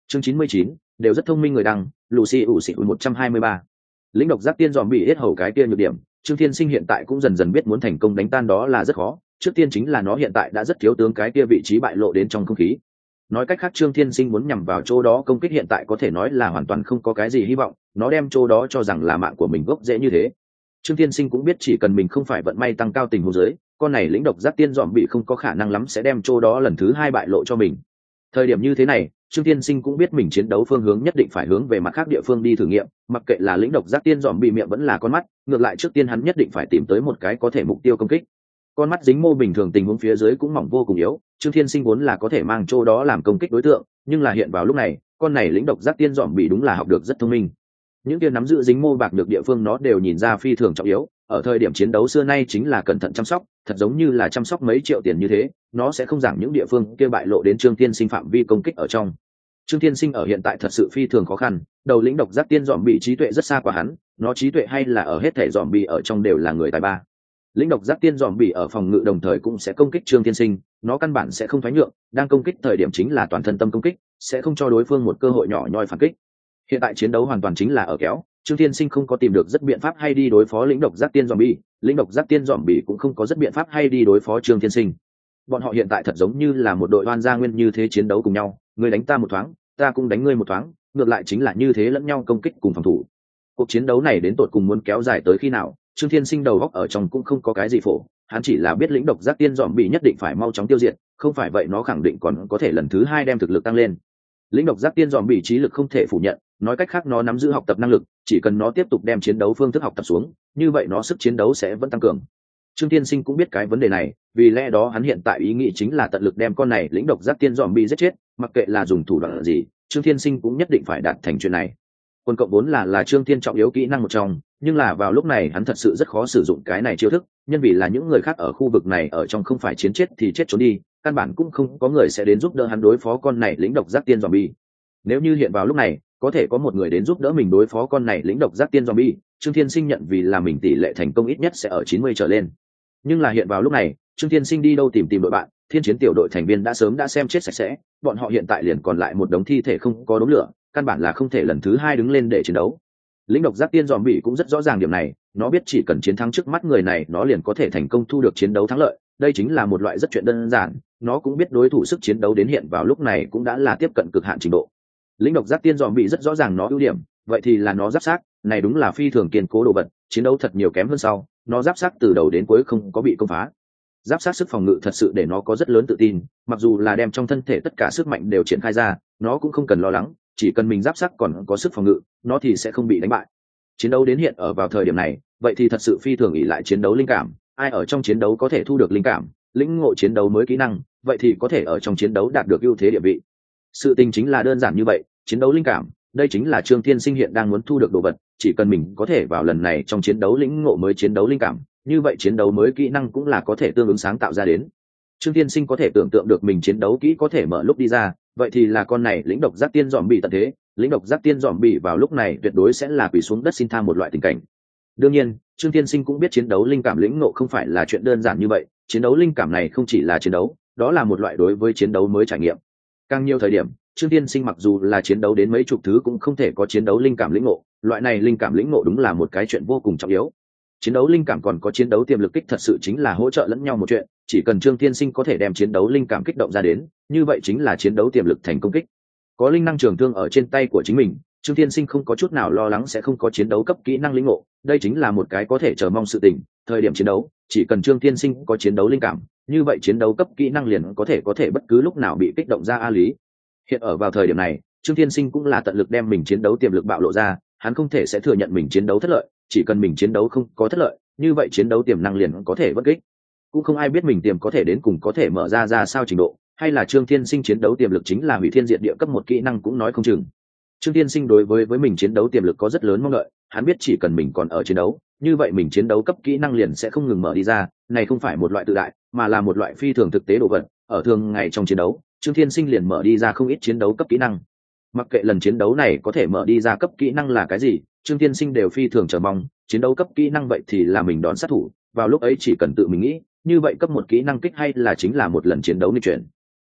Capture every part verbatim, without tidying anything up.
chương chín mươi chín, đều rất thông minh người đăng, Lucy ủ xịt một trăm hai mươi ba. Lĩnh độc giác tiên dòm bị hết hầu cái kia nhược điểm, Trương Thiên Sinh hiện tại cũng dần dần biết muốn thành công đánh tan đó là rất khó, trước tiên chính là nó hiện tại đã rất thiếu tướng cái kia vị trí bại lộ đến trong không khí. Nói cách khác Trương Thiên Sinh muốn nhằm vào chỗ đó công kích hiện tại có thể nói là hoàn toàn không có cái gì hy vọng, nó đem chỗ đó cho rằng là mạng của mình gốc dễ như thế. Trương Thiên Sinh cũng biết chỉ cần mình không phải vận may tăng cao tình huống dưới, con này lĩnh độc giác tiên dòm bị không có khả năng lắm sẽ đem chỗ đó lần thứ hai bại lộ cho mình. Thời điểm như thế này, Trương Thiên Sinh cũng biết mình chiến đấu phương hướng nhất định phải hướng về mặt khác địa phương đi thử nghiệm, mặc kệ là lĩnh độc giác tiên dòm bị miệng vẫn là con mắt, ngược lại trước tiên hắn nhất định phải tìm tới một cái có thể mục tiêu công kích. Con mắt dính mô bình thường tình huống phía dưới cũng mỏng vô cùng yếu, Trương Thiên Sinh vốn là có thể mang chỗ đó làm công kích đối tượng, nhưng là hiện vào lúc này, con này lĩnh độc giác tiên dòm bị đúng là học được rất thông minh. Những kia nắm giữ dính mô bạc được địa phương nó đều nhìn ra phi thường trọng yếu, ở thời điểm chiến đấu xưa nay chính là cẩn thận chăm sóc, thật giống như là chăm sóc mấy triệu tiền như thế, nó sẽ không giảm những địa phương kia bại lộ đến Trương Thiên Sinh phạm vi công kích ở trong. Trương Thiên Sinh ở hiện tại thật sự phi thường khó khăn, đầu lĩnh độc giác tiên dòm bị trí tuệ rất xa qua hắn, nó trí tuệ hay là ở hết thể dòm bị ở trong đều là người tài ba. Lĩnh độc giác tiên dòm bị ở phòng ngự đồng thời cũng sẽ công kích Trương Thiên Sinh, nó căn bản sẽ không thoái nhượng, đang công kích thời điểm chính là toàn thân tâm công kích, sẽ không cho đối phương một cơ hội nhỏ nhoi phản kích. Hiện tại chiến đấu hoàn toàn chính là ở kéo, Trương Thiên Sinh không có tìm được rất biện pháp hay đi đối phó lĩnh độc giác tiên zombie, lĩnh độc giác tiên zombie cũng không có rất biện pháp hay đi đối phó Trương Thiên Sinh. Bọn họ hiện tại thật giống như là một đội oan gia nguyên như thế chiến đấu cùng nhau, ngươi đánh ta một thoáng, ta cũng đánh ngươi một thoáng, ngược lại chính là như thế lẫn nhau công kích cùng phòng thủ. Cuộc chiến đấu này đến tột cùng muốn kéo dài tới khi nào, Trương Thiên Sinh đầu góc ở trong cũng không có cái gì phổ, hắn chỉ là biết lĩnh độc giác tiên zombie nhất định phải mau chóng tiêu diệt, không phải vậy nó khẳng định còn có thể lần thứ hai đem thực lực tăng lên. Lĩnh độc giác tiên zombie trí lực không thể phủ nhận, nói cách khác nó nắm giữ học tập năng lực, chỉ cần nó tiếp tục đem chiến đấu phương thức học tập xuống, như vậy nó sức chiến đấu sẽ vẫn tăng cường. Trương Thiên Sinh cũng biết cái vấn đề này, vì lẽ đó hắn hiện tại ý nghĩ chính là tận lực đem con này lĩnh độc giác tiên zombie giết chết, mặc kệ là dùng thủ đoạn gì, Trương Thiên Sinh cũng nhất định phải đạt thành chuyện này. Quân cộng vốn là là Trương Thiên trọng yếu kỹ năng một trong, nhưng là vào lúc này hắn thật sự rất khó sử dụng cái này chiêu thức, nhân vì là những người khác ở khu vực này ở trong không phải chiến chết thì chết trốn đi, căn bản cũng không có người sẽ đến giúp đỡ hắn đối phó con này lĩnh độc giác tiên zombie. Nếu như hiện vào lúc này có thể có một người đến giúp đỡ mình đối phó con này lĩnh độc giác tiên zombie, Trương Thiên Sinh nhận vì là mình tỷ lệ thành công ít nhất sẽ ở chín mươi trở lên. Nhưng là hiện vào lúc này, Trương Thiên Sinh đi đâu tìm tìm đội bạn, thiên chiến tiểu đội thành viên đã sớm đã xem chết sạch sẽ, bọn họ hiện tại liền còn lại một đống thi thể không có đống lửa, căn bản là không thể lần thứ hai đứng lên để chiến đấu. Lĩnh độc giác tiên zombie cũng rất rõ ràng điểm này, nó biết chỉ cần chiến thắng trước mắt người này nó liền có thể thành công thu được chiến đấu thắng lợi, đây chính là một loại rất chuyện đơn giản, nó cũng biết đối thủ sức chiến đấu đến hiện vào lúc này cũng đã là tiếp cận cực hạn trình độ. Lĩnh độc giác tiên dòm bị rất rõ ràng nó ưu điểm, vậy thì là nó giáp sát, này đúng là phi thường kiên cố đồ vật, chiến đấu thật nhiều kém hơn sau, nó giáp sát từ đầu đến cuối không có bị công phá. Giáp sát sức phòng ngự thật sự để nó có rất lớn tự tin, mặc dù là đem trong thân thể tất cả sức mạnh đều triển khai ra, nó cũng không cần lo lắng, chỉ cần mình giáp sát còn có sức phòng ngự, nó thì sẽ không bị đánh bại. Chiến đấu đến hiện ở vào thời điểm này, vậy thì thật sự phi thường ỷ lại chiến đấu linh cảm, ai ở trong chiến đấu có thể thu được linh cảm, lĩnh ngộ chiến đấu mới kỹ năng, vậy thì có thể ở trong chiến đấu đạt được ưu thế địa vị. Sự tình chính là đơn giản như vậy, chiến đấu linh cảm, đây chính là Trương Thiên Sinh hiện đang muốn thu được đồ vật, chỉ cần mình có thể vào lần này trong chiến đấu lĩnh ngộ mới chiến đấu linh cảm, như vậy chiến đấu mới kỹ năng cũng là có thể tương ứng sáng tạo ra đến. Trương Thiên Sinh có thể tưởng tượng được mình chiến đấu kỹ có thể mở lúc đi ra, vậy thì là con này lĩnh độc giác tiên dòm bị tận thế, lĩnh độc giác tiên dòm bị vào lúc này tuyệt đối sẽ là quỳ xuống đất xin tha một loại tình cảnh. Đương nhiên, Trương Thiên Sinh cũng biết chiến đấu linh cảm lĩnh ngộ không phải là chuyện đơn giản như vậy, chiến đấu linh cảm này không chỉ là chiến đấu, đó là một loại đối với chiến đấu mới trải nghiệm. Càng nhiều thời điểm, Trương Thiên Sinh mặc dù là chiến đấu đến mấy chục thứ cũng không thể có chiến đấu linh cảm lĩnh ngộ, loại này linh cảm lĩnh ngộ đúng là một cái chuyện vô cùng trọng yếu. Chiến đấu linh cảm còn có chiến đấu tiềm lực kích thật sự chính là hỗ trợ lẫn nhau một chuyện, chỉ cần Trương Thiên Sinh có thể đem chiến đấu linh cảm kích động ra đến, như vậy chính là chiến đấu tiềm lực thành công kích. Có linh năng trường thương ở trên tay của chính mình, Trương Thiên Sinh không có chút nào lo lắng sẽ không có chiến đấu cấp kỹ năng lĩnh ngộ, đây chính là một cái có thể chờ mong sự tình, thời điểm chiến đấu, chỉ cần Trương Thiên Sinh có chiến đấu linh cảm, như vậy chiến đấu cấp kỹ năng liền có thể có thể bất cứ lúc nào bị kích động ra a lý. Hiện ở vào thời điểm này, Trương Thiên Sinh cũng là tận lực đem mình chiến đấu tiềm lực bạo lộ ra, hắn không thể sẽ thừa nhận mình chiến đấu thất lợi, chỉ cần mình chiến đấu không có thất lợi, như vậy chiến đấu tiềm năng liền có thể bất kích. Cũng không ai biết mình tiềm có thể đến cùng có thể mở ra ra sao trình độ, hay là Trương Thiên Sinh chiến đấu tiềm lực chính là hủy thiên diệt địa cấp một kỹ năng cũng nói không chừng. Trương Thiên Sinh đối với với mình chiến đấu tiềm lực có rất lớn mong đợi, hắn biết chỉ cần mình còn ở chiến đấu, như vậy mình chiến đấu cấp kỹ năng liền sẽ không ngừng mở đi ra, này không phải một loại tự đại, mà là một loại phi thường thực tế đồ vật, ở thường ngày trong chiến đấu, Trương Thiên Sinh liền mở đi ra không ít chiến đấu cấp kỹ năng. Mặc kệ lần chiến đấu này có thể mở đi ra cấp kỹ năng là cái gì, Trương Thiên Sinh đều phi thường chờ mong, chiến đấu cấp kỹ năng vậy thì là mình đón sát thủ, vào lúc ấy chỉ cần tự mình nghĩ, như vậy cấp một kỹ năng kích hay là chính là một lần chiến đấu nghịch chuyển.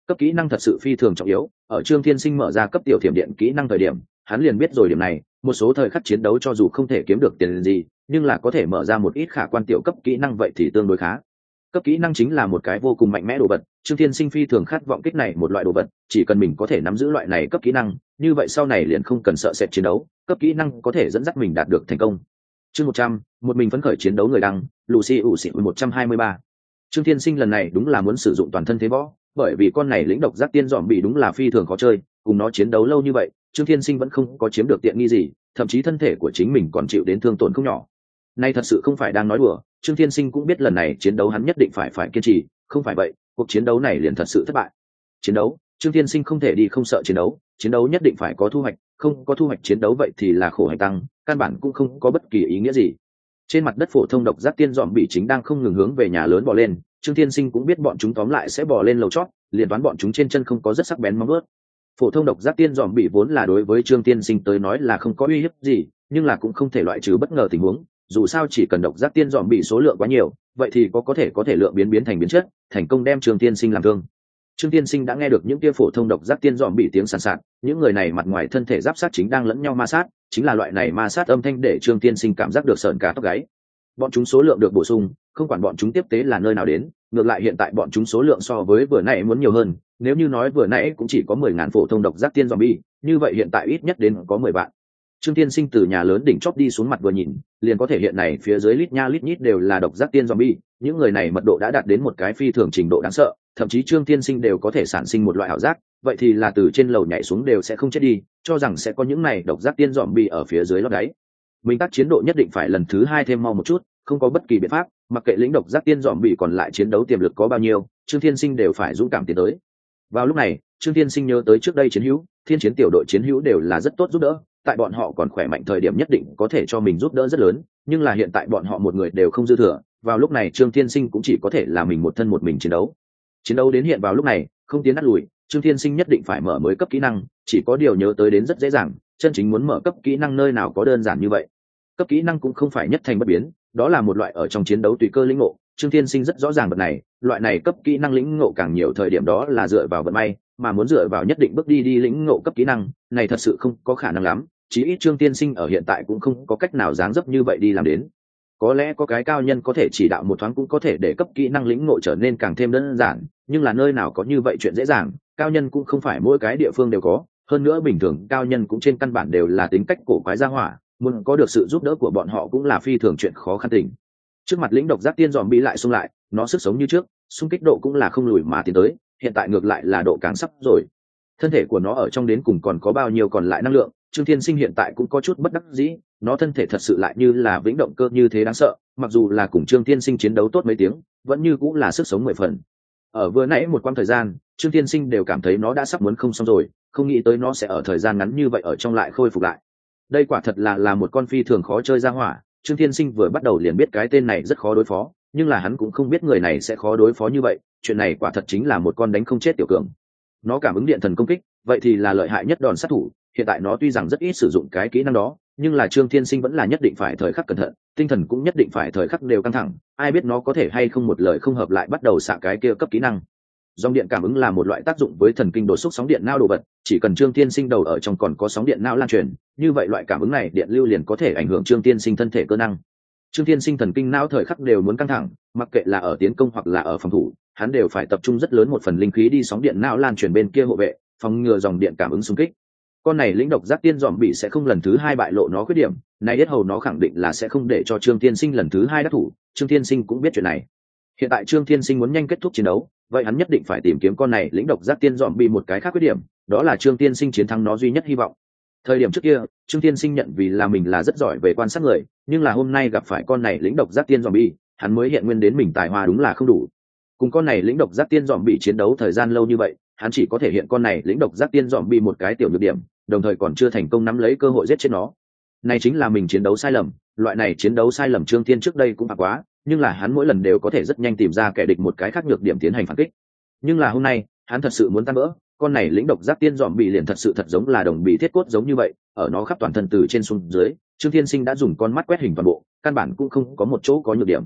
Cấp kỹ năng thật sự phi thường trọng yếu, ở Trương Thiên Sinh mở ra cấp tiểu thiểm điện kỹ năng thời điểm, hắn liền biết rồi điểm này, một số thời khắc chiến đấu cho dù không thể kiếm được tiền gì, nhưng là có thể mở ra một ít khả quan tiểu cấp kỹ năng vậy thì tương đối khá. Cấp kỹ năng chính là một cái vô cùng mạnh mẽ đồ vật, Trương Thiên Sinh phi thường khát vọng kích này một loại đồ vật, chỉ cần mình có thể nắm giữ loại này cấp kỹ năng, như vậy sau này liền không cần sợ sệt chiến đấu, cấp kỹ năng có thể dẫn dắt mình đạt được thành công. Chương một trăm, một mình phấn khởi chiến đấu người đăng, Lucy ủ xịn một trăm hai mươi ba. Trương Thiên Sinh lần này đúng là muốn sử dụng toàn thân thế võ, bởi vì con này lĩnh độc giác tiên dòm bị đúng là phi thường khó chơi, cùng nó chiến đấu lâu như vậy, Trương Thiên Sinh vẫn không có chiếm được tiện nghi gì, thậm chí thân thể của chính mình còn chịu đến thương tổn không nhỏ. Nay thật sự không phải đang nói đùa, Trương Thiên Sinh cũng biết lần này chiến đấu hắn nhất định phải phải kiên trì, không phải vậy, cuộc chiến đấu này liền thật sự thất bại. Chiến đấu, Trương Thiên Sinh không thể đi không sợ chiến đấu, chiến đấu nhất định phải có thu hoạch, không có thu hoạch chiến đấu vậy thì là khổ hành tăng, căn bản cũng không có bất kỳ ý nghĩa gì. Trên mặt đất phổ thông độc giác tiên dòm bị chính đang không ngừng hướng về nhà lớn bò lên, Trương Thiên Sinh cũng biết bọn chúng tóm lại sẽ bò lên lầu chót, liền đoán bọn chúng trên chân không có rất sắc bén móng vuốt. Phổ thông độc giác tiên dòm bị vốn là đối với Trương Thiên Sinh tới nói là không có uy hiếp gì, nhưng là cũng không thể loại trừ bất ngờ tình huống, dù sao chỉ cần độc giác tiên dòm bị số lượng quá nhiều, vậy thì có có thể có thể lượng biến biến thành biến chất, thành công đem Trương Thiên Sinh làm thương. Trương Thiên Sinh đã nghe được những kia phổ thông độc giác tiên dòm bị tiếng sàn sạt, những người này mặt ngoài thân thể giáp sát chính đang lẫn nhau ma sát, chính là loại này ma sát âm thanh để Trương Thiên Sinh cảm giác được sởn cả tóc gáy. Bọn chúng số lượng được bổ sung, không quản bọn chúng tiếp tế là nơi nào đến, ngược lại hiện tại bọn chúng số lượng so với vừa nãy muốn nhiều hơn, nếu như nói vừa nãy cũng chỉ có mười ngàn phổ thông độc giác tiên zombie, như vậy hiện tại ít nhất đến có mười vạn. Trương Thiên Sinh từ nhà lớn đỉnh chóp đi xuống mặt vừa nhìn, liền có thể hiện này phía dưới lít nha lít nhít đều là độc giác tiên zombie, những người này mật độ đã đạt đến một cái phi thường trình độ đáng sợ, thậm chí Trương Thiên Sinh đều có thể sản sinh một loại ảo giác, vậy thì là từ trên lầu nhảy xuống đều sẽ không chết đi, cho rằng sẽ có những này độc giác tiên zombie ở phía dưới lót đáy. Mình tác chiến độ nhất định phải lần thứ hai thêm mau một chút, không có bất kỳ biện pháp, mặc kệ lĩnh độc giác tiên dòm bị còn lại chiến đấu tiềm lực có bao nhiêu, Trương Thiên Sinh đều phải dũng cảm tiến tới. Vào lúc này, Trương Thiên Sinh nhớ tới trước đây chiến hữu, thiên chiến tiểu đội chiến hữu đều là rất tốt giúp đỡ, tại bọn họ còn khỏe mạnh thời điểm nhất định có thể cho mình giúp đỡ rất lớn, nhưng là hiện tại bọn họ một người đều không dư thừa, vào lúc này Trương Thiên Sinh cũng chỉ có thể là mình một thân một mình chiến đấu. Chiến đấu đến hiện vào lúc này, không tiến đắt lùi, Trương Thiên Sinh nhất định phải mở mới cấp kỹ năng, chỉ có điều nhớ tới đến rất dễ dàng, chân chính muốn mở cấp kỹ năng nơi nào có đơn giản như vậy. Cấp kỹ năng cũng không phải nhất thành bất biến, đó là một loại ở trong chiến đấu tùy cơ lĩnh ngộ. Trương Thiên Sinh rất rõ ràng vật này, loại này cấp kỹ năng lĩnh ngộ càng nhiều thời điểm đó là dựa vào vận may, mà muốn dựa vào nhất định bước đi đi lĩnh ngộ cấp kỹ năng này thật sự không có khả năng lắm, chí ít Trương Thiên Sinh ở hiện tại cũng không có cách nào dáng dấp như vậy đi làm đến. Có lẽ có cái cao nhân có thể chỉ đạo một thoáng cũng có thể để cấp kỹ năng lĩnh ngộ trở nên càng thêm đơn giản, nhưng là nơi nào có như vậy chuyện dễ dàng, cao nhân cũng không phải mỗi cái địa phương đều có, hơn nữa bình thường cao nhân cũng trên căn bản đều là tính cách cổ quái gia hỏa, muốn có được sự giúp đỡ của bọn họ cũng là phi thường chuyện khó khăn tình. Trước mặt lĩnh độc giác tiên dòm bị lại xung lại, nó sức sống như trước, xung kích độ cũng là không lùi mà tiến tới, hiện tại ngược lại là độ càng sắp rồi. Thân thể của nó ở trong đến cùng còn có bao nhiêu còn lại năng lượng, Trương Thiên Sinh hiện tại cũng có chút bất đắc dĩ, nó thân thể thật sự lại như là vĩnh động cơ như thế đáng sợ, mặc dù là cùng Trương Thiên Sinh chiến đấu tốt mấy tiếng, vẫn như cũng là sức sống mười phần. Ở vừa nãy một quãng thời gian, Trương Thiên Sinh đều cảm thấy nó đã sắp muốn không xong rồi, không nghĩ tới nó sẽ ở thời gian ngắn như vậy ở trong lại khôi phục lại. Đây quả thật là là một con phi thường khó chơi ra hỏa, Trương Thiên Sinh vừa bắt đầu liền biết cái tên này rất khó đối phó, nhưng là hắn cũng không biết người này sẽ khó đối phó như vậy, chuyện này quả thật chính là một con đánh không chết tiểu cường. Nó cảm ứng điện thần công kích, vậy thì là lợi hại nhất đòn sát thủ, hiện tại nó tuy rằng rất ít sử dụng cái kỹ năng đó, nhưng là Trương Thiên Sinh vẫn là nhất định phải thời khắc cẩn thận, tinh thần cũng nhất định phải thời khắc đều căng thẳng, ai biết nó có thể hay không một lời không hợp lại bắt đầu xạ cái kia cấp kỹ năng. Dòng điện cảm ứng là một loại tác dụng với thần kinh đột xúc sóng điện não đồ vật, chỉ cần Trương Thiên Sinh đầu ở trong còn có sóng điện não lan truyền, như vậy loại cảm ứng này điện lưu liền có thể ảnh hưởng Trương Thiên Sinh thân thể cơ năng. Trương Thiên Sinh thần kinh não thời khắc đều muốn căng thẳng, mặc kệ là ở tiến công hoặc là ở phòng thủ, hắn đều phải tập trung rất lớn một phần linh khí đi sóng điện não lan truyền bên kia hộ vệ, phòng ngừa dòng điện cảm ứng xung kích. Con này lĩnh độc giác tiên dòm bị sẽ không lần thứ hai bại lộ nó khuyết điểm, này yết hầu nó khẳng định là sẽ không để cho Trương Thiên Sinh lần thứ hai đắc thủ, Trương Thiên Sinh cũng biết chuyện này. Hiện tại Trương Thiên Sinh muốn nhanh kết thúc chiến đấu, vậy hắn nhất định phải tìm kiếm con này lĩnh độc giác tiên dòm bị một cái khác khuyết điểm, đó là Trương Thiên Sinh chiến thắng nó duy nhất hy vọng. Thời điểm trước kia, Trương Thiên Sinh nhận vì là mình là rất giỏi về quan sát người, nhưng là hôm nay gặp phải con này lĩnh độc giác tiên dòm bị, hắn mới hiện nguyên đến mình tài hoa đúng là không đủ. Cùng con này lĩnh độc giác tiên dòm bị chiến đấu thời gian lâu như vậy, hắn chỉ có thể hiện con này lĩnh độc giác tiên dòm bị một cái tiểu nhược điểm, đồng thời còn chưa thành công nắm lấy cơ hội giết chết nó. Này chính là mình chiến đấu sai lầm, loại này chiến đấu sai lầm Trương Thiên trước đây cũng phạm quá, nhưng là hắn mỗi lần đều có thể rất nhanh tìm ra kẻ địch một cái khác nhược điểm tiến hành phản kích. Nhưng là hôm nay, hắn thật sự muốn tan vỡ, con này lĩnh độc giác tiên dòm bị liền thật sự thật giống là đồng bị thiết cốt giống như vậy, ở nó khắp toàn thân từ trên xuống dưới, Trương Thiên Sinh đã dùng con mắt quét hình toàn bộ, căn bản cũng không có một chỗ có nhược điểm.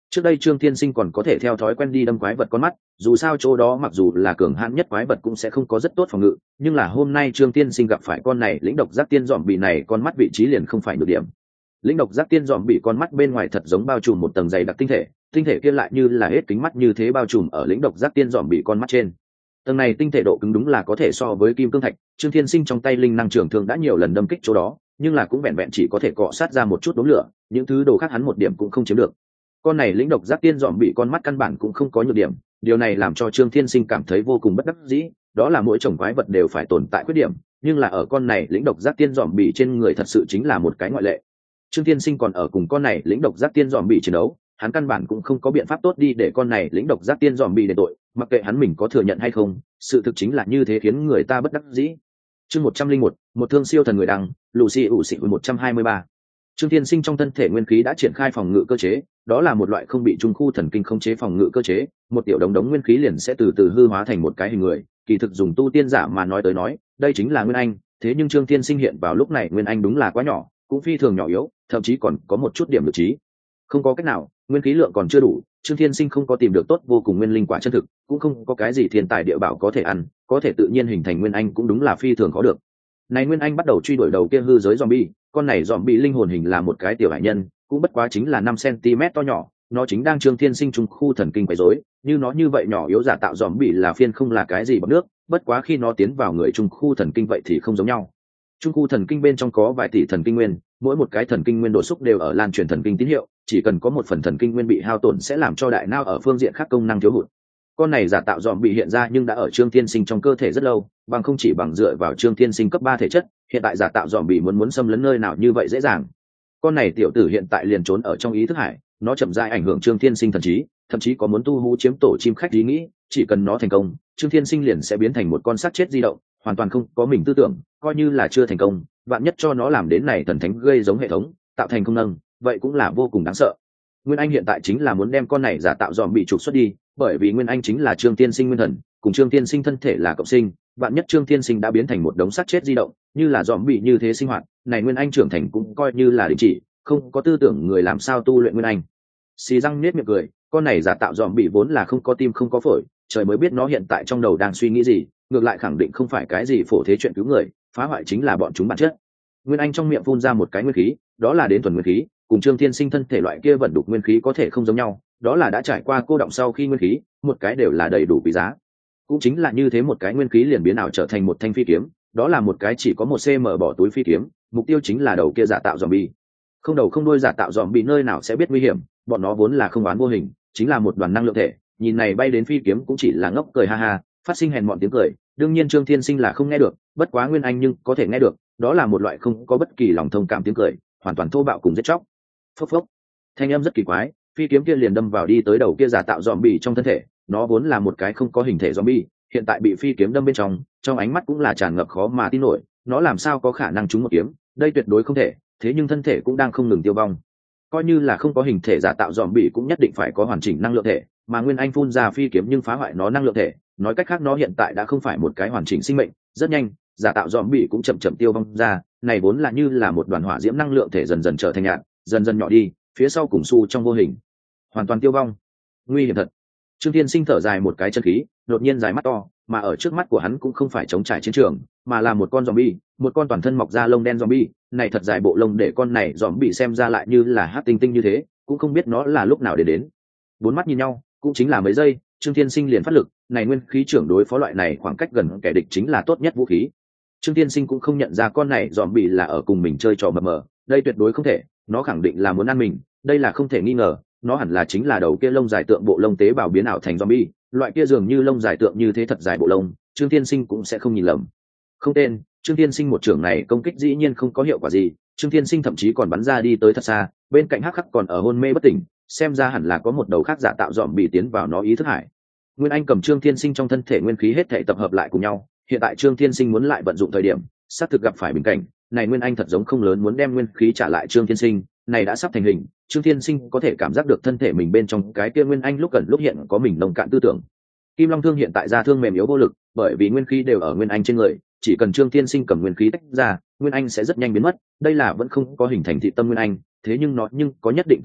Trước đây Trương Thiên Sinh còn có thể theo thói quen đi đâm quái vật con mắt, dù sao chỗ đó mặc dù là cường hãn nhất quái vật cũng sẽ không có rất tốt phòng ngự, nhưng là hôm nay Trương Thiên Sinh gặp phải con này lĩnh độc giác tiên dòm bị này, con mắt vị trí liền không phải nhược điểm. Lĩnh độc giác tiên dòm bị con mắt bên ngoài thật giống bao trùm một tầng dày đặc tinh thể, tinh thể kia lại như là hết kính mắt như thế bao trùm ở lĩnh độc giác tiên dòm bị con mắt trên. Tầng này tinh thể độ cứng đúng là có thể so với kim cương thạch, Trương Thiên Sinh trong tay linh năng trường thương đã nhiều lần đâm kích chỗ đó, nhưng là cũng vẹn vẹn chỉ có thể cọ sát ra một chút đốm lửa, những thứ đồ khác hắn một điểm cũng không chiếm được. Con này lĩnh độc giác tiên dòm bị con mắt căn bản cũng không có nhược điểm, điều này làm cho Trương Thiên Sinh cảm thấy vô cùng bất đắc dĩ, đó là mỗi chủng quái vật đều phải tồn tại khuyết điểm, nhưng là ở con này lĩnh độc giác tiên dòm bị trên người thật sự chính là một cái ngoại lệ. Trương Thiên Sinh còn ở cùng con này lĩnh độc giác tiên dòm bị chiến đấu, hắn căn bản cũng không có biện pháp tốt đi để con này lĩnh độc giác tiên dòm bị đền tội, mặc kệ hắn mình có thừa nhận hay không, sự thực chính là như thế khiến người ta bất đắc dĩ. Chương một trăm linh một, một thương siêu thần người đăng, Lucy ủ xị một trăm hai mươi ba. Trương Thiên Sinh trong thân thể nguyên khí đã triển khai phòng ngự cơ chế, đó là một loại không bị trung khu thần kinh khống chế phòng ngự cơ chế, một tiểu đống đống nguyên khí liền sẽ từ từ hư hóa thành một cái hình người, kỳ thực dùng tu tiên giả mà nói tới nói, đây chính là Nguyên Anh, thế nhưng Trương Thiên Sinh hiện vào lúc này Nguyên Anh đúng là quá nhỏ, cũng phi thường nhỏ yếu, thậm chí còn có một chút điểm lực trí. Không có cách nào, nguyên khí lượng còn chưa đủ, Trương Thiên Sinh không có tìm được tốt vô cùng nguyên linh quả chân thực, cũng không có cái gì thiên tài địa bảo có thể ăn, có thể tự nhiên hình thành Nguyên Anh cũng đúng là phi thường khó được. Này Nguyên Anh bắt đầu truy đuổi đầu kia hư giới zombie, con này zombie linh hồn hình là một cái tiểu hải nhân, cũng bất quá chính là năm xăng-ti-mét to nhỏ, nó chính đang Trương Thiên Sinh trung khu thần kinh quấy rối, như nó như vậy nhỏ yếu giả tạo zombie là phiên không là cái gì bằng nước, bất quá khi nó tiến vào người trung khu thần kinh vậy thì không giống nhau. Trung khu thần kinh bên trong có vài tỷ thần kinh nguyên, mỗi một cái thần kinh nguyên đột xúc đều ở lan truyền thần kinh tín hiệu, chỉ cần có một phần thần kinh nguyên bị hao tổn sẽ làm cho đại não ở phương diện khác công năng thiếu hụt. Con này giả tạo dòm bị hiện ra nhưng đã ở Trương Thiên Sinh trong cơ thể rất lâu, bằng không chỉ bằng dựa vào Trương Thiên Sinh cấp ba thể chất, hiện tại giả tạo dòm bị muốn muốn xâm lấn nơi nào như vậy dễ dàng. Con này tiểu tử hiện tại liền trốn ở trong ý thức hải, nó chậm rãi ảnh hưởng Trương Thiên Sinh thần trí, thậm chí có muốn tu hú chiếm tổ chim khách ý nghĩ, chỉ cần nó thành công, Trương Thiên Sinh liền sẽ biến thành một con xác chết di động, hoàn toàn không có mình tư tưởng, coi như là chưa thành công, vạn nhất cho nó làm đến này thần thánh gây giống hệ thống, tạo thành công năng, vậy cũng là vô cùng đáng sợ. Nguyên Anh hiện tại chính là muốn đem con này giả tạo dòm bị trục xuất đi, bởi vì Nguyên Anh chính là Trương Thiên Sinh nguyên thần, cùng Trương Thiên Sinh thân thể là cộng sinh, vạn nhất Trương Thiên Sinh đã biến thành một đống xác chết di động, như là dòm bị như thế sinh hoạt, này Nguyên Anh trưởng thành cũng coi như là đình chỉ, không có tư tưởng người làm sao tu luyện Nguyên Anh. Xì răng nết miệng cười, con này giả tạo dòm bị vốn là không có tim không có phổi, trời mới biết nó hiện tại trong đầu đang suy nghĩ gì, ngược lại khẳng định không phải cái gì phổ thế chuyện cứu người, phá hoại chính là bọn chúng bản chất. Nguyên Anh trong miệng phun ra một cái nguyên khí, đó là đến thuần nguyên khí, cùng Trương Thiên Sinh thân thể loại kia vận đục nguyên khí có thể không giống nhau, đó là đã trải qua cô động sau khi nguyên khí, một cái đều là đầy đủ quý giá. Cũng chính là như thế một cái nguyên khí liền biến ảo trở thành một thanh phi kiếm, đó là một cái chỉ có một cm bỏ túi phi kiếm, mục tiêu chính là đầu kia giả tạo zombie. Không đầu không đuôi giả tạo zombie nơi nào sẽ biết nguy hiểm, bọn nó vốn là không oán vô hình, chính là một đoàn năng lượng thể, nhìn này bay đến phi kiếm cũng chỉ là ngốc cười ha ha, phát sinh hèn mọn tiếng cười, đương nhiên Trương Thiên Sinh là không nghe được, bất quá Nguyên Anh nhưng có thể nghe được, đó là một loại không có bất kỳ lòng thông cảm tiếng cười, hoàn toàn thô bạo cùng giết chóc. Phốc phốc, thanh âm rất kỳ quái, phi kiếm kia liền đâm vào đi tới đầu kia giả tạo zombie trong thân thể, nó vốn là một cái không có hình thể zombie, hiện tại bị phi kiếm đâm bên trong, trong ánh mắt cũng là tràn ngập khó mà tin nổi, nó làm sao có khả năng trúng một kiếm, đây tuyệt đối không thể, thế nhưng thân thể cũng đang không ngừng tiêu vong. Coi như là không có hình thể giả tạo zombie cũng nhất định phải có hoàn chỉnh năng lượng thể, mà Nguyên Anh phun ra phi kiếm nhưng phá hoại nó năng lượng thể, nói cách khác nó hiện tại đã không phải một cái hoàn chỉnh sinh mệnh, rất nhanh, giả tạo zombie cũng chậm chậm tiêu vong ra, này vốn là như là một đoàn hỏa diễm năng lượng thể dần dần trở thành nhạt, dần dần nhỏ đi, phía sau cùng su trong vô hình, hoàn toàn tiêu vong. Nguy hiểm thật. Trương Thiên Sinh thở dài một cái chân khí, đột nhiên dài mắt to, mà ở trước mắt của hắn cũng không phải chống trải chiến trường, mà là một con zombie, một con toàn thân mọc da lông đen zombie, này thật dài bộ lông để con này zombie xem ra lại như là hắc tinh tinh như thế, cũng không biết nó là lúc nào để đến. Bốn mắt nhìn nhau, cũng chính là mấy giây, Trương Thiên Sinh liền phát lực, này nguyên khí trưởng đối phó loại này khoảng cách gần kẻ địch chính là tốt nhất vũ khí. Trương Thiên Sinh cũng không nhận ra con này zombie là ở cùng mình chơi trò mờ mờ, đây tuyệt đối không thể, nó khẳng định là muốn ăn mình, đây là không thể nghi ngờ, nó hẳn là chính là đầu kia lông dài tượng bộ lông tế bào biến ảo thành zombie, loại kia dường như lông dài tượng như thế thật dài bộ lông, Trương Thiên Sinh cũng sẽ không nhìn lầm. Không tên, Trương Thiên Sinh một trưởng này công kích dĩ nhiên không có hiệu quả gì, Trương Thiên Sinh thậm chí còn bắn ra đi tới thật xa, bên cạnh Hắc Khắc còn ở hôn mê bất tỉnh, xem ra hẳn là có một đầu khác giả tạo dòm bị tiến vào nó ý thức hải. Nguyên Anh cầm Trương Thiên Sinh trong thân thể nguyên khí hết thể tập hợp lại cùng nhau, hiện tại Trương Thiên Sinh muốn lại vận dụng thời điểm, xác thực gặp phải bình cảnh, này Nguyên Anh thật giống không lớn muốn đem nguyên khí trả lại Trương Thiên Sinh, này đã sắp thành hình, Trương Thiên Sinh có thể cảm giác được thân thể mình bên trong cái kia Nguyên Anh lúc gần lúc hiện có mình nông cạn tư tưởng. Kim Long Thương hiện tại ra thương mềm yếu vô lực, bởi vì nguyên khí đều ở Nguyên Anh trên người, chỉ cần Trương Thiên Sinh cầm nguyên khí tách ra, Nguyên Anh sẽ rất nhanh biến mất, đây là vẫn không có hình thành thị tâm Nguyên Anh, thế nhưng nó nhưng có nhất định tư tưởng,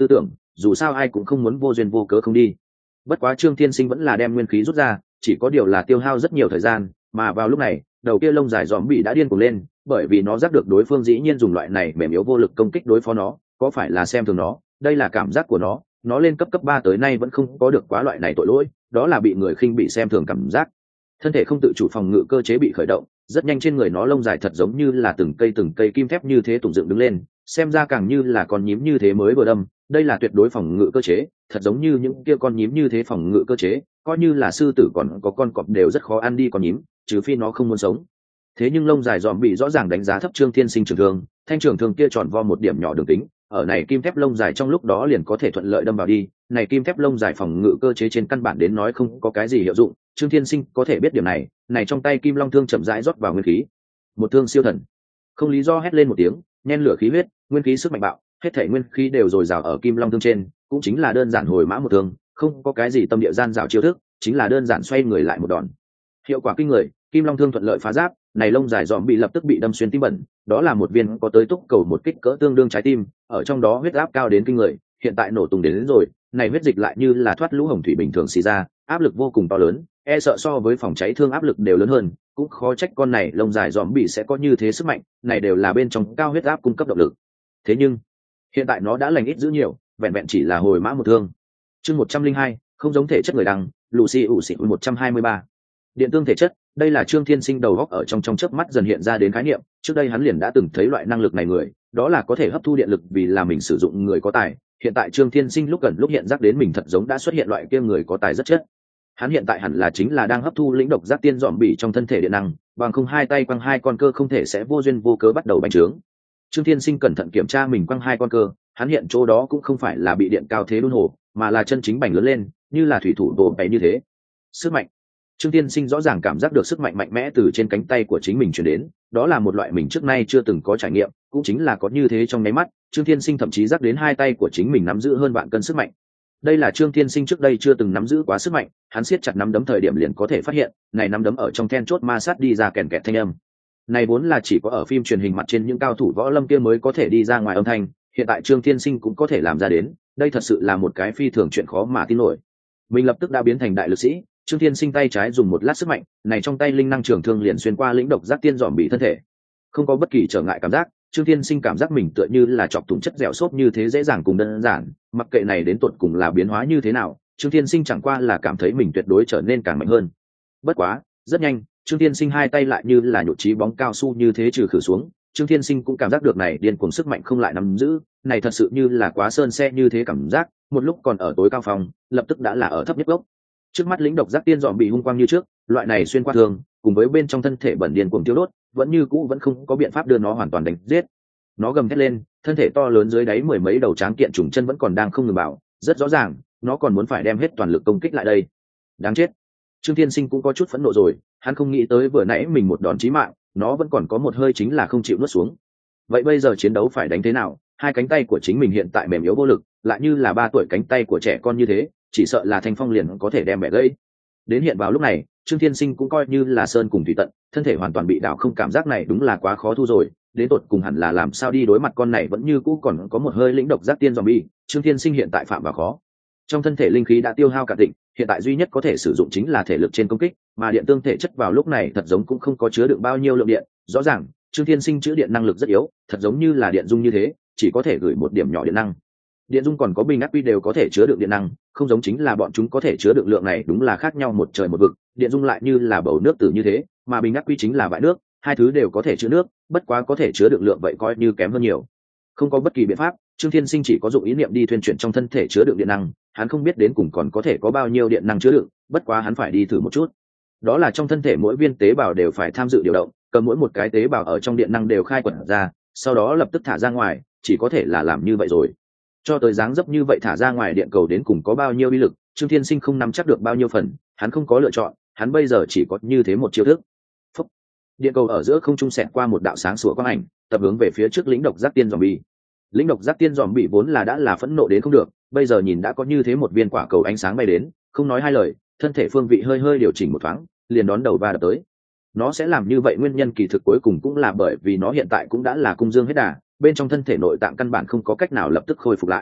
dù sao ai cũng không muốn vô duyên vô cớ không đi. Bất quá Trương Thiên Sinh vẫn là đem nguyên khí rút ra, chỉ có điều là tiêu hao rất nhiều thời gian, mà vào lúc này đầu kia lông dài dòm bị đã điên cuồng lên, bởi vì nó giác được đối phương dĩ nhiên dùng loại này mềm yếu vô lực công kích đối phó nó, có phải là xem thường nó, đây là cảm giác của nó, nó lên cấp cấp ba tới nay vẫn không có được quá loại này tội lỗi, đó là bị người khinh bị xem thường cảm giác. Thân thể không tự chủ phòng ngự cơ chế bị khởi động, rất nhanh trên người nó lông dài thật giống như là từng cây từng cây kim thép như thế tùng dựng đứng lên, xem ra càng như là con nhím như thế mới vừa đâm, đây là tuyệt đối phòng ngự cơ chế, thật giống như những kia con nhím như thế phòng ngự cơ chế, coi như là sư tử còn có con cọp đều rất khó ăn đi con nhím, trừ phi nó không muốn sống. Thế nhưng lông dài dòm bị rõ ràng đánh giá thấp Trương Thiên Sinh trường thương, thanh trường thương kia tròn vo một điểm nhỏ đường tính, ở này kim thép lông dài trong lúc đó liền có thể thuận lợi đâm vào đi, này kim thép lông dài phòng ngự cơ chế trên căn bản đến nói không có cái gì hiệu dụng, Trương Thiên Sinh có thể biết điểm này, này trong tay kim long thương chậm rãi rót vào nguyên khí. Một thương siêu thần. Không lý do hét lên một tiếng, nhen lửa khí huyết, nguyên khí sức mạnh bạo, hết thảy nguyên khí đều dồi dào ở kim long thương trên, cũng chính là đơn giản hồi mã một thương, không có cái gì tâm địa gian dảo chiêu thức, chính là đơn giản xoay người lại một đòn. Hiệu quả kinh người, kim long thương thuận lợi phá giáp, này lông dài dòm bị lập tức bị đâm xuyên tim bẩn, đó là một viên có tới túc cầu một kích cỡ tương đương trái tim, ở trong đó huyết áp cao đến kinh người, hiện tại nổ tung đến, đến rồi, này huyết dịch lại như là thoát lũ hồng thủy bình thường xì ra, áp lực vô cùng to lớn, e sợ so với phòng cháy thương áp lực đều lớn hơn, cũng khó trách con này lông dài dòm bị sẽ có như thế sức mạnh, này đều là bên trong cao huyết áp cung cấp động lực. Thế nhưng hiện tại nó đã lành ít dữ nhiều, vẹn vẹn chỉ là hồi mã một thương. Chương một trăm linh hai, không giống thể chất người đăng, Lucy ủ xịn một trăm hai mươi ba. Điện tương thể chất, đây là Trương Thiên Sinh đầu góc ở trong trong chớp mắt dần hiện ra đến khái niệm, trước đây hắn liền đã từng thấy loại năng lực này người, đó là có thể hấp thu điện lực vì là mình sử dụng người có tài, hiện tại Trương Thiên Sinh lúc gần lúc hiện giác đến mình thật giống đã xuất hiện loại kia người có tài rất chất. Hắn hiện tại hẳn là chính là đang hấp thu lĩnh độc giác tiên dòm bỉ trong thân thể điện năng, bằng không hai tay quăng hai con cơ không thể sẽ vô duyên vô cớ bắt đầu bành trướng. Trương Thiên Sinh cẩn thận kiểm tra mình quăng hai con cơ, hắn hiện chỗ đó cũng không phải là bị điện cao thế đun hồ, mà là chân chính bành lớn lên, như là thủy thủ tổ bày như thế. Sức mạnh. Trương Thiên Sinh rõ ràng cảm giác được sức mạnh mạnh mẽ từ trên cánh tay của chính mình truyền đến, đó là một loại mình trước nay chưa từng có trải nghiệm, cũng chính là có như thế trong nháy mắt, Trương Thiên Sinh thậm chí giác đến hai tay của chính mình nắm giữ hơn vạn cân sức mạnh. Đây là Trương Thiên Sinh trước đây chưa từng nắm giữ quá sức mạnh, hắn siết chặt nắm đấm thời điểm liền có thể phát hiện, này nắm đấm ở trong then chốt ma sát đi ra kèn kẹt thanh âm. Này vốn là chỉ có ở phim truyền hình mặt trên những cao thủ võ lâm kia mới có thể đi ra ngoài âm thanh, hiện tại Trương Thiên Sinh cũng có thể làm ra đến, đây thật sự là một cái phi thường chuyện khó mà tin nổi. Mình lập tức đã biến thành đại lực sĩ, Trương Thiên Sinh tay trái dùng một lát sức mạnh, này trong tay linh năng trường thương liền xuyên qua lĩnh độc giác tiên dòm bị thân thể. Không có bất kỳ trở ngại cảm giác, Trương Thiên Sinh cảm giác mình tựa như là chọc thủng chất dẻo xốp như thế dễ dàng cùng đơn giản, mặc kệ này đến tột cùng là biến hóa như thế nào, Trương Thiên Sinh chẳng qua là cảm thấy mình tuyệt đối trở nên càng mạnh hơn. Bất quá, rất nhanh, Trương Thiên Sinh hai tay lại như là nhụt chí bóng cao su như thế trừ khử xuống, Trương Thiên Sinh cũng cảm giác được này điên cuồng sức mạnh không lại nắm giữ, này thật sự như là quá sơn xe như thế cảm giác, một lúc còn ở tối cao phòng, lập tức đã là ở thấp nhất gốc. Trước mắt lĩnh độc giác tiên dòm bị hung quang như trước, loại này xuyên qua thường, cùng với bên trong thân thể bẩn điên cuồng tiêu đốt, vẫn như cũ vẫn không có biện pháp đưa nó hoàn toàn đánh giết. Nó gầm thét lên, thân thể to lớn dưới đáy mười mấy đầu tráng kiện trùng chân vẫn còn đang không ngừng bảo, rất rõ ràng, nó còn muốn phải đem hết toàn lực công kích lại đây. Đáng chết. Trương Thiên Sinh cũng có chút phẫn nộ rồi, hắn không nghĩ tới vừa nãy mình một đòn chí mạng, nó vẫn còn có một hơi chính là không chịu nuốt xuống. Vậy bây giờ chiến đấu phải đánh thế nào? Hai cánh tay của chính mình hiện tại mềm yếu vô lực, lại như là ba tuổi cánh tay của trẻ con như thế, chỉ sợ là Thanh Phong liền có thể đem bẻ gãy. Đến hiện vào lúc này, Trương Thiên Sinh cũng coi như là sơn cùng thủy tận, thân thể hoàn toàn bị đảo không, cảm giác này đúng là quá khó thu rồi, đến tột cùng hẳn là làm sao đi đối mặt con này vẫn như cũ còn có một hơi lĩnh độc giác tiên zombie, Trương Thiên Sinh hiện tại phạm vào khó. Trong thân thể linh khí đã tiêu hao cả tịnh, hiện tại duy nhất có thể sử dụng chính là thể lực trên công kích, mà điện tương thể chất vào lúc này thật giống cũng không có chứa được bao nhiêu lượng điện, rõ ràng, Trương Thiên Sinh chữa điện năng lực rất yếu, thật giống như là điện dung như thế, chỉ có thể gửi một điểm nhỏ điện năng. Điện dung còn có bình ắc quy đều có thể chứa được điện năng, không giống chính là bọn chúng có thể chứa được lượng này đúng là khác nhau một trời một vực, điện dung lại như là bầu nước tử như thế, mà bình ắc quy chính là bãi nước, hai thứ đều có thể chứa nước, bất quá có thể chứa được lượng vậy coi như kém hơn nhiều. Không có bất kỳ biện pháp, Trương Thiên Sinh chỉ có dụng ý niệm đi thuyên chuyển trong thân thể chứa đựng điện năng, hắn không biết đến cùng còn có thể có bao nhiêu điện năng chứa đựng, bất quá hắn phải đi thử một chút. Đó là trong thân thể mỗi viên tế bào đều phải tham dự điều động, cầm mỗi một cái tế bào ở trong điện năng đều khai quật ra, sau đó lập tức thả ra ngoài, chỉ có thể là làm như vậy rồi. Cho tới dáng dấp như vậy thả ra ngoài điện cầu đến cùng có bao nhiêu uy lực, Trương Thiên Sinh không nắm chắc được bao nhiêu phần, hắn không có lựa chọn, hắn bây giờ chỉ có như thế một chiêu thức. Phúc. Điện cầu ở giữa không trung xẹt qua một đạo sáng sủa quang ảnh, tập hướng về phía trước lĩnh độc giác tiên zombie. Lĩnh độc giác tiên dòm bị vốn là đã là phẫn nộ đến không được, bây giờ nhìn đã có như thế một viên quả cầu ánh sáng bay đến, không nói hai lời, thân thể phương vị hơi hơi điều chỉnh một thoáng, liền đón đầu va đập tới. Nó sẽ làm như vậy nguyên nhân kỳ thực cuối cùng cũng là bởi vì nó hiện tại cũng đã là cung dương hết đà, bên trong thân thể nội tạng căn bản không có cách nào lập tức khôi phục lại.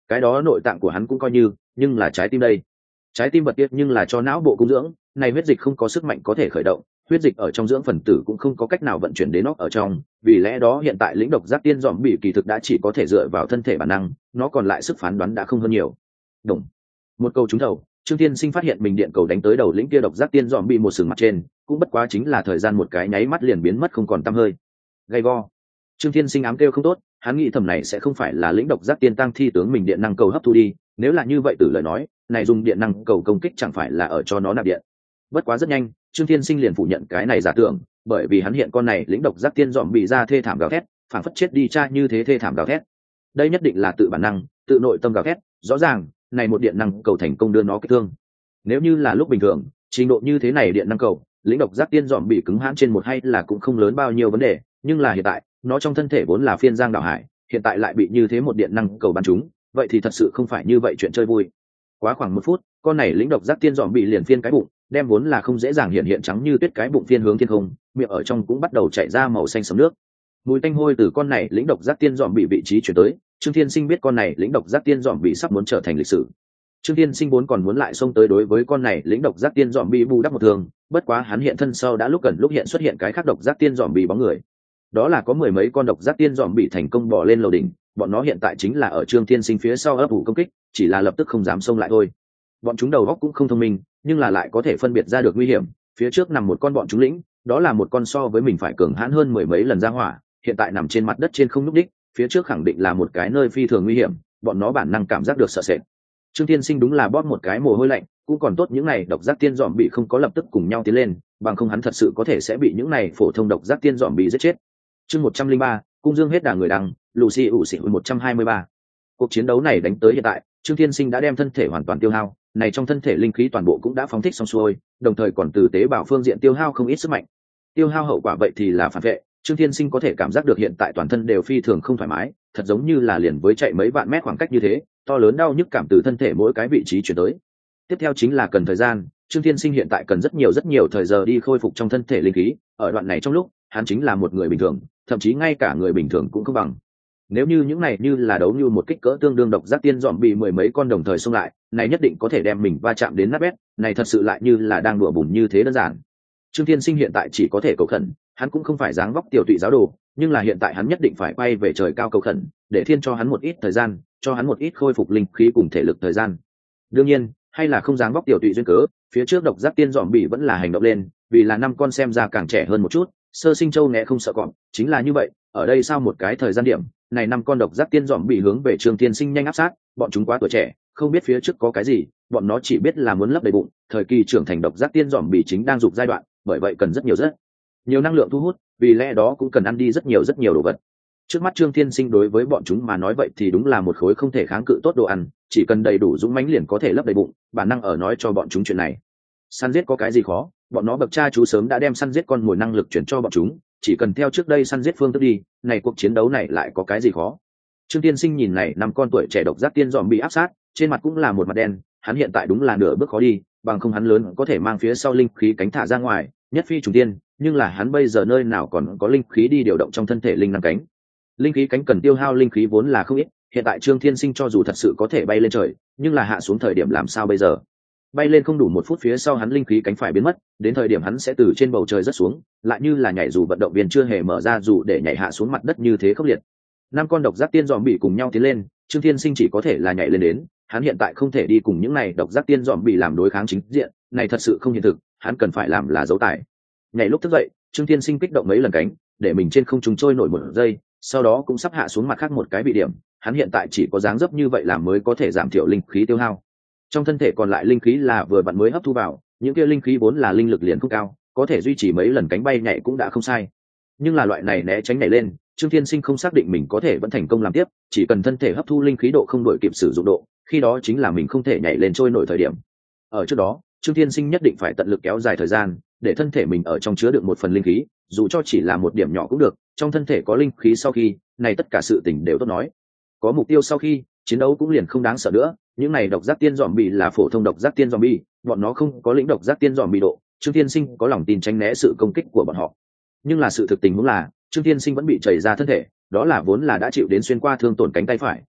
cái đó nội tạng của hắn cũng coi như, nhưng là trái tim đây. Trái tim vật tiết nhưng là cho não bộ cung dưỡng, này huyết dịch không có sức mạnh có thể khởi động, huyết dịch ở trong dưỡng phần tử cũng không có cách nào vận chuyển đến óc ở trong, vì lẽ đó hiện tại lĩnh độc giác tiên dòm bị kỳ thực đã chỉ có thể dựa vào thân thể bản năng, nó còn lại sức phán đoán đã không hơn nhiều. Đồng. Một câu trúng đầu, Trương Thiên Sinh phát hiện mình điện cầu đánh tới đầu lĩnh kia độc giác tiên dòm bị một sừng mặt trên, cũng bất quá chính là thời gian một cái nháy mắt liền biến mất không còn tăm hơi. Gay go. Trương Thiên Sinh ám kêu không tốt, hắn nghĩ thầm này sẽ không phải là lĩnh độc giác tiên tăng thi tướng mình điện năng cầu hấp thu đi, nếu là như vậy từ lời nói, này dùng điện năng cầu công kích chẳng phải là ở cho nó nạp điện. Bất quá rất nhanh, Trương Thiên Sinh liền phủ nhận cái này giả tưởng, bởi vì hắn hiện con này lĩnh độc giác tiên dòm bị ra thê thảm gào thét, phản phất chết đi cha như thế thê thảm gào thét. Đây nhất định là tự bản năng, tự nội tâm gào thét, rõ ràng, này một điện năng cầu thành công đưa nó kích thương. Nếu như là lúc bình thường, trình độ như thế này điện năng cầu, lĩnh độc giác tiên dòm bị cứng hãn trên một hay là cũng không lớn bao nhiêu vấn đề, nhưng là hiện tại, nó trong thân thể vốn là phiên giang đảo hải, hiện tại lại bị như thế một điện năng cầu bắn trúng, vậy thì thật sự không phải như vậy chuyện chơi vui. Quá khoảng một phút, con này lĩnh độc giác tiên dòm bị liền phiên cái bụng, đem vốn là không dễ dàng hiện hiện trắng như tuyết cái bụng phiên hướng thiên không, miệng ở trong cũng bắt đầu chảy ra màu xanh sẫm nước. Mùi tanh hôi từ con này lĩnh độc giác tiên dòm bị vị trí chuyển tới, Trương Thiên Sinh biết con này lĩnh độc giác tiên dòm bị sắp muốn trở thành lịch sử. Trương Thiên Sinh vốn còn muốn lại xông tới đối với con này lĩnh độc giác tiên dòm bị bù đắp một thường, bất quá hắn hiện thân sau đã lúc gần lúc hiện xuất hiện cái khác độc giác tiên dòm bị bóng người. Đó là có mười mấy con độc giác tiên dòm bị thành công bò lên lầu đỉnh, bọn nó hiện tại chính là ở Trương Thiên Sinh phía sau ấp ủ công kích, chỉ là lập tức không dám xông lại thôi. Bọn chúng đầu óc cũng không thông minh, nhưng là lại có thể phân biệt ra được nguy hiểm, phía trước nằm một con bọn chúng lĩnh, đó là một con so với mình phải cường hãn hơn mười mấy lần ra hỏa, hiện tại nằm trên mặt đất trên không nhúc đích, phía trước khẳng định là một cái nơi phi thường nguy hiểm, bọn nó bản năng cảm giác được sợ sệt. Trương Thiên Sinh đúng là bóp một cái mồ hôi lạnh, cũng còn tốt những này độc giác tiên dòm bị không có lập tức cùng nhau tiến lên, bằng không hắn thật sự có thể sẽ bị những này phổ thông độc giác tiên dòm bị giết chết. Chương một trăm linh ba, cung dương hết đà người đăng, Lucy ủ xỉ một trăm hai mươi ba. Cuộc chiến đấu này đánh tới hiện tại, Trương Thiên Sinh đã đem thân thể hoàn toàn tiêu hao, này trong thân thể linh khí toàn bộ cũng đã phóng thích xong xuôi, đồng thời còn từ tế bào phương diện tiêu hao không ít sức mạnh. Tiêu hao hậu quả vậy thì là phản vệ, Trương Thiên Sinh có thể cảm giác được hiện tại toàn thân đều phi thường không thoải mái, thật giống như là liền với chạy mấy vạn mét khoảng cách như thế, to lớn đau nhức cảm từ thân thể mỗi cái vị trí chuyển tới. Tiếp theo chính là cần thời gian, Trương Thiên Sinh hiện tại cần rất nhiều rất nhiều thời giờ đi khôi phục trong thân thể linh khí, ở đoạn này trong lúc, hắn chính là một người bình thường, thậm chí ngay cả người bình thường cũng không bằng. Nếu như những này như là đấu như một kích cỡ tương đương độc giác tiên dòm bị mười mấy con đồng thời xông lại, này nhất định có thể đem mình va chạm đến nát bét, này thật sự lại như là đang đùa bùn như thế đơn giản. Trương Thiên Sinh hiện tại chỉ có thể cầu khẩn, hắn cũng không phải dáng vóc tiểu tụy giáo đồ, nhưng là hiện tại hắn nhất định phải bay về trời cao cầu khẩn, để thiên cho hắn một ít thời gian, cho hắn một ít khôi phục linh khí cùng thể lực thời gian. Đương nhiên, hay là không dáng vóc tiểu tụy duyên cớ, phía trước độc giác tiên dòm bị vẫn là hành động lên, vì là năm con xem ra càng trẻ hơn một chút, sơ sinh châu nghe không sợ cọp, chính là như vậy, ở đây sau một cái thời gian điểm, này năm con độc giác tiên dòm bị hướng về Trương Thiên Sinh nhanh áp sát, bọn chúng quá tuổi trẻ, không biết phía trước có cái gì, bọn nó chỉ biết là muốn lấp đầy bụng, thời kỳ trưởng thành độc giác tiên dòm bị chính đang dục giai đoạn, bởi vậy cần rất nhiều rất nhiều năng lượng thu hút, vì lẽ đó cũng cần ăn đi rất nhiều rất nhiều đồ vật. Trước mắt Trương Thiên Sinh đối với bọn chúng mà nói vậy thì đúng là một khối không thể kháng cự tốt đồ ăn, chỉ cần đầy đủ dũng mãnh liền có thể lấp đầy bụng, bản năng ở nói cho bọn chúng chuyện này. Săn giết có cái gì khó, bọn nó bậc cha chú sớm đã đem săn giết con mồi năng lực chuyển cho bọn chúng, chỉ cần theo trước đây săn giết phương thức đi, này cuộc chiến đấu này lại có cái gì khó. Trương Thiên Sinh nhìn này năm con tuổi trẻ độc giác tiên dòm bị áp sát, trên mặt cũng là một mặt đen, hắn hiện tại đúng là nửa bước khó đi, bằng không hắn lớn có thể mang phía sau linh khí cánh thả ra ngoài, nhất phi trùng tiên, nhưng là hắn bây giờ nơi nào còn có linh khí đi điều động trong thân thể linh năng cánh. Linh khí cánh cần tiêu hao linh khí vốn là không ít, hiện tại Trương Thiên Sinh cho dù thật sự có thể bay lên trời, nhưng là hạ xuống thời điểm làm sao bây giờ? Bay lên không đủ một phút phía sau hắn linh khí cánh phải biến mất, đến thời điểm hắn sẽ từ trên bầu trời rớt xuống, lại như là nhảy dù vận động viên chưa hề mở ra dù để nhảy hạ xuống mặt đất như thế khốc liệt. Năm con độc giác tiên dòm bị cùng nhau tiến lên, Trương Thiên Sinh chỉ có thể là nhảy lên đến, hắn hiện tại không thể đi cùng những này độc giác tiên dòm bị làm đối kháng chính diện, này thật sự không hiện thực, hắn cần phải làm là dấu tài. Nhảy lúc thức dậy, Trương Thiên Sinh kích động mấy lần cánh, để mình trên không trung trôi nổi một giây, sau đó cũng sắp hạ xuống mặt khác một cái vị điểm, hắn hiện tại chỉ có dáng dấp như vậy làm mới có thể giảm thiểu linh khí tiêu hao. Trong thân thể còn lại linh khí là vừa vặn mới hấp thu vào, những kia linh khí vốn là linh lực liền không cao, có thể duy trì mấy lần cánh bay nhảy cũng đã không sai. Nhưng là loại này né tránh nhảy lên, Trương Thiên Sinh không xác định mình có thể vẫn thành công làm tiếp, chỉ cần thân thể hấp thu linh khí độ không đổi kịp sử dụng độ, khi đó chính là mình không thể nhảy lên trôi nổi thời điểm. Ở trước đó, Trương Thiên Sinh nhất định phải tận lực kéo dài thời gian, để thân thể mình ở trong chứa được một phần linh khí, dù cho chỉ là một điểm nhỏ cũng được, trong thân thể có linh khí sau khi, này tất cả sự tình đều tốt nói. Có mục tiêu sau khi, chiến đấu cũng liền không đáng sợ nữa, những này độc giác tiên dòm bị là phổ thông độc giác tiên dòm bị, bọn nó không có lĩnh độc giác tiên dòm bị độ, Trương Thiên Sinh có lòng tin tránh né sự công kích của bọn họ. Nhưng là sự thực tình huống là, Trương Thiên Sinh vẫn bị chảy ra thân thể, đó là vốn là đã chịu đến xuyên qua thương tổn cánh tay phải,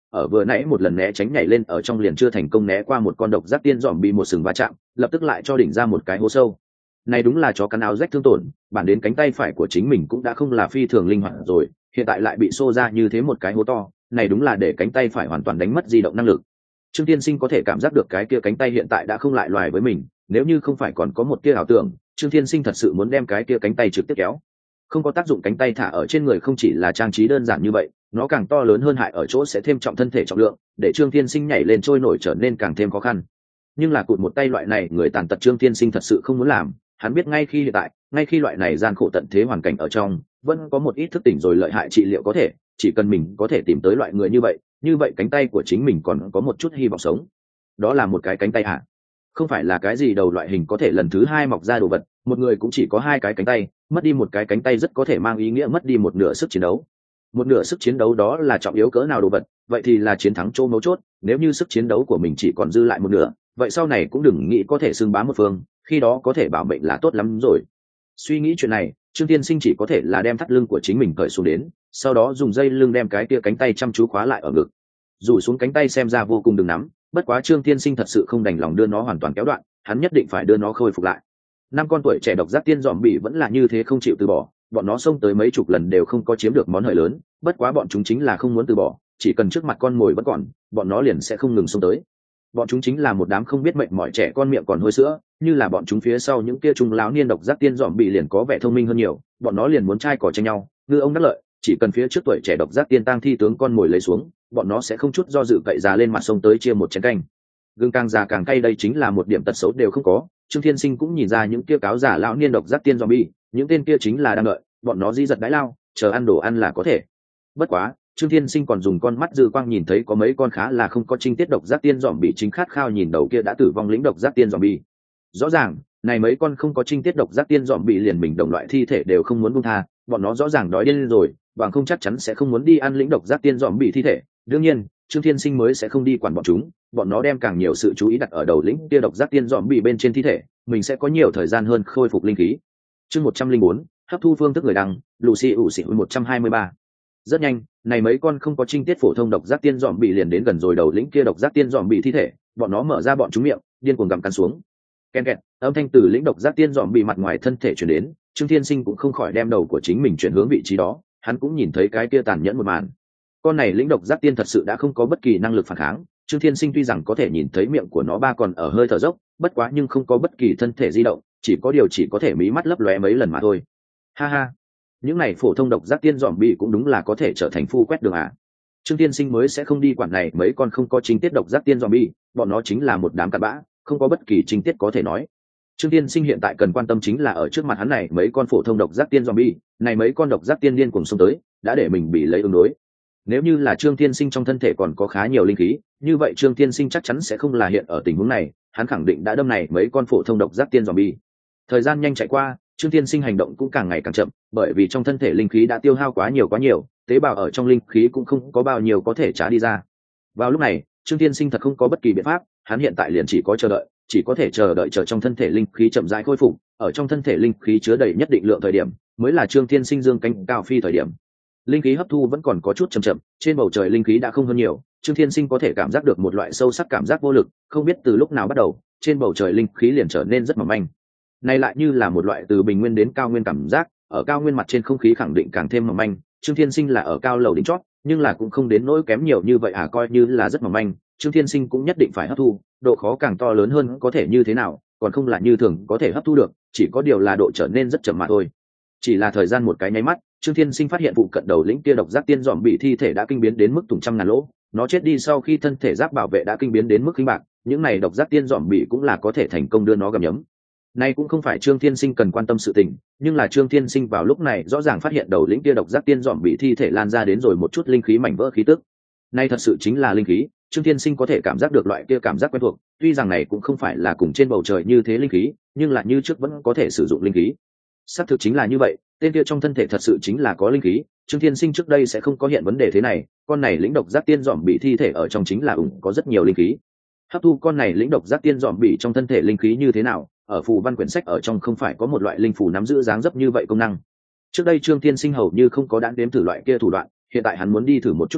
ở vừa nãy một lần né tránh nhảy lên ở trong liền chưa thành công né qua một con độc giác tiên dòm bị một sừng va chạm, lập tức lại cho đỉnh ra một cái hố sâu. Này đúng là chó cắn áo rách thương tổn, bản đến cánh tay phải của chính mình cũng đã không là phi thường linh hoạt rồi, hiện tại lại bị xô ra như thế một cái hố to, này đúng là để cánh tay phải hoàn toàn đánh mất di động năng lực. Trương Tiên Sinh có thể cảm giác được cái kia cánh tay hiện tại đã không lại loài với mình, nếu như không phải còn có một tia ảo tưởng, Trương Tiên Sinh thật sự muốn đem cái kia cánh tay trực tiếp kéo. Không có tác dụng cánh tay thả ở trên người không chỉ là trang trí đơn giản như vậy, nó càng to lớn hơn hại ở chỗ sẽ thêm trọng thân thể trọng lượng, để Trương Tiên Sinh nhảy lên trôi nổi trở nên càng thêm khó khăn. Nhưng là cụt một tay loại này người tàn tật Trương Tiên Sinh thật sự không muốn làm, hắn biết ngay khi hiện tại, ngay khi loại này gian khổ tận thế hoàn cảnh ở trong, vẫn có một ít thức tỉnh rồi lợi hại trị liệu có thể, chỉ cần mình có thể tìm tới loại người như vậy, như vậy cánh tay của chính mình còn có một chút hy vọng sống. Đó là một cái cánh tay hả? Không phải là cái gì đầu loại hình có thể lần thứ hai mọc ra đồ vật, một người cũng chỉ có hai cái cánh tay, mất đi một cái cánh tay rất có thể mang ý nghĩa mất đi một nửa sức chiến đấu. Một nửa sức chiến đấu đó là trọng yếu cỡ nào đồ vật, vậy thì là chiến thắng chỗ mấu chốt, nếu như sức chiến đấu của mình chỉ còn dư lại một nửa, vậy sau này cũng đừng nghĩ có thể xưng bá một phương, khi đó có thể bảo mệnh là tốt lắm rồi. Suy nghĩ chuyện này, Trương Tiên Sinh chỉ có thể là đem thắt lưng của chính mình cởi xuống đến, sau đó dùng dây lưng đem cái kia cánh tay chăm chú khóa lại ở ngực. Rủ xuống cánh tay xem ra vô cùng đừng nắm, bất quá Trương Tiên Sinh thật sự không đành lòng đưa nó hoàn toàn kéo đoạn, hắn nhất định phải đưa nó khôi phục lại. Năm con tuổi trẻ độc giác tiên dòm bị vẫn là như thế không chịu từ bỏ, bọn nó xông tới mấy chục lần đều không có chiếm được món hời lớn, bất quá bọn chúng chính là không muốn từ bỏ, chỉ cần trước mặt con mồi vẫn còn, bọn nó liền sẽ không ngừng xông tới. Bọn chúng chính là một đám không biết mệnh mỏi trẻ con miệng còn hôi sữa, như là bọn chúng phía sau những kia trung láo niên độc giác tiên dòm bị liền có vẻ thông minh hơn nhiều, bọn nó liền muốn trai cỏ tranh nhau, ngư ông đắc lợi, chỉ cần phía trước tuổi trẻ độc giác tiên tang thi tướng con mồi lấy xuống, bọn nó sẽ không chút do dự cậy già lên mặt sông tới chia một chén canh. Gương càng già càng cay, đây chính là một điểm tật xấu đều không có. Trương Thiên Sinh cũng nhìn ra những kia cáo giả lão niên độc giác tiên zombie, những tên kia chính là đang đợi bọn nó di giật đái lao, chờ ăn đồ ăn là có thể. Bất quá, Trương Thiên Sinh còn dùng con mắt dư quang nhìn thấy có mấy con khá là không có trinh tiết độc giác tiên zombie chính khát khao nhìn đầu kia đã tử vong lĩnh độc giác tiên zombie. Rõ ràng, này mấy con không có trinh tiết độc giác tiên zombie liền mình đồng loại thi thể đều không muốn buông tha, bọn nó rõ ràng đói điên rồi, bằng không chắc chắn sẽ không muốn đi ăn lĩnh độc giác tiên zombie thi thể. Đương nhiên, Trương Thiên Sinh mới sẽ không đi quản bọn chúng, bọn nó đem càng nhiều sự chú ý đặt ở đầu lĩnh kia độc giác tiên dòm bị bên trên thi thể, mình sẽ có nhiều thời gian hơn khôi phục linh khí. Chương một trăm linh bốn, hấp thu phương thức người đăng, Lucy ủ xỉ một trăm hai mươi ba. Rất nhanh, này mấy con không có trinh tiết phổ thông độc giác tiên dòm bị liền đến gần rồi đầu lĩnh kia độc giác tiên dòm bị thi thể, bọn nó mở ra bọn chúng miệng, điên cuồng gặm cắn xuống. Ken kẹt, âm thanh từ lĩnh độc giác tiên dòm bị mặt ngoài thân thể truyền đến, Trương Thiên Sinh cũng không khỏi đem đầu của chính mình chuyển hướng vị trí đó, hắn cũng nhìn thấy cái kia tàn nhẫn một màn. Con này lĩnh độc giác tiên thật sự đã không có bất kỳ năng lực phản kháng, Trương Thiên Sinh tuy rằng có thể nhìn thấy miệng của nó ba còn ở hơi thở dốc, bất quá nhưng không có bất kỳ thân thể di động, chỉ có điều chỉ có thể mí mắt lấp lóe mấy lần mà thôi. Ha ha, những này phổ thông độc giác tiên dòm bị cũng đúng là có thể trở thành phu quét đường à. Trương Thiên Sinh mới sẽ không đi quản này mấy con không có chính tiết độc giác tiên dòm bị, bọn nó chính là một đám cặn bã, không có bất kỳ chính tiết có thể nói. Trương Thiên Sinh hiện tại cần quan tâm chính là ở trước mặt hắn này mấy con phổ thông độc giác tiên zombie, này mấy con độc giác tiên điên cuồng xông tới, đã để mình bị lấy ứng đối. Nếu như là Trương Thiên Sinh trong thân thể còn có khá nhiều linh khí, như vậy Trương Thiên Sinh chắc chắn sẽ không là hiện ở tình huống này, hắn khẳng định đã đâm này mấy con phổ thông độc giác tiên zombie. Thời gian nhanh chạy qua, Trương Thiên Sinh hành động cũng càng ngày càng chậm, bởi vì trong thân thể linh khí đã tiêu hao quá nhiều quá nhiều, tế bào ở trong linh khí cũng không có bao nhiêu có thể trả đi ra. Vào lúc này, Trương Thiên Sinh thật không có bất kỳ biện pháp, hắn hiện tại liền chỉ có chờ đợi, chỉ có thể chờ đợi chờ trong thân thể linh khí chậm rãi khôi phục, ở trong thân thể linh khí chứa đầy nhất định lượng thời điểm, mới là Trương Thiên Sinh dương cánh cao phi thời điểm. Linh khí hấp thu vẫn còn có chút chậm chậm, trên bầu trời linh khí đã không hơn nhiều, Trương Thiên Sinh có thể cảm giác được một loại sâu sắc cảm giác vô lực, không biết từ lúc nào bắt đầu, trên bầu trời linh khí liền trở nên rất mỏng manh. Này lại như là một loại từ bình nguyên đến cao nguyên cảm giác, ở cao nguyên mặt trên không khí khẳng định càng thêm mỏng manh, Trương Thiên Sinh là ở cao lầu đỉnh chót, nhưng là cũng không đến nỗi kém nhiều như vậy à, coi như là rất mỏng manh, Trương Thiên Sinh cũng nhất định phải hấp thu, độ khó càng to lớn hơn có thể như thế nào, còn không là như thường có thể hấp thu được, chỉ có điều là độ trở nên rất chậm mà thôi. Chỉ là thời gian một cái nháy mắt, Trương Thiên Sinh phát hiện vụ cận đầu lĩnh kia độc giác tiên dòm bị thi thể đã kinh biến đến mức tùng trăm ngàn lỗ, nó chết đi sau khi thân thể giáp bảo vệ đã kinh biến đến mức khinh bạc, những này độc giác tiên dòm bị cũng là có thể thành công đưa nó gặm nhấm. Nay cũng không phải Trương Thiên Sinh cần quan tâm sự tình, nhưng là Trương Thiên Sinh vào lúc này rõ ràng phát hiện đầu lĩnh kia độc giác tiên dòm bị thi thể lan ra đến rồi một chút linh khí mảnh vỡ khí tức. Nay thật sự chính là linh khí, Trương Thiên Sinh có thể cảm giác được loại kia cảm giác quen thuộc, tuy rằng này cũng không phải là cùng trên bầu trời như thế linh khí, nhưng là như trước vẫn có thể sử dụng linh khí. Xác thực chính là như vậy, tên kia trong thân thể thật sự chính là có linh khí, Trương Thiên Sinh trước đây sẽ không có hiện vấn đề thế này, con này lĩnh độc giác tiên dòm bị thi thể ở trong chính là ủng có rất nhiều linh khí. Hấp thu con này lĩnh độc giác tiên dòm bị trong thân thể linh khí như thế nào, ở phù văn quyển sách ở trong không phải có một loại linh phù nắm giữ dáng dấp như vậy công năng. Trước đây Trương Thiên Sinh hầu như không có đã đếm thử loại kia thủ đoạn, hiện tại hắn muốn đi thử một chút tử,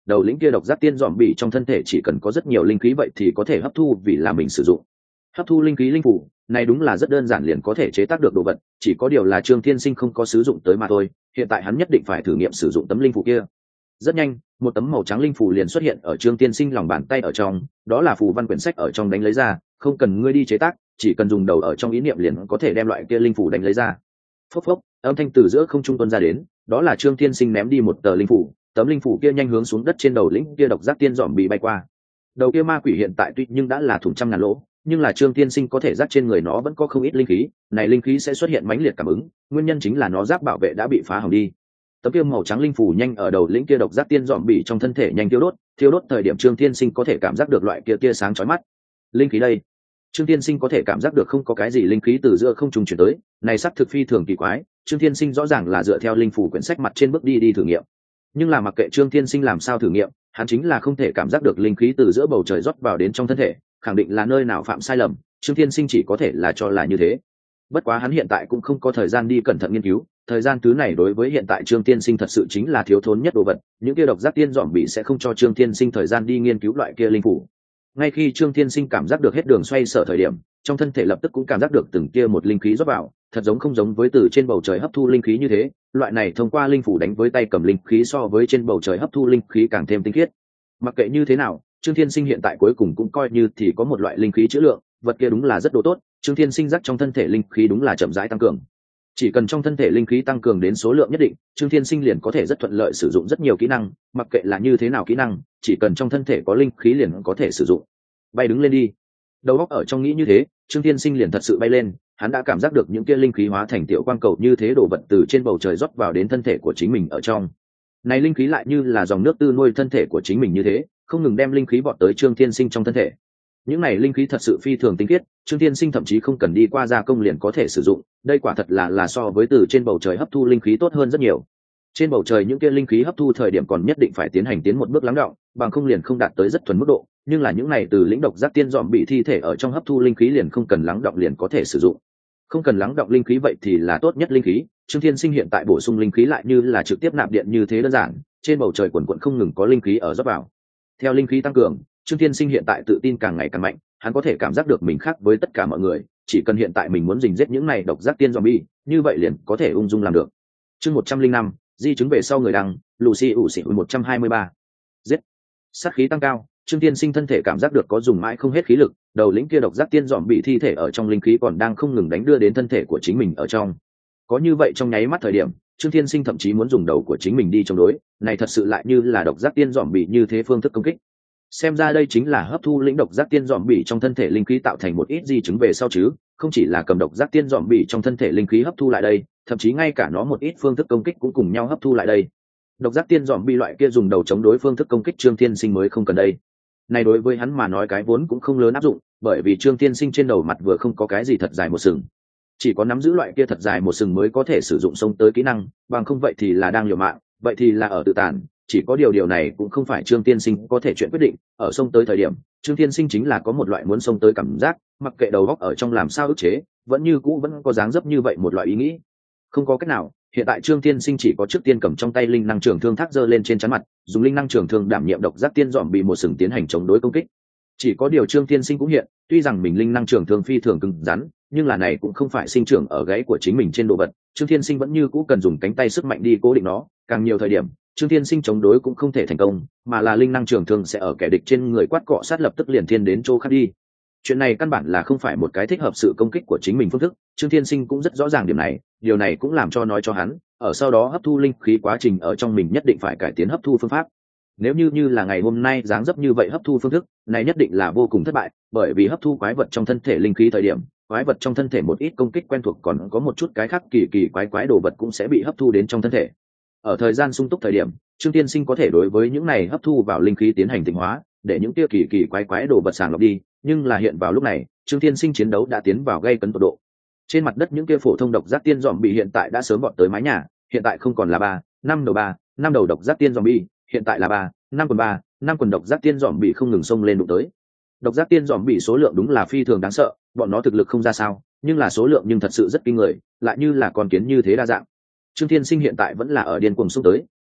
đầu lĩnh kia độc giác tiên dòm bỉ trong thân thể chỉ cần có rất nhiều linh khí vậy thì có thể hấp thu vì là mình sử dụng. Hấp thu linh khí linh phủ này đúng là rất đơn giản liền có thể chế tác được đồ vật, chỉ có điều là Trương Thiên Sinh không có sử dụng tới mà thôi. Hiện tại hắn nhất định phải thử nghiệm sử dụng tấm linh phủ kia. Rất nhanh, một tấm màu trắng linh phủ liền xuất hiện ở Trương Thiên Sinh lòng bàn tay ở trong, đó là phù văn quyển sách ở trong đánh lấy ra, không cần ngươi đi chế tác, chỉ cần dùng đầu ở trong ý niệm liền có thể đem loại kia linh phủ đánh lấy ra. Phốc phốc, âm thanh từ giữa không trung tuôn ra đến, đó là Trương Thiên Sinh ném đi một tờ linh phủ, tấm linh phủ kia nhanh hướng xuống đất trên đầu lĩnh kia độc giác tiên dòm bị bay qua. Đầu kia ma quỷ hiện tại tuy nhưng đã là thủng trăm ngàn lỗ, nhưng là Trương Thiên Sinh có thể giác trên người nó vẫn có không ít linh khí, này linh khí sẽ xuất hiện mãnh liệt cảm ứng, nguyên nhân chính là nó giáp bảo vệ đã bị phá hỏng đi. Tấm kia màu trắng linh phủ nhanh ở đầu lĩnh kia độc giác tiên dòm bị trong thân thể nhanh thiêu đốt, thiêu đốt thời điểm Trương Thiên Sinh có thể cảm giác được loại kia tia sáng chói mắt. Linh khí đây, Trương Thiên Sinh có thể cảm giác được không có cái gì linh khí từ giữa không trung chuyển tới, này sắc thực phi thường kỳ quái, Trương Thiên Sinh rõ ràng là dựa theo linh phủ quyển sách mặt trên bước đi đi thử nghiệm. Nhưng là mặc kệ Trương Thiên Sinh làm sao thử nghiệm, hắn chính là không thể cảm giác được linh khí từ giữa bầu trời rót vào đến trong thân thể, khẳng định là nơi nào phạm sai lầm, Trương Thiên Sinh chỉ có thể là cho là như thế. Bất quá hắn hiện tại cũng không có thời gian đi cẩn thận nghiên cứu, thời gian thứ này đối với hiện tại Trương Thiên Sinh thật sự chính là thiếu thốn nhất đồ vật, những kia độc giác tiên dòm bị sẽ không cho Trương Thiên Sinh thời gian đi nghiên cứu loại kia linh phủ. Ngay khi Trương Thiên Sinh cảm giác được hết đường xoay sở thời điểm, trong thân thể lập tức cũng cảm giác được từng kia một linh khí rót vào, thật giống không giống với từ trên bầu trời hấp thu linh khí như thế, loại này thông qua linh phủ đánh với tay cầm linh khí so với trên bầu trời hấp thu linh khí càng thêm tinh khiết. Mặc kệ như thế nào, Trương Thiên Sinh hiện tại cuối cùng cũng coi như thì có một loại linh khí chữ lượng, vật kia đúng là rất đồ tốt, Trương Thiên Sinh giác trong thân thể linh khí đúng là chậm rãi tăng cường. Chỉ cần trong thân thể linh khí tăng cường đến số lượng nhất định, Trương Thiên Sinh liền có thể rất thuận lợi sử dụng rất nhiều kỹ năng, mặc kệ là như thế nào kỹ năng, chỉ cần trong thân thể có linh khí liền có thể sử dụng. Bay đứng lên đi. Đầu óc ở trong nghĩ như thế, Trương Thiên Sinh liền thật sự bay lên, hắn đã cảm giác được những kia linh khí hóa thành tiểu quang cầu như thế đổ vật từ trên bầu trời rót vào đến thân thể của chính mình ở trong. Này linh khí lại như là dòng nước tư nuôi thân thể của chính mình như thế, không ngừng đem linh khí vọt tới Trương Thiên Sinh trong thân thể. Những này linh khí thật sự phi thường tinh khiết, Trương Thiên Sinh thậm chí không cần đi qua gia công liền có thể sử dụng, đây quả thật là là so với từ trên bầu trời hấp thu linh khí tốt hơn rất nhiều. Trên bầu trời những kia linh khí hấp thu thời điểm còn nhất định phải tiến hành tiến một bước lắng đọng, bằng không liền không đạt tới rất thuần mức độ, nhưng là những này từ lĩnh độc giác tiên dòm bị thi thể ở trong hấp thu linh khí liền không cần lắng đọng liền có thể sử dụng. Không cần lắng đọng linh khí vậy thì là tốt nhất linh khí, Trương Thiên Sinh hiện tại bổ sung linh khí lại như là trực tiếp nạp điện như thế đơn giản, trên bầu trời quần quần không ngừng có linh khí ở rót vào. Theo linh khí tăng cường, Trương Thiên Sinh hiện tại tự tin càng ngày càng mạnh, hắn có thể cảm giác được mình khác với tất cả mọi người, chỉ cần hiện tại mình muốn rình giết những này độc giác tiên zombie, như vậy liền có thể ung dung làm được. Chương một trăm linh năm, di chứng về sau người đăng, Lucy ủ xỉn một trăm hai mươi ba. Giết. Sát khí tăng cao, Trương Thiên Sinh thân thể cảm giác được có dùng mãi không hết khí lực, đầu lĩnh kia độc giác tiên zombie thi thể ở trong linh khí còn đang không ngừng đánh đưa đến thân thể của chính mình ở trong. Có như vậy trong nháy mắt thời điểm, Trương Thiên Sinh thậm chí muốn dùng đầu của chính mình đi chống đối, này thật sự lại như là độc giác tiên zombie như thế phương thức công kích. Xem ra đây chính là hấp thu lĩnh độc giác tiên dòm bỉ trong thân thể linh khí tạo thành một ít di chứng về sau chứ, không chỉ là cầm độc giác tiên dòm bỉ trong thân thể linh khí hấp thu lại đây, thậm chí ngay cả nó một ít phương thức công kích cũng cùng nhau hấp thu lại đây. Độc giác tiên dòm bỉ loại kia dùng đầu chống đối phương thức công kích Trương Thiên Sinh mới không cần đây. Này đối với hắn mà nói cái vốn cũng không lớn áp dụng, bởi vì Trương Thiên Sinh trên đầu mặt vừa không có cái gì thật dài một sừng, chỉ có nắm giữ loại kia thật dài một sừng mới có thể sử dụng xông tới kỹ năng, bằng không vậy thì là đang liều mạng, vậy thì là ở tự tàn. Chỉ có điều điều này cũng không phải Trương Thiên Sinh có thể chuyện quyết định, ở sông tới thời điểm Trương Thiên Sinh chính là có một loại muốn sông tới cảm giác, mặc kệ đầu óc ở trong làm sao ức chế, vẫn như cũ vẫn có dáng dấp như vậy một loại ý nghĩ. Không có cách nào, hiện tại Trương Thiên Sinh chỉ có trước tiên cầm trong tay linh năng trường thương thác giơ lên trên chắn mặt, dùng linh năng trường thương đảm nhiệm độc giác tiên dòm bị một sừng tiến hành chống đối công kích. Chỉ có điều Trương Thiên Sinh cũng hiện, tuy rằng mình linh năng trường thương phi thường cứng rắn, nhưng là này cũng không phải sinh trưởng ở gáy của chính mình trên đồ vật, Trương Thiên Sinh vẫn như cũ cần dùng cánh tay sức mạnh đi cố định nó, càng nhiều thời điểm Trương Thiên Sinh chống đối cũng không thể thành công, mà là linh năng trường thương sẽ ở kẻ địch trên người quát cọ sát lập tức liền thiên đến chỗ khác đi. Chuyện này căn bản là không phải một cái thích hợp sự công kích của chính mình phương thức, Trương Thiên Sinh cũng rất rõ ràng điểm này, điều này cũng làm cho nói cho hắn, ở sau đó hấp thu linh khí quá trình ở trong mình nhất định phải cải tiến hấp thu phương pháp. Nếu như như là ngày hôm nay dáng dấp như vậy hấp thu phương thức, này nhất định là vô cùng thất bại, bởi vì hấp thu quái vật trong thân thể linh khí thời điểm, quái vật trong thân thể một ít công kích quen thuộc còn có một chút cái khác kỳ kỳ quái quái đồ vật cũng sẽ bị hấp thu đến trong thân thể. Ở thời gian sung túc thời điểm, Trương Thiên Sinh có thể đối với những này hấp thu vào linh khí tiến hành tịnh hóa, để những kia kỳ kỳ quái quái đồ vật sàng lọc đi, nhưng là hiện vào lúc này, Trương Thiên Sinh chiến đấu đã tiến vào gây cấn tột độ. Trên mặt đất những kia phổ thông độc giác tiên dòm bị hiện tại đã sớm vọt tới mái nhà, hiện tại không còn là ba, năm đầu ba, năm đầu độc giác tiên dòm bị, hiện tại là ba, năm quần ba, năm quần độc giác tiên dòm bị không ngừng xông lên đụng tới. Độc giác tiên dòm bị số lượng đúng là phi thường đáng sợ, bọn nó thực lực không ra sao, nhưng là số lượng nhưng thật sự rất kinh người, lại như là con kiến như thế đa dạng. Trương Thiên Sinh hiện tại vẫn là ở điên cuồng xung tới,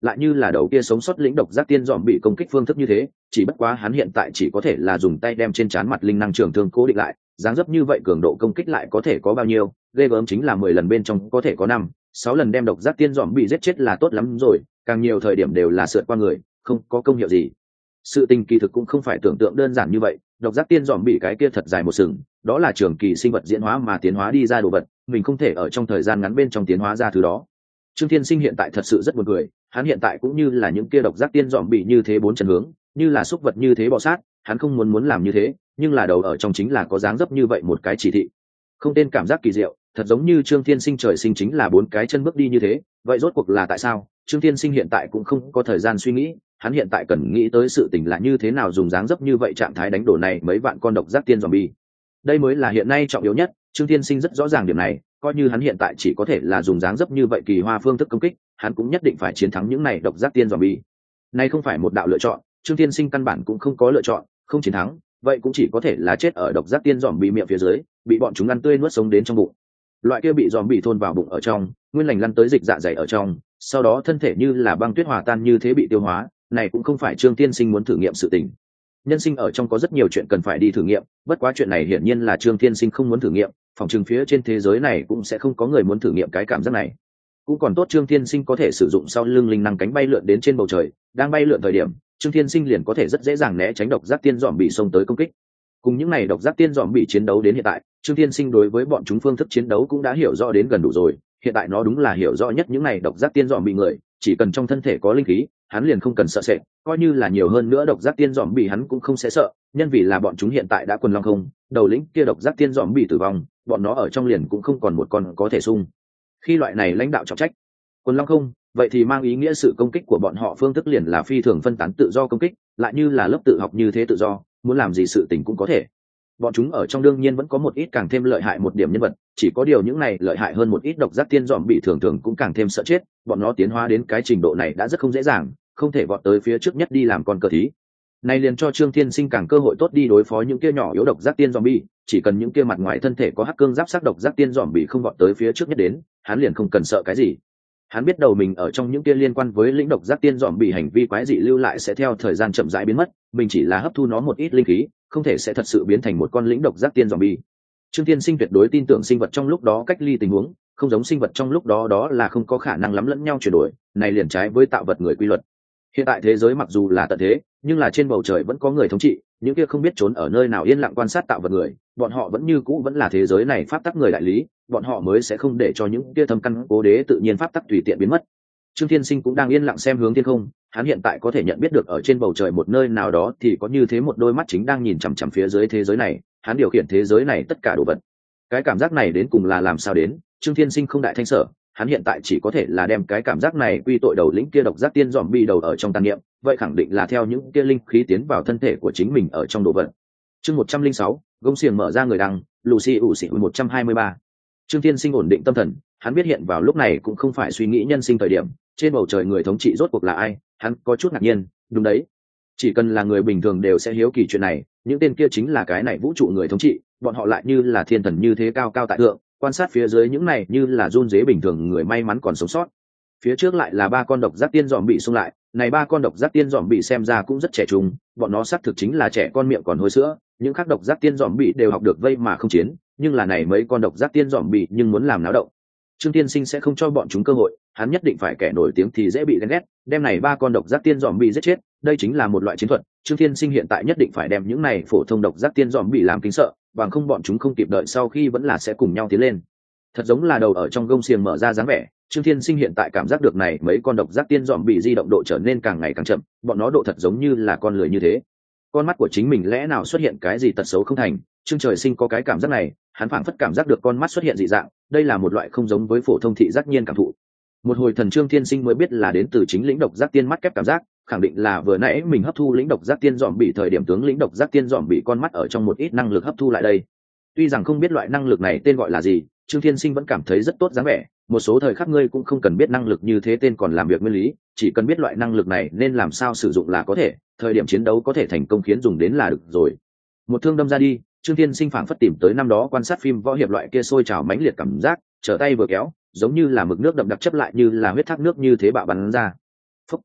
lại như là đầu kia sống sót lĩnh độc giác tiên dòm bị công kích phương thức như thế, chỉ bất quá hắn hiện tại chỉ có thể là dùng tay đem trên trán mặt linh năng trường thương cố định lại, dáng dấp như vậy cường độ công kích lại có thể có bao nhiêu, ghê gớm chính là mười lần bên trong có thể có năm sáu lần đem độc giác tiên dòm bị giết chết là tốt lắm rồi, càng nhiều thời điểm đều là sượt qua người, không có công hiệu gì. Sự tình kỳ thực cũng không phải tưởng tượng đơn giản như vậy, độc giác tiên dòm bị cái kia thật dài một sừng, đó là trường kỳ sinh vật diễn hóa mà tiến hóa đi ra đồ vật, mình không thể ở trong thời gian ngắn bên trong tiến hóa ra thứ đó. Trương Thiên Sinh hiện tại thật sự rất buồn cười, hắn hiện tại cũng như là những kia độc giác tiên dòm bị như thế bốn chân hướng, như là súc vật như thế bò sát, hắn không muốn muốn làm như thế, nhưng là đầu ở trong chính là có dáng dấp như vậy một cái chỉ thị. Không tên cảm giác kỳ diệu, thật giống như Trương Thiên Sinh trời sinh chính là bốn cái chân bước đi như thế, vậy rốt cuộc là tại sao? Trương Thiên Sinh hiện tại cũng không có thời gian suy nghĩ, hắn hiện tại cần nghĩ tới sự tình là như thế nào dùng dáng dấp như vậy trạng thái đánh đổ này mấy vạn con độc giác tiên zombie. Đây mới là hiện nay trọng yếu nhất, Trương Thiên Sinh rất rõ ràng điểm này, coi như hắn hiện tại chỉ có thể là dùng dáng dấp như vậy kỳ hoa phương thức công kích, hắn cũng nhất định phải chiến thắng những này độc giác tiên zombie. Này không phải một đạo lựa chọn, Trương Thiên Sinh căn bản cũng không có lựa chọn, không chiến thắng, vậy cũng chỉ có thể là chết ở độc giác tiên zombie miệng phía dưới, bị bọn chúng ăn tươi nuốt sống đến trong bụng. Loại kia bị zombie thôn vào bụng ở trong, nguyên lành lăn tới dịch dạ dày ở trong, sau đó thân thể như là băng tuyết hòa tan như thế bị tiêu hóa, này cũng không phải Trương Tiên Sinh muốn thử nghiệm sự tình. Nhân sinh ở trong có rất nhiều chuyện cần phải đi thử nghiệm, bất quá chuyện này hiển nhiên là Trương Tiên Sinh không muốn thử nghiệm, phòng trường phía trên thế giới này cũng sẽ không có người muốn thử nghiệm cái cảm giác này. Cũng còn tốt Trương Tiên Sinh có thể sử dụng sau lưng linh năng cánh bay lượn đến trên bầu trời, đang bay lượn thời điểm, Trương Tiên Sinh liền có thể rất dễ dàng né tránh độc giác tiên dòm bị xông tới công kích. Cùng những này độc giác tiên dòm bị chiến đấu đến hiện tại, Trương Tiên Sinh đối với bọn chúng phương thức chiến đấu cũng đã hiểu rõ đến gần đủ rồi, hiện tại nó đúng là hiểu rõ nhất những này độc giác tiên dòm bị người, chỉ cần trong thân thể có linh khí, hắn liền không cần sợ sệt, coi như là nhiều hơn nữa độc giác tiên dòm bị hắn cũng không sẽ sợ, nhân vì là bọn chúng hiện tại đã quần long không, đầu lĩnh kia độc giác tiên dòm bị tử vong, bọn nó ở trong liền cũng không còn một con có thể sung. Khi loại này lãnh đạo trọng trách, quần long không, vậy thì mang ý nghĩa sự công kích của bọn họ phương thức liền là phi thường phân tán tự do công kích, lại như là lớp tự học như thế tự do, muốn làm gì sự tình cũng có thể. Bọn chúng ở trong đương nhiên vẫn có một ít càng thêm lợi hại một điểm nhân vật, chỉ có điều những này lợi hại hơn một ít độc giác tiên dòm bị thường thường cũng càng thêm sợ chết, bọn nó tiến hóa đến cái trình độ này đã rất không dễ dàng, không thể vọt tới phía trước nhất đi làm con cờ thí. Này liền cho Trương Thiên Sinh càng cơ hội tốt đi đối phó những kia nhỏ yếu độc giác tiên zombie, chỉ cần những kia mặt ngoài thân thể có hắc cương giáp sắc độc giác tiên zombie không vọt tới phía trước nhất đến, hắn liền không cần sợ cái gì. Hắn biết đầu mình ở trong những kia liên quan với lĩnh độc giác tiên zombie hành vi quái dị lưu lại sẽ theo thời gian chậm rãi biến mất, mình chỉ là hấp thu nó một ít linh khí, không thể sẽ thật sự biến thành một con lĩnh độc giác tiên zombie. Trương Thiên Sinh tuyệt đối tin tưởng sinh vật trong lúc đó cách ly tình huống, không giống sinh vật trong lúc đó đó là không có khả năng lắm lẫn nhau chuyển đổi, này liền trái với tạo vật người quy luật. Hiện tại thế giới mặc dù là tận thế, nhưng là trên bầu trời vẫn có người thống trị, những kia không biết trốn ở nơi nào yên lặng quan sát tạo vật người, bọn họ vẫn như cũ vẫn là thế giới này pháp tắc người đại lý, bọn họ mới sẽ không để cho những kia thâm căn cố đế tự nhiên pháp tắc tùy tiện biến mất. Trương Thiên Sinh cũng đang yên lặng xem hướng thiên không, hắn hiện tại có thể nhận biết được ở trên bầu trời một nơi nào đó thì có như thế một đôi mắt chính đang nhìn chằm chằm phía dưới thế giới này, hắn điều khiển thế giới này tất cả đồ vật. Cái cảm giác này đến cùng là làm sao đến, Trương Thiên Sinh không đại thanh sở, hắn hiện tại chỉ có thể là đem cái cảm giác này quy tội đầu lĩnh kia độc giác tiên dòm bi đầu ở trong tàn niệm, vậy khẳng định là theo những kia linh khí tiến vào thân thể của chính mình ở trong đồ vật. Chương một trăm linh sáu, gông xiềng mở ra người đăng, Lucy ủ xỉ một trăm hai mươi ba. Trương Thiên Sinh ổn định tâm thần, hắn biết hiện vào lúc này cũng không phải suy nghĩ nhân sinh thời điểm, trên bầu trời người thống trị rốt cuộc là ai, hắn có chút ngạc nhiên, đúng đấy. Chỉ cần là người bình thường đều sẽ hiếu kỳ chuyện này, những tên kia chính là cái này vũ trụ người thống trị, bọn họ lại như là thiên thần như thế cao cao tại thượng, quan sát phía dưới những này như là run dế bình thường người may mắn còn sống sót. Phía trước lại là ba con độc giác tiên dòm bị xung lại, này ba con độc giác tiên dòm bị xem ra cũng rất trẻ trung, bọn nó xác thực chính là trẻ con miệng còn hôi sữa, những khác độc giác tiên dòm bị đều học được vây mà không chiến, nhưng là này mấy con độc giác tiên dòm bị nhưng muốn làm náo động. Trương Tiên Sinh sẽ không cho bọn chúng cơ hội, hắn nhất định phải kẻ nổi tiếng thì dễ bị ghen ghét, đem này ba con độc giác tiên dòm bị giết chết, đây chính là một loại chiến thuật. Trương Tiên Sinh hiện tại nhất định phải đem những này phổ thông độc giác tiên dòm bị làm kính sợ, bằng không bọn chúng không kịp đợi sau khi vẫn là sẽ cùng nhau tiến lên. Thật giống là đầu ở trong gông xiềng mở ra dáng vẻ, Trương Thiên Sinh hiện tại cảm giác được này mấy con độc giác tiên dòm bị di động độ trở nên càng ngày càng chậm, bọn nó độ thật giống như là con lười như thế. Con mắt của chính mình lẽ nào xuất hiện cái gì tật xấu không thành? Trương Trời Sinh có cái cảm giác này, hắn phảng phất cảm giác được con mắt xuất hiện dị dạng, đây là một loại không giống với phổ thông thị giác nhiên cảm thụ. Một hồi thần Trương Thiên Sinh mới biết là đến từ chính lĩnh độc giác tiên mắt kép cảm giác, khẳng định là vừa nãy mình hấp thu lĩnh độc giác tiên dòm bị thời điểm tướng lĩnh độc giác tiên dòm bị con mắt ở trong một ít năng lực hấp thu lại đây. Tuy rằng không biết loại năng lực này tên gọi là gì, Trương Thiên Sinh vẫn cảm thấy rất tốt dáng vẻ, một số thời khắc ngươi cũng không cần biết năng lực như thế tên còn làm việc nguyên lý, chỉ cần biết loại năng lực này nên làm sao sử dụng là có thể, thời điểm chiến đấu có thể thành công khiến dùng đến là được rồi. Một thương đâm ra đi, Trương Thiên Sinh phảng phất tìm tới năm đó quan sát phim võ hiệp loại kia sôi trào mãnh liệt cảm giác, trở tay vừa kéo, giống như là mực nước đậm đặc chấp lại như là huyết thác nước như thế bạo bắn ra. Phúc.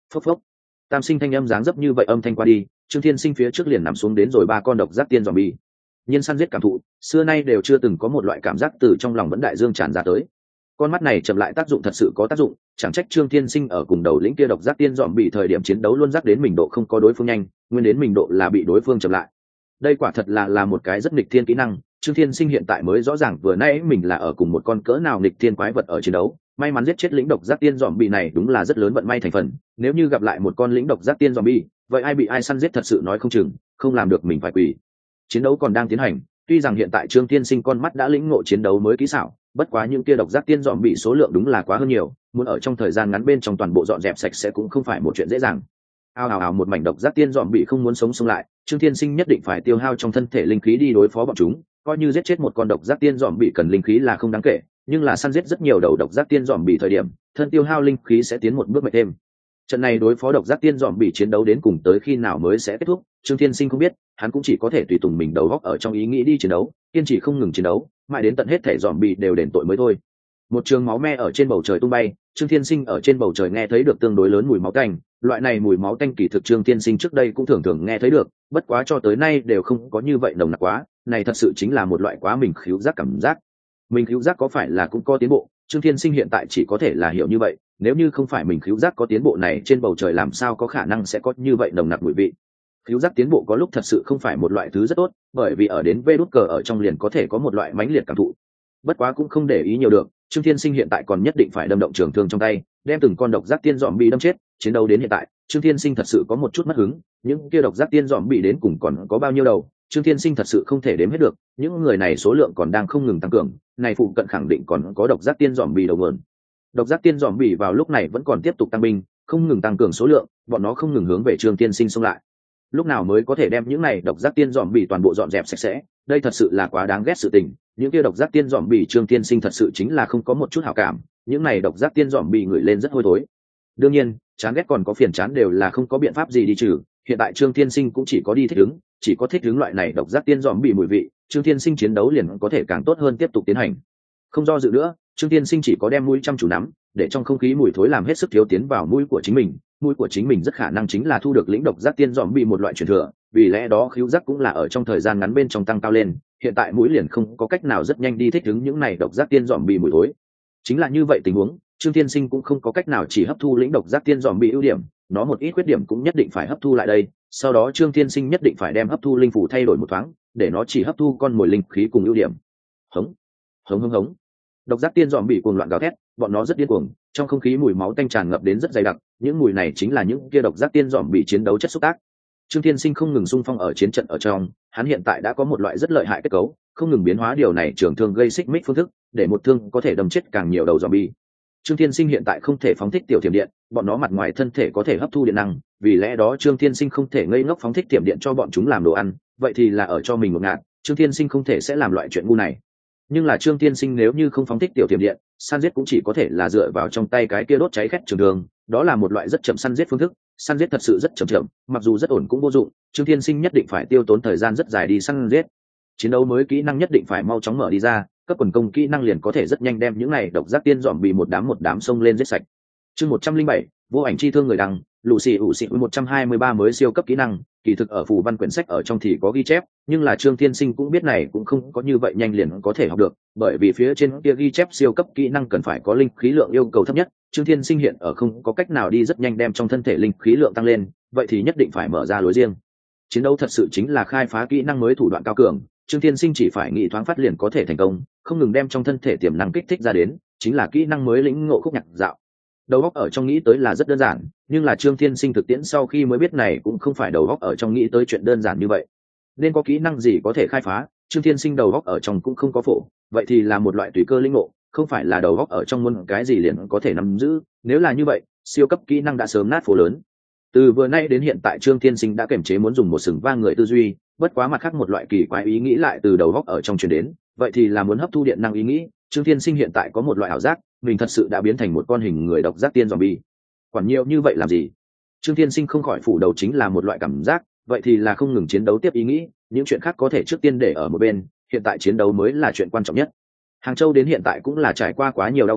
Phốc phốc, tam sinh thanh âm dáng dấp như vậy âm thanh qua đi, Trương Thiên Sinh phía trước liền nằm xuống đến rồi ba con độc giác tiên zombie. Nhiên săn giết cảm thụ, xưa nay đều chưa từng có một loại cảm giác từ trong lòng vẫn đại dương tràn ra tới. Con mắt này chậm lại tác dụng thật sự có tác dụng, chẳng trách Trương Thiên Sinh ở cùng đầu lĩnh kia độc giác tiên dòm bị thời điểm chiến đấu luôn giác đến mình độ không có đối phương nhanh, nguyên đến mình độ là bị đối phương chậm lại. Đây quả thật là là một cái rất nghịch thiên kỹ năng, Trương Thiên Sinh hiện tại mới rõ ràng vừa nãy mình là ở cùng một con cỡ nào nghịch thiên quái vật ở chiến đấu, may mắn giết chết lĩnh độc giác tiên dòm bị này đúng là rất lớn vận may thành phần, nếu như gặp lại một con lĩnh độc giác tiên dòm bị, vậy ai bị ai săn giết thật sự nói không chừng, không làm được mình phải quỳ. Chiến đấu còn đang tiến hành, tuy rằng hiện tại Trương Thiên Sinh con mắt đã lĩnh ngộ chiến đấu mới kỹ xảo, bất quá những kia độc giác tiên dòm bị số lượng đúng là quá hơn nhiều, muốn ở trong thời gian ngắn bên trong toàn bộ dọn dẹp sạch sẽ cũng không phải một chuyện dễ dàng. Ao ào ào một mảnh độc giác tiên dòm bị không muốn sống sống lại, Trương Thiên Sinh nhất định phải tiêu hao trong thân thể linh khí đi đối phó bọn chúng, coi như giết chết một con độc giác tiên dòm bị cần linh khí là không đáng kể, nhưng là săn giết rất nhiều đầu độc giác tiên dòm bị thời điểm, thân tiêu hao linh khí sẽ tiến một bước mệt thêm. Trận này đối phó độc giác tiên dòm bị chiến đấu đến cùng tới khi nào mới sẽ kết thúc, Trương Thiên Sinh không biết, hắn cũng chỉ có thể tùy tùng mình đầu góc ở trong ý nghĩ đi chiến đấu, kiên trì không ngừng chiến đấu, mãi đến tận hết thể dòm bị đều đền tội mới thôi. Một trường máu me ở trên bầu trời tung bay, Trương Thiên Sinh ở trên bầu trời nghe thấy được tương đối lớn mùi máu tanh, loại này mùi máu tanh kỳ thực Trương Thiên Sinh trước đây cũng thường thường nghe thấy được, bất quá cho tới nay đều không có như vậy nồng nặc quá, này thật sự chính là một loại quá mình khứu giác cảm giác. Mình khứu giác có phải là cũng có tiến bộ, Trương Thiên Sinh hiện tại chỉ có thể là hiểu như vậy, nếu như không phải mình khứu giác có tiến bộ này trên bầu trời làm sao có khả năng sẽ có như vậy nồng nặc mùi vị. Khứu giác tiến bộ có lúc thật sự không phải một loại thứ rất tốt, bởi vì ở đến vê đút cờ ở trong liền có thể có một loại mãnh liệt cảm thụ. Bất quá cũng không để ý nhiều được, Trương Thiên Sinh hiện tại còn nhất định phải đâm động trường thương trong tay, đem từng con độc giác tiên dòm bị đâm chết. Chiến đấu đến hiện tại, Trương Thiên Sinh thật sự có một chút mất hứng, những kia độc giác tiên dòm bị đến cùng còn có bao nhiêu đầu, Trương Thiên Sinh thật sự không thể đếm hết được, những người này số lượng còn đang không ngừng tăng cường, này phụ cận khẳng định còn có độc giác tiên dòm bị đầu nguồn. Độc giác tiên dòm bị vào lúc này vẫn còn tiếp tục tăng binh, không ngừng tăng cường số lượng, bọn nó không ngừng hướng về Trương Thiên Sinh xông lại. Lúc nào mới có thể đem những này độc giác tiên dòm bị toàn bộ dọn dẹp sạch sẽ, đây thật sự là quá đáng ghét sự tình, những kia độc giác tiên dòm bị Trương Thiên Sinh thật sự chính là không có một chút hảo cảm, những này độc giác tiên dòm bị ngửi lên rất hôi thối. Đương nhiên, chán ghét còn có phiền chán đều là không có biện pháp gì đi trừ, hiện tại Trương Thiên Sinh cũng chỉ có đi thích ứng, chỉ có thích ứng loại này độc giác tiên dòm bị mùi vị, Trương Thiên Sinh chiến đấu liền có thể càng tốt hơn tiếp tục tiến hành. Không do dự nữa, Trương Thiên Sinh chỉ có đem mũi chăm chú nắm, để trong không khí mùi thối làm hết sức thiếu tiến vào mũi của chính mình, mũi của chính mình rất khả năng chính là thu được lĩnh độc giác tiên dòm bị một loại truyền thừa, vì lẽ đó khứu giác cũng là ở trong thời gian ngắn bên trong tăng cao lên, hiện tại mũi liền không có cách nào rất nhanh đi thích ứng những này độc giác tiên dòm bị mùi thối. Chính là như vậy tình huống, Trương Thiên Sinh cũng không có cách nào chỉ hấp thu lĩnh độc giác tiên dòm bị ưu điểm, nó một ít khuyết điểm cũng nhất định phải hấp thu lại đây, sau đó Trương Thiên Sinh nhất định phải đem hấp thu linh phủ thay đổi một thoáng, để nó chỉ hấp thu con mồi linh khí cùng ưu điểm. Hống, hống hống hống. Độc giác tiên dòm bị cuồng loạn gào thét, bọn nó rất điên cuồng, trong không khí mùi máu tanh tràn ngập đến rất dày đặc, những mùi này chính là những kia độc giác tiên dòm bị chiến đấu chất xúc tác. Trương Thiên Sinh không ngừng xung phong ở chiến trận ở trong, hắn hiện tại đã có một loại rất lợi hại kết cấu, không ngừng biến hóa điều này trường thương gây xích mích phương thức, để một thương có thể đâm chết càng nhiều đầu zombie. Trương Thiên Sinh hiện tại không thể phóng thích tiểu thiểm điện, bọn nó mặt ngoài thân thể có thể hấp thu điện năng, vì lẽ đó Trương Thiên Sinh không thể ngây ngốc phóng thích thiểm điện cho bọn chúng làm đồ ăn, vậy thì là ở cho mình một ngạt, Trương Thiên Sinh không thể sẽ làm loại chuyện ngu này. Nhưng là Trương Thiên Sinh nếu như không phóng thích tiểu thiểm điện, săn giết cũng chỉ có thể là dựa vào trong tay cái kia đốt cháy khét trường đường, đó là một loại rất chậm săn giết phương thức, săn giết thật sự rất chậm chậm, mặc dù rất ổn cũng vô dụng, Trương Thiên Sinh nhất định phải tiêu tốn thời gian rất dài đi săn giết. Chiến đấu mới kỹ năng nhất định phải mau chóng mở đi ra, các quần công kỹ năng liền có thể rất nhanh đem những này độc giác tiên dòm bị một đám một đám xông lên giết sạch. Chương một trăm linh bảy, vô ảnh chi thương người đăng, lũ xì ủ xì một trăm hai mươi ba mới siêu cấp kỹ năng, kỳ thực ở phù văn quyển sách ở trong thì có ghi chép, nhưng là Trương Thiên Sinh cũng biết này cũng không có như vậy nhanh liền có thể học được, bởi vì phía trên kia ghi chép siêu cấp kỹ năng cần phải có linh khí lượng yêu cầu thấp nhất, Trương Thiên Sinh hiện ở không có cách nào đi rất nhanh đem trong thân thể linh khí lượng tăng lên, vậy thì nhất định phải mở ra lối riêng. Chiến đấu thật sự chính là khai phá kỹ năng mới thủ đoạn cao cường, Trương Thiên Sinh chỉ phải nghĩ thoáng phát liền có thể thành công, không ngừng đem trong thân thể tiềm năng kích thích ra đến, chính là kỹ năng mới lĩnh ngộ khúc nhạc dạo. Đầu óc ở trong nghĩ tới là rất đơn giản, nhưng là Trương Thiên Sinh thực tiễn sau khi mới biết này cũng không phải đầu óc ở trong nghĩ tới chuyện đơn giản như vậy. Nên có kỹ năng gì có thể khai phá, Trương Thiên Sinh đầu óc ở trong cũng không có phổ, vậy thì là một loại tùy cơ lĩnh ngộ, không phải là đầu óc ở trong muốn cái gì liền có thể nắm giữ, nếu là như vậy, siêu cấp kỹ năng đã sớm nát phố lớn. Từ vừa nay đến hiện tại Trương Thiên Sinh đã kiềm chế muốn dùng một sừng vang người tư duy, bất quá mặt khác một loại kỳ quái ý nghĩ lại từ đầu óc ở trong truyền đến, vậy thì là muốn hấp thu điện năng ý nghĩ, Trương Thiên Sinh hiện tại có một loại ảo giác, mình thật sự đã biến thành một con hình người độc giác tiên zombie. Quản nhiều như vậy làm gì? Trương Thiên Sinh không khỏi phủ đầu chính là một loại cảm giác, vậy thì là không ngừng chiến đấu tiếp ý nghĩ, những chuyện khác có thể trước tiên để ở một bên, hiện tại chiến đấu mới là chuyện quan trọng nhất. Hàng Châu đến hiện tại cũng là trải qua quá nhiều đau khổ,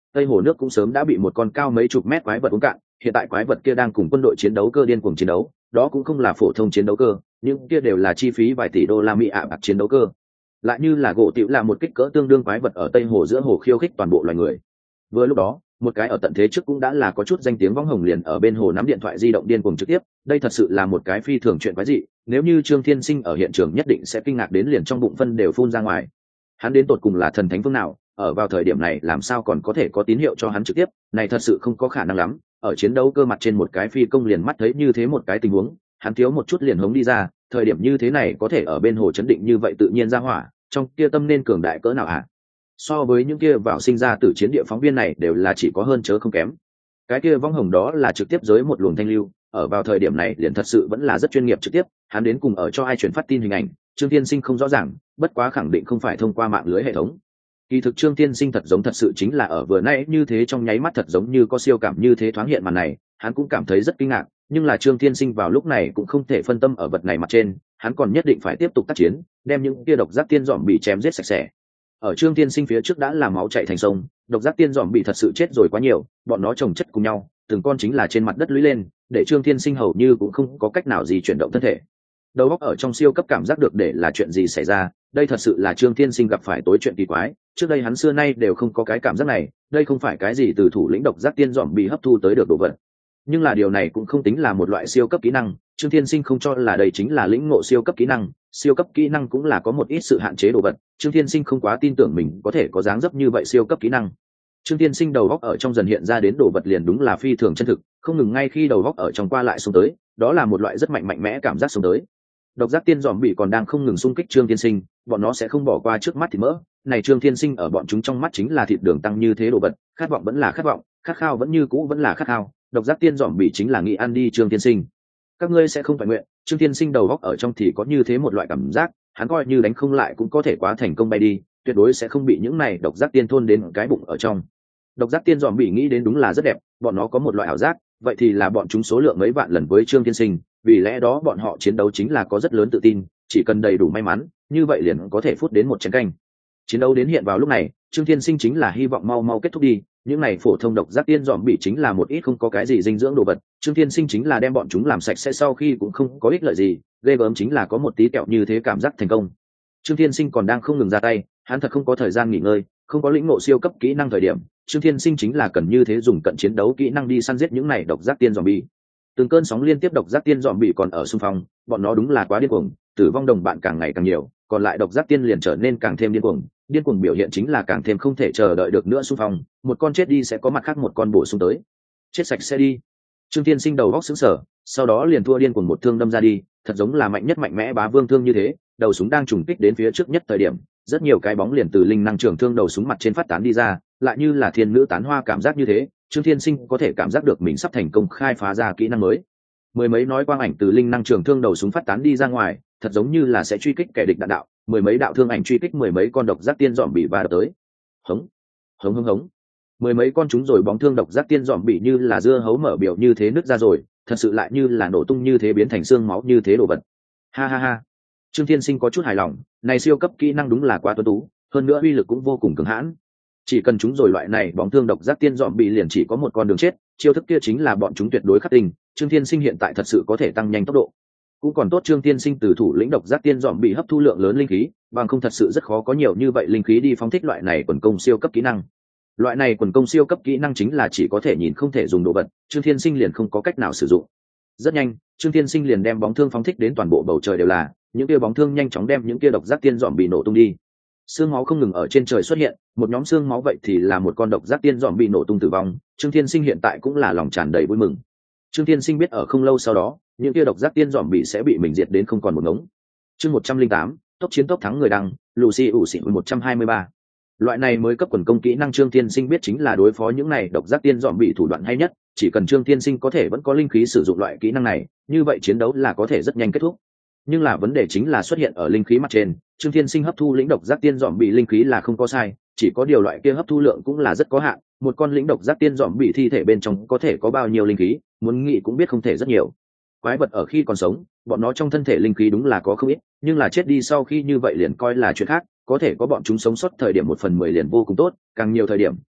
tây hồ nước cũng sớm đã bị một con cao mấy chục mét quái vật uống cạn. Hiện tại quái vật kia đang cùng quân đội chiến đấu cơ điên cuồng chiến đấu, đó cũng không là phổ thông chiến đấu cơ, nhưng kia đều là chi phí vài tỷ đô la mỹ ạ bạc chiến đấu cơ. Lại như là gỗ tiểu là một kích cỡ tương đương quái vật ở tây hồ giữa hồ khiêu khích toàn bộ loài người. Vừa lúc đó, một cái ở tận thế trước cũng đã là có chút danh tiếng võng hồng liền ở bên hồ nắm điện thoại di động điên cuồng trực tiếp, đây thật sự là một cái phi thường chuyện quái dị, nếu như Trương Thiên Sinh ở hiện trường nhất định sẽ kinh ngạc đến liền trong bụng phân đều phun ra ngoài. Hắn đến tột cùng là thần thánh phương nào, ở vào thời điểm này làm sao còn có thể có tín hiệu cho hắn trực tiếp, này thật sự không có khả năng lắm. Ở chiến đấu cơ mặt trên một cái phi công liền mắt thấy như thế một cái tình huống, hắn thiếu một chút liền hống đi ra, thời điểm như thế này có thể ở bên hồ chấn định như vậy tự nhiên ra hỏa, trong kia tâm nên cường đại cỡ nào hả? So với những kia vào sinh ra từ chiến địa phóng viên này đều là chỉ có hơn chớ không kém. Cái kia vong hồng đó là trực tiếp giới một luồng thanh lưu, ở vào thời điểm này liền thật sự vẫn là rất chuyên nghiệp trực tiếp, hắn đến cùng ở cho ai chuyển phát tin hình ảnh, Trương Thiên Sinh không rõ ràng, bất quá khẳng định không phải thông qua mạng lưới hệ thống. Kỳ thực Trương Thiên Sinh thật giống thật sự chính là ở vừa nãy như thế trong nháy mắt thật giống như có siêu cảm như thế thoáng hiện màn này, hắn cũng cảm thấy rất kinh ngạc, nhưng là Trương Thiên Sinh vào lúc này cũng không thể phân tâm ở vật này mặt trên, hắn còn nhất định phải tiếp tục tác chiến, đem những kia độc giác tiên dòm bị chém giết sạch sẽ. Ở Trương Thiên Sinh phía trước đã là máu chảy thành sông, độc giác tiên dòm bị thật sự chết rồi quá nhiều, bọn nó chồng chất cùng nhau, từng con chính là trên mặt đất lũy lên, để Trương Thiên Sinh hầu như cũng không có cách nào gì chuyển động thân thể. Đầu óc ở trong siêu cấp cảm giác được để là chuyện gì xảy ra, đây thật sự là Trương Thiên Sinh gặp phải tối chuyện kỳ quái, trước đây hắn xưa nay đều không có cái cảm giác này, đây không phải cái gì từ thủ lĩnh độc giác tiên dòm bị hấp thu tới được đồ vật. Nhưng là điều này cũng không tính là một loại siêu cấp kỹ năng, Trương Thiên Sinh không cho là đây chính là lĩnh ngộ siêu cấp kỹ năng, siêu cấp kỹ năng cũng là có một ít sự hạn chế đồ vật, Trương Thiên Sinh không quá tin tưởng mình có thể có dáng dấp như vậy siêu cấp kỹ năng. Trương Thiên Sinh đầu góc ở trong dần hiện ra đến đồ vật liền đúng là phi thường chân thực, không ngừng ngay khi đầu góc ở trong qua lại xuống tới, đó là một loại rất mạnh mạnh mẽ cảm giác xuống tới. Độc giác tiên dòm bị còn đang không ngừng xung kích Trương Thiên Sinh, bọn nó sẽ không bỏ qua trước mắt thịt mỡ, này Trương Thiên Sinh ở bọn chúng trong mắt chính là thịt đường tăng như thế đồ vật, khát vọng vẫn là khát vọng, khát khao vẫn như cũ vẫn là khát khao, độc giác tiên dòm bị chính là nghĩ ăn đi Trương Thiên Sinh. Các ngươi sẽ không phải nguyện, Trương Thiên Sinh đầu góc ở trong thì có như thế một loại cảm giác, hắn coi như đánh không lại cũng có thể quá thành công bay đi, tuyệt đối sẽ không bị những này độc giác tiên thôn đến cái bụng ở trong. Độc giác tiên dòm bị nghĩ đến đúng là rất đẹp, bọn nó có một loại ảo giác, vậy thì là bọn chúng số lượng mấy vạn lần với Trương Thiên Sinh, vì lẽ đó bọn họ chiến đấu chính là có rất lớn tự tin, chỉ cần đầy đủ may mắn, như vậy liền có thể phút đến một chén canh. Chiến đấu đến hiện vào lúc này, Trương Thiên Sinh chính là hy vọng mau mau kết thúc đi, những này phổ thông độc giác tiên dòm bị chính là một ít không có cái gì dinh dưỡng đồ vật, Trương Thiên Sinh chính là đem bọn chúng làm sạch sẽ sau khi cũng không có ích lợi gì, ghê gớm chính là có một tí kẹo như thế cảm giác thành công. Trương Thiên Sinh còn đang không ngừng ra tay, hắn thật không có thời gian nghỉ ngơi, không có lĩnh ngộ siêu cấp kỹ năng thời điểm, Trương Thiên Sinh chính là cần như thế dùng cận chiến đấu kỹ năng đi săn giết những này độc giác tiên dòm bị. Từng cơn sóng liên tiếp độc giác tiên dòm bị còn ở xung phong, bọn nó đúng là quá điên cuồng, tử vong đồng bạn càng ngày càng nhiều, còn lại độc giác tiên liền trở nên càng thêm điên cuồng, điên cuồng biểu hiện chính là càng thêm không thể chờ đợi được nữa xung phong, một con chết đi sẽ có mặt khác một con bổ sung tới. Chết sạch sẽ đi. Trương Thiên Sinh đầu góc sững sờ, sau đó liền thua điên cuồng một thương đâm ra đi, thật giống là mạnh nhất mạnh mẽ bá vương thương như thế, đầu súng đang trùng kích đến phía trước nhất thời điểm, rất nhiều cái bóng liền từ linh năng trường thương đầu súng mặt trên phát tán đi ra, lại như là thiên nữ tán hoa cảm giác như thế, Trương Thiên Sinh có thể cảm giác được mình sắp thành công khai phá ra kỹ năng mới. Mười mấy nói quang ảnh từ linh năng trường thương đầu súng phát tán đi ra ngoài, thật giống như là sẽ truy kích kẻ địch đạn đạo, mười mấy đạo thương ảnh truy kích mười mấy con độc giác tiên dòm bị va đập tới. Hống, hống hống hống. Mười mấy con chúng rồi bóng thương độc giác tiên dòm bị như là dưa hấu mở biểu như thế nứt ra rồi, thật sự lại như là nổ tung như thế biến thành xương máu như thế đồ vật. Ha ha ha. Trương Thiên Sinh có chút hài lòng, này siêu cấp kỹ năng đúng là quá tuấn tú, hơn nữa uy lực cũng vô cùng cường hãn. Chỉ cần chúng rồi loại này bóng thương độc giác tiên dòm bị liền chỉ có một con đường chết, chiêu thức kia chính là bọn chúng tuyệt đối khắc tinh, Trương Thiên Sinh hiện tại thật sự có thể tăng nhanh tốc độ. Cũng còn tốt Trương Thiên Sinh từ thủ lĩnh độc giác tiên dòm bị hấp thu lượng lớn linh khí, bằng không thật sự rất khó có nhiều như vậy linh khí đi phóng thích loại này quần công siêu cấp kỹ năng. Loại này quần công siêu cấp kỹ năng chính là chỉ có thể nhìn không thể dùng đồ vật, Trương Thiên Sinh liền không có cách nào sử dụng. Rất nhanh, Trương Thiên Sinh liền đem bóng thương phóng thích đến toàn bộ bầu trời đều là, những kia bóng thương nhanh chóng đem những kia độc giác tiên dòm bị nổ tung đi. Xương máu không ngừng ở trên trời xuất hiện, một nhóm xương máu vậy thì là một con độc giác tiên dòm bị nổ tung tử vong, Trương Thiên Sinh hiện tại cũng là lòng tràn đầy vui mừng. Trương Thiên Sinh biết ở không lâu sau đó, những kia độc giác tiên dòm bị sẽ bị mình diệt đến không còn một ngống. Chương một trăm linh tám, tốc chiến tốc thắng người đăng, Lucy ủ xỉn một trăm hai mươi ba. Loại này mới cấp quần công kỹ năng Trương Thiên Sinh biết chính là đối phó những này độc giác tiên dòm bị thủ đoạn hay nhất, chỉ cần Trương Thiên Sinh có thể vẫn có linh khí sử dụng loại kỹ năng này, như vậy chiến đấu là có thể rất nhanh kết thúc. Nhưng là vấn đề chính là xuất hiện ở linh khí mặt trên, Trương Thiên Sinh hấp thu lĩnh độc giác tiên dòm bị linh khí là không có sai, chỉ có điều loại kia hấp thu lượng cũng là rất có hạn, một con lĩnh độc giác tiên dòm bị thi thể bên trong có thể có bao nhiêu linh khí, muốn nghĩ cũng biết không thể rất nhiều. Quái vật ở khi còn sống, bọn nó trong thân thể linh khí đúng là có không ít, nhưng là chết đi sau khi như vậy liền coi là chuyện khác, có thể có bọn chúng sống sót thời điểm một phần mười liền vô cùng tốt, càng nhiều thời điểm,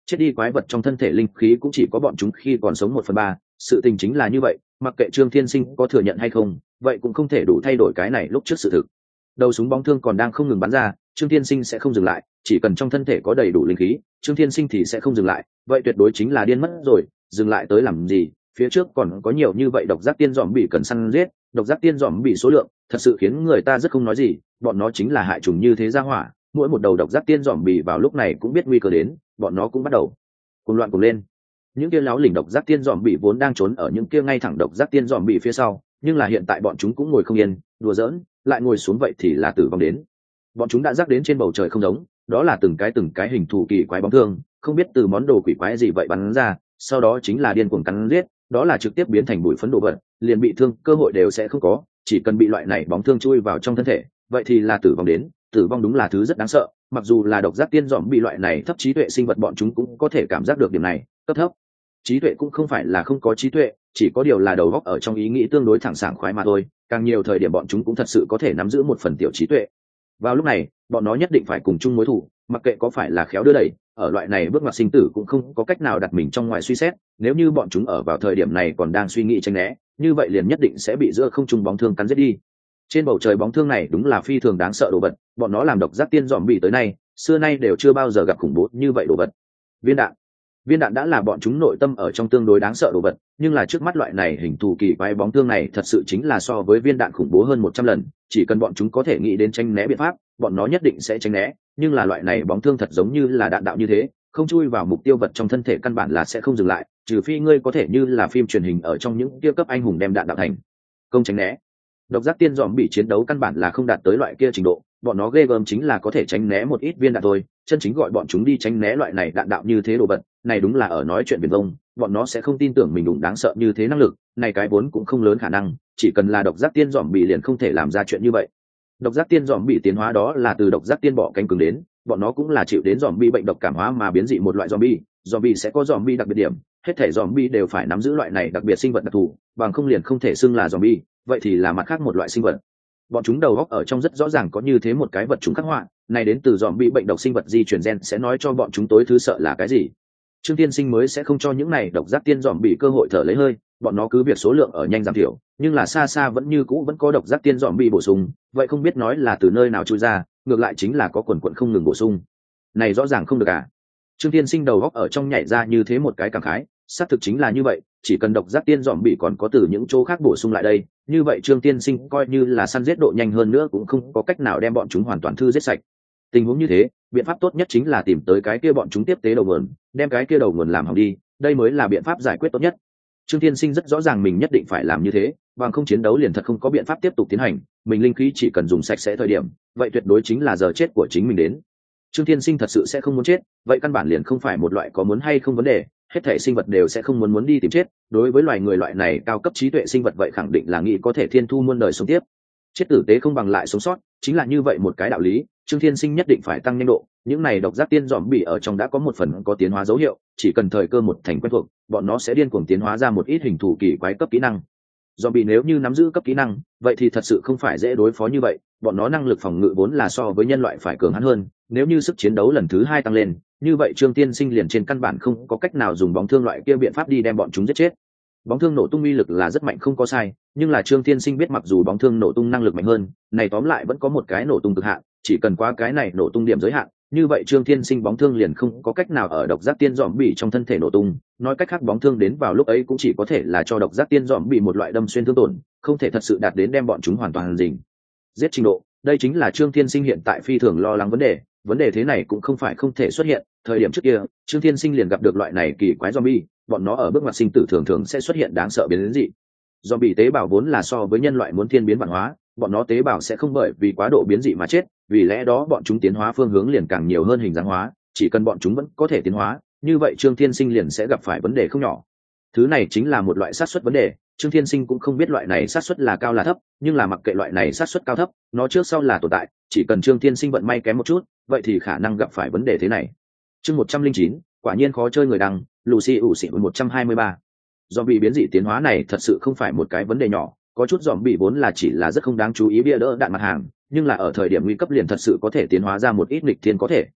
chết đi quái vật trong thân thể linh khí cũng chỉ có bọn chúng khi còn sống một phần ba. Sự tình chính là như vậy, mặc kệ Trương Thiên Sinh có thừa nhận hay không, vậy cũng không thể đủ thay đổi cái này lúc trước sự thực. Đầu súng bóng thương còn đang không ngừng bắn ra, Trương Thiên Sinh sẽ không dừng lại, chỉ cần trong thân thể có đầy đủ linh khí, Trương Thiên Sinh thì sẽ không dừng lại, vậy tuyệt đối chính là điên mất rồi, dừng lại tới làm gì? Phía trước còn có nhiều như vậy độc giác tiên dòm bị cần săn giết, độc giác tiên dòm bị số lượng thật sự khiến người ta rất không nói gì, bọn nó chính là hại trùng như thế ra hỏa, mỗi một đầu độc giác tiên dòm bị vào lúc này cũng biết nguy cơ đến, bọn nó cũng bắt đầu cuồng loạn cuồng lên. Những kia láo lỉnh độc giác tiên dòm bị vốn đang trốn ở những kia ngay thẳng độc giác tiên dòm bị phía sau, nhưng là hiện tại bọn chúng cũng ngồi không yên, đùa giỡn, lại ngồi xuống vậy thì là tử vong đến. Bọn chúng đã rắc đến trên bầu trời không giống, đó là từng cái từng cái hình thù kỳ quái bóng thương, không biết từ món đồ quỷ quái gì vậy bắn ra, sau đó chính là điên cuồng cắn giết, đó là trực tiếp biến thành bụi phấn đồ vật, liền bị thương cơ hội đều sẽ không có, chỉ cần bị loại này bóng thương chui vào trong thân thể, vậy thì là tử vong đến. Tử vong đúng là thứ rất đáng sợ, mặc dù là độc giác tiên dòm bị loại này thấp trí tuệ sinh vật bọn chúng cũng có thể cảm giác được điểm này. Cấp thấp trí tuệ cũng không phải là không có trí tuệ, chỉ có điều là đầu óc ở trong ý nghĩ tương đối thẳng sảng khoái mà thôi, càng nhiều thời điểm bọn chúng cũng thật sự có thể nắm giữ một phần tiểu trí tuệ. Vào lúc này bọn nó nhất định phải cùng chung mối thù, mặc kệ có phải là khéo đưa đẩy, ở loại này bước ngoặt sinh tử cũng không có cách nào đặt mình trong ngoài suy xét, nếu như bọn chúng ở vào thời điểm này còn đang suy nghĩ tránh né, như vậy liền nhất định sẽ bị giữa không trung bóng thương cắn giết đi. Trên bầu trời bóng thương này đúng là phi thường đáng sợ đồ vật, bọn nó làm độc giác tiên dòm bị tới nay xưa nay đều chưa bao giờ gặp khủng bố như vậy đồ vật. Viên đạn viên đạn đã là bọn chúng nội tâm ở trong tương đối đáng sợ đồ vật, nhưng là trước mắt loại này hình thù kỳ quái bóng thương này thật sự chính là so với viên đạn khủng bố hơn một trăm lần, chỉ cần bọn chúng có thể nghĩ đến tránh né biện pháp, bọn nó nhất định sẽ tránh né, nhưng là loại này bóng thương thật giống như là đạn đạo như thế, không chui vào mục tiêu vật trong thân thể căn bản là sẽ không dừng lại, trừ phi ngươi có thể như là phim truyền hình ở trong những kia cấp anh hùng đem đạn đạo thành công tránh né. Độc giác tiên dòm bị chiến đấu căn bản là không đạt tới loại kia trình độ, bọn nó ghê gớm chính là có thể tránh né một ít viên đạn thôi, chân chính gọi bọn chúng đi tránh né loại này đạn đạo như thế đồ vật, này đúng là ở nói chuyện viển vông, bọn nó sẽ không tin tưởng mình đúng đáng sợ như thế năng lực, này cái vốn cũng không lớn khả năng, chỉ cần là độc giác tiên dòm bị liền không thể làm ra chuyện như vậy. Độc giác tiên dòm bị tiến hóa đó là từ độc giác tiên bọ cánh cứng đến, bọn nó cũng là chịu đến dòm bị bệnh độc cảm hóa mà biến dị một loại zombie, zombie sẽ có zombie đặc biệt điểm, hết thể zombie đều phải nắm giữ loại này đặc biệt sinh vật đặc thù, bằng không liền không thể xưng là zombie, vậy thì là mặt khác một loại sinh vật. Bọn chúng đầu góc ở trong rất rõ ràng có như thế một cái vật chúng khắc họa, này đến từ zombie bệnh độc sinh vật di chuyển gen sẽ nói cho bọn chúng tối thứ sợ là cái gì. Trương Tiên Sinh mới sẽ không cho những này độc giác tiên dòm bị cơ hội thở lấy hơi, bọn nó cứ việc số lượng ở nhanh giảm thiểu, nhưng là xa xa vẫn như cũ vẫn có độc giác tiên dòm bị bổ sung, vậy không biết nói là từ nơi nào chui ra, ngược lại chính là có quần quần không ngừng bổ sung. Này rõ ràng không được à? Trương Tiên Sinh đầu góc ở trong nhảy ra như thế một cái cảm khái, xác thực chính là như vậy, chỉ cần độc giác tiên dòm bị còn có từ những chỗ khác bổ sung lại đây, như vậy Trương Tiên Sinh coi như là săn giết độ nhanh hơn nữa cũng không có cách nào đem bọn chúng hoàn toàn thư giết sạch. Tình huống như thế, biện pháp tốt nhất chính là tìm tới cái kia bọn chúng tiếp tế đầu nguồn, đem cái kia đầu nguồn làm hỏng đi, đây mới là biện pháp giải quyết tốt nhất. Trương Tiên Sinh rất rõ ràng mình nhất định phải làm như thế, bằng không chiến đấu liền thật không có biện pháp tiếp tục tiến hành, mình linh khí chỉ cần dùng sạch sẽ thời điểm, vậy tuyệt đối chính là giờ chết của chính mình đến. Trương Tiên Sinh thật sự sẽ không muốn chết, vậy căn bản liền không phải một loại có muốn hay không vấn đề, hết thảy sinh vật đều sẽ không muốn muốn đi tìm chết, đối với loài người loại này cao cấp trí tuệ sinh vật vậy khẳng định là nghĩ có thể thiên thu muôn đời sống tiếp. Chết tử tế không bằng lại sống sót, chính là như vậy một cái đạo lý, Trương Thiên Sinh nhất định phải tăng nhanh độ, những này độc giác tiên dòm bị ở trong đã có một phần có tiến hóa dấu hiệu, chỉ cần thời cơ một thành quen thuộc, bọn nó sẽ điên cuồng tiến hóa ra một ít hình thù kỳ quái cấp kỹ năng. Zombie nếu như nắm giữ cấp kỹ năng, vậy thì thật sự không phải dễ đối phó như vậy, bọn nó năng lực phòng ngự vốn là so với nhân loại phải cường hãn hơn, nếu như sức chiến đấu lần thứ hai tăng lên, như vậy Trương Tiên Sinh liền trên căn bản không có cách nào dùng bóng thương loại kia biện pháp đi đem bọn chúng giết chết. Bóng thương nổ tung uy lực là rất mạnh không có sai, nhưng là Trương Tiên Sinh biết mặc dù bóng thương nổ tung năng lực mạnh hơn, này tóm lại vẫn có một cái nổ tung cực hạn, chỉ cần qua cái này nổ tung điểm giới hạn, như vậy Trương Tiên Sinh bóng thương liền không có cách nào ở độc giác tiên dòm bị trong thân thể nổ tung, nói cách khác bóng thương đến vào lúc ấy cũng chỉ có thể là cho độc giác tiên dòm bị một loại đâm xuyên thương tổn, không thể thật sự đạt đến đem bọn chúng hoàn toàn dình giết trình độ. Đây chính là Trương Tiên Sinh hiện tại phi thường lo lắng vấn đề, vấn đề thế này cũng không phải không thể xuất hiện, thời điểm trước kia, Trương Tiên Sinh liền gặp được loại này kỳ quái zombie, bọn nó ở bước ngoặt sinh tử thường thường sẽ xuất hiện đáng sợ biến dị. Zombie tế bào vốn là so với nhân loại muốn thiên biến vạn hóa, bọn nó tế bào sẽ không bởi vì quá độ biến dị mà chết, vì lẽ đó bọn chúng tiến hóa phương hướng liền càng nhiều hơn hình dáng hóa, chỉ cần bọn chúng vẫn có thể tiến hóa, như vậy Trương Thiên Sinh liền sẽ gặp phải vấn đề không nhỏ. Thứ này chính là một loại xác suất vấn đề, Trương Thiên Sinh cũng không biết loại này xác suất là cao là thấp, nhưng là mặc kệ loại này xác suất cao thấp, nó trước sau là tồn tại, chỉ cần Trương Thiên Sinh vận may kém một chút, vậy thì khả năng gặp phải vấn đề thế này. Chương một trăm linh chín, quả nhiên khó chơi người đăng, Lucy ủ xỉ một trăm hai mươi ba. Zombie biến dị tiến hóa này thật sự không phải một cái vấn đề nhỏ, có chút zombie vốn là chỉ là rất không đáng chú ý bia đỡ đạn mặt hàng, nhưng là ở thời điểm nguy cấp liền thật sự có thể tiến hóa ra một ít nghịch thiên có thể.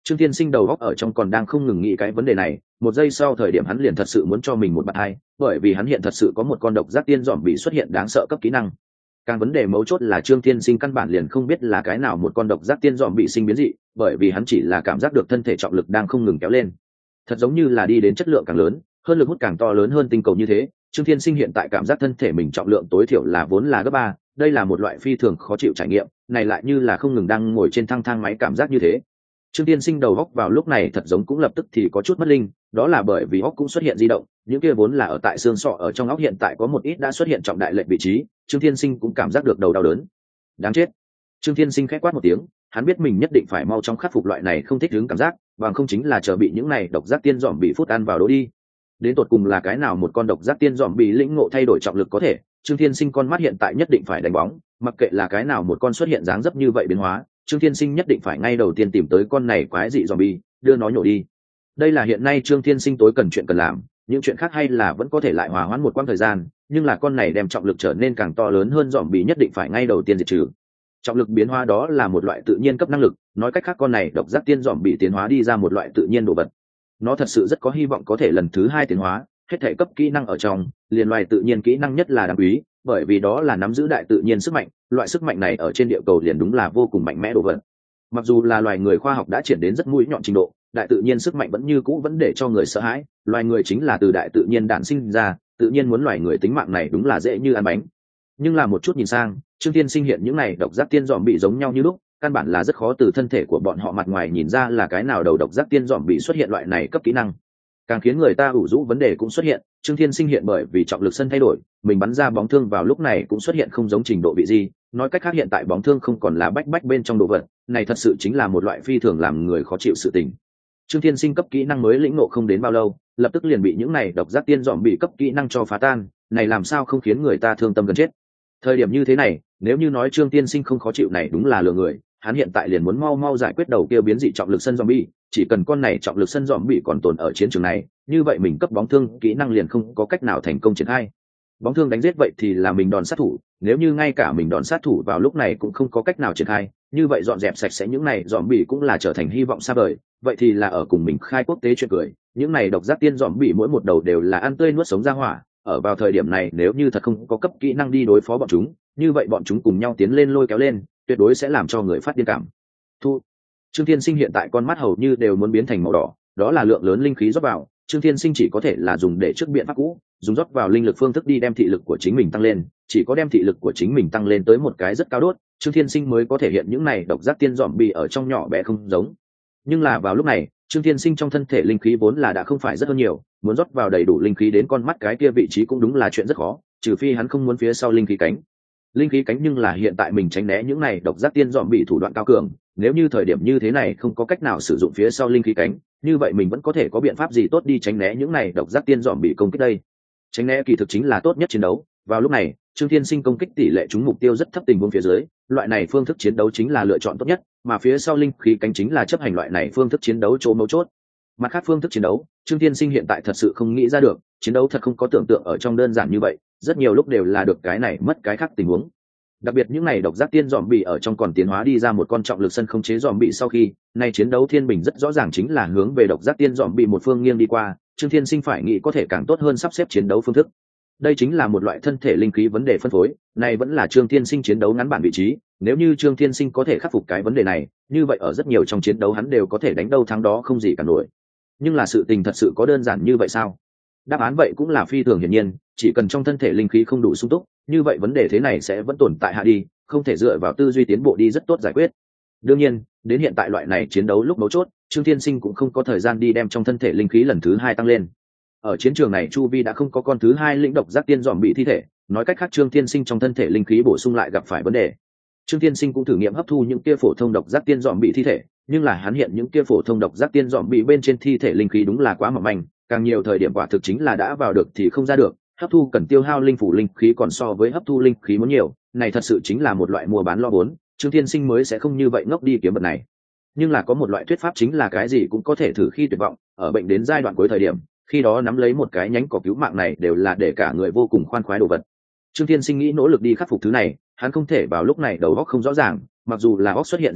Trương Thiên Sinh đầu óc ở trong còn đang không ngừng nghĩ cái vấn đề này, một giây sau thời điểm hắn liền thật sự muốn cho mình một bạn hai, bởi vì hắn hiện thật sự có một con độc giác tiên dòm bị xuất hiện đáng sợ cấp kỹ năng. Càng vấn đề mấu chốt là Trương Thiên Sinh căn bản liền không biết là cái nào một con độc giác tiên dòm bị sinh biến dị, bởi vì hắn chỉ là cảm giác được thân thể trọng lực đang không ngừng kéo lên, thật giống như là đi đến chất lượng càng lớn, hơn lực hút càng to lớn hơn tinh cầu như thế. Trương Thiên Sinh hiện tại cảm giác thân thể mình trọng lượng tối thiểu là vốn là gấp ba, đây là một loại phi thường khó chịu trải nghiệm, này lại như là không ngừng đang ngồi trên thang thang máy cảm giác như thế. Trương Thiên Sinh đầu óc vào lúc này thật giống cũng lập tức thì có chút mất linh, đó là bởi vì óc cũng xuất hiện di động, những kia vốn là ở tại xương sọ ở trong óc hiện tại có một ít đã xuất hiện trọng đại lệch vị trí, Trương Thiên Sinh cũng cảm giác được đầu đau đớn. Đáng chết. Trương Thiên Sinh khẽ quát một tiếng, hắn biết mình nhất định phải mau chóng khắc phục loại này không thích ứng cảm giác, bằng không chính là chờ bị những này độc giác tiên dòm bị phút ăn vào đố đi. Đến tột cùng là cái nào một con độc giác tiên dòm bị lĩnh ngộ thay đổi trọng lực có thể, Trương Thiên Sinh con mắt hiện tại nhất định phải đánh bóng, mặc kệ là cái nào một con xuất hiện dáng dấp như vậy biến hóa, Trương Thiên Sinh nhất định phải ngay đầu tiên tìm tới con này quái dị zombie, đưa nó nhổ đi. Đây là hiện nay Trương Thiên Sinh tối cần chuyện cần làm, những chuyện khác hay là vẫn có thể lại hòa hoãn một quãng thời gian, nhưng là con này đem trọng lực trở nên càng to lớn hơn zombie nhất định phải ngay đầu tiên diệt trừ. Trọng lực biến hóa đó là một loại tự nhiên cấp năng lực, nói cách khác con này độc giác tiên zombie tiến hóa đi ra một loại tự nhiên đồ vật. Nó thật sự rất có hy vọng có thể lần thứ hai tiến hóa, hết thể cấp kỹ năng ở trong, liền loài tự nhiên kỹ năng nhất là đáng quý, bởi vì đó là nắm giữ đại tự nhiên sức mạnh, loại sức mạnh này ở trên địa cầu liền đúng là vô cùng mạnh mẽ đồ vật. Mặc dù là loài người khoa học đã triển đến rất mũi nhọn trình độ, đại tự nhiên sức mạnh vẫn như cũ vẫn để cho người sợ hãi, loài người chính là từ đại tự nhiên đản sinh ra, tự nhiên muốn loài người tính mạng này đúng là dễ như ăn bánh. Nhưng là một chút nhìn sang, Trương Thiên Sinh hiện những này độc giác tiên dòm bị giống nhau như lúc, căn bản là rất khó từ thân thể của bọn họ mặt ngoài nhìn ra là cái nào đầu độc giác tiên dòm bị xuất hiện loại này cấp kỹ năng. Càng khiến người ta ủ rũ vấn đề cũng xuất hiện, Trương Thiên Sinh hiện bởi vì trọng lực sân thay đổi, mình bắn ra bóng thương vào lúc này cũng xuất hiện không giống trình độ vị gì, nói cách khác hiện tại bóng thương không còn là bách bách bên trong đồ vật, này thật sự chính là một loại phi thường làm người khó chịu sự tình. Trương Thiên Sinh cấp kỹ năng mới lĩnh ngộ không đến bao lâu, lập tức liền bị những này độc giác tiên dòm bị cấp kỹ năng cho phá tan, này làm sao không khiến người ta thương tâm gần chết. Thời điểm như thế này, nếu như nói Trương Thiên Sinh không khó chịu này đúng là lừa người, hắn hiện tại liền muốn mau mau giải quyết đầu kia biến dị trọng lực sân zombie, chỉ cần con này trọng lực sân zombie còn tồn ở chiến trường này, như vậy mình cấp bóng thương kỹ năng liền không có cách nào thành công triển khai. Bóng thương đánh giết vậy thì là mình đòn sát thủ, nếu như ngay cả mình đòn sát thủ vào lúc này cũng không có cách nào triển khai, như vậy dọn dẹp sạch sẽ những này zombie cũng là trở thành hy vọng xa vời, vậy thì là ở cùng mình khai quốc tế chuyện cười, những này độc giác tiên zombie mỗi một đầu đều là ăn tươi nuốt sống ra hỏa, ở vào thời điểm này nếu như thật không có cấp kỹ năng đi đối phó bọn chúng, như vậy bọn chúng cùng nhau tiến lên lôi kéo lên, tuyệt đối sẽ làm cho người phát điên cảm. Thu. Trương Thiên Sinh hiện tại con mắt hầu như đều muốn biến thành màu đỏ, đó là lượng lớn linh khí rót vào, Trương Thiên Sinh chỉ có thể là dùng để trước biện pháp cũ, dùng rót vào linh lực phương thức đi đem thị lực của chính mình tăng lên, chỉ có đem thị lực của chính mình tăng lên tới một cái rất cao đốt, Trương Thiên Sinh mới có thể hiện những này độc giác tiên dòm bị ở trong nhỏ bé không giống. Nhưng là vào lúc này, Trương Thiên Sinh trong thân thể linh khí vốn là đã không phải rất hơn nhiều, muốn rót vào đầy đủ linh khí đến con mắt cái kia vị trí cũng đúng là chuyện rất khó, trừ phi hắn không muốn phía sau linh khí cánh. Linh khí cánh nhưng là hiện tại mình tránh né những này độc giác tiên dòm bị thủ đoạn cao cường, nếu như thời điểm như thế này không có cách nào sử dụng phía sau linh khí cánh, như vậy mình vẫn có thể có biện pháp gì tốt đi tránh né những này độc giác tiên dòm bị công kích đây. Tránh né kỳ thực chính là tốt nhất chiến đấu, vào lúc này Trương Thiên Sinh công kích tỷ lệ trúng mục tiêu rất thấp tình huống phía dưới, loại này phương thức chiến đấu chính là lựa chọn tốt nhất, mà phía sau linh khí cánh chính là chấp hành loại này phương thức chiến đấu chỗ mấu chốt. Mặt khác phương thức chiến đấu, Trương Thiên Sinh hiện tại thật sự không nghĩ ra được, chiến đấu thật không có tưởng tượng ở trong đơn giản như vậy, rất nhiều lúc đều là được cái này mất cái khác tình huống. Đặc biệt những này độc giác tiên dòm bị ở trong còn tiến hóa đi ra một con trọng lực sân không chế dòm bị sau khi, nay chiến đấu thiên bình rất rõ ràng chính là hướng về độc giác tiên dòm bị một phương nghiêng đi qua, Trương Thiên Sinh phải nghĩ có thể càng tốt hơn sắp xếp chiến đấu phương thức. Đây chính là một loại thân thể linh khí vấn đề phân phối, này vẫn là Trương Thiên Sinh chiến đấu ngắn bản vị trí, nếu như Trương Thiên Sinh có thể khắc phục cái vấn đề này, như vậy ở rất nhiều trong chiến đấu hắn đều có thể đánh đâu thắng đó không gì cả nổi. Nhưng là sự tình thật sự có đơn giản như vậy sao? Đáp án vậy cũng là phi thường hiển nhiên, chỉ cần trong thân thể linh khí không đủ sung túc, như vậy vấn đề thế này sẽ vẫn tồn tại hạ đi, không thể dựa vào tư duy tiến bộ đi rất tốt giải quyết. Đương nhiên, đến hiện tại loại này chiến đấu lúc mấu chốt, Trương Thiên Sinh cũng không có thời gian đi đem trong thân thể linh khí lần thứ hai tăng lên. Ở chiến trường này chu vi đã không có con thứ hai lĩnh độc giác tiên dòm bị thi thể, nói cách khác Trương Thiên Sinh trong thân thể linh khí bổ sung lại gặp phải vấn đề. Trương Thiên Sinh cũng thử nghiệm hấp thu những kia phổ thông độc giác tiên dòm bị thi thể, nhưng là hắn hiện những kia phổ thông độc giác tiên dòm bị bên trên thi thể linh khí đúng là quá mỏng manh, càng nhiều thời điểm quả thực chính là đã vào được thì không ra được, hấp thu cần tiêu hao linh phủ linh khí còn so với hấp thu linh khí muốn nhiều, này thật sự chính là một loại mua bán lo vốn, Trương Thiên Sinh mới sẽ không như vậy ngốc đi kiếm vật này. Nhưng là có một loại thuyết pháp chính là cái gì cũng có thể thử khi tuyệt vọng, ở bệnh đến giai đoạn cuối thời điểm, khi đó nắm lấy một cái nhánh cỏ cứu mạng này đều là để cả người vô cùng khoan khoái đồ vật. Trương Thiên Sinh nghĩ nỗ lực đi khắc phục thứ này, hắn không thể vào lúc này đầu óc không rõ ràng, mặc dù là óc xuất hiện di động,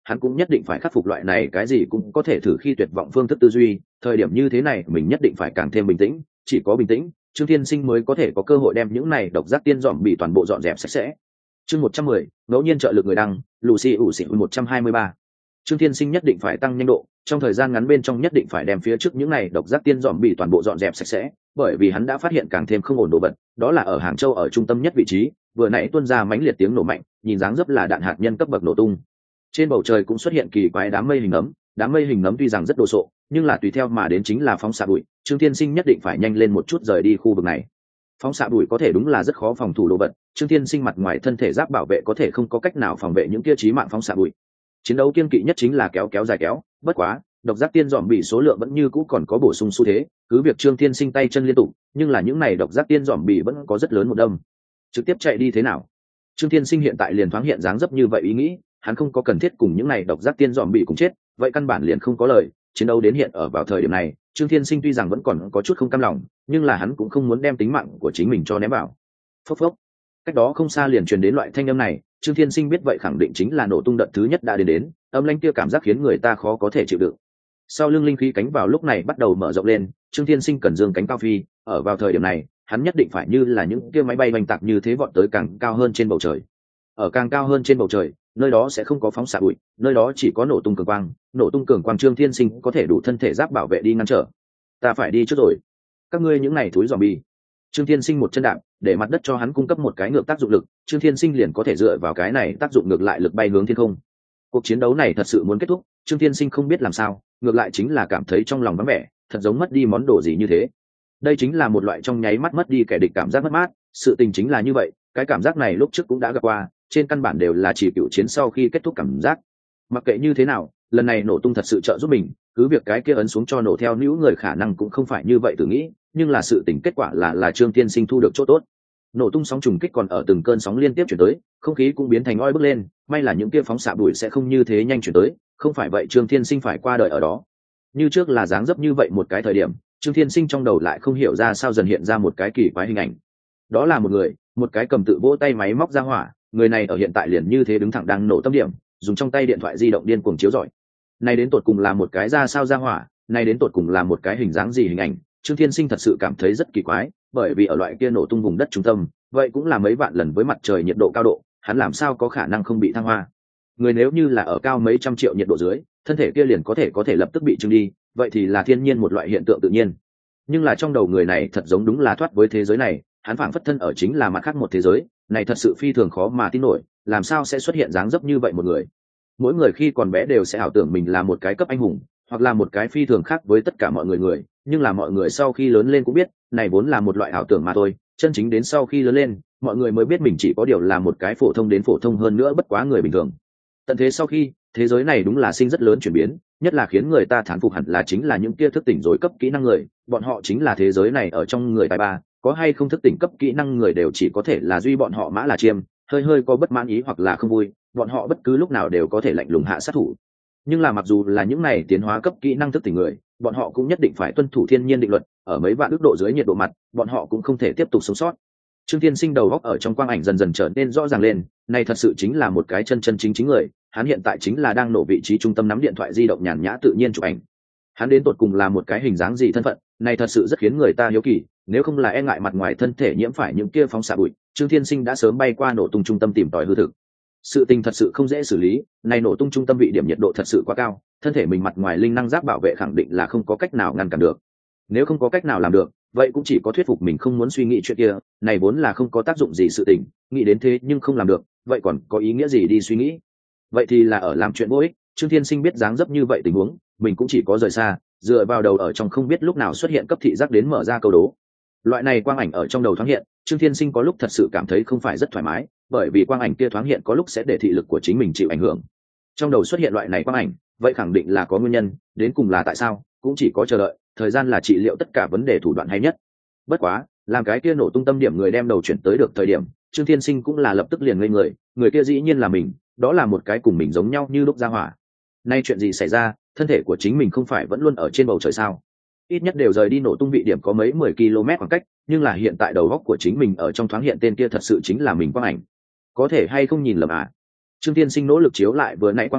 hắn cũng nhất định phải khắc phục loại này cái gì cũng có thể thử khi tuyệt vọng phương thức tư duy. Thời điểm như thế này mình nhất định phải càng thêm bình tĩnh, chỉ có bình tĩnh Trương Thiên Sinh mới có thể có cơ hội đem những này độc giác tiên dòm bị toàn bộ dọn dẹp sạch sẽ. Chương một trăm mười, ngẫu nhiên trợ lực người đăng, Lucy ủ xỉn một trăm hai mươi ba. Trương Thiên Sinh nhất định phải tăng nhanh độ, trong thời gian ngắn bên trong nhất định phải đem phía trước những này độc giác tiên dòm bị toàn bộ dọn dẹp sạch sẽ, bởi vì hắn đã phát hiện càng thêm không ổn đồ vật, đó là ở Hàng Châu ở trung tâm nhất vị trí, vừa nãy tuôn ra mãnh liệt tiếng nổ mạnh, nhìn dáng dấp là đạn hạt nhân cấp bậc nổ tung. Trên bầu trời cũng xuất hiện kỳ quái đám mây hình nấm, đám mây hình nấm tuy rằng rất đồ sộ, nhưng là tùy theo mà đến chính là phóng xạ bụi, Trương Thiên Sinh nhất định phải nhanh lên một chút rời đi khu vực này. Phóng xạ bụi có thể đúng là rất khó phòng thủ đồ vật, Trương Thiên Sinh mặt ngoài thân thể giáp bảo vệ có thể không có cách nào phòng vệ những kia chí mạng phóng xạ bụi. Chiến đấu kiên kỵ nhất chính là kéo kéo dài kéo, bất quá, độc giác tiên dòm bị số lượng vẫn như cũ còn có bổ sung xu thế, cứ việc Trương Thiên Sinh tay chân liên tục, nhưng là những này độc giác tiên dòm bị vẫn có rất lớn một đâm. Trực tiếp chạy đi thế nào? Trương Thiên Sinh hiện tại liền thoáng hiện dáng dấp như vậy ý nghĩ, hắn không có cần thiết cùng những này độc giác tiên dòm bị cùng chết, vậy căn bản liền không có lời. Chiến đấu đến hiện ở vào thời điểm này, Trương Thiên Sinh tuy rằng vẫn còn có chút không cam lòng, nhưng là hắn cũng không muốn đem tính mạng của chính mình cho ném vào. Phốc phốc. Cách đó không xa liền truyền đến loại thanh âm này, Trương Thiên Sinh biết vậy khẳng định chính là nổ tung đợt thứ nhất đã đến đến, âm lãnh kia cảm giác khiến người ta khó có thể chịu đựng. Sau lưng linh khí cánh vào lúc này bắt đầu mở rộng lên, Trương Thiên Sinh cần dương cánh cao phi, ở vào thời điểm này, hắn nhất định phải như là những kia máy bay oanh tạc như thế vọt tới càng cao hơn trên bầu trời. Ở càng cao hơn trên bầu trời, nơi đó sẽ không có phóng xạ bụi, nơi đó chỉ có nổ tung cường quang, nổ tung cường quang Trương Thiên Sinh có thể đủ thân thể giáp bảo vệ đi ngăn trở. Ta phải đi trước rồi. Các ngươi những này thúi zombie. Trương Thiên Sinh một chân đạp, để mặt đất cho hắn cung cấp một cái ngược tác dụng lực, Trương Thiên Sinh liền có thể dựa vào cái này tác dụng ngược lại lực bay hướng thiên không. Cuộc chiến đấu này thật sự muốn kết thúc, Trương Thiên Sinh không biết làm sao, ngược lại chính là cảm thấy trong lòng vắng vẻ, thật giống mất đi món đồ gì như thế. Đây chính là một loại trong nháy mắt mất đi kẻ địch cảm giác mất mát, sự tình chính là như vậy, cái cảm giác này lúc trước cũng đã gặp qua, trên căn bản đều là chỉ cựu chiến sau khi kết thúc cảm giác. Mặc kệ như thế nào, lần này nổ tung thật sự trợ giúp mình, cứ việc cái kia ấn xuống cho nổ theo níu người khả năng cũng không phải như vậy tự nghĩ, nhưng là sự tình kết quả là là Trương Thiên Sinh thu được chỗ tốt. Nổ tung sóng trùng kích còn ở từng cơn sóng liên tiếp chuyển tới, không khí cũng biến thành oi bức lên, may là những kia phóng xạ bụi sẽ không như thế nhanh chuyển tới, không phải vậy Trương Thiên Sinh phải qua đời ở đó. Như trước là dáng dấp như vậy một cái thời điểm, Trương Thiên Sinh trong đầu lại không hiểu ra sao dần hiện ra một cái kỳ quái hình ảnh. Đó là một người, một cái cầm tự vỗ tay máy móc ra hỏa, người này ở hiện tại liền như thế đứng thẳng đang nổ tâm điểm, dùng trong tay điện thoại di động điên cuồng chiếu rọi. Này đến tột cùng là một cái ra sao ra hỏa, này đến tột cùng là một cái hình dáng gì hình ảnh, Trương Thiên Sinh thật sự cảm thấy rất kỳ quái, bởi vì ở loại kia nổ tung vùng đất trung tâm, vậy cũng là mấy vạn lần với mặt trời nhiệt độ cao độ, hắn làm sao có khả năng không bị thăng hoa. Người nếu như là ở cao mấy trăm triệu nhiệt độ dưới, thân thể kia liền có thể có thể lập tức bị trưng đi, vậy thì là thiên nhiên một loại hiện tượng tự nhiên. Nhưng là trong đầu người này thật giống đúng là thoát với thế giới này, hắn phảng phất thân ở chính là mặt khác một thế giới, này thật sự phi thường khó mà tin nổi, làm sao sẽ xuất hiện dáng dấp như vậy một người. Mỗi người khi còn bé đều sẽ ảo tưởng mình là một cái cấp anh hùng, hoặc là một cái phi thường khác với tất cả mọi người người, nhưng là mọi người sau khi lớn lên cũng biết, này vốn là một loại ảo tưởng mà thôi, chân chính đến sau khi lớn lên, mọi người mới biết mình chỉ có điều là một cái phổ thông đến phổ thông hơn nữa bất quá người bình thường. Tận thế sau khi, thế giới này đúng là sinh rất lớn chuyển biến, nhất là khiến người ta thán phục hẳn là chính là những kia thức tỉnh rồi cấp kỹ năng người, bọn họ chính là thế giới này ở trong người tài ba, có hay không thức tỉnh cấp kỹ năng người đều chỉ có thể là duy bọn họ mã là chiêm, hơi hơi có bất mãn ý hoặc là không vui, bọn họ bất cứ lúc nào đều có thể lạnh lùng hạ sát thủ. Nhưng là mặc dù là những này tiến hóa cấp kỹ năng thức tỉnh người, bọn họ cũng nhất định phải tuân thủ thiên nhiên định luật, ở mấy vạn ức độ dưới nhiệt độ mặt, bọn họ cũng không thể tiếp tục sống sót. Trương Thiên Sinh đầu góc ở trong quang ảnh dần dần trở nên rõ ràng lên, này thật sự chính là một cái chân chân chính chính người, hắn hiện tại chính là đang nổ vị trí trung tâm nắm điện thoại di động nhàn nhã tự nhiên chụp ảnh. Hắn đến tột cùng là một cái hình dáng gì thân phận, này thật sự rất khiến người ta hiếu kỳ, nếu không là e ngại mặt ngoài thân thể nhiễm phải những kia phóng xạ bụi, Trương Thiên Sinh đã sớm bay qua nổ tung trung tâm tìm tòi hư thực. Sự tình thật sự không dễ xử lý, này nổ tung trung tâm vị điểm nhiệt độ thật sự quá cao, thân thể mình mặt ngoài linh năng giáp bảo vệ khẳng định là không có cách nào ngăn cản được. Nếu không có cách nào làm được, vậy cũng chỉ có thuyết phục mình không muốn suy nghĩ chuyện kia, này vốn là không có tác dụng gì sự tình, nghĩ đến thế nhưng không làm được, vậy còn có ý nghĩa gì đi suy nghĩ? Vậy thì là ở làm chuyện vô ích. Trương Thiên Sinh biết dáng dấp như vậy tình huống, mình cũng chỉ có rời xa, dựa vào đầu ở trong không biết lúc nào xuất hiện cấp thị giác đến mở ra câu đố. Loại này quang ảnh ở trong đầu thoáng hiện, Trương Thiên Sinh có lúc thật sự cảm thấy không phải rất thoải mái, bởi vì quang ảnh kia thoáng hiện có lúc sẽ để thị lực của chính mình chịu ảnh hưởng. Trong đầu xuất hiện loại này quang ảnh, vậy khẳng định là có nguyên nhân, đến cùng là tại sao, cũng chỉ có chờ đợi, thời gian là trị liệu tất cả vấn đề thủ đoạn hay nhất. Bất quá, làm cái kia nổ tung tâm điểm người đem đầu chuyển tới được thời điểm, Trương Thiên Sinh cũng là lập tức liền ngây người, người kia dĩ nhiên là mình, đó là một cái cùng mình giống nhau như lúc ra hỏa. Nay chuyện gì xảy ra, thân thể của chính mình không phải vẫn luôn ở trên bầu trời sao? Ít nhất đều rời đi nổ tung vị điểm có mấy mười km khoảng cách, nhưng là hiện tại đầu góc của chính mình ở trong thoáng hiện tên kia thật sự chính là mình quang ảnh. Có thể hay không nhìn lầm à? Trương Thiên Sinh nỗ lực chiếu lại vừa nãy quang ảnh,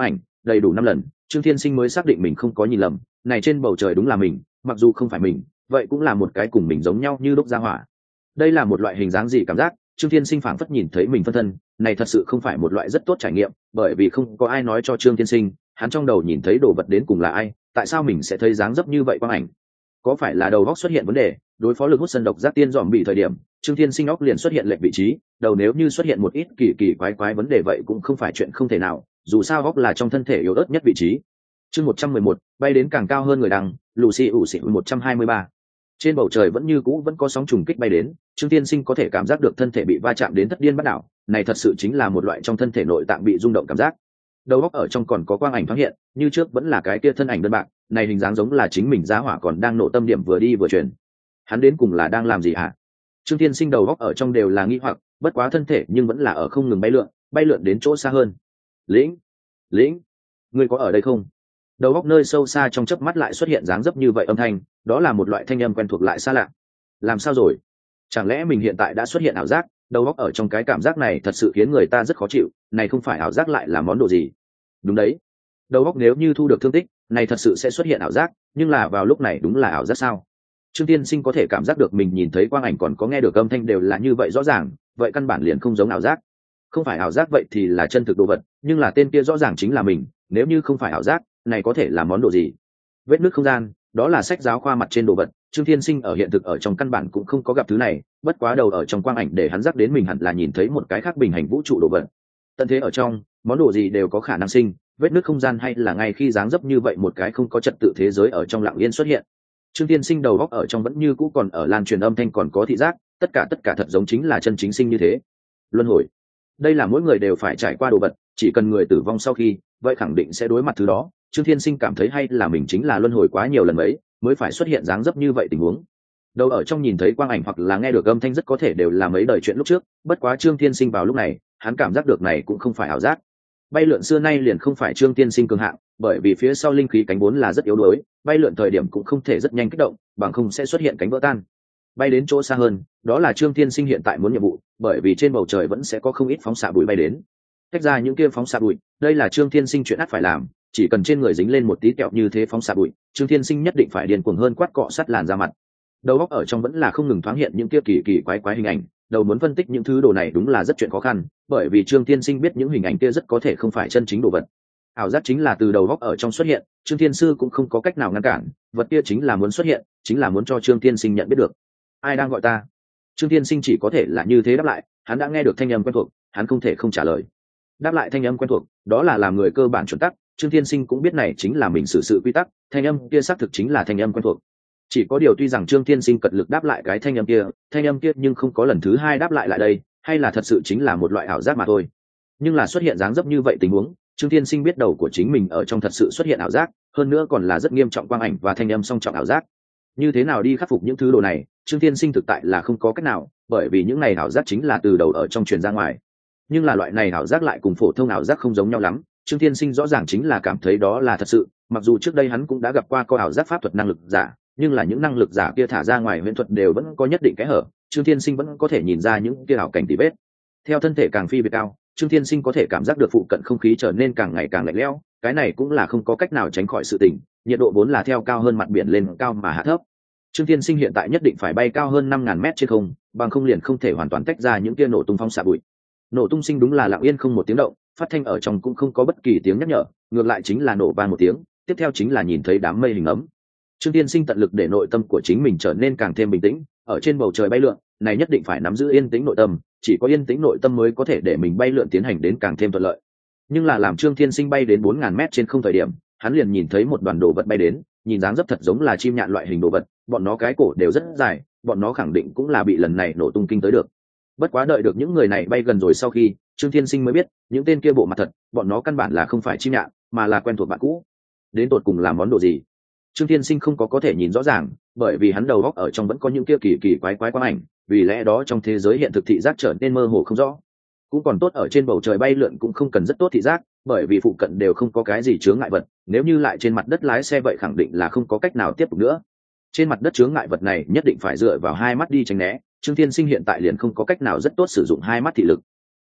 đầy đủ năm lần Trương Thiên Sinh mới xác định mình không có nhìn lầm, này trên bầu trời đúng là mình, mặc dù không phải mình, vậy cũng là một cái cùng mình giống nhau như lúc ra hỏa. Đây là một loại hình dáng gì cảm giác? Trương Thiên Sinh phảng phất nhìn thấy mình phân thân, này thật sự không phải một loại rất tốt trải nghiệm, bởi vì không có ai nói cho Trương Thiên Sinh, hắn trong đầu nhìn thấy đồ vật đến cùng là ai, tại sao mình sẽ thấy dáng dấp như vậy quang ảnh? Có phải là đầu óc xuất hiện vấn đề? Đối phó lực hút sân độc giác tiên dòm bị thời điểm, Trương Thiên Sinh óc liền xuất hiện lệch vị trí, đầu nếu như xuất hiện một ít kỳ kỳ quái quái vấn đề vậy cũng không phải chuyện không thể nào, dù sao óc là trong thân thể yếu ớt nhất vị trí. Chương một trăm mười một, bay đến càng cao hơn người đằng, Lucy ủ xỉn một trăm hai mươi ba. Trên bầu trời vẫn như cũ vẫn có sóng trùng kích bay đến, Trương Tiên Sinh có thể cảm giác được thân thể bị va chạm đến thất điên bắt đảo, này thật sự chính là một loại trong thân thể nội tạng bị rung động cảm giác. Đầu óc ở trong còn có quang ảnh thoáng hiện, như trước vẫn là cái kia thân ảnh đơn bạc, này hình dáng giống là chính mình giá hỏa còn đang nổ tâm điểm vừa đi vừa chuyển. Hắn đến cùng là đang làm gì hả? Trương Tiên Sinh đầu óc ở trong đều là nghi hoặc, bất quá thân thể nhưng vẫn là ở không ngừng bay lượn, bay lượn đến chỗ xa hơn. Lĩnh, Lĩnh, ngươi có ở đây không? Đầu óc nơi sâu xa trong chớp mắt lại xuất hiện dáng dấp như vậy âm thanh, đó là một loại thanh âm quen thuộc lại xa lạ. Làm sao rồi? Chẳng lẽ mình hiện tại đã xuất hiện ảo giác? Đầu óc ở trong cái cảm giác này thật sự khiến người ta rất khó chịu, này không phải ảo giác lại là món đồ gì? Đúng đấy, đầu óc nếu như thu được thương tích, này thật sự sẽ xuất hiện ảo giác, nhưng là vào lúc này đúng là ảo giác sao? Trương Tiên Sinh có thể cảm giác được mình nhìn thấy quang ảnh còn có nghe được âm thanh đều là như vậy rõ ràng, vậy căn bản liền không giống ảo giác. Không phải ảo giác vậy thì là chân thực đồ vật, nhưng là tên kia rõ ràng chính là mình, nếu như không phải ảo giác, này có thể là món đồ gì? Vết nứt không gian, đó là sách giáo khoa mặt trên đồ vật, Trương Thiên Sinh ở hiện thực ở trong căn bản cũng không có gặp thứ này, bất quá đầu ở trong quang ảnh để hắn giác đến mình hẳn là nhìn thấy một cái khác bình hành vũ trụ đồ vật. Tận thế ở trong, món đồ gì đều có khả năng sinh, vết nứt không gian hay là ngay khi dáng dấp như vậy một cái không có trật tự thế giới ở trong lặng yên xuất hiện. Trương Thiên Sinh đầu góc ở trong vẫn như cũ còn ở lan truyền âm thanh còn có thị giác, tất cả tất cả thật giống chính là chân chính sinh như thế. Luân hồi, đây là mỗi người đều phải trải qua đồ vật, chỉ cần người tử vong sau khi, vậy khẳng định sẽ đối mặt thứ đó. Trương Thiên Sinh cảm thấy hay là mình chính là luân hồi quá nhiều lần ấy, mới phải xuất hiện dáng dấp như vậy tình huống. Đầu ở trong nhìn thấy quang ảnh hoặc là nghe được âm thanh rất có thể đều là mấy đời chuyện lúc trước, bất quá Trương Thiên Sinh vào lúc này, hắn cảm giác được này cũng không phải ảo giác. Bay lượn xưa nay liền không phải Trương Thiên Sinh cường hạng, bởi vì phía sau linh khí cánh vốn là rất yếu đuối, bay lượn thời điểm cũng không thể rất nhanh kích động, bằng không sẽ xuất hiện cánh vỡ tan. Bay đến chỗ xa hơn, đó là Trương Thiên Sinh hiện tại muốn nhiệm vụ, bởi vì trên bầu trời vẫn sẽ có không ít phóng xạ bụi bay đến. Tách ra những kia phóng xạ bụi, đây là Trương Thiên Sinh chuyện ắt phải làm, chỉ cần trên người dính lên một tí kẹo như thế phóng xạ bụi, Trương Thiên Sinh nhất định phải điên cuồng hơn quát cọ sát làn ra mặt. Đầu óc ở trong vẫn là không ngừng thoáng hiện những kia kỳ kỳ quái quái hình ảnh, đầu muốn phân tích những thứ đồ này đúng là rất chuyện khó khăn, bởi vì Trương Thiên Sinh biết những hình ảnh kia rất có thể không phải chân chính đồ vật. Ảo giác chính là từ đầu óc ở trong xuất hiện, Trương Thiên Sư cũng không có cách nào ngăn cản, vật kia chính là muốn xuất hiện, chính là muốn cho Trương Thiên Sinh nhận biết được. Ai đang gọi ta? Trương Thiên Sinh chỉ có thể là như thế đáp lại, hắn đã nghe được thanh âm quen thuộc, hắn không thể không trả lời. Đáp lại thanh âm quen thuộc, đó là làm người cơ bản chuẩn tắc, Trương Thiên Sinh cũng biết này chính là mình xử sự quy tắc, thanh âm kia xác thực chính là thanh âm quen thuộc. Chỉ có điều tuy rằng Trương Thiên Sinh cật lực đáp lại cái thanh âm kia, thanh âm kia nhưng không có lần thứ hai đáp lại lại đây, hay là thật sự chính là một loại ảo giác mà thôi. Nhưng là xuất hiện dáng dấp như vậy tình huống, Trương Thiên Sinh biết đầu của chính mình ở trong thật sự xuất hiện ảo giác, hơn nữa còn là rất nghiêm trọng quang ảnh và thanh âm song trọng ảo giác. Như thế nào đi khắc phục những thứ đồ này, Trương Thiên Sinh thực tại là không có cách nào, bởi vì những này ảo giác chính là từ đầu ở trong truyền ra ngoài. Nhưng là loại này ảo giác lại cùng phổ thông ảo giác không giống nhau lắm, Trương Thiên Sinh rõ ràng chính là cảm thấy đó là thật sự, mặc dù trước đây hắn cũng đã gặp qua có ảo giác pháp thuật năng lực giả, nhưng là những năng lực giả kia thả ra ngoài huyễn thuật đều vẫn có nhất định cái hở, Trương Thiên Sinh vẫn có thể nhìn ra những kia ảo cảnh tỉ vết. Theo thân thể càng phi biệt cao, Trương Thiên Sinh có thể cảm giác được phụ cận không khí trở nên càng ngày càng lạnh lẽo, cái này cũng là không có cách nào tránh khỏi sự tình, nhiệt độ vốn là theo cao hơn mặt biển lên cao mà hạ thấp. Trương Thiên Sinh hiện tại nhất định phải bay cao hơn năm ngàn mét trên không, bằng không liền không thể hoàn toàn tách ra những kia nổ tung phong xạ bụi. Nổ tung sinh đúng là lặng yên không một tiếng động, phát thanh ở trong cũng không có bất kỳ tiếng nhắc nhở, ngược lại chính là nổ vang một tiếng, tiếp theo chính là nhìn thấy đám mây hình ấm. Trương Thiên Sinh tận lực để nội tâm của chính mình trở nên càng thêm bình tĩnh, ở trên bầu trời bay lượn, này nhất định phải nắm giữ yên tĩnh nội tâm, chỉ có yên tĩnh nội tâm mới có thể để mình bay lượn tiến hành đến càng thêm thuận lợi. Nhưng là làm Trương Thiên Sinh bay đến bốn ngàn mét trên không thời điểm, hắn liền nhìn thấy một đoàn đồ vật bay đến, nhìn dáng dấp thật giống là chim nhạn loại hình đồ vật, bọn nó cái cổ đều rất dài, bọn nó khẳng định cũng là bị lần này nổ tung kinh tới được. Bất quá đợi được những người này bay gần rồi sau khi, Trương Thiên Sinh mới biết, những tên kia bộ mặt thật, bọn nó căn bản là không phải chim nhạn, mà là quen thuộc bạn cũ. Đến tột cùng là món đồ gì? Trương Thiên Sinh không có có thể nhìn rõ ràng, bởi vì hắn đầu óc ở trong vẫn có những kia kỳ kỳ quái quái quang ảnh, vì lẽ đó trong thế giới hiện thực thị giác trở nên mơ hồ không rõ. Cũng còn tốt ở trên bầu trời bay lượn cũng không cần rất tốt thị giác, bởi vì phụ cận đều không có cái gì chướng ngại vật, nếu như lại trên mặt đất lái xe vậy khẳng định là không có cách nào tiếp tục nữa. Trên mặt đất chướng ngại vật này nhất định phải dựa vào hai mắt đi tránh né, Trương Thiên Sinh hiện tại liền không có cách nào rất tốt sử dụng hai mắt thị lực.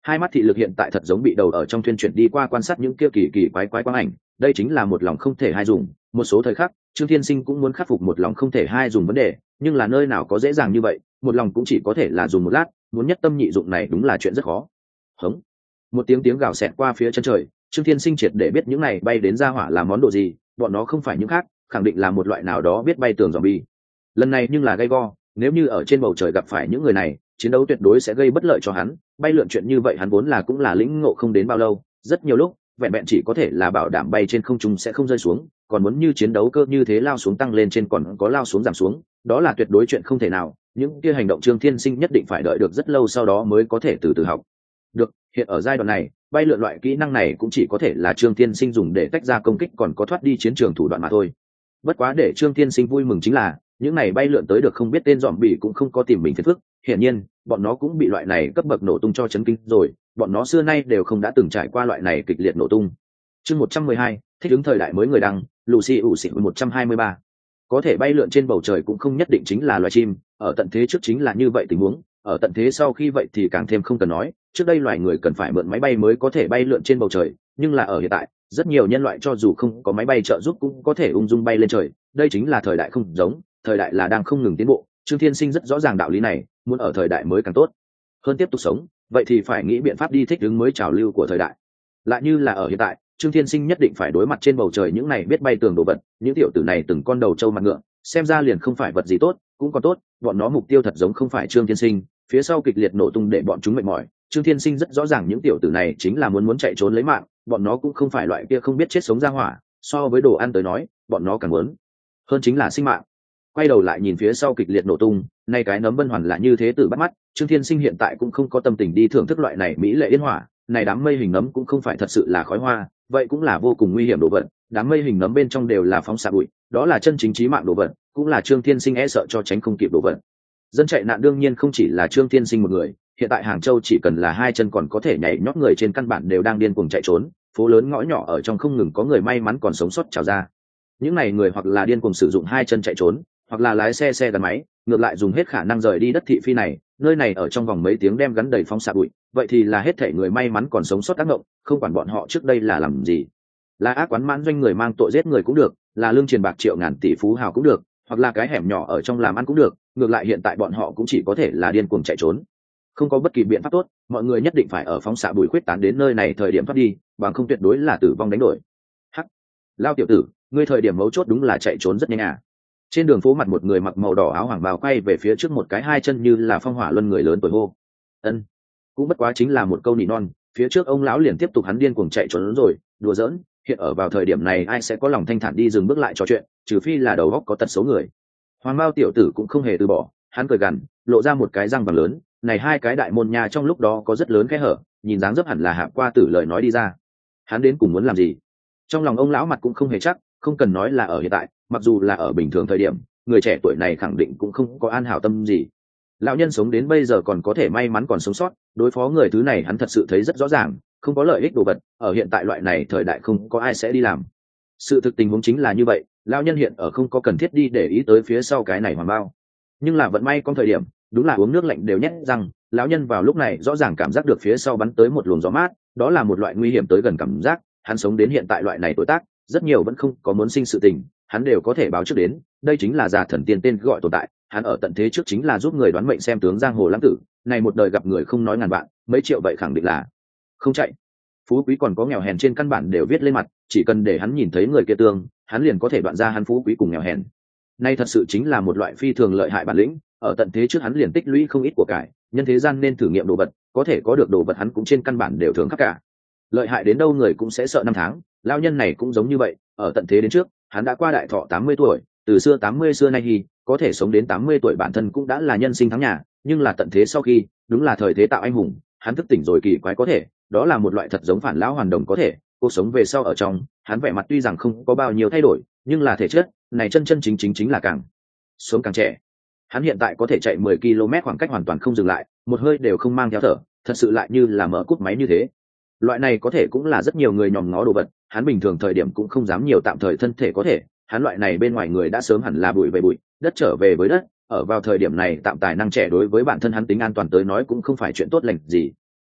hai mắt thị lực hiện tại thật giống bị đầu ở trong thuyền chuyển đi qua quan sát những kia kỳ kỳ quái quái quang ảnh, đây chính là một lòng không thể hai dùng. Một số thời khắc Trương Thiên Sinh cũng muốn khắc phục một lòng không thể hai dùng vấn đề, nhưng là nơi nào có dễ dàng như vậy, một lòng cũng chỉ có thể là dùng một lát, muốn nhất tâm nhị dụng này đúng là chuyện rất khó. Hống, một tiếng tiếng gào xẹt qua phía chân trời, Trương Thiên Sinh triệt để biết những này bay đến ra hỏa là món đồ gì, bọn nó không phải những khác, khẳng định là một loại nào đó biết bay tường zombie. Lần này nhưng là gay go, nếu như ở trên bầu trời gặp phải những người này, chiến đấu tuyệt đối sẽ gây bất lợi cho hắn. Bay lượn chuyện như vậy hắn vốn là cũng là lĩnh ngộ không đến bao lâu, rất nhiều lúc vẹn vẹn chỉ có thể là bảo đảm bay trên không trung sẽ không rơi xuống, còn muốn như chiến đấu cơ như thế lao xuống tăng lên trên còn có lao xuống giảm xuống, đó là tuyệt đối chuyện không thể nào. Những kia hành động Trương Thiên Sinh nhất định phải đợi được rất lâu sau đó mới có thể từ từ học được. Hiện ở giai đoạn này, bay lượn loại kỹ năng này cũng chỉ có thể là Trương Thiên Sinh dùng để tách ra công kích còn có thoát đi chiến trường thủ đoạn mà thôi. Bất quá để Trương Thiên Sinh vui mừng chính là những này bay lượn tới được không biết tên dòm bỉ cũng không có tìm mình phiền phức, hiển nhiên bọn nó cũng bị loại này cấp bậc nổ tung cho chấn kinh rồi, bọn nó xưa nay đều không đã từng trải qua loại này kịch liệt nổ tung. Chương một trăm mười hai, thích ứng thời đại mới người đăng, Lucy ủ xỉn một trăm hai mươi ba. Có thể bay lượn trên bầu trời cũng không nhất định chính là loài chim, ở tận thế trước chính là như vậy tình huống, ở tận thế sau khi vậy thì càng thêm không cần nói, trước đây loài người cần phải mượn máy bay mới có thể bay lượn trên bầu trời, nhưng là ở hiện tại, rất nhiều nhân loại cho dù không có máy bay trợ giúp cũng có thể ung dung bay lên trời, đây chính là thời đại không giống, thời đại là đang không ngừng tiến bộ. Trương Thiên Sinh rất rõ ràng đạo lý này, muốn ở thời đại mới càng tốt hơn tiếp tục sống, vậy thì phải nghĩ biện pháp đi thích ứng mới trào lưu của thời đại. Lại như là ở hiện tại, Trương Thiên Sinh nhất định phải đối mặt trên bầu trời những này biết bay tường đồ vật, những tiểu tử này từng con đầu trâu mặt ngựa, xem ra liền không phải vật gì tốt, cũng còn tốt, bọn nó mục tiêu thật giống không phải Trương Thiên Sinh, phía sau kịch liệt nổ tung để bọn chúng mệt mỏi. Trương Thiên Sinh rất rõ ràng những tiểu tử này chính là muốn muốn chạy trốn lấy mạng, bọn nó cũng không phải loại kia không biết chết sống ra hỏa, so với đồ ăn tới nói, bọn nó càng muốn hơn chính là sinh mạng. Quay đầu lại nhìn phía sau kịch liệt nổ tung, nay cái nấm vân hoàn là như thế từ bắt mắt, Trương Thiên Sinh hiện tại cũng không có tâm tình đi thưởng thức loại này mỹ lệ yên hỏa, này đám mây hình nấm cũng không phải thật sự là khói hoa, vậy cũng là vô cùng nguy hiểm đồ vật, đám mây hình nấm bên trong đều là phóng xạ bụi, đó là chân chính chí mạng đồ vật, cũng là Trương Thiên Sinh e sợ cho tránh không kịp đồ vật. Dân chạy nạn đương nhiên không chỉ là Trương Thiên Sinh một người, hiện tại Hàng Châu chỉ cần là hai chân còn có thể nhảy nhót người trên căn bản đều đang điên cuồng chạy trốn, phố lớn ngõ nhỏ ở trong không ngừng có người may mắn còn sống sót trào ra. Những này người hoặc là điên cuồng sử dụng hai chân chạy trốn, hoặc là lái xe xe gắn máy, ngược lại dùng hết khả năng rời đi đất thị phi này, nơi này ở trong vòng mấy tiếng đem gắn đầy phóng xạ bụi, vậy thì là hết thảy người may mắn còn sống sót ác ngộng, không quản bọn họ trước đây là làm gì, là ác quán mãn doanh người mang tội giết người cũng được, là lương triền bạc triệu ngàn tỷ phú hào cũng được, hoặc là cái hẻm nhỏ ở trong làm ăn cũng được, ngược lại hiện tại bọn họ cũng chỉ có thể là điên cuồng chạy trốn, không có bất kỳ biện pháp tốt, mọi người nhất định phải ở phóng xạ bụi khuyết tán đến nơi này thời điểm thoát đi, bằng không tuyệt đối là tử vong đánh đổi. Hắc, lao tiểu tử, ngươi thời điểm mấu chốt đúng là chạy trốn rất nhanh à? Trên đường phố mặt một người mặc màu đỏ áo hoàng bào quay về phía trước một cái hai chân như là phong hỏa luân người lớn tuổi hô. Ân, cũng bất quá chính là một câu nỉ non, phía trước ông lão liền tiếp tục hắn điên cuồng chạy trốn rồi, đùa giỡn, hiện ở vào thời điểm này ai sẽ có lòng thanh thản đi dừng bước lại trò chuyện, trừ phi là đầu óc có tật xấu người. Hoàng Mao tiểu tử cũng không hề từ bỏ, hắn cười gằn, lộ ra một cái răng vàng lớn, này hai cái đại môn nhà trong lúc đó có rất lớn kẽ hở, nhìn dáng dấp hẳn là Hạp Qua Tử lời nói đi ra. Hắn đến cùng muốn làm gì? Trong lòng ông lão mặt cũng không hề chắc, không cần nói là ở hiện tại, mặc dù là ở bình thường thời điểm, người trẻ tuổi này khẳng định cũng không có an hảo tâm gì. Lão nhân sống đến bây giờ còn có thể may mắn còn sống sót, đối phó người thứ này hắn thật sự thấy rất rõ ràng, không có lợi ích đồ vật, ở hiện tại loại này thời đại không có ai sẽ đi làm. Sự thực tình huống chính là như vậy, lão nhân hiện ở không có cần thiết đi để ý tới phía sau cái này Hoàng Bao. Nhưng là vận may con thời điểm, đúng là uống nước lạnh đều nhét răng, lão nhân vào lúc này rõ ràng cảm giác được phía sau bắn tới một luồng gió mát, đó là một loại nguy hiểm tới gần cảm giác, hắn sống đến hiện tại loại này tuổi tác, rất nhiều vẫn không có muốn sinh sự tình, hắn đều có thể báo trước đến, đây chính là già thần tiên tên gọi tồn tại, hắn ở tận thế trước chính là giúp người đoán mệnh xem tướng giang hồ lãng tử, này một đời gặp người không nói ngàn vạn, mấy triệu vậy khẳng định là không chạy. Phú quý còn có nghèo hèn trên căn bản đều viết lên mặt, chỉ cần để hắn nhìn thấy người kia tương, hắn liền có thể đoạn ra hắn phú quý cùng nghèo hèn. Nay thật sự chính là một loại phi thường lợi hại bản lĩnh, ở tận thế trước hắn liền tích lũy không ít của cải, nhân thế gian nên thử nghiệm đồ vật, có thể có được đồ vật hắn cũng trên căn bản đều thường khắc cả. Lợi hại đến đâu người cũng sẽ sợ năm tháng, lao nhân này cũng giống như vậy, ở tận thế đến trước, hắn đã qua đại thọ tám mươi tuổi, từ xưa tám mươi xưa nay hi, có thể sống đến tám mươi tuổi bản thân cũng đã là nhân sinh thắng nhà, nhưng là tận thế sau khi, đúng là thời thế tạo anh hùng, hắn thức tỉnh rồi kỳ quái có thể, đó là một loại thật giống phản lão hoàn đồng có thể, cuộc sống về sau ở trong, hắn vẻ mặt tuy rằng không có bao nhiêu thay đổi, nhưng là thể chất, này chân chân chính chính chính là càng sống càng trẻ. Hắn hiện tại có thể chạy mười ki lô mét khoảng cách hoàn toàn không dừng lại, một hơi đều không mang theo thở, thật sự lại như là mở cút máy như thế. Loại này có thể cũng là rất nhiều người nhòm ngó đồ vật, hắn bình thường thời điểm cũng không dám nhiều tạm thời thân thể có thể, hắn loại này bên ngoài người đã sớm hẳn là bụi về bụi, đất trở về với đất, ở vào thời điểm này tạm tài năng trẻ đối với bản thân hắn tính an toàn tới nói cũng không phải chuyện tốt lành gì.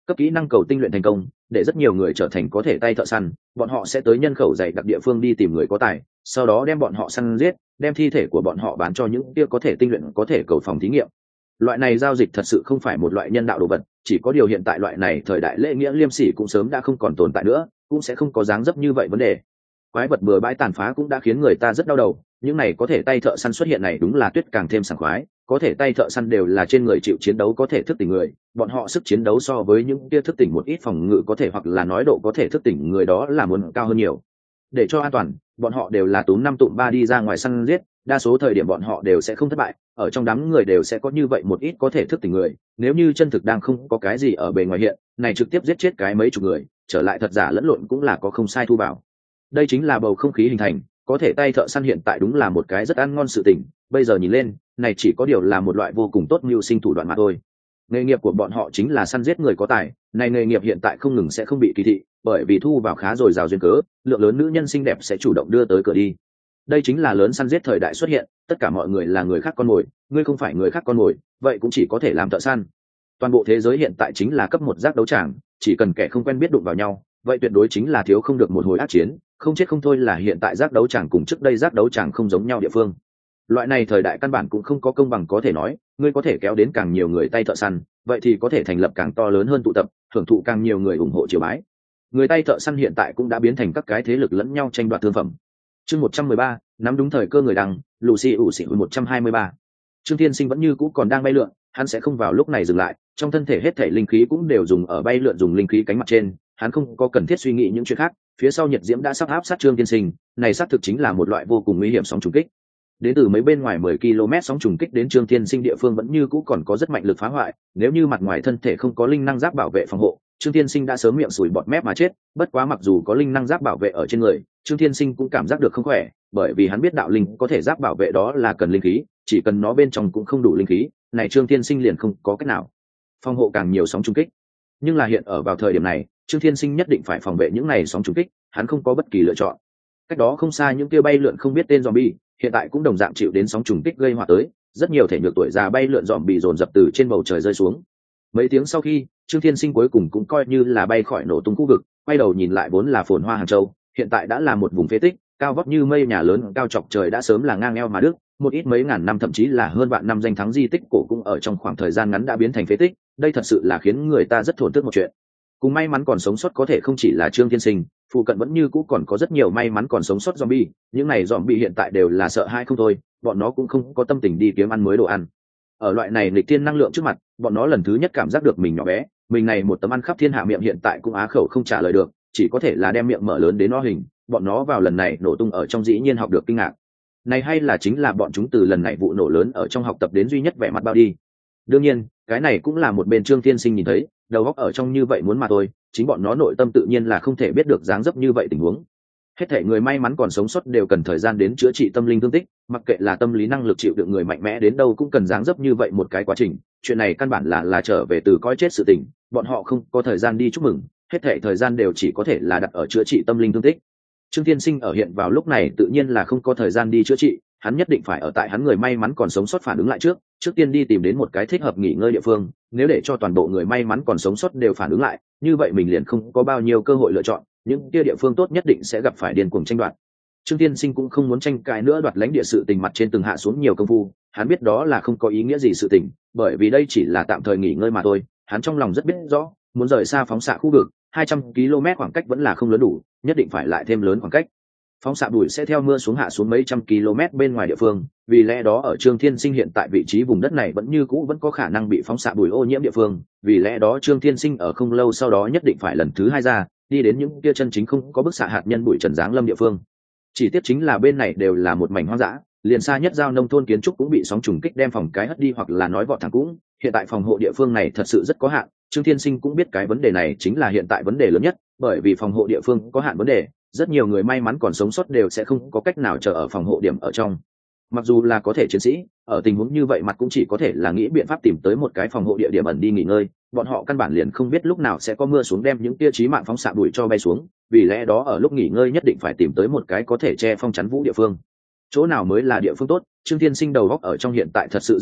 Cấp kỹ năng cầu tinh luyện thành công, để rất nhiều người trở thành có thể tay thợ săn, bọn họ sẽ tới nhân khẩu dày đặc địa phương đi tìm người có tài, sau đó đem bọn họ săn giết, đem thi thể của bọn họ bán cho những kia có thể tinh luyện có thể cầu phòng thí nghiệm. Loại này giao dịch thật sự không phải một loại nhân đạo đồ vật, chỉ có điều hiện tại loại này thời đại lễ nghĩa liêm sỉ cũng sớm đã không còn tồn tại nữa, cũng sẽ không có dáng dấp như vậy vấn đề. Quái vật bừa bãi tàn phá cũng đã khiến người ta rất đau đầu, những này có thể tay thợ săn xuất hiện này đúng là tuyết càng thêm sảng khoái, có thể tay thợ săn đều là trên người chịu chiến đấu có thể thức tỉnh người, bọn họ sức chiến đấu so với những kia thức tỉnh một ít phòng ngự có thể hoặc là nói độ có thể thức tỉnh người đó là muốn cao hơn nhiều. Để cho an toàn, bọn họ đều là túm năm tụm ba đi ra ngoài săn giết, đa số thời điểm bọn họ đều sẽ không thất bại, ở trong đám người đều sẽ có như vậy một ít có thể thức tỉnh người, nếu như chân thực đang không có cái gì ở bề ngoài hiện, này trực tiếp giết chết cái mấy chục người, trở lại thật giả lẫn lộn cũng là có không sai thu bảo. Đây chính là bầu không khí hình thành, có thể tay thợ săn hiện tại đúng là một cái rất ăn ngon sự tình, bây giờ nhìn lên, này chỉ có điều là một loại vô cùng tốt mưu sinh thủ đoạn mà thôi. Nghề nghiệp của bọn họ chính là săn giết người có tài, này nghề nghiệp hiện tại không ngừng sẽ không bị kỳ thị, bởi vì thu vào khá dồi dào duyên cớ, lượng lớn nữ nhân xinh đẹp sẽ chủ động đưa tới cửa đi. Đây chính là lớn săn giết thời đại xuất hiện, tất cả mọi người là người khác con mồi, ngươi không phải người khác con mồi, vậy cũng chỉ có thể làm thợ săn. Toàn bộ thế giới hiện tại chính là cấp một giác đấu tràng, chỉ cần kẻ không quen biết đụng vào nhau, vậy tuyệt đối chính là thiếu không được một hồi ác chiến, không chết không thôi là hiện tại giác đấu tràng cùng trước đây giác đấu tràng không giống nhau địa phương. Loại này thời đại căn bản cũng không có công bằng có thể nói, ngươi có thể kéo đến càng nhiều người tay thợ săn, vậy thì có thể thành lập càng to lớn hơn tụ tập, hưởng thụ càng nhiều người ủng hộ chiều bái. Người tay thợ săn hiện tại cũng đã biến thành các cái thế lực lẫn nhau tranh đoạt thương phẩm. Chương một trăm mười ba, nắm đúng thời cơ người đăng, Lucy ủ xỉ một trăm hai mươi ba. Trương Thiên Sinh vẫn như cũ còn đang bay lượn, hắn sẽ không vào lúc này dừng lại, trong thân thể hết thảy linh khí cũng đều dùng ở bay lượn dùng linh khí cánh mặt trên, hắn không có cần thiết suy nghĩ những chuyện khác, phía sau nhiệt diễm đã sắp áp sát Trương Thiên Sinh, này xác thực chính là một loại vô cùng nguy hiểm sóng trùng kích. Đến từ mấy bên ngoài mười ki lô mét sóng trùng kích đến Trương Thiên Sinh địa phương vẫn như cũ còn có rất mạnh lực phá hoại, nếu như mặt ngoài thân thể không có linh năng giáp bảo vệ phòng hộ, Trương Thiên Sinh đã sớm miệng sùi bọt mép mà chết, bất quá mặc dù có linh năng giáp bảo vệ ở trên người, Trương Thiên Sinh cũng cảm giác được không khỏe, bởi vì hắn biết đạo linh có thể giáp bảo vệ đó là cần linh khí, chỉ cần nó bên trong cũng không đủ linh khí, này Trương Thiên Sinh liền không có cách nào phòng hộ càng nhiều sóng trùng kích. Nhưng là hiện ở vào thời điểm này, Trương Thiên Sinh nhất định phải phòng vệ những này sóng trùng kích, hắn không có bất kỳ lựa chọn. Cách đó không xa những kia bay lượn không biết tên zombie, hiện tại cũng đồng dạng chịu đến sóng trùng kích gây họa tới, rất nhiều thể nhược tuổi già bay lượn dòm bị dồn dập từ trên bầu trời rơi xuống. Mấy tiếng sau khi, Trương Thiên Sinh cuối cùng cũng coi như là bay khỏi nổ tung khu vực, quay đầu nhìn lại vốn là phồn hoa Hàng Châu, hiện tại đã là một vùng phế tích, cao vóc như mây nhà lớn cao chọc trời đã sớm là ngang eo mà đứt, một ít mấy ngàn năm thậm chí là hơn vạn năm danh thắng di tích cổ cũng ở trong khoảng thời gian ngắn đã biến thành phế tích, đây thật sự là khiến người ta rất thổn thức một chuyện. Cùng may mắn còn sống sót có thể không chỉ là Trương Thiên Sinh, phụ cận vẫn như cũ còn có rất nhiều may mắn còn sống sót zombie, những này zombie hiện tại đều là sợ hãi không thôi, bọn nó cũng không có tâm tình đi kiếm ăn mới đồ ăn. Ở loại này nghịch thiên năng lượng trước mặt, bọn nó lần thứ nhất cảm giác được mình nhỏ bé, mình này một tấm ăn khắp thiên hạ miệng hiện tại cũng á khẩu không trả lời được, chỉ có thể là đem miệng mở lớn đến nó hình, bọn nó vào lần này nổ tung ở trong dĩ nhiên học được kinh ngạc. Này hay là chính là bọn chúng từ lần này vụ nổ lớn ở trong học tập đến duy nhất vẻ mặt bao đi. Đương nhiên, cái này cũng là một bên Trương Thiên Sinh nhìn thấy, đầu óc ở trong như vậy muốn mà thôi, chính bọn nó nội tâm tự nhiên là không thể biết được dáng dấp như vậy tình huống. Hết thể người may mắn còn sống sót đều cần thời gian đến chữa trị tâm linh thương tích, mặc kệ là tâm lý năng lực chịu đựng người mạnh mẽ đến đâu cũng cần dáng dấp như vậy một cái quá trình. Chuyện này căn bản là là trở về từ coi chết sự tình, bọn họ không có thời gian đi chúc mừng, hết thể thời gian đều chỉ có thể là đặt ở chữa trị tâm linh thương tích. Trương Thiên Sinh ở hiện vào lúc này tự nhiên là không có thời gian đi chữa trị, hắn nhất định phải ở tại hắn người may mắn còn sống sót phản ứng lại trước, trước tiên đi tìm đến một cái thích hợp nghỉ ngơi địa phương, nếu để cho toàn bộ người may mắn còn sống sót đều phản ứng lại, như vậy mình liền không có bao nhiêu cơ hội lựa chọn, những kia địa phương tốt nhất định sẽ gặp phải điên cuồng tranh đoạt. Trương Thiên Sinh cũng không muốn tranh cãi nữa đoạt lãnh địa sự tình mặt trên từng hạ xuống nhiều công phu, hắn biết đó là không có ý nghĩa gì sự tình, bởi vì đây chỉ là tạm thời nghỉ ngơi mà thôi, hắn trong lòng rất biết rõ, muốn rời xa phóng xạ khu vực, hai trăm ki lô mét khoảng cách vẫn là không lớn đủ, nhất định phải lại thêm lớn khoảng cách. Phóng xạ bụi sẽ theo mưa xuống hạ xuống mấy trăm km bên ngoài địa phương, vì lẽ đó ở Trương Thiên Sinh hiện tại vị trí vùng đất này vẫn như cũ vẫn có khả năng bị phóng xạ bụi ô nhiễm địa phương, vì lẽ đó Trương Thiên Sinh ở không lâu sau đó nhất định phải lần thứ hai ra, đi đến những kia chân chính không có bức xạ hạt nhân bụi trần giáng lâm địa phương. Chỉ tiếc chính là bên này đều là một mảnh hoang dã, liền xa nhất giao nông thôn kiến trúc cũng bị sóng trùng kích đem phòng cái hất đi hoặc là nói vọt thẳng cũng, hiện tại phòng hộ địa phương này thật sự rất có hạn. Trương Thiên Sinh cũng biết cái vấn đề này chính là hiện tại vấn đề lớn nhất, bởi vì phòng hộ địa phương có hạn vấn đề, rất nhiều người may mắn còn sống sót đều sẽ không có cách nào chờ ở phòng hộ điểm ở trong. Mặc dù là có thể chiến sĩ, ở tình huống như vậy mặt cũng chỉ có thể là nghĩ biện pháp tìm tới một cái phòng hộ địa điểm ẩn đi nghỉ ngơi, bọn họ căn bản liền không biết lúc nào sẽ có mưa xuống đem những tia chí mạng phóng xạ bụi cho bay xuống, vì lẽ đó ở lúc nghỉ ngơi nhất định phải tìm tới một cái có thể che phong chắn vũ địa phương. Chỗ nào mới là địa phương tốt? Trương Thiên Sinh đầu góc ở trong hiện tại thật sự rất loạn,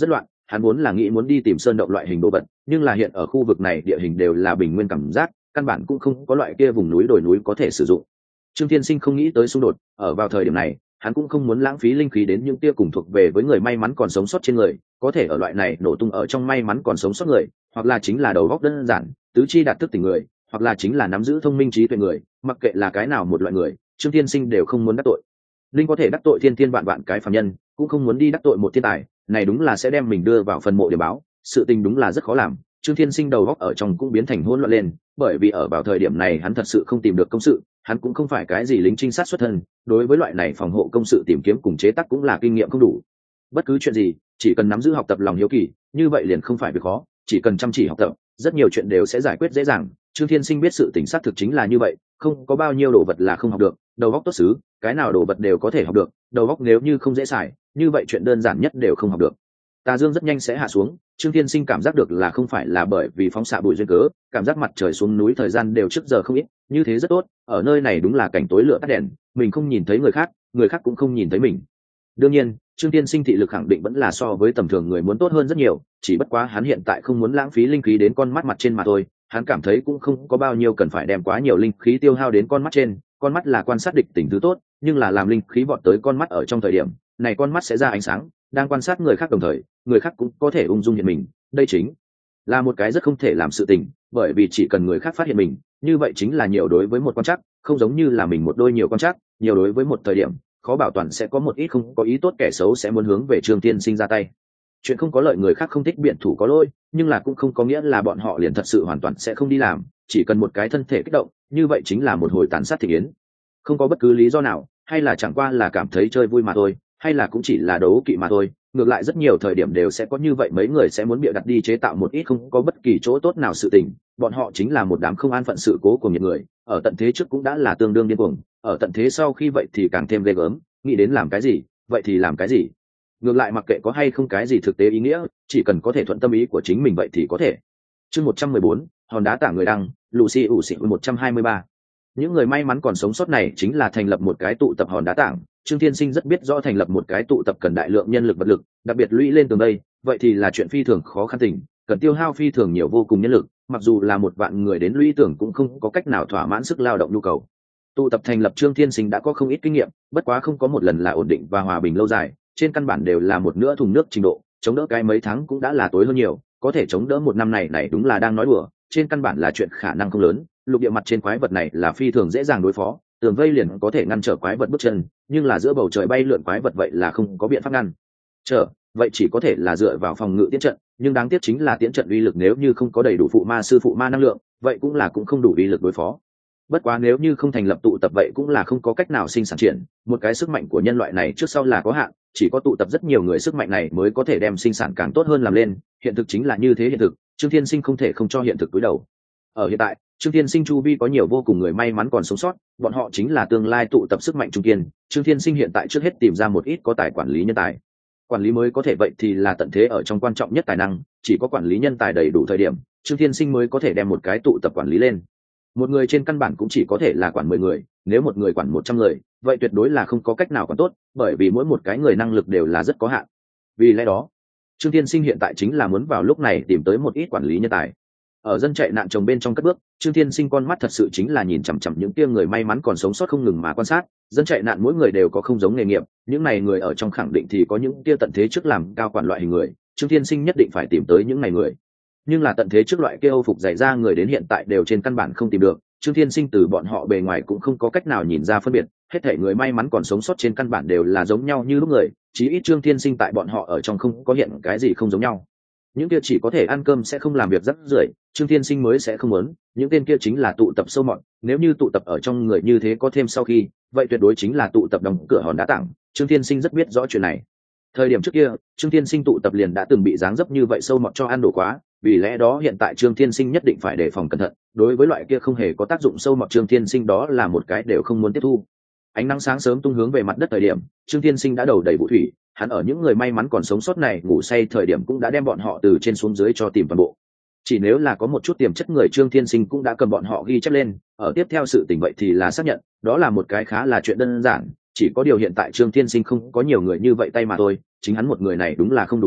hắn vốn là nghĩ muốn đi tìm sơn động loại hình đồ vật, nhưng là hiện ở khu vực này địa hình đều là bình nguyên cảm giác, căn bản cũng không có loại kia vùng núi đồi núi có thể sử dụng. Trương Thiên Sinh không nghĩ tới xung đột, ở vào thời điểm này, hắn cũng không muốn lãng phí linh khí đến những tia cùng thuộc về với người may mắn còn sống sót trên người, có thể ở loại này nổ tung ở trong may mắn còn sống sót người, hoặc là chính là đầu óc đơn giản, tứ chi đạt thức tỉnh người, hoặc là chính là nắm giữ thông minh trí tuệ người, mặc kệ là cái nào một loại người, Trương Thiên Sinh đều không muốn đắc tội. Linh có thể đắc tội thiên thiên vạn vạn cái phàm nhân, cũng không muốn đi đắc tội một thiên tài, này đúng là sẽ đem mình đưa vào phần mộ để báo, sự tình đúng là rất khó làm. Trương Thiên Sinh đầu óc ở trong cũng biến thành hỗn loạn lên, bởi vì ở vào thời điểm này hắn thật sự không tìm được công sự, hắn cũng không phải cái gì lính trinh sát xuất thân, đối với loại này phòng hộ công sự tìm kiếm cùng chế tác cũng là kinh nghiệm không đủ. Bất cứ chuyện gì, chỉ cần nắm giữ học tập lòng hiếu kỳ, như vậy liền không phải việc khó, chỉ cần chăm chỉ học tập, rất nhiều chuyện đều sẽ giải quyết dễ dàng. Trương Thiên Sinh biết sự tình xác thực chính là như vậy, không có bao nhiêu đồ vật là không học được, đầu óc tốt xứ, cái nào đồ vật đều có thể học được, đầu óc nếu như không dễ xài, như vậy chuyện đơn giản nhất đều không học được. Tà dương rất nhanh sẽ hạ xuống, Trương Thiên Sinh cảm giác được là không phải là bởi vì phóng xạ bụi duyên cớ, cảm giác mặt trời xuống núi thời gian đều trước giờ không ít, như thế rất tốt, ở nơi này đúng là cảnh tối lửa tắt đèn, mình không nhìn thấy người khác, người khác cũng không nhìn thấy mình. Đương nhiên, Trương Thiên Sinh thị lực khẳng định vẫn là so với tầm thường người muốn tốt hơn rất nhiều, chỉ bất quá hắn hiện tại không muốn lãng phí linh khí đến con mắt mặt trên mà thôi, hắn cảm thấy cũng không có bao nhiêu cần phải đem quá nhiều linh khí tiêu hao đến con mắt trên, con mắt là quan sát địch tình thứ tốt, nhưng là làm linh khí vọt tới con mắt ở trong thời điểm này, con mắt sẽ ra ánh sáng, đang quan sát người khác đồng thời, người khác cũng có thể ung dung hiện mình, đây chính là một cái rất không thể làm sự tình, bởi vì chỉ cần người khác phát hiện mình, như vậy chính là nhiều đối với một quan trắc, không giống như là mình một đôi nhiều quan trắc, nhiều đối với một thời điểm, khó bảo toàn sẽ có một ít không có ý tốt kẻ xấu sẽ muốn hướng về Trương Thiên Sinh ra tay. Chuyện không có lợi người khác không thích biện thủ có lỗi, nhưng là cũng không có nghĩa là bọn họ liền thật sự hoàn toàn sẽ không đi làm, chỉ cần một cái thân thể kích động, như vậy chính là một hồi tàn sát thị yến. Không có bất cứ lý do nào, hay là chẳng qua là cảm thấy chơi vui mà thôi, hay là cũng chỉ là đấu kỵ mà thôi, ngược lại rất nhiều thời điểm đều sẽ có như vậy mấy người sẽ muốn bịa đặt đi chế tạo một ít không có bất kỳ chỗ tốt nào sự tình, bọn họ chính là một đám không an phận sự cố của những người, ở tận thế trước cũng đã là tương đương điên cuồng, ở tận thế sau khi vậy thì càng thêm ghê gớm, nghĩ đến làm cái gì, vậy thì làm cái gì. Ngược lại mặc kệ có hay không cái gì thực tế ý nghĩa, chỉ cần có thể thuận tâm ý của chính mình vậy thì có thể. Chương một trăm mười bốn, hòn đá tảng người đăng, Lucy ủ xị một trăm hai mươi ba. Những người may mắn còn sống sót này chính là thành lập một cái tụ tập hòn đá tảng. Trương Thiên Sinh rất biết rõ thành lập một cái tụ tập cần đại lượng nhân lực vật lực, đặc biệt lũy lên tường đây, vậy thì là chuyện phi thường khó khăn tình, cần tiêu hao phi thường nhiều vô cùng nhân lực, mặc dù là một vạn người đến lũy tường cũng không có cách nào thỏa mãn sức lao động nhu cầu. Tụ tập thành lập Trương Thiên Sinh đã có không ít kinh nghiệm, bất quá không có một lần là ổn định và hòa bình lâu dài, trên căn bản đều là một nửa thùng nước trình độ, chống đỡ cái mấy tháng cũng đã là tối hơn nhiều, có thể chống đỡ một năm này này đúng là đang nói đùa, trên căn bản là chuyện khả năng không lớn. Lục địa mặt trên quái vật này là phi thường dễ dàng đối phó, tường vây liền có thể ngăn trở quái vật bước chân, nhưng là giữa bầu trời bay lượn quái vật vậy là không có biện pháp ngăn trở, vậy chỉ có thể là dựa vào phòng ngự tiễn trận, nhưng đáng tiếc chính là tiễn trận uy lực nếu như không có đầy đủ phụ ma sư phụ ma năng lượng, vậy cũng là cũng không đủ uy lực đối phó. Bất quá nếu như không thành lập tụ tập vậy cũng là không có cách nào sinh sản triển, một cái sức mạnh của nhân loại này trước sau là có hạn, chỉ có tụ tập rất nhiều người sức mạnh này mới có thể đem sinh sản càng tốt hơn làm lên, hiện thực chính là như thế hiện thực, Trương Thiên Sinh không thể không cho hiện thực cúi đầu. Ở hiện tại, Trương Thiên Sinh chu vi có nhiều vô cùng người may mắn còn sống sót, bọn họ chính là tương lai tụ tập sức mạnh trung kiên, Trương Thiên Sinh hiện tại trước hết tìm ra một ít có tài quản lý nhân tài. Quản lý mới có thể vậy thì là tận thế ở trong quan trọng nhất tài năng, chỉ có quản lý nhân tài đầy đủ thời điểm, Trương Thiên Sinh mới có thể đem một cái tụ tập quản lý lên. Một người trên căn bản cũng chỉ có thể là quản mười người, nếu một người quản một trăm người, vậy tuyệt đối là không có cách nào quản tốt, bởi vì mỗi một cái người năng lực đều là rất có hạn. Vì lẽ đó, Trương Thiên Sinh hiện tại chính là muốn vào lúc này tìm tới một ít quản lý nhân tài. Ở dân chạy nạn trồng bên trong cất bước, Trương Thiên Sinh con mắt thật sự chính là nhìn chằm chằm những kia người may mắn còn sống sót không ngừng mà quan sát, dân chạy nạn mỗi người đều có không giống nghề nghiệp, những này người ở trong khẳng định thì có những kia tận thế trước làm cao quản loại hình người, Trương Thiên Sinh nhất định phải tìm tới những này người. Nhưng là tận thế trước loại kia Âu phục dày ra người đến hiện tại đều trên căn bản không tìm được, Trương Thiên Sinh từ bọn họ bề ngoài cũng không có cách nào nhìn ra phân biệt, hết thảy người may mắn còn sống sót trên căn bản đều là giống nhau như lúc người, chí ít Trương Thiên Sinh tại bọn họ ở trong không có hiện cái gì không giống nhau. Những kia chỉ có thể ăn cơm sẽ không làm việc rắc rưởi, Trương Thiên Sinh mới sẽ không muốn, những tên kia chính là tụ tập sâu mọt, nếu như tụ tập ở trong người như thế có thêm sau khi, vậy tuyệt đối chính là tụ tập đóng cửa hòn đá tảng, Trương Thiên Sinh rất biết rõ chuyện này. Thời điểm trước kia, Trương Thiên Sinh tụ tập liền đã từng bị dáng dấp như vậy sâu mọt cho ăn đổ quá, vì lẽ đó hiện tại Trương Thiên Sinh nhất định phải đề phòng cẩn thận, đối với loại kia không hề có tác dụng sâu mọt Trương Thiên Sinh đó là một cái đều không muốn tiếp thu. Ánh nắng sáng sớm tung hướng về mặt đất thời điểm, Trương Thiên Sinh đã đầu đầy vũ thủy, hắn ở những người may mắn còn sống sót này ngủ say thời điểm cũng đã đem bọn họ từ trên xuống dưới cho tìm toàn bộ. Chỉ nếu là có một chút tiềm chất người Trương Thiên Sinh cũng đã cầm bọn họ ghi chép lên, ở tiếp theo sự tình vậy thì là xác nhận, đó là một cái khá là chuyện đơn giản, chỉ có điều hiện tại Trương Thiên Sinh không có nhiều người như vậy tay mà thôi, chính hắn một người này đúng là không đủ dùng,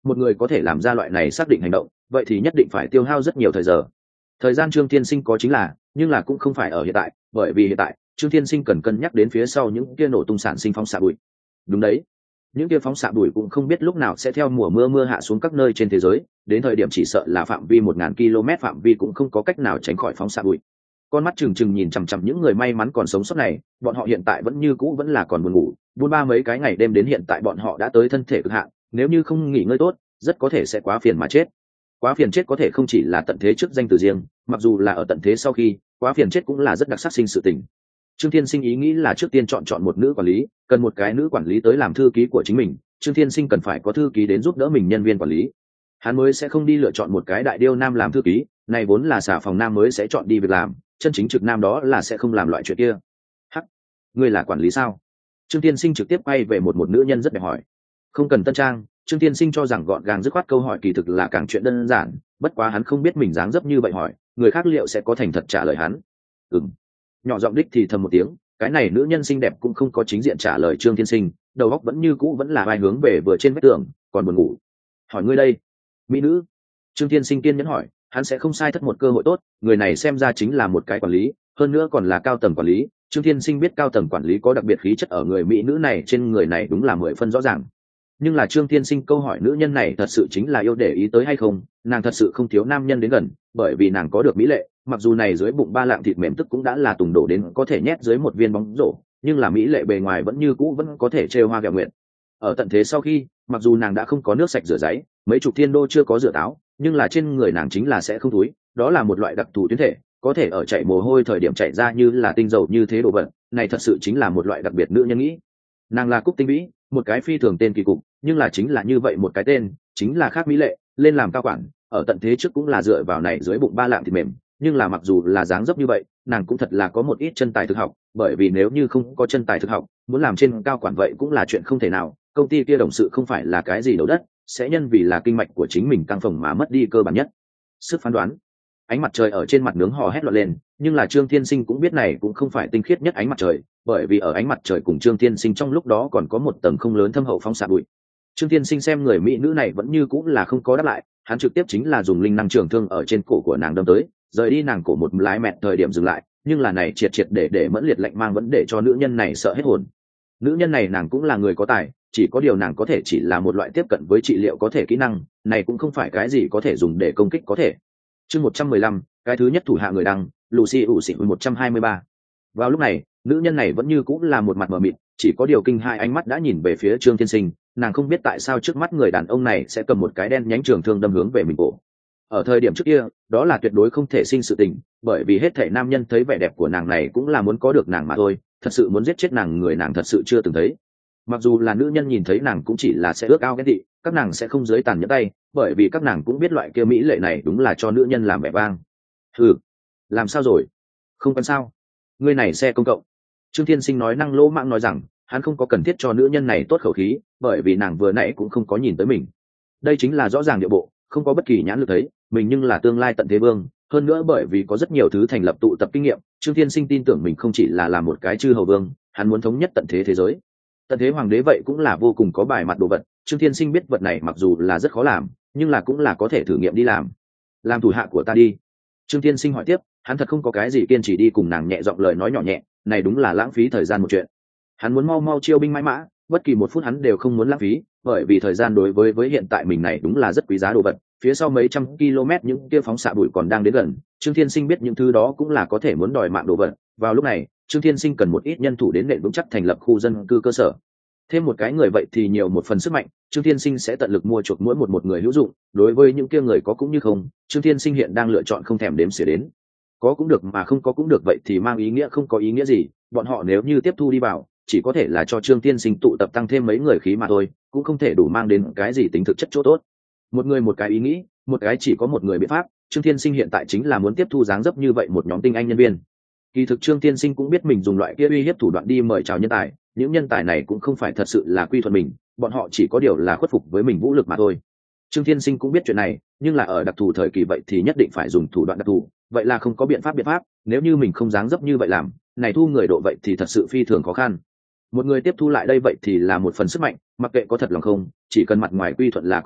một người có thể làm ra loại này xác định hành động vậy thì nhất định phải tiêu hao rất nhiều thời giờ. Thời gian Trương Thiên Sinh có chính là, nhưng là cũng không phải ở hiện tại, bởi vì hiện tại Trương Thiên Sinh cần cân nhắc đến phía sau những kia nổ tung sản sinh phóng xạ bụi. Đúng đấy, những kia phóng xạ bụi cũng không biết lúc nào sẽ theo mùa mưa mưa hạ xuống các nơi trên thế giới, đến thời điểm chỉ sợ là phạm vi một ngàn ki lô mét phạm vi cũng không có cách nào tránh khỏi phóng xạ bụi. Con mắt trừng trừng nhìn chằm chằm những người may mắn còn sống sót này, bọn họ hiện tại vẫn như cũ vẫn là còn buồn ngủ, buôn ba mấy cái ngày đêm đến hiện tại bọn họ đã tới thân thể cực hạn, nếu như không nghỉ ngơi tốt, rất có thể sẽ quá phiền mà chết. Quá phiền chết có thể không chỉ là tận thế trước danh từ riêng, mặc dù là ở tận thế sau khi, quá phiền chết cũng là rất đặc sắc sinh sự tình. Trương Thiên Sinh ý nghĩ là trước tiên chọn chọn một nữ quản lý, cần một cái nữ quản lý tới làm thư ký của chính mình, Trương Thiên Sinh cần phải có thư ký đến giúp đỡ mình nhân viên quản lý. Hắn mới sẽ không đi lựa chọn một cái đại điêu nam làm thư ký, này vốn là xà phòng nam mới sẽ chọn đi việc làm, chân chính trực nam đó là sẽ không làm loại chuyện kia. Hắc, ngươi là quản lý sao? Trương Thiên Sinh trực tiếp quay về một một nữ nhân rất đẹp hỏi. Không cần tân trang, Trương Thiên Sinh cho rằng gọn gàng dứt khoát câu hỏi kỳ thực là càng chuyện đơn giản, bất quá hắn không biết mình dáng dấp như vậy hỏi, người khác liệu sẽ có thành thật trả lời hắn. Ừm. Nhỏ giọng đích thì thầm một tiếng, cái này nữ nhân xinh đẹp cũng không có chính diện trả lời Trương Thiên Sinh, đầu óc vẫn như cũ vẫn là vai hướng về vừa trên vách tường, còn buồn ngủ. Hỏi ngươi đây, mỹ nữ? Trương Thiên Sinh kiên nhẫn hỏi, hắn sẽ không sai thất một cơ hội tốt, người này xem ra chính là một cái quản lý, hơn nữa còn là cao tầng quản lý. Trương Thiên Sinh biết cao tầng quản lý có đặc biệt khí chất ở người mỹ nữ này trên người này đúng là mười phân rõ ràng. Nhưng là Trương Thiên Sinh câu hỏi nữ nhân này thật sự chính là yêu để ý tới hay không, nàng thật sự không thiếu nam nhân đến gần, bởi vì nàng có được mỹ lệ, mặc dù này dưới bụng ba lạng thịt mềm tức cũng đã là tùng đổ đến có thể nhét dưới một viên bóng rổ, nhưng là mỹ lệ bề ngoài vẫn như cũ vẫn có thể trêu hoa gẹo nguyện. Ở tận thế sau khi, mặc dù nàng đã không có nước sạch rửa giấy, mấy chục thiên đô chưa có rửa táo, nhưng là trên người nàng chính là sẽ không túi, đó là một loại đặc thù tuyến thể, có thể ở chảy mồ hôi thời điểm chảy ra như là tinh dầu như thế đồ vật, này thật sự chính là một loại đặc biệt nữ nhân nghĩ. Nàng là Cúc Tinh Vĩ, một cái phi thường tên kỳ cục, nhưng là chính là như vậy một cái tên, chính là khác mỹ lệ, lên làm cao quản, ở tận thế trước cũng là dựa vào này dưới bụng ba lạng thịt mềm, nhưng là mặc dù là dáng dấp như vậy, nàng cũng thật là có một ít chân tài thực học, bởi vì nếu như không có chân tài thực học, muốn làm trên cao quản vậy cũng là chuyện không thể nào, công ty kia đồng sự không phải là cái gì đầu đất, sẽ nhân vì là kinh mạch của chính mình căng phồng mà mất đi cơ bản nhất sức phán đoán. Ánh mặt trời ở trên mặt nướng hò hét loạn lên, nhưng là Trương Thiên Sinh cũng biết này cũng không phải tinh khiết nhất ánh mặt trời, bởi vì ở ánh mặt trời cùng Trương Thiên Sinh trong lúc đó còn có một tầng không lớn thâm hậu phóng xạ bụi. Trương Thiên Sinh xem người mỹ nữ này vẫn như cũng là không có đáp lại, hắn trực tiếp chính là dùng linh năng trường thương ở trên cổ của nàng đâm tới, rời đi nàng cổ một lái mẹt thời điểm dừng lại, nhưng là này triệt triệt để để mẫn liệt lạnh mang vẫn để cho nữ nhân này sợ hết hồn. Nữ nhân này nàng cũng là người có tài, chỉ có điều nàng có thể chỉ là một loại tiếp cận với trị liệu có thể kỹ năng, này cũng không phải cái gì có thể dùng để công kích có thể. Chương một trăm mười lăm, cái thứ nhất thủ hạ người đăng, Lucy ủ xỉn một trăm hai mươi ba. Vào lúc này, nữ nhân này vẫn như cũng là một mặt mờ mịt, chỉ có điều kinh hai ánh mắt đã nhìn về phía Trương Thiên Sinh, nàng không biết tại sao trước mắt người đàn ông này sẽ cầm một cái đen nhánh trường thương đâm hướng về mình cổ. Ở thời điểm trước kia, đó là tuyệt đối không thể sinh sự tình, bởi vì hết thảy nam nhân thấy vẻ đẹp của nàng này cũng là muốn có được nàng mà thôi, thật sự muốn giết chết nàng người nàng thật sự chưa từng thấy. Mặc dù là nữ nhân nhìn thấy nàng cũng chỉ là sẽ ước ao ghen tị, các nàng sẽ không dưới tàn nhẫn tay, bởi vì các nàng cũng biết loại kia mỹ lệ này đúng là cho nữ nhân làm vẻ vang. Ừ, làm sao rồi? Không cần sao? Ngươi này xe công cộng. Trương Thiên Sinh nói năng lỗ mãng nói rằng, hắn không có cần thiết cho nữ nhân này tốt khẩu khí, bởi vì nàng vừa nãy cũng không có nhìn tới mình. Đây chính là rõ ràng địa bộ, không có bất kỳ nhãn lực thấy, mình nhưng là tương lai tận thế vương, hơn nữa bởi vì có rất nhiều thứ thành lập tụ tập kinh nghiệm, Trương Thiên Sinh tin tưởng mình không chỉ là làm một cái chư hầu vương, hắn muốn thống nhất tận thế thế giới. Tận thế hoàng đế vậy cũng là vô cùng có bài mặt đồ vật, Trương Thiên Sinh biết vật này mặc dù là rất khó làm, nhưng là cũng là có thể thử nghiệm đi làm. Làm thủ hạ của ta đi. Trương Thiên Sinh hỏi tiếp, hắn thật không có cái gì kiên trì đi cùng nàng nhẹ giọng lời nói nhỏ nhẹ, này đúng là lãng phí thời gian một chuyện. Hắn muốn mau mau chiêu binh mãi mã, bất kỳ một phút hắn đều không muốn lãng phí, bởi vì thời gian đối với với hiện tại mình này đúng là rất quý giá đồ vật. Phía sau mấy trăm km những kia phóng xạ bụi còn đang đến gần, Trương Thiên Sinh biết những thứ đó cũng là có thể muốn đòi mạng đồ vật. Vào lúc này, Trương Thiên Sinh cần một ít nhân thủ đến nền vững chắc thành lập khu dân cư cơ sở. Thêm một cái người vậy thì nhiều một phần sức mạnh, Trương Thiên Sinh sẽ tận lực mua chuộc mỗi một một người hữu dụng, đối với những kia người có cũng như không, Trương Thiên Sinh hiện đang lựa chọn không thèm đếm xỉa đến. Có cũng được mà không có cũng được vậy thì mang ý nghĩa không có ý nghĩa gì, bọn họ nếu như tiếp thu đi vào, chỉ có thể là cho Trương Thiên Sinh tụ tập tăng thêm mấy người khí mà thôi, cũng không thể đủ mang đến cái gì tính thực chất chỗ tốt. Một người một cái ý nghĩ, một cái chỉ có một người biện pháp, Trương Thiên Sinh hiện tại chính là muốn tiếp thu dáng dấp như vậy một nhóm tinh anh nhân viên. Kỳ thực Trương Thiên Sinh cũng biết mình dùng loại kia uy hiếp thủ đoạn đi mời chào nhân tài, những nhân tài này cũng không phải thật sự là quy thuận mình, bọn họ chỉ có điều là khuất phục với mình vũ lực mà thôi. Trương Thiên Sinh cũng biết chuyện này, nhưng là ở đặc thù thời kỳ vậy thì nhất định phải dùng thủ đoạn đặc thù, vậy là không có biện pháp biện pháp, nếu như mình không dáng dấp như vậy làm, này thu người độ vậy thì thật sự phi thường khó khăn. Một người tiếp thu lại đây vậy thì là một phần sức mạnh, mặc kệ có thật lòng không, chỉ cần mặt ngoài quy thuận là có thể,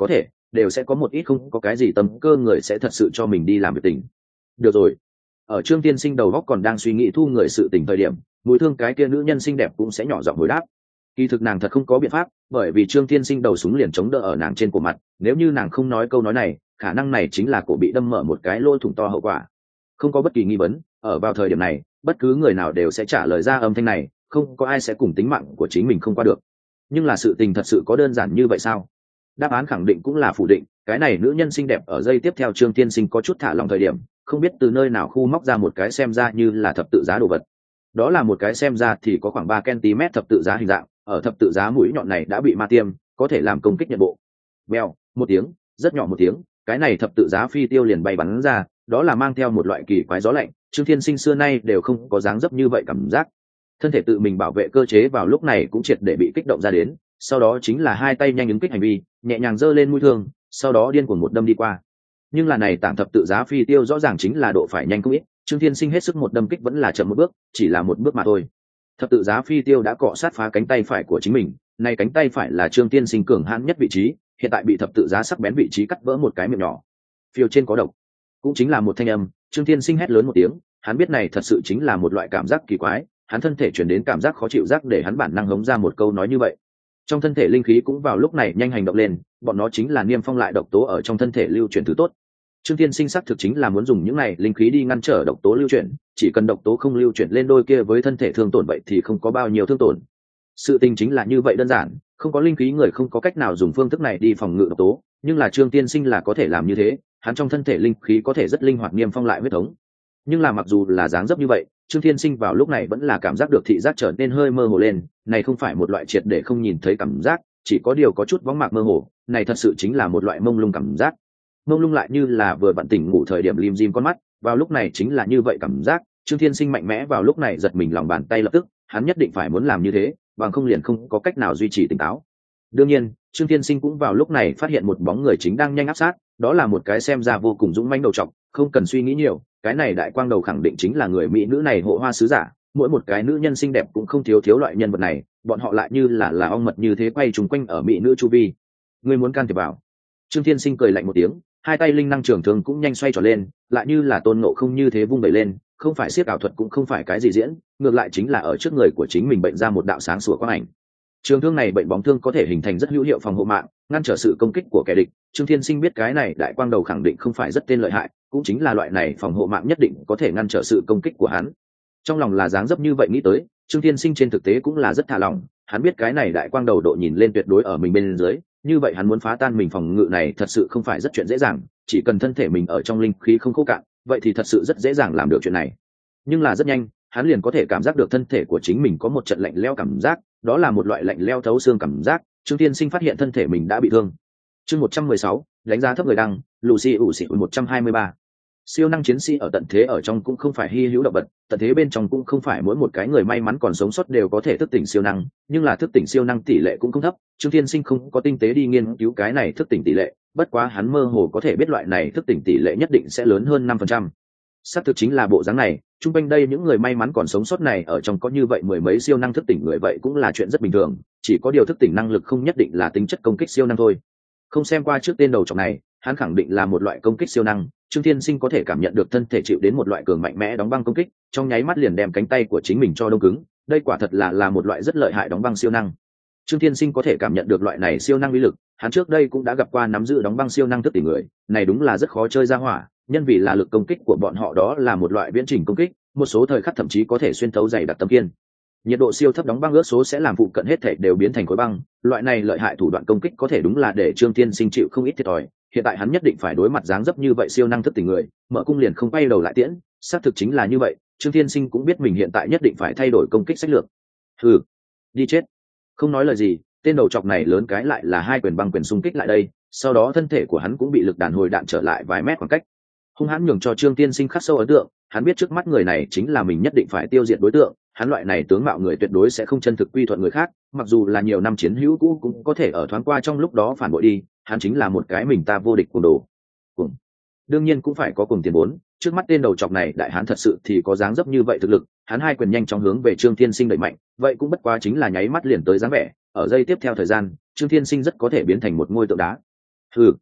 đều sẽ có một ít không có cái gì tâm cơ người sẽ thật sự cho mình đi làm việc tình. Được rồi, ở Trương Tiên Sinh đầu óc còn đang suy nghĩ thu người sự tình thời điểm, mũi thương cái kia nữ nhân xinh đẹp cũng sẽ nhỏ giọng hồi đáp. Kỳ thực nàng thật không có biện pháp, bởi vì Trương Tiên Sinh đầu súng liền chống đỡ ở nàng trên cổ mặt, nếu như nàng không nói câu nói này, khả năng này chính là cổ bị đâm mở một cái lỗ thủng to hậu quả. Không có bất kỳ nghi vấn, ở vào thời điểm này, bất cứ người nào đều sẽ trả lời ra âm thanh này, không có ai sẽ cùng tính mạng của chính mình không qua được. Nhưng là sự tình thật sự có đơn giản như vậy sao? Đáp án khẳng định cũng là phủ định. Cái này nữ nhân xinh đẹp ở giây tiếp theo Trương Tiên Sinh có chút thả lòng thời điểm, không biết từ nơi nào khu móc ra một cái xem ra như là thập tự giá đồ vật. Đó là một cái xem ra thì có khoảng ba centimet thập tự giá hình dạng, ở thập tự giá mũi nhọn này đã bị ma tiêm, có thể làm công kích nhận bộ. Bèo, một tiếng, rất nhỏ một tiếng, cái này thập tự giá phi tiêu liền bay bắn ra, đó là mang theo một loại kỳ quái gió lạnh, Trương Thiên Sinh xưa nay đều không có dáng dấp như vậy cảm giác. Thân thể tự mình bảo vệ cơ chế vào lúc này cũng triệt để bị kích động ra đến, sau đó chính là hai tay nhanh ứng kích hành vi, nhẹ nhàng giơ lên mũi thương, sau đó điên cuồng một đâm đi qua. Nhưng là này tảng thập tự giá phi tiêu rõ ràng chính là độ phải nhanh không ít, Trương Thiên Sinh hết sức một đâm kích vẫn là chậm một bước, chỉ là một bước mà thôi. Thập tự giá phi tiêu đã cọ sát phá cánh tay phải của chính mình, này cánh tay phải là Trương Thiên Sinh cường hãn nhất vị trí, hiện tại bị thập tự giá sắc bén vị trí cắt vỡ một cái miệng nhỏ. Phiêu trên có độc, cũng chính là một thanh âm, Trương Thiên Sinh hét lớn một tiếng, hắn biết này thật sự chính là một loại cảm giác kỳ quái, hắn thân thể truyền đến cảm giác khó chịu giác để hắn bản năng hống ra một câu nói như vậy. Trong thân thể linh khí cũng vào lúc này nhanh hành động lên, bọn nó chính là niêm phong lại độc tố ở trong thân thể lưu chuyển thứ tốt. Trương Thiên Sinh xác thực chính là muốn dùng những này linh khí đi ngăn trở độc tố lưu chuyển, chỉ cần độc tố không lưu chuyển lên đôi kia với thân thể thương tổn vậy thì không có bao nhiêu thương tổn. Sự tình chính là như vậy đơn giản, không có linh khí người không có cách nào dùng phương thức này đi phòng ngự độc tố, nhưng là Trương Thiên Sinh là có thể làm như thế, hắn trong thân thể linh khí có thể rất linh hoạt niêm phong lại huyết thống. Nhưng là mặc dù là dáng dấp như vậy, Trương Thiên Sinh vào lúc này vẫn là cảm giác được thị giác trở nên hơi mơ hồ lên, này không phải một loại triệt để không nhìn thấy cảm giác, chỉ có điều có chút vắng mạc mơ hồ, này thật sự chính là một loại mông lung cảm giác. Mông lung lại như là vừa vặn tỉnh ngủ thời điểm lim dim con mắt, vào lúc này chính là như vậy cảm giác. Trương Thiên Sinh mạnh mẽ vào lúc này giật mình lòng bàn tay lập tức, hắn nhất định phải muốn làm như thế, bằng không liền không có cách nào duy trì tỉnh táo. Đương nhiên, Trương Thiên Sinh cũng vào lúc này phát hiện một bóng người chính đang nhanh áp sát, đó là một cái xem ra vô cùng dũng mãnh đầu trọc, không cần suy nghĩ nhiều, cái này đại quang đầu khẳng định chính là người mỹ nữ này hộ hoa sứ giả, mỗi một cái nữ nhân xinh đẹp cũng không thiếu thiếu loại nhân vật này, bọn họ lại như là là ong mật như thế quay trùng quanh ở mỹ nữ chu vi. Ngươi muốn can thiệp vào? Trương Thiên Sinh cười lạnh một tiếng, hai tay linh năng trường thường cũng nhanh xoay tròn lên, lại như là tôn ngộ không như thế vung đẩy lên, không phải siết ảo thuật cũng không phải cái gì diễn, ngược lại chính là ở trước người của chính mình bệnh ra một đạo sáng sủa quang ảnh. Trường thương này bệnh bóng thương có thể hình thành rất hữu hiệu phòng hộ mạng, ngăn trở sự công kích của kẻ địch. Trương Thiên Sinh biết cái này đại quang đầu khẳng định không phải rất tên lợi hại, cũng chính là loại này phòng hộ mạng nhất định có thể ngăn trở sự công kích của hắn. Trong lòng là dáng dấp như vậy nghĩ tới, Trương Thiên Sinh trên thực tế cũng là rất thả lỏng, hắn biết cái này đại quang đầu độ nhìn lên tuyệt đối ở mình bên dưới, như vậy hắn muốn phá tan mình phòng ngự này thật sự không phải rất chuyện dễ dàng, chỉ cần thân thể mình ở trong linh khí không khô cạn, vậy thì thật sự rất dễ dàng làm được chuyện này. Nhưng là rất nhanh, hắn liền có thể cảm giác được thân thể của chính mình có một trận lạnh lẽo cảm giác, đó là một loại lạnh lẽo thấu xương cảm giác. Trương Thiên Sinh phát hiện thân thể mình đã bị thương. Chương một trăm mười sáu, đánh giá thấp người đăng, Lucy ủ xỉ một trăm hai mươi ba. Siêu năng chiến sĩ ở tận thế ở trong cũng không phải hi hữu động vật, tận thế bên trong cũng không phải mỗi một cái người may mắn còn sống sót đều có thể thức tỉnh siêu năng, nhưng là thức tỉnh siêu năng tỷ lệ cũng không thấp. Trương Thiên Sinh không có tinh tế đi nghiên cứu cái này thức tỉnh tỷ lệ, bất quá hắn mơ hồ có thể biết loại này thức tỉnh tỷ lệ nhất định sẽ lớn hơn năm phần trăm. Xác thực chính là bộ dáng này, chung quanh đây những người may mắn còn sống sót này ở trong có như vậy mười mấy siêu năng thức tỉnh người vậy cũng là chuyện rất bình thường, chỉ có điều thức tỉnh năng lực không nhất định là tính chất công kích siêu năng thôi. Không xem qua trước tên đầu trọc này, hắn khẳng định là một loại công kích siêu năng. Trương Thiên Sinh có thể cảm nhận được thân thể chịu đến một loại cường mạnh mẽ đóng băng công kích, trong nháy mắt liền đem cánh tay của chính mình cho đông cứng, đây quả thật là là một loại rất lợi hại đóng băng siêu năng. Trương Thiên Sinh có thể cảm nhận được loại này siêu năng uy lực, hắn trước đây cũng đã gặp qua nắm giữ đóng băng siêu năng thức tỉnh người, này đúng là rất khó chơi ra hỏa, nhân vì là lực công kích của bọn họ đó là một loại viễn trình công kích, một số thời khắc thậm chí có thể xuyên thấu dày đặc tấm kiên. Nhiệt độ siêu thấp đóng băng ước số sẽ làm phụ cận hết thể đều biến thành khối băng, loại này lợi hại thủ đoạn công kích có thể đúng là để Trương Thiên Sinh chịu không ít thiệt thòi. Hiện tại hắn nhất định phải đối mặt dáng dấp như vậy siêu năng thức tỉnh người, mở cung liền không quay đầu lại tiễn, xác thực chính là như vậy. Trương Thiên Sinh cũng biết mình hiện tại nhất định phải thay đổi công kích sách lược. Hừ, đi chết. Không nói lời gì, tên đầu chọc này lớn cái lại là hai quyền băng quyền xung kích lại đây, sau đó thân thể của hắn cũng bị lực đàn hồi đạn trở lại vài mét khoảng cách. Hung hãn nhường cho Trương Thiên Sinh khắc sâu ấn tượng, hắn biết trước mắt người này chính là mình nhất định phải tiêu diệt đối tượng, hắn loại này tướng mạo người tuyệt đối sẽ không chân thực quy thuận người khác, mặc dù là nhiều năm chiến hữu cũ cũng có thể ở thoáng qua trong lúc đó phản bội đi, hắn chính là một cái mình ta vô địch cuồng đồ. Cuồng. Đương nhiên cũng phải có cuồng tiền vốn, trước mắt tên đầu chọc này đại hán thật sự thì có dáng dấp như vậy thực lực, hắn hai quyền nhanh chóng hướng về Trương Thiên Sinh đẩy mạnh, vậy cũng bất quá chính là nháy mắt liền tới dáng vẻ, ở giây tiếp theo thời gian, Trương Thiên Sinh rất có thể biến thành một ngôi tượng đá. Hừ,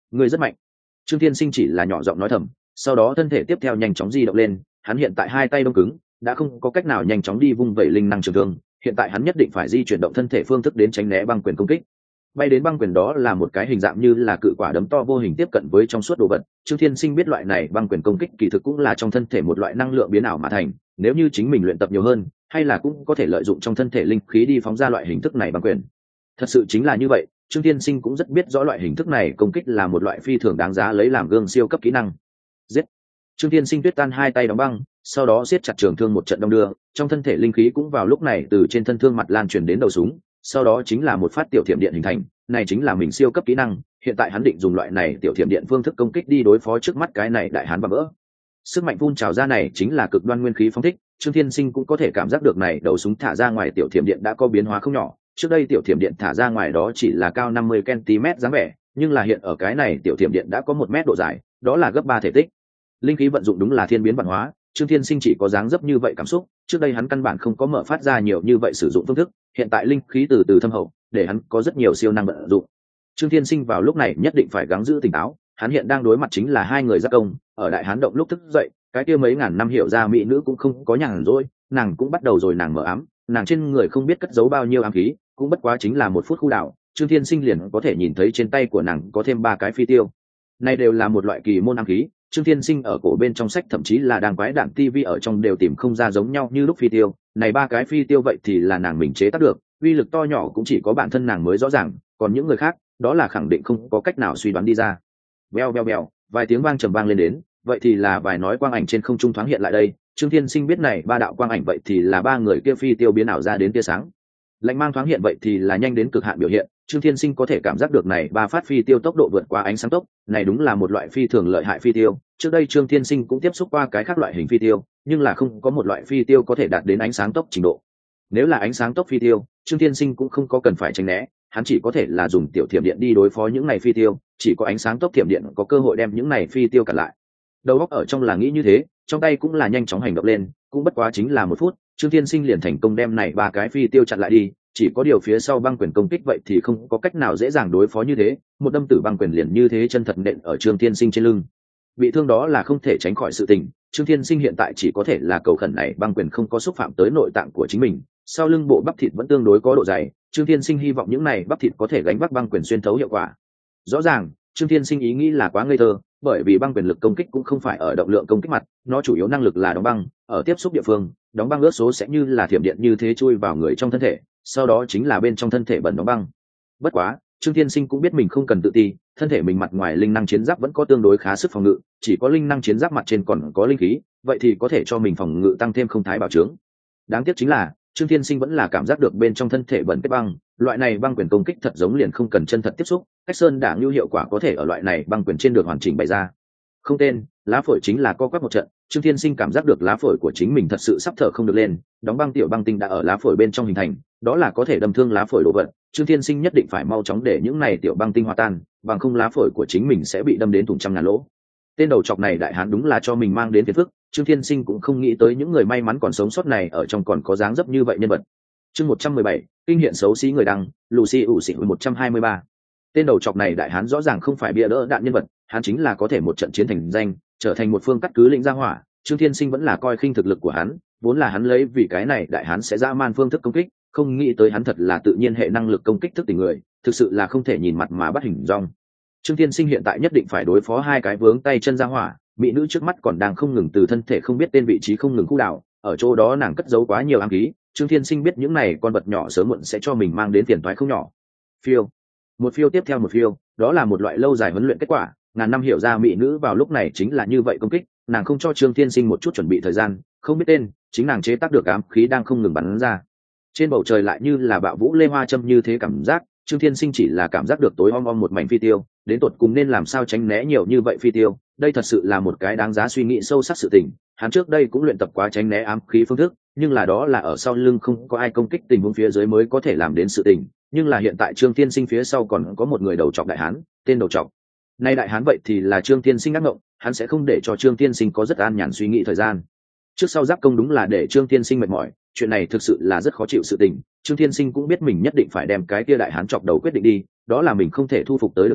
ngươi rất mạnh. Trương Thiên Sinh chỉ là nhỏ giọng nói thầm, sau đó thân thể tiếp theo nhanh chóng di động lên, hắn hiện tại hai tay đông cứng, đã không có cách nào nhanh chóng đi vung vẩy linh năng trường thương, hiện tại hắn nhất định phải di chuyển động thân thể phương thức đến tránh né băng quyền công kích. Bay đến băng quyền đó là một cái hình dạng như là cự quả đấm to vô hình tiếp cận với trong suốt đồ vật. Trương Thiên Sinh biết loại này băng quyền công kích kỳ thực cũng là trong thân thể một loại năng lượng biến ảo mà thành, nếu như chính mình luyện tập nhiều hơn, hay là cũng có thể lợi dụng trong thân thể linh khí đi phóng ra loại hình thức này băng quyền. Thật sự chính là như vậy, Trương Thiên Sinh cũng rất biết rõ loại hình thức này công kích là một loại phi thường đáng giá lấy làm gương siêu cấp kỹ năng. Giết! Trương Thiên Sinh tuyết tan hai tay đóng băng, sau đó siết chặt trường thương một trận đong đưa, trong thân thể linh khí cũng vào lúc này từ trên thân thương mặt lan truyền đến đầu súng, sau đó chính là một phát tiểu thiểm điện hình thành, này chính là mình siêu cấp kỹ năng, hiện tại hắn định dùng loại này tiểu thiểm điện phương thức công kích đi đối phó trước mắt cái này đại hán và vỡ. Sức mạnh phun trào ra này chính là cực đoan nguyên khí phóng thích, Trương Thiên Sinh cũng có thể cảm giác được này đầu súng thả ra ngoài tiểu thiểm điện đã có biến hóa không nhỏ, trước đây tiểu thiểm điện thả ra ngoài đó chỉ là cao năm mươi ki-lô-mét dáng vẻ, nhưng là hiện ở cái này tiểu thiểm điện đã có một mét độ dài, đó là gấp ba thể tích. Linh khí vận dụng đúng là thiên biến vạn hóa, Trương Thiên Sinh chỉ có dáng dấp như vậy cảm xúc, trước đây hắn căn bản không có mở phát ra nhiều như vậy sử dụng phương thức, hiện tại linh khí từ từ thâm hậu, để hắn có rất nhiều siêu năng vận dụng. Trương Thiên Sinh vào lúc này nhất định phải gắng giữ tỉnh táo, hắn hiện đang đối mặt chính là hai người giác công, ở đại hán động lúc thức dậy, cái kia mấy ngàn năm hiểu ra mỹ nữ cũng không có nhàn rỗi, nàng cũng bắt đầu rồi nàng mở ám, nàng trên người không biết cất giấu bao nhiêu ám khí, cũng bất quá chính là một phút khu đạo, Trương Thiên Sinh liền có thể nhìn thấy trên tay của nàng có thêm ba cái phi tiêu. Này đều là một loại kỳ môn ám khí, Trương Thiên Sinh ở cổ bên trong sách thậm chí là đang quái đạn tivi ở trong đều tìm không ra giống nhau như lúc phi tiêu, này ba cái phi tiêu vậy thì là nàng mình chế tác được, uy lực to nhỏ cũng chỉ có bản thân nàng mới rõ ràng, còn những người khác, đó là khẳng định không có cách nào suy đoán đi ra. Beo beo beo, vài tiếng vang trầm vang lên đến, vậy thì là vài nói quang ảnh trên không trung thoáng hiện lại đây, Trương Thiên Sinh biết này ba đạo quang ảnh vậy thì là ba người kia phi tiêu biến ảo ra đến tia sáng. Lạnh mang thoáng hiện vậy thì là nhanh đến cực hạn biểu hiện, Trương Thiên Sinh có thể cảm giác được này ba phát phi tiêu tốc độ vượt qua ánh sáng tốc, này đúng là một loại phi thường lợi hại phi tiêu. Trước đây Trương Thiên Sinh cũng tiếp xúc qua cái khác loại hình phi tiêu, nhưng là không có một loại phi tiêu có thể đạt đến ánh sáng tốc trình độ. Nếu là ánh sáng tốc phi tiêu, Trương Thiên Sinh cũng không có cần phải tránh né, hắn chỉ có thể là dùng tiểu thiểm điện đi đối phó những này phi tiêu, chỉ có ánh sáng tốc thiểm điện có cơ hội đem những này phi tiêu cản lại. Đầu óc ở trong là nghĩ như thế, trong tay cũng là nhanh chóng hành động lên, cũng bất quá chính là một phút, Trương Thiên Sinh liền thành công đem này ba cái phi tiêu chặn lại đi, chỉ có điều phía sau băng quyền công kích vậy thì không có cách nào dễ dàng đối phó như thế, một đâm tử băng quyền liền như thế chân thật nện ở Trương Thiên Sinh trên lưng. Bị thương đó là không thể tránh khỏi sự tình, Trương Thiên Sinh hiện tại chỉ có thể là cầu khẩn này băng quyền không có xúc phạm tới nội tạng của chính mình, sau lưng bộ bắp thịt vẫn tương đối có độ dày, Trương Thiên Sinh hy vọng những này bắp thịt có thể gánh vác băng quyền xuyên thấu hiệu quả. Rõ ràng, Trương Thiên Sinh ý nghĩ là quá ngây thơ, bởi vì băng quyền lực công kích cũng không phải ở động lượng công kích mặt, nó chủ yếu năng lực là đóng băng, ở tiếp xúc địa phương, đóng băng ướt số sẽ như là thiểm điện như thế chui vào người trong thân thể, sau đó chính là bên trong thân thể bẩn đóng băng. Bất quá, Trương Thiên Sinh cũng biết mình không cần tự ti, thân thể mình mặt ngoài linh năng chiến giáp vẫn có tương đối khá sức phòng ngự, chỉ có linh năng chiến giáp mặt trên còn có linh khí, vậy thì có thể cho mình phòng ngự tăng thêm không thái bảo trướng. Đáng tiếc chính là, Trương Thiên Sinh vẫn là cảm giác được bên trong thân thể bẩn kết băng, loại này băng quyền công kích thật giống liền không cần chân thật tiếp xúc, cách sơn đả lưu hiệu quả có thể ở loại này băng quyền trên được hoàn chỉnh bày ra. Không tên, lá phổi chính là co quắp một trận, Trương Thiên Sinh cảm giác được lá phổi của chính mình thật sự sắp thở không được lên, đóng băng tiểu băng tinh đã ở lá phổi bên trong hình thành, đó là có thể đâm thương lá phổi đồ vật, Trương Thiên Sinh nhất định phải mau chóng để những này tiểu băng tinh hòa tan, bằng không lá phổi của chính mình sẽ bị đâm đến thủng trăm ngàn lỗ. Tên đầu chọc này đại hán đúng là cho mình mang đến phiền phức, Trương Thiên Sinh cũng không nghĩ tới những người may mắn còn sống sót này ở trong còn có dáng dấp như vậy nhân vật. Chương một trăm mười bảy, kinh hiện xấu xí người đăng, Lucy ủ xỉ một trăm hai mươi ba. Tên đầu chọc này đại hán rõ ràng không phải bịa đỡ đạn nhân vật, hắn chính là có thể một trận chiến thành danh, trở thành một phương cắt cứ lĩnh gia hỏa, Trương Thiên Sinh vẫn là coi khinh thực lực của hắn, vốn là hắn lấy vì cái này đại hán sẽ dã man phương thức công kích, không nghĩ tới hắn thật là tự nhiên hệ năng lực công kích thức tỉnh người, thực sự là không thể nhìn mặt mà bắt hình dong. Trương Thiên Sinh hiện tại nhất định phải đối phó hai cái vướng tay chân gia hỏa, mỹ nữ trước mắt còn đang không ngừng từ thân thể không biết tên vị trí không ngừng khu đảo, ở chỗ đó nàng cất giấu quá nhiều ám khí, Trương Thiên Sinh biết những này con vật nhỏ sớm muộn sẽ cho mình mang đến phiền toái không nhỏ. Phiêu, một phiêu tiếp theo một phiêu, đó là một loại lâu dài huấn luyện kết quả, ngàn năm hiểu ra mỹ nữ vào lúc này chính là như vậy công kích, nàng không cho Trương Thiên Sinh một chút chuẩn bị thời gian, không biết tên, chính nàng chế tác được ám khí đang không ngừng bắn ra. Trên bầu trời lại như là bạo vũ lê hoa châm như thế cảm giác, Trương Thiên Sinh chỉ là cảm giác được tối om om một mảnh phi tiêu, đến tột cùng nên làm sao tránh né nhiều như vậy phi tiêu, đây thật sự là một cái đáng giá suy nghĩ sâu sắc sự tình. Hắn trước đây cũng luyện tập quá tránh né ám khí phương thức, nhưng là đó là ở sau lưng không có ai công kích tình huống phía dưới mới có thể làm đến sự tình, nhưng là hiện tại Trương Thiên Sinh phía sau còn có một người đầu trọc đại hán, tên đầu trọc. Nay đại hán vậy thì là Trương Thiên Sinh ác mộng, hắn sẽ không để cho Trương Thiên Sinh có rất an nhàn suy nghĩ thời gian. Trước sau giáp công đúng là để Trương Thiên Sinh mệt mỏi, chuyện này thực sự là rất khó chịu sự tình. Trương Thiên Sinh cũng biết mình nhất định phải đem cái kia đại hán chọc đầu quyết định đi, đó là mình không thể thu phục tới được người,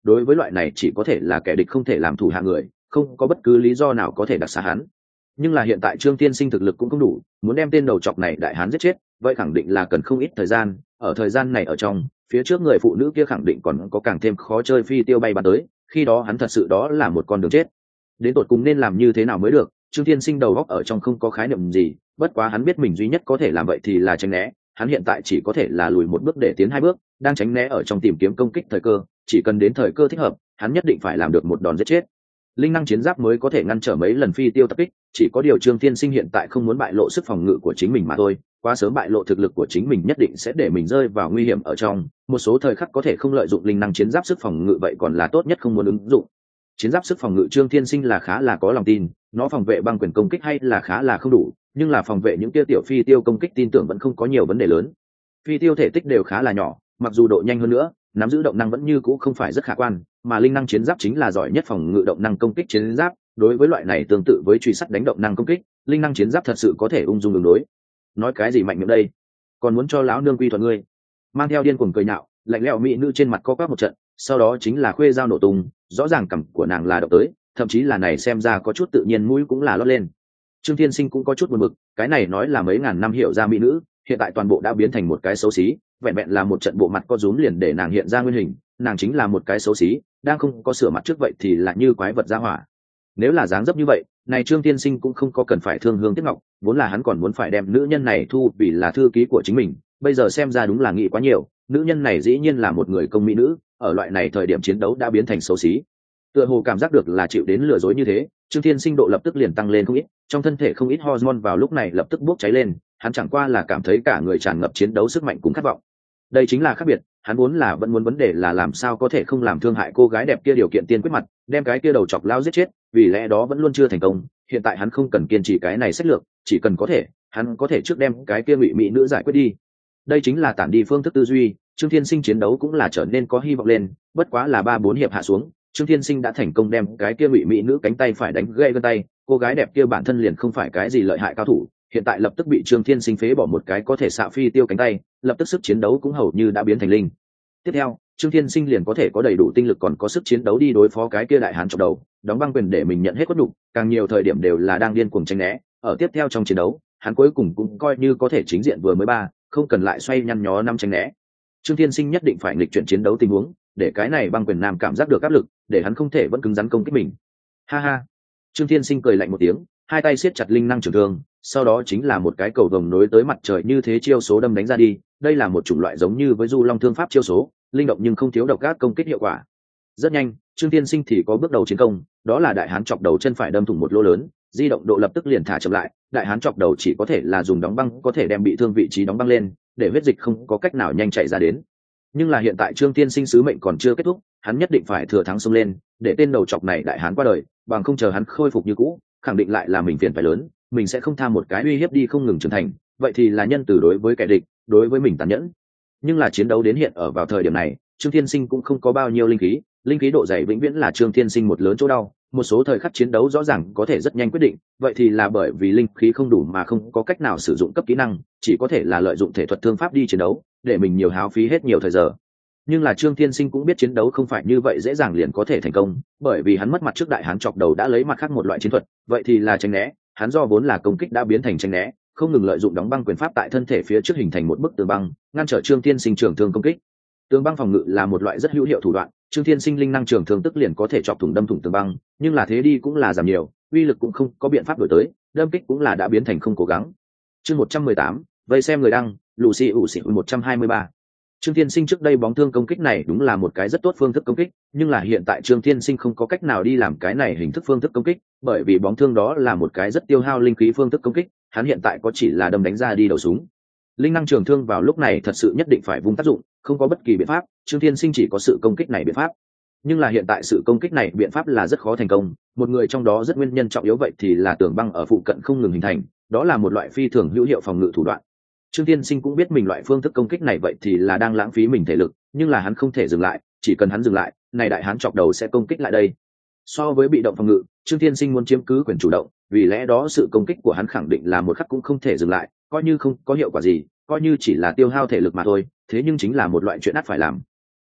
đối với loại này chỉ có thể là kẻ địch không thể làm thủ hạ người, không có bất cứ lý do nào có thể đặc xá hắn. Nhưng là hiện tại Trương Tiên Sinh thực lực cũng không đủ, muốn đem tên đầu chọc này đại hán giết chết, vậy khẳng định là cần không ít thời gian. Ở thời gian này ở trong, phía trước người phụ nữ kia khẳng định còn có càng thêm khó chơi phi tiêu bay bắn tới, khi đó hắn thật sự đó là một con đường chết. Đến tột cùng nên làm như thế nào mới được, Trương Tiên Sinh đầu óc ở trong không có khái niệm gì, bất quá hắn biết mình duy nhất có thể làm vậy thì là tránh né, hắn hiện tại chỉ có thể là lùi một bước để tiến hai bước, đang tránh né ở trong tìm kiếm công kích thời cơ, chỉ cần đến thời cơ thích hợp, hắn nhất định phải làm được một đòn giết chết. Linh năng chiến giáp mới có thể ngăn trở mấy lần phi tiêu tập kích, chỉ có điều Trương Tiên Sinh hiện tại không muốn bại lộ sức phòng ngự của chính mình mà thôi, quá sớm bại lộ thực lực của chính mình nhất định sẽ để mình rơi vào nguy hiểm ở trong, một số thời khắc có thể không lợi dụng linh năng chiến giáp sức phòng ngự vậy còn là tốt nhất không muốn ứng dụng. Chiến giáp sức phòng ngự Trương Tiên Sinh là khá là có lòng tin, nó phòng vệ băng quyền công kích hay là khá là không đủ, nhưng là phòng vệ những tiêu tiểu phi tiêu công kích tin tưởng vẫn không có nhiều vấn đề lớn. Phi tiêu thể tích đều khá là nhỏ, mặc dù độ nhanh hơn nữa, nắm giữ động năng vẫn như cũ không phải rất khả quan, mà linh năng chiến giáp chính là giỏi nhất phòng ngự động năng công kích chiến giáp, đối với loại này tương tự với truy sát đánh động năng công kích, linh năng chiến giáp thật sự có thể ung dung ứng đối. Nói cái gì mạnh miệng đây, còn muốn cho lão nương quy thuận ngươi? Mang theo điên cuồng cười nhạo, lạnh lẽo mỹ nữ trên mặt co quắp một trận, sau đó chính là khuê dao nổ tung, rõ ràng cằm của nàng là động tới, thậm chí là này xem ra có chút tự nhiên mũi cũng là lót lên. Trương Thiên Sinh cũng có chút buồn bực, cái này nói là mấy ngàn năm hiểu ra mỹ nữ, hiện tại toàn bộ đã biến thành một cái xấu xí, vẹn vẹn là một trận bộ mặt co rúm liền để nàng hiện ra nguyên hình, nàng chính là một cái xấu xí, đang không có sửa mặt trước vậy thì là như quái vật ra hỏa. Nếu là dáng dấp như vậy, này Trương Tiên Sinh cũng không có cần phải thương hương tiếc ngọc, vốn là hắn còn muốn phải đem nữ nhân này thu vì là thư ký của chính mình, bây giờ xem ra đúng là nghĩ quá nhiều, nữ nhân này dĩ nhiên là một người công mỹ nữ, ở loại này thời điểm chiến đấu đã biến thành xấu xí. Tựa hồ cảm giác được là chịu đến lừa dối như thế, Trương Thiên Sinh độ lập tức liền tăng lên không ít, trong thân thể không ít hormone vào lúc này lập tức bốc cháy lên, hắn chẳng qua là cảm thấy cả người tràn ngập chiến đấu sức mạnh cùng khát vọng. Đây chính là khác biệt, hắn muốn là vẫn muốn vấn đề là làm sao có thể không làm thương hại cô gái đẹp kia điều kiện tiên quyết mặt, đem cái kia đầu chọc lao giết chết, vì lẽ đó vẫn luôn chưa thành công, hiện tại hắn không cần kiên trì cái này sách lược, chỉ cần có thể, hắn có thể trước đem cái kia ngụy mỹ nữ giải quyết đi. Đây chính là tản đi phương thức tư duy, Trương Thiên Sinh chiến đấu cũng là trở nên có hy vọng lên, bất quá là ba bốn hiệp hạ xuống, Trương Thiên Sinh đã thành công đem cái kia ngụy mỹ nữ cánh tay phải đánh gãy gân tay, cô gái đẹp kia bản thân liền không phải cái gì lợi hại cao thủ, hiện tại lập tức bị Trương Thiên Sinh phế bỏ một cái có thể xạ phi tiêu cánh tay, lập tức sức chiến đấu cũng hầu như đã biến thành linh. Tiếp theo, Trương Thiên Sinh liền có thể có đầy đủ tinh lực còn có sức chiến đấu đi đối phó cái kia đại hán chọc đầu, đóng băng quyền để mình nhận hết cốt đủ, càng nhiều thời điểm đều là đang điên cuồng tránh né, ở tiếp theo trong chiến đấu, hắn cuối cùng cũng coi như có thể chính diện vừa mới ba, không cần lại xoay nhăn nhó năm tránh né. Trương Thiên Sinh nhất định phải nghịch chuyển chiến đấu tình huống, để cái này băng quyền nam cảm giác được áp lực, để hắn không thể vẫn cứng rắn công kích mình. Ha ha. Trương Thiên Sinh cười lạnh một tiếng, hai tay siết chặt linh năng trường thương, sau đó chính là một cái cầu vồng nối tới mặt trời như thế chiêu số đâm đánh ra đi, đây là một chủng loại giống như với du long thương pháp chiêu số, linh động nhưng không thiếu độc ác công kích hiệu quả. Rất nhanh, Trương Thiên Sinh thì có bước đầu chiến công, đó là đại hán chọc đầu chân phải đâm thủng một lỗ lớn, di động độ lập tức liền thả chậm lại, đại hán chọc đầu chỉ có thể là dùng đóng băng có thể đem bị thương vị trí đóng băng lên, để huyết dịch không có cách nào nhanh chảy ra đến. Nhưng là hiện tại Trương Thiên Sinh sứ mệnh còn chưa kết thúc, hắn nhất định phải thừa thắng xông lên, để tên đầu chọc này đại hán qua đời, bằng không chờ hắn khôi phục như cũ, khẳng định lại là mình phiền phải lớn, mình sẽ không tha một cái uy hiếp đi không ngừng trưởng thành, vậy thì là nhân từ đối với kẻ địch, đối với mình tàn nhẫn. Nhưng là chiến đấu đến hiện ở vào thời điểm này, Trương Thiên Sinh cũng không có bao nhiêu linh khí, linh khí độ dày vĩnh viễn là Trương Thiên Sinh một lớn chỗ đau, một số thời khắc chiến đấu rõ ràng có thể rất nhanh quyết định, vậy thì là bởi vì linh khí không đủ mà không có cách nào sử dụng cấp kỹ năng, chỉ có thể là lợi dụng thể thuật thương pháp đi chiến đấu, để mình nhiều háo phí hết nhiều thời giờ. Nhưng là Trương Thiên Sinh cũng biết chiến đấu không phải như vậy dễ dàng liền có thể thành công, bởi vì hắn mất mặt trước đại hán chọc đầu đã lấy mặt khác một loại chiến thuật, vậy thì là tránh né, hắn do vốn là công kích đã biến thành tránh né, không ngừng lợi dụng đóng băng quyền pháp tại thân thể phía trước hình thành một bức tường băng, ngăn trở Trương Thiên Sinh trường thương công kích. Tường băng phòng ngự là một loại rất hữu hiệu thủ đoạn, Trương Thiên Sinh linh năng trường thương tức liền có thể chọc thủng đâm thủng tường băng, nhưng là thế đi cũng là giảm nhiều, uy lực cũng không có biện pháp đổi tới, đâm kích cũng là đã biến thành không cố gắng. Chương một trăm mười tám, vây xem người đăng, Lucy ủ xỉ một trăm hai mươi ba. Trương Thiên Sinh trước đây bóng thương công kích này đúng là một cái rất tốt phương thức công kích, nhưng là hiện tại Trương Thiên Sinh không có cách nào đi làm cái này hình thức phương thức công kích, bởi vì bóng thương đó là một cái rất tiêu hao linh khí phương thức công kích, hắn hiện tại có chỉ là đâm đánh ra đi đầu súng. Linh năng trường thương vào lúc này thật sự nhất định phải vung tác dụng, không có bất kỳ biện pháp, Trương Thiên Sinh chỉ có sự công kích này biện pháp. Nhưng là hiện tại sự công kích này biện pháp là rất khó thành công, một người trong đó rất nguyên nhân trọng yếu vậy thì là tường băng ở phụ cận không ngừng hình thành, đó là một loại phi thường hữu hiệu phòng ngự thủ đoạn. Trương Thiên Sinh cũng biết mình loại phương thức công kích này vậy thì là đang lãng phí mình thể lực, nhưng là hắn không thể dừng lại, chỉ cần hắn dừng lại, này đại hán chọc đầu sẽ công kích lại đây. So với bị động phòng ngự, Trương Thiên Sinh muốn chiếm cứ quyền chủ động, vì lẽ đó sự công kích của hắn khẳng định là một khắc cũng không thể dừng lại, coi như không có hiệu quả gì, coi như chỉ là tiêu hao thể lực mà thôi, thế nhưng chính là một loại chuyện ắt phải làm.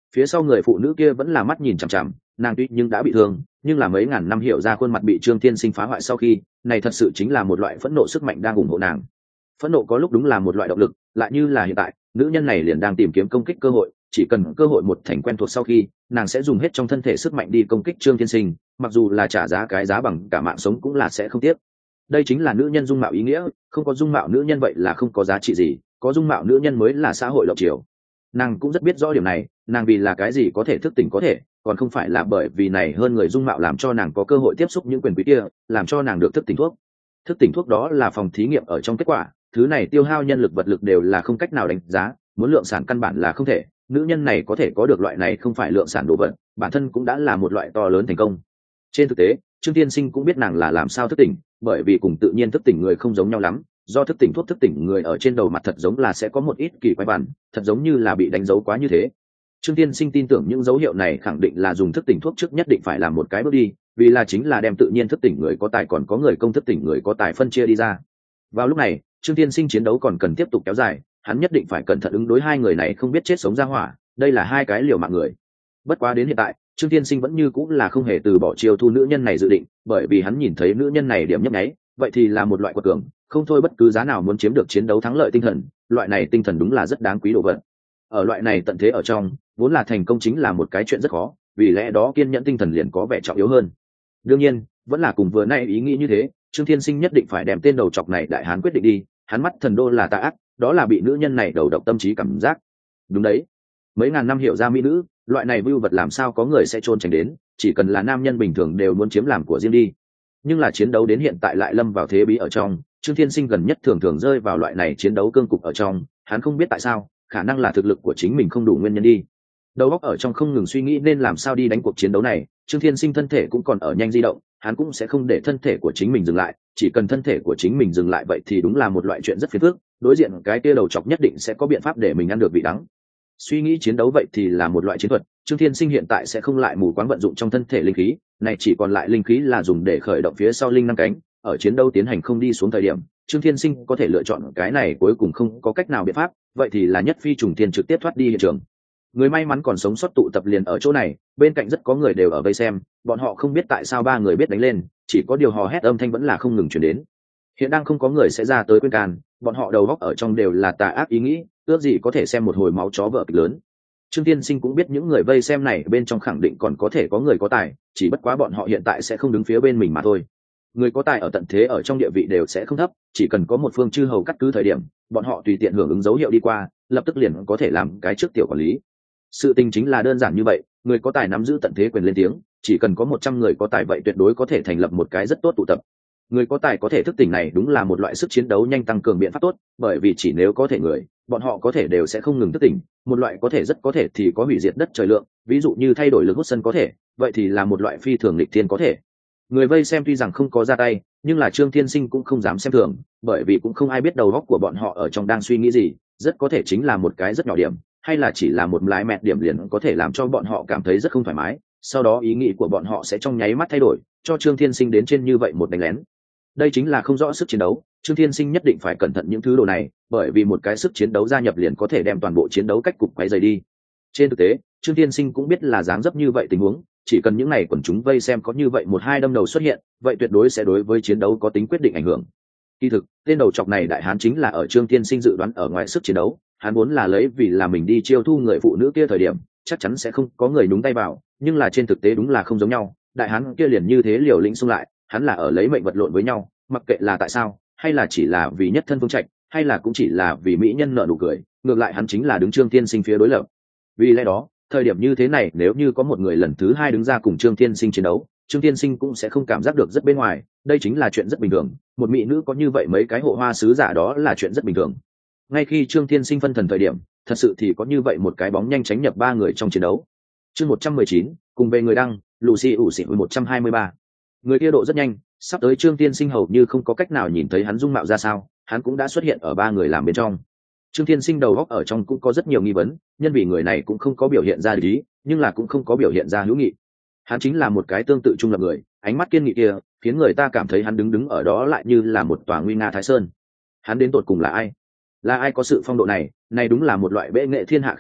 Phía sau người phụ nữ kia vẫn là mắt nhìn chằm chằm, nàng tuy nhưng đã bị thương, nhưng là mấy ngàn năm hiểu ra khuôn mặt bị Trương Thiên Sinh phá hoại sau khi, này thật sự chính là một loại phẫn nộ sức mạnh đang ủng hộ nàng. Phẫn nộ có lúc đúng là một loại động lực, lại như là hiện tại, nữ nhân này liền đang tìm kiếm công kích cơ hội, chỉ cần cơ hội một thành quen thuộc sau khi, nàng sẽ dùng hết trong thân thể sức mạnh đi công kích Trương Thiên Sinh, mặc dù là trả giá cái giá bằng cả mạng sống cũng là sẽ không tiếc. Đây chính là nữ nhân dung mạo ý nghĩa, không có dung mạo nữ nhân vậy là không có giá trị gì, có dung mạo nữ nhân mới là xã hội lộng chiều. Nàng cũng rất biết rõ điểm này, nàng vì là cái gì có thể thức tỉnh có thể, còn không phải là bởi vì này hơn người dung mạo làm cho nàng có cơ hội tiếp xúc những quyền quý kia, làm cho nàng được thức tỉnh thuốc. Thức tỉnh thuốc đó là phòng thí nghiệm ở trong kết quả, thứ này tiêu hao nhân lực vật lực đều là không cách nào đánh giá, muốn lượng sản căn bản là không thể. Nữ nhân này có thể có được loại này không phải lượng sản đồ vật, bản thân cũng đã là một loại to lớn thành công. Trên thực tế, Trương Tiên Sinh cũng biết nàng là làm sao thức tỉnh, bởi vì cùng tự nhiên thức tỉnh người không giống nhau lắm, do thức tỉnh thuốc thức tỉnh người ở trên đầu mặt thật giống là sẽ có một ít kỳ quái bản, thật giống như là bị đánh dấu quá như thế. Trương Tiên Sinh tin tưởng những dấu hiệu này khẳng định là dùng thức tỉnh thuốc trước nhất định phải làm một cái bước đi, vì là chính là đem tự nhiên thức tỉnh người có tài còn có người công thức tỉnh người có tài phân chia đi ra. Vào lúc này, Trương Tiên Sinh chiến đấu còn cần tiếp tục kéo dài, hắn nhất định phải cẩn thận ứng đối hai người này không biết chết sống ra hỏa, đây là hai cái liều mạng người. Bất quá đến hiện tại, Trương Tiên Sinh vẫn như cũng là không hề từ bỏ chiêu thu nữ nhân này dự định, bởi vì hắn nhìn thấy nữ nhân này điểm nhấp nháy, vậy thì là một loại quật cường, không thôi bất cứ giá nào muốn chiếm được chiến đấu thắng lợi tinh thần, loại này tinh thần đúng là rất đáng quý đồ vật. Ở loại này tận thế ở trong, vốn là thành công chính là một cái chuyện rất khó, vì lẽ đó kiên nhẫn tinh thần liền có vẻ trọng yếu hơn. Đương nhiên, vẫn là cùng vừa nay ý nghĩ như thế, Trương Thiên Sinh nhất định phải đem tên đầu chọc này đại hán quyết định đi, hắn mắt thần đô là tà ác, đó là bị nữ nhân này đầu độc tâm trí cảm giác. Đúng đấy, mấy ngàn năm hiểu ra mỹ nữ, loại này vưu vật làm sao có người sẽ trôn tránh đến, chỉ cần là nam nhân bình thường đều muốn chiếm làm của riêng đi. Nhưng là chiến đấu đến hiện tại lại lâm vào thế bí ở trong, Trương Thiên Sinh gần nhất thường thường rơi vào loại này chiến đấu cương cục ở trong, hắn không biết tại sao, khả năng là thực lực của chính mình không đủ nguyên nhân đi. Đầu óc ở trong không ngừng suy nghĩ nên làm sao đi đánh cuộc chiến đấu này, Trương Thiên Sinh thân thể cũng còn ở nhanh di động, hắn cũng sẽ không để thân thể của chính mình dừng lại, chỉ cần thân thể của chính mình dừng lại vậy thì đúng là một loại chuyện rất phiền phức, đối diện cái kia đầu chọc nhất định sẽ có biện pháp để mình ăn được vị đắng. Suy nghĩ chiến đấu vậy thì là một loại chiến thuật, Trương Thiên Sinh hiện tại sẽ không lại mù quáng vận dụng trong thân thể linh khí, này chỉ còn lại linh khí là dùng để khởi động phía sau linh năng cánh, ở chiến đấu tiến hành không đi xuống thời điểm, Trương Thiên Sinh có thể lựa chọn cái này cuối cùng không có cách nào biện pháp, vậy thì là nhất phi trùng thiên trực tiếp thoát đi hiện trường. Người may mắn còn sống sót tụ tập liền ở chỗ này, bên cạnh rất có người đều ở vây xem, bọn họ không biết tại sao ba người biết đánh lên, chỉ có điều hò hét âm thanh vẫn là không ngừng truyền đến. Hiện đang không có người sẽ ra tới khuyên can, bọn họ đầu óc ở trong đều là tà ác ý nghĩ, ước gì có thể xem một hồi máu chó vợ kịch lớn. Trương Tiên Sinh cũng biết những người vây xem này bên trong khẳng định còn có thể có người có tài, chỉ bất quá bọn họ hiện tại sẽ không đứng phía bên mình mà thôi. Người có tài ở tận thế ở trong địa vị đều sẽ không thấp, chỉ cần có một phương chư hầu cắt cứ thời điểm, bọn họ tùy tiện hưởng ứng dấu hiệu đi qua, lập tức liền có thể làm cái trước tiểu quản lý. Sự tình chính là đơn giản như vậy, người có tài nắm giữ tận thế quyền lên tiếng, chỉ cần có một trăm người có tài vậy tuyệt đối có thể thành lập một cái rất tốt tụ tập. Người có tài có thể thức tỉnh này đúng là một loại sức chiến đấu nhanh tăng cường biện pháp tốt, bởi vì chỉ nếu có thể người, bọn họ có thể đều sẽ không ngừng thức tỉnh, một loại có thể rất có thể thì có hủy diệt đất trời lượng, ví dụ như thay đổi lực hút sân có thể, vậy thì là một loại phi thường nghịch thiên có thể. Người vây xem tuy rằng không có ra tay, nhưng là Trương Thiên Sinh cũng không dám xem thường, bởi vì cũng không ai biết đầu óc của bọn họ ở trong đang suy nghĩ gì, rất có thể chính là một cái rất nhỏ điểm, hay là chỉ là một lái mẹt điểm liền có thể làm cho bọn họ cảm thấy rất không thoải mái, sau đó ý nghĩ của bọn họ sẽ trong nháy mắt thay đổi, cho Trương Thiên Sinh đến trên như vậy một đánh lén. Đây chính là không rõ sức chiến đấu, Trương Thiên Sinh nhất định phải cẩn thận những thứ đồ này, bởi vì một cái sức chiến đấu gia nhập liền có thể đem toàn bộ chiến đấu cách cục quấy rầy đi. Trên thực tế, Trương Thiên Sinh cũng biết là dáng dấp như vậy tình huống, chỉ cần những này quần chúng vây xem có như vậy một hai đâm đầu xuất hiện, vậy tuyệt đối sẽ đối với chiến đấu có tính quyết định ảnh hưởng. Kỳ thực, tên đầu chọc này đại hán chính là ở Trương Thiên Sinh dự đoán ở ngoài sức chiến đấu, hắn muốn là lấy vì là mình đi chiêu thu người phụ nữ kia thời điểm, chắc chắn sẽ không có người nhúng tay vào, nhưng là trên thực tế đúng là không giống nhau, đại hán kia liền như thế liều lĩnh xung lại, hắn là ở lấy mệnh vật lộn với nhau, mặc kệ là tại sao, hay là chỉ là vì nhất thân phương trạch, hay là cũng chỉ là vì mỹ nhân nợ nụ cười, ngược lại hắn chính là đứng Trương Thiên Sinh phía đối lập. Vì lẽ đó, thời điểm như thế này nếu như có một người lần thứ hai đứng ra cùng Trương Thiên Sinh chiến đấu, Trương Thiên Sinh cũng sẽ không cảm giác được rất bên ngoài, đây chính là chuyện rất bình thường, một mỹ nữ có như vậy mấy cái hộ hoa sứ giả đó là chuyện rất bình thường. Ngay khi Trương Thiên Sinh phân thần thời điểm, thật sự thì có như vậy một cái bóng nhanh tránh nhập ba người trong chiến đấu. Chương một trăm mười chín, cùng về người đăng, Lucy ủ xỉ một trăm hai mươi ba. Người kia độ rất nhanh, sắp tới Trương Thiên Sinh hầu như không có cách nào nhìn thấy hắn dung mạo ra sao, hắn cũng đã xuất hiện ở ba người làm bên trong. Trương Thiên Sinh đầu góc ở trong cũng có rất nhiều nghi vấn, nhân vì người này cũng không có biểu hiện ra lý, nhưng là cũng không có biểu hiện ra hữu nghị. Hắn chính là một cái tương tự trung lập người, ánh mắt kiên nghị kia, khiến người ta cảm thấy hắn đứng đứng ở đó lại như là một tòa nguy nga Thái Sơn. Hắn đến tột cùng là ai? Là ai có sự phong độ này? Này đúng là một loại bệ nghệ thiên hạ khí chất,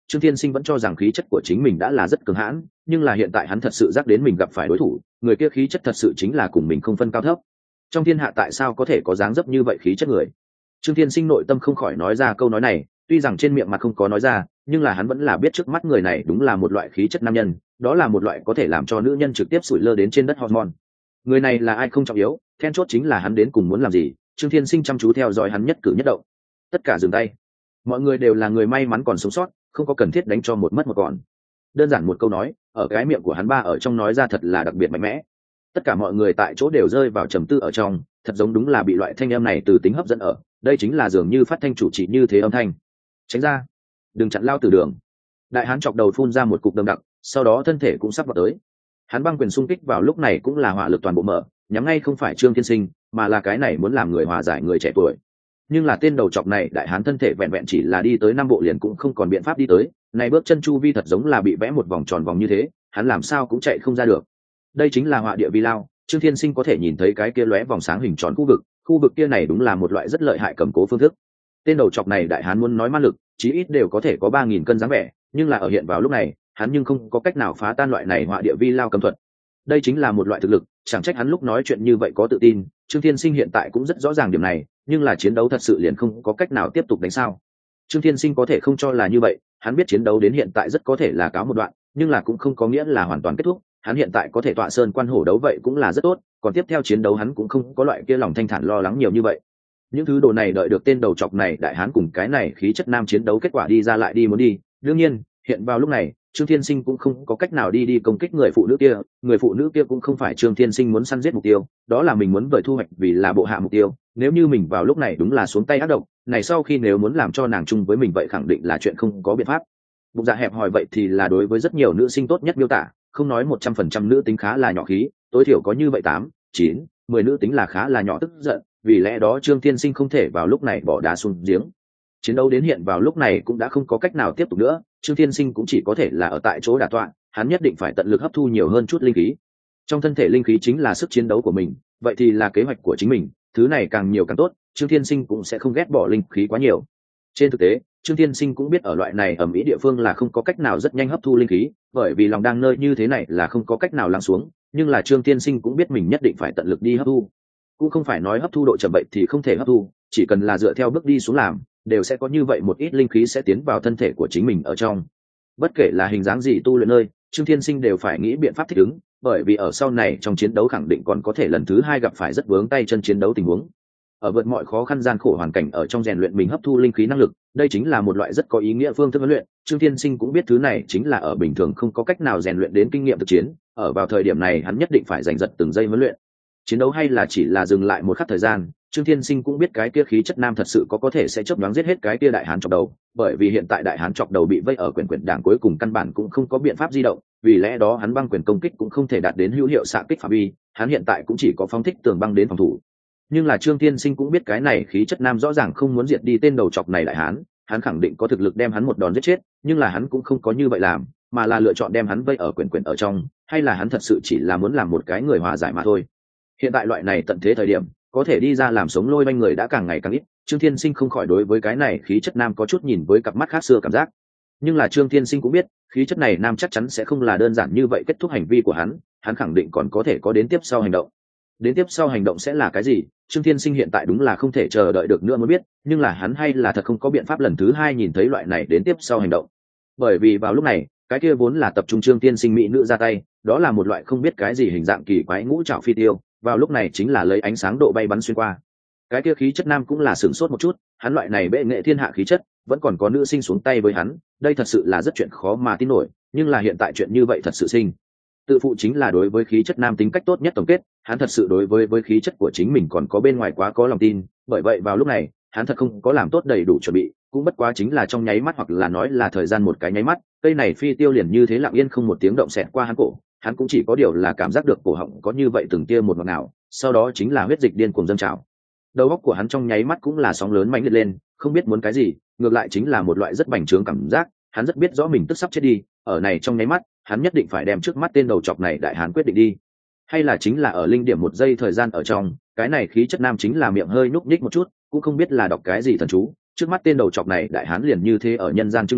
Trương Thiên Sinh vẫn cho rằng khí chất của chính mình đã là rất cường hãn, nhưng là hiện tại hắn thật sự giác đến mình gặp phải đối thủ, người kia khí chất thật sự chính là cùng mình không phân cao thấp. Trong thiên hạ tại sao có thể có dáng dấp như vậy khí chất người? Trương Thiên Sinh nội tâm không khỏi nói ra câu nói này, tuy rằng trên miệng mặt không có nói ra, nhưng là hắn vẫn là biết trước mắt người này đúng là một loại khí chất nam nhân, đó là một loại có thể làm cho nữ nhân trực tiếp sủi lơ đến trên đất hormone. Người này là ai không trọng yếu, then chốt chính là hắn đến cùng muốn làm gì. Trương Thiên Sinh chăm chú theo dõi hắn nhất cử nhất động. Tất cả dừng tay. Mọi người đều là người may mắn còn sống sót, không có cần thiết đánh cho một mất một còn. Đơn giản một câu nói, ở cái miệng của hắn ba ở trong nói ra thật là đặc biệt mạnh mẽ. Tất cả mọi người tại chỗ đều rơi vào trầm tư ở trong, thật giống đúng là bị loại thanh âm này từ tính hấp dẫn ở. Đây chính là dường như phát thanh chủ trị như thế âm thanh. Tránh ra, đừng chặn lao từ đường. Đại hán chọc đầu phun ra một cục đầm đặc, sau đó thân thể cũng sắp vào tới. Hắn băng quyền xung kích vào lúc này cũng là hỏa lực toàn bộ mở, nhắm ngay không phải Trương Thiên Sinh, mà là cái này muốn làm người hòa giải người trẻ tuổi. Nhưng là tên đầu chọc này đại hán thân thể vẹn vẹn chỉ là đi tới năm bộ liền cũng không còn biện pháp đi tới, này bước chân chu vi thật giống là bị vẽ một vòng tròn vòng như thế, hắn làm sao cũng chạy không ra được. Đây chính là họa địa vi lao, Trương Thiên Sinh có thể nhìn thấy cái kia lóe vòng sáng hình tròn khu vực, khu vực kia này đúng là một loại rất lợi hại cầm cố phương thức. Tên đầu chọc này đại hán muốn nói ma lực, chí ít đều có thể có ba nghìn cân dáng vẻ, nhưng là ở hiện vào lúc này, hắn nhưng không có cách nào phá tan loại này họa địa vi lao cầm thuật. Đây chính là một loại thực lực, chẳng trách hắn lúc nói chuyện như vậy có tự tin. Trương Thiên Sinh hiện tại cũng rất rõ ràng điểm này, nhưng là chiến đấu thật sự liền không có cách nào tiếp tục đánh sao. Trương Thiên Sinh có thể không cho là như vậy, hắn biết chiến đấu đến hiện tại rất có thể là cáo một đoạn, nhưng là cũng không có nghĩa là hoàn toàn kết thúc. Hắn hiện tại có thể tọa sơn quan hổ đấu vậy cũng là rất tốt, còn tiếp theo chiến đấu hắn cũng không có loại kia lòng thanh thản lo lắng nhiều như vậy. Những thứ đồ này đợi được tên đầu chọc này đại hán cùng cái này khí chất nam chiến đấu kết quả đi ra lại đi muốn đi. Đương nhiên, hiện vào lúc này, Trương Thiên Sinh cũng không có cách nào đi đi công kích người phụ nữ kia, người phụ nữ kia cũng không phải Trương Thiên Sinh muốn săn giết mục tiêu, đó là mình muốn vời thu hoạch vì là bộ hạ mục tiêu. Nếu như mình vào lúc này đúng là xuống tay ác độc, này sau khi nếu muốn làm cho nàng chung với mình vậy khẳng định là chuyện không có biện pháp. Bụng dạ hẹp hòi vậy thì là đối với rất nhiều nữ sinh tốt nhất miêu tả, không nói một trăm phần trăm nữ tính khá là nhỏ khí, tối thiểu có như vậy tám, chín, mười nữ tính là khá là nhỏ tức giận, vì lẽ đó Trương Thiên Sinh không thể vào lúc này bỏ đá xuống giếng. Chiến đấu đến hiện vào lúc này cũng đã không có cách nào tiếp tục nữa, Trương Thiên Sinh cũng chỉ có thể là ở tại chỗ đả tọa, hắn nhất định phải tận lực hấp thu nhiều hơn chút linh khí. Trong thân thể linh khí chính là sức chiến đấu của mình, vậy thì là kế hoạch của chính mình, thứ này càng nhiều càng tốt, Trương Thiên Sinh cũng sẽ không ghét bỏ linh khí quá nhiều. Trên thực tế, Trương Thiên Sinh cũng biết ở loại này ẩm ý địa phương là không có cách nào rất nhanh hấp thu linh khí, bởi vì lòng đang nơi như thế này là không có cách nào lắng xuống, nhưng là Trương Thiên Sinh cũng biết mình nhất định phải tận lực đi hấp thu. Cũng không phải nói hấp thu độ chậm vậy thì không thể hấp thu, chỉ cần là dựa theo bước đi xuống làm, đều sẽ có như vậy một ít linh khí sẽ tiến vào thân thể của chính mình ở trong. Bất kể là hình dáng gì tu luyện nơi, Trương Thiên Sinh đều phải nghĩ biện pháp thích ứng, bởi vì ở sau này trong chiến đấu khẳng định còn có thể lần thứ hai gặp phải rất vướng tay chân chiến đấu tình huống. Ở vượt mọi khó khăn gian khổ hoàn cảnh ở trong rèn luyện mình hấp thu linh khí năng lực, đây chính là một loại rất có ý nghĩa phương thức huấn luyện. Trương Thiên Sinh cũng biết thứ này chính là ở bình thường không có cách nào rèn luyện đến kinh nghiệm thực chiến, ở vào thời điểm này hắn nhất định phải giành giật từng giây huấn luyện. Chiến đấu hay là chỉ là dừng lại một khắc thời gian, Trương Thiên Sinh cũng biết cái kia khí chất nam thật sự có có thể sẽ chớp nhoáng giết hết cái kia đại hán chọc đầu, bởi vì hiện tại đại hán chọc đầu bị vây ở quyền quyền đảng cuối cùng căn bản cũng không có biện pháp di động, vì lẽ đó hắn băng quyền công kích cũng không thể đạt đến hữu hiệu xạ kích phạm vi, hắn hiện tại cũng chỉ có phóng thích tường băng đến phòng thủ. Nhưng là Trương Thiên Sinh cũng biết cái này khí chất nam rõ ràng không muốn diệt đi tên đầu chọc này đại hán, hắn khẳng định có thực lực đem hắn một đòn giết chết, nhưng là hắn cũng không có như vậy làm, mà là lựa chọn đem hắn vây ở quyền quyền ở trong, hay là hắn thật sự chỉ là muốn làm một cái người hòa giải mà thôi. Hiện tại loại này tận thế thời điểm, có thể đi ra làm sống lôi banh người đã càng ngày càng ít, Trương Thiên Sinh không khỏi đối với cái này khí chất nam có chút nhìn với cặp mắt khác xưa cảm giác. Nhưng là Trương Thiên Sinh cũng biết, khí chất này nam chắc chắn sẽ không là đơn giản như vậy kết thúc hành vi của hắn, hắn khẳng định còn có thể có đến tiếp sau hành động. Đến tiếp sau hành động sẽ là cái gì? Trương Thiên Sinh hiện tại đúng là không thể chờ đợi được nữa mới biết, nhưng là hắn hay là thật không có biện pháp lần thứ hai nhìn thấy loại này đến tiếp sau hành động. Bởi vì vào lúc này, cái kia vốn là tập trung Trương Thiên Sinh mỹ nữ ra tay, đó là một loại không biết cái gì hình dạng kỳ quái ngũ trảo phi tiêu, vào lúc này chính là lấy ánh sáng độ bay bắn xuyên qua. Cái kia khí chất nam cũng là sửng sốt một chút, hắn loại này bệ nghệ thiên hạ khí chất, vẫn còn có nữ sinh xuống tay với hắn, đây thật sự là rất chuyện khó mà tin nổi, nhưng là hiện tại chuyện như vậy thật sự sinh. Tự phụ chính là đối với khí chất nam tính cách tốt nhất tổng kết, hắn thật sự đối với với khí chất của chính mình còn có bên ngoài quá có lòng tin, bởi vậy vào lúc này, hắn thật không có làm tốt đầy đủ chuẩn bị, cũng bất quá chính là trong nháy mắt hoặc là nói là thời gian một cái nháy mắt, cây này phi tiêu liền như thế lặng yên không một tiếng động xẹt qua hắn cổ, hắn cũng chỉ có điều là cảm giác được cổ họng có như vậy từng tia một ngọt ngào, sau đó chính là huyết dịch điên cuồng dâng trào. Đầu óc của hắn trong nháy mắt cũng là sóng lớn mãnh liệt lên, không biết muốn cái gì, ngược lại chính là một loại rất bành trướng cảm giác, hắn rất biết rõ mình tức sắp chết đi, ở này trong nháy mắt, hắn nhất định phải đem trước mắt tên đầu chọc này đại hán quyết định đi. Hay là chính là ở linh điểm một giây thời gian ở trong, cái này khí chất nam chính là miệng hơi nhúc nhích một chút, cũng không biết là đọc cái gì thần chú, trước mắt tên đầu chọc này đại hán liền như thế ở nhân gian trưng đi,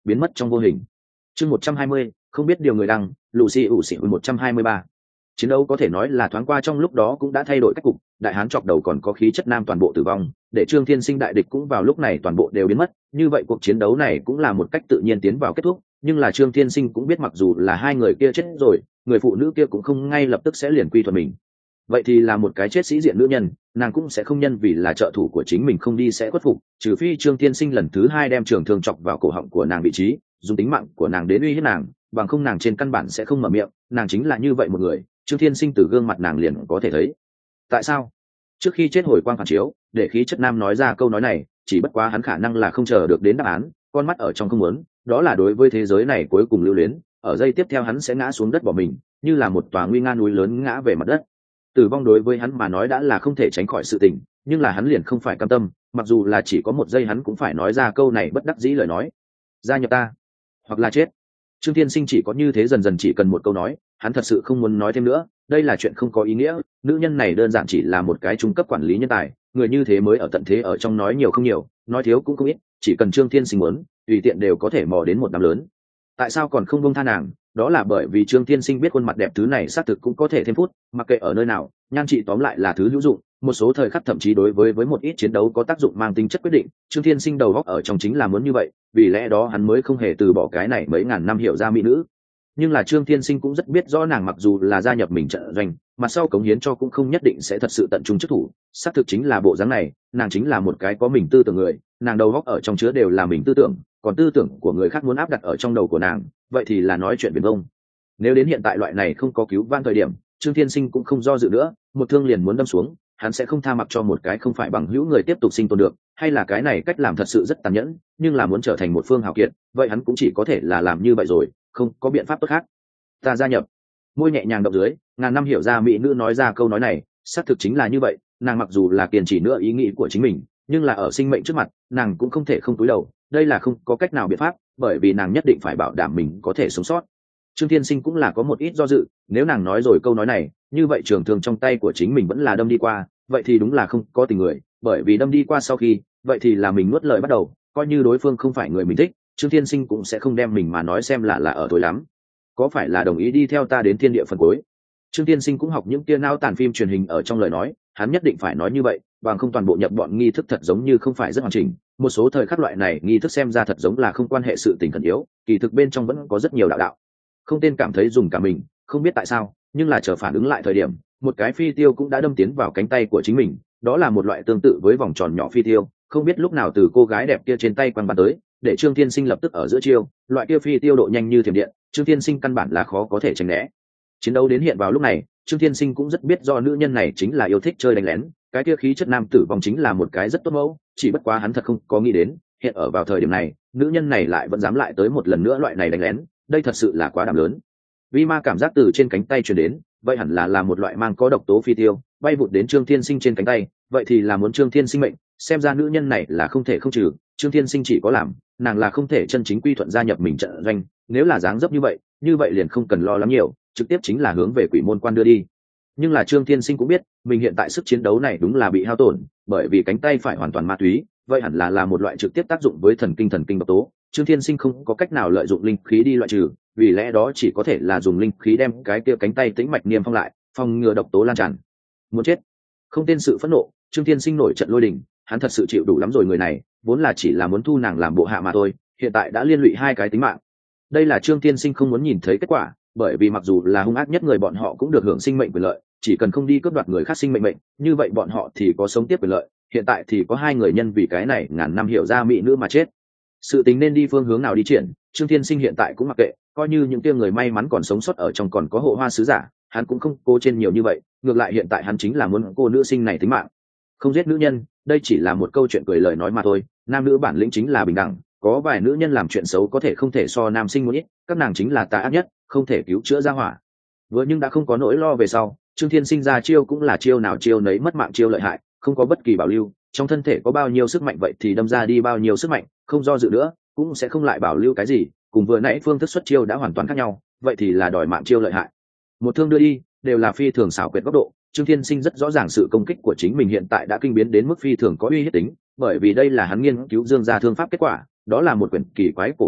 biến mất trong vô hình. Chương một trăm hai mươi, không biết điều người đăng, Lucy ủ xỉ một trăm hai mươi ba. Chiến đấu có thể nói là thoáng qua trong lúc đó cũng đã thay đổi cách cục, đại hán chọc đầu còn có khí chất nam toàn bộ tử vong, để Trương Thiên Sinh đại địch cũng vào lúc này toàn bộ đều biến mất, như vậy cuộc chiến đấu này cũng là một cách tự nhiên tiến vào kết thúc, nhưng là Trương Thiên Sinh cũng biết mặc dù là hai người kia chết rồi, người phụ nữ kia cũng không ngay lập tức sẽ liền quy thuận mình. Vậy thì là một cái chết sĩ diện nữ nhân, nàng cũng sẽ không nhân vì là trợ thủ của chính mình không đi sẽ khuất phục, trừ phi Trương Thiên Sinh lần thứ hai đem trường thương chọc vào cổ họng của nàng vị trí, dùng tính mạng của nàng đến uy hiếp nàng, bằng không nàng trên căn bản sẽ không mở miệng, nàng chính là như vậy một người. Trương Thiên Sinh từ gương mặt nàng liền có thể thấy. Tại sao? Trước khi chết hồi quang phản chiếu, để khí chất nam nói ra câu nói này, chỉ bất quá hắn khả năng là không chờ được đến đáp án, con mắt ở trong không muốn, đó là đối với thế giới này cuối cùng lưu luyến, ở giây tiếp theo hắn sẽ ngã xuống đất bỏ mình, như là một tòa nguy nga núi lớn ngã về mặt đất. Tử vong đối với hắn mà nói đã là không thể tránh khỏi sự tình, nhưng là hắn liền không phải cam tâm, mặc dù là chỉ có một giây hắn cũng phải nói ra câu này bất đắc dĩ lời nói. Gia nhập ta, hoặc là chết. Trương Thiên Sinh chỉ có như thế dần dần chỉ cần một câu nói, hắn thật sự không muốn nói thêm nữa, đây là chuyện không có ý nghĩa, nữ nhân này đơn giản chỉ là một cái trung cấp quản lý nhân tài, người như thế mới ở tận thế ở trong nói nhiều không nhiều, nói thiếu cũng không ít, chỉ cần Trương Thiên Sinh muốn, tùy tiện đều có thể mò đến một năm lớn. Tại sao còn không buông tha nàng? Đó là bởi vì Trương Thiên Sinh biết khuôn mặt đẹp thứ này xác thực cũng có thể thêm phút, mặc kệ ở nơi nào, nhan trị tóm lại là thứ hữu dụng, một số thời khắc thậm chí đối với với một ít chiến đấu có tác dụng mang tính chất quyết định, Trương Thiên Sinh đầu góc ở trong chính là muốn như vậy, vì lẽ đó hắn mới không hề từ bỏ cái này mấy ngàn năm hiểu ra mỹ nữ. Nhưng là Trương Thiên Sinh cũng rất biết rõ nàng mặc dù là gia nhập mình trận doanh, mà sau cống hiến cho cũng không nhất định sẽ thật sự tận trung chức thủ, xác thực chính là bộ dáng này, nàng chính là một cái có mình tư tưởng người, nàng đầu góc ở trong chứa đều là mình tư tưởng, còn tư tưởng của người khác muốn áp đặt ở trong đầu của nàng, vậy thì là nói chuyện viển vông. Nếu đến hiện tại loại này không có cứu vãn thời điểm, Trương Thiên Sinh cũng không do dự nữa, một thương liền muốn đâm xuống, hắn sẽ không tha mặc cho một cái không phải bằng hữu người tiếp tục sinh tồn được, hay là cái này cách làm thật sự rất tàn nhẫn, nhưng là muốn trở thành một phương hào kiệt, vậy hắn cũng chỉ có thể là làm như vậy rồi, không có biện pháp tốt khác. Ta gia nhập. Môi nhẹ nhàng động dưới, ngàn năm hiểu ra mỹ nữ nói ra câu nói này, xác thực chính là như vậy, nàng mặc dù là kiên trì nữa ý nghĩ của chính mình, nhưng là ở sinh mệnh trước mặt, nàng cũng không thể không cúi đầu, đây là không có cách nào biện pháp, bởi vì nàng nhất định phải bảo đảm mình có thể sống sót. Trương Thiên Sinh cũng là có một ít do dự, nếu nàng nói rồi câu nói này, như vậy trường thương trong tay của chính mình vẫn là đâm đi qua, vậy thì đúng là không có tình người, bởi vì đâm đi qua sau khi, vậy thì là mình nuốt lời bắt đầu, coi như đối phương không phải người mình thích, Trương Thiên Sinh cũng sẽ không đem mình mà nói xem là là ở tối lắm. Có phải là đồng ý đi theo ta đến thiên địa phần cuối? Trương Thiên Sinh cũng học những kia nao tàn phim truyền hình ở trong lời nói, hắn nhất định phải nói như vậy, bằng không toàn bộ nhập bọn nghi thức thật giống như không phải rất hoàn chỉnh, một số thời khắc loại này nghi thức xem ra thật giống là không quan hệ sự tình khẩn yếu, kỳ thực bên trong vẫn có rất nhiều đạo đạo. Không tên cảm thấy dùng cả mình, không biết tại sao, nhưng là chờ phản ứng lại thời điểm, một cái phi tiêu cũng đã đâm tiến vào cánh tay của chính mình, đó là một loại tương tự với vòng tròn nhỏ phi tiêu, không biết lúc nào từ cô gái đẹp kia trên tay quăng bắn tới, để Trương Thiên Sinh lập tức ở giữa chiêu, loại kia phi tiêu độ nhanh như thiểm điện, Trương Thiên Sinh căn bản là khó có thể tránh né. Chiến đấu đến hiện vào lúc này, Trương Thiên Sinh cũng rất biết do nữ nhân này chính là yêu thích chơi đánh lén, cái kia khí chất nam tử vong chính là một cái rất tốt mẫu, chỉ bất quá hắn thật không có nghĩ đến, hiện ở vào thời điểm này, nữ nhân này lại vẫn dám lại tới một lần nữa loại này đánh lén, đây thật sự là quá đảm lớn. Vi ma cảm giác từ trên cánh tay truyền đến, vậy hẳn là là một loại mang có độc tố phi tiêu, bay vụt đến Trương Thiên Sinh trên cánh tay, vậy thì là muốn Trương Thiên Sinh mệnh, xem ra nữ nhân này là không thể không trừ, Trương Thiên Sinh chỉ có làm, nàng là không thể chân chính quy thuận gia nhập mình trận doanh, nếu là dáng dấp như vậy, như vậy liền không cần lo lắng nhiều, trực tiếp chính là hướng về quỷ môn quan đưa đi. Nhưng là Trương Thiên Sinh cũng biết, mình hiện tại sức chiến đấu này đúng là bị hao tổn, bởi vì cánh tay phải hoàn toàn ma túy, vậy hẳn là là một loại trực tiếp tác dụng với thần kinh thần kinh độc tố. Trương Thiên Sinh không có cách nào lợi dụng linh khí đi loại trừ, vì lẽ đó chỉ có thể là dùng linh khí đem cái kia cánh tay tĩnh mạch niêm phong lại, phòng ngừa độc tố lan tràn. Muốn chết. Không tên sự phẫn nộ, Trương Thiên Sinh nổi trận lôi đình, hắn thật sự chịu đủ lắm rồi, người này vốn là chỉ là muốn thu nàng làm bộ hạ mà thôi, hiện tại đã liên lụy hai cái tính mạng. Đây là Trương Thiên Sinh không muốn nhìn thấy kết quả, bởi vì mặc dù là hung ác nhất người bọn họ cũng được hưởng sinh mệnh quyền lợi, chỉ cần không đi cướp đoạt người khác sinh mệnh mệnh, như vậy bọn họ thì có sống tiếp quyền lợi, hiện tại thì có hai người nhân vì cái này ngàn năm hiểu ra mỹ nữ mà chết. Sự tính nên đi phương hướng nào đi triển, Trương Thiên Sinh hiện tại cũng mặc kệ, coi như những kia người may mắn còn sống sót ở trong còn có hộ hoa sứ giả, hắn cũng không cố trên nhiều như vậy, ngược lại hiện tại hắn chính là muốn cô nữ sinh này tính mạng. Không giết nữ nhân, đây chỉ là một câu chuyện cười lời nói mà thôi, nam nữ bản lĩnh chính là bình đẳng, có vài nữ nhân làm chuyện xấu có thể không thể so nam sinh muốn ít, các nàng chính là tà ác nhất, không thể cứu chữa ra hỏa. Vừa nhưng đã không có nỗi lo về sau, Trương Thiên Sinh ra chiêu cũng là chiêu nào chiêu nấy mất mạng chiêu lợi hại, không có bất kỳ bảo lưu, trong thân thể có bao nhiêu sức mạnh vậy thì đâm ra đi bao nhiêu sức mạnh, không do dự nữa, cũng sẽ không lại bảo lưu cái gì, cùng vừa nãy phương thức xuất chiêu đã hoàn toàn khác nhau, vậy thì là đòi mạng chiêu lợi hại. Một thương đưa đi, đều là phi thường xảo quyệt góc độ, Trương Thiên Sinh rất rõ ràng sự công kích của chính mình hiện tại đã kinh biến đến mức phi thường có uy hiếp tính, bởi vì đây là hắn nghiên cứu dương gia thương pháp kết quả, đó là một quyển kỳ quái cổ bí tịch,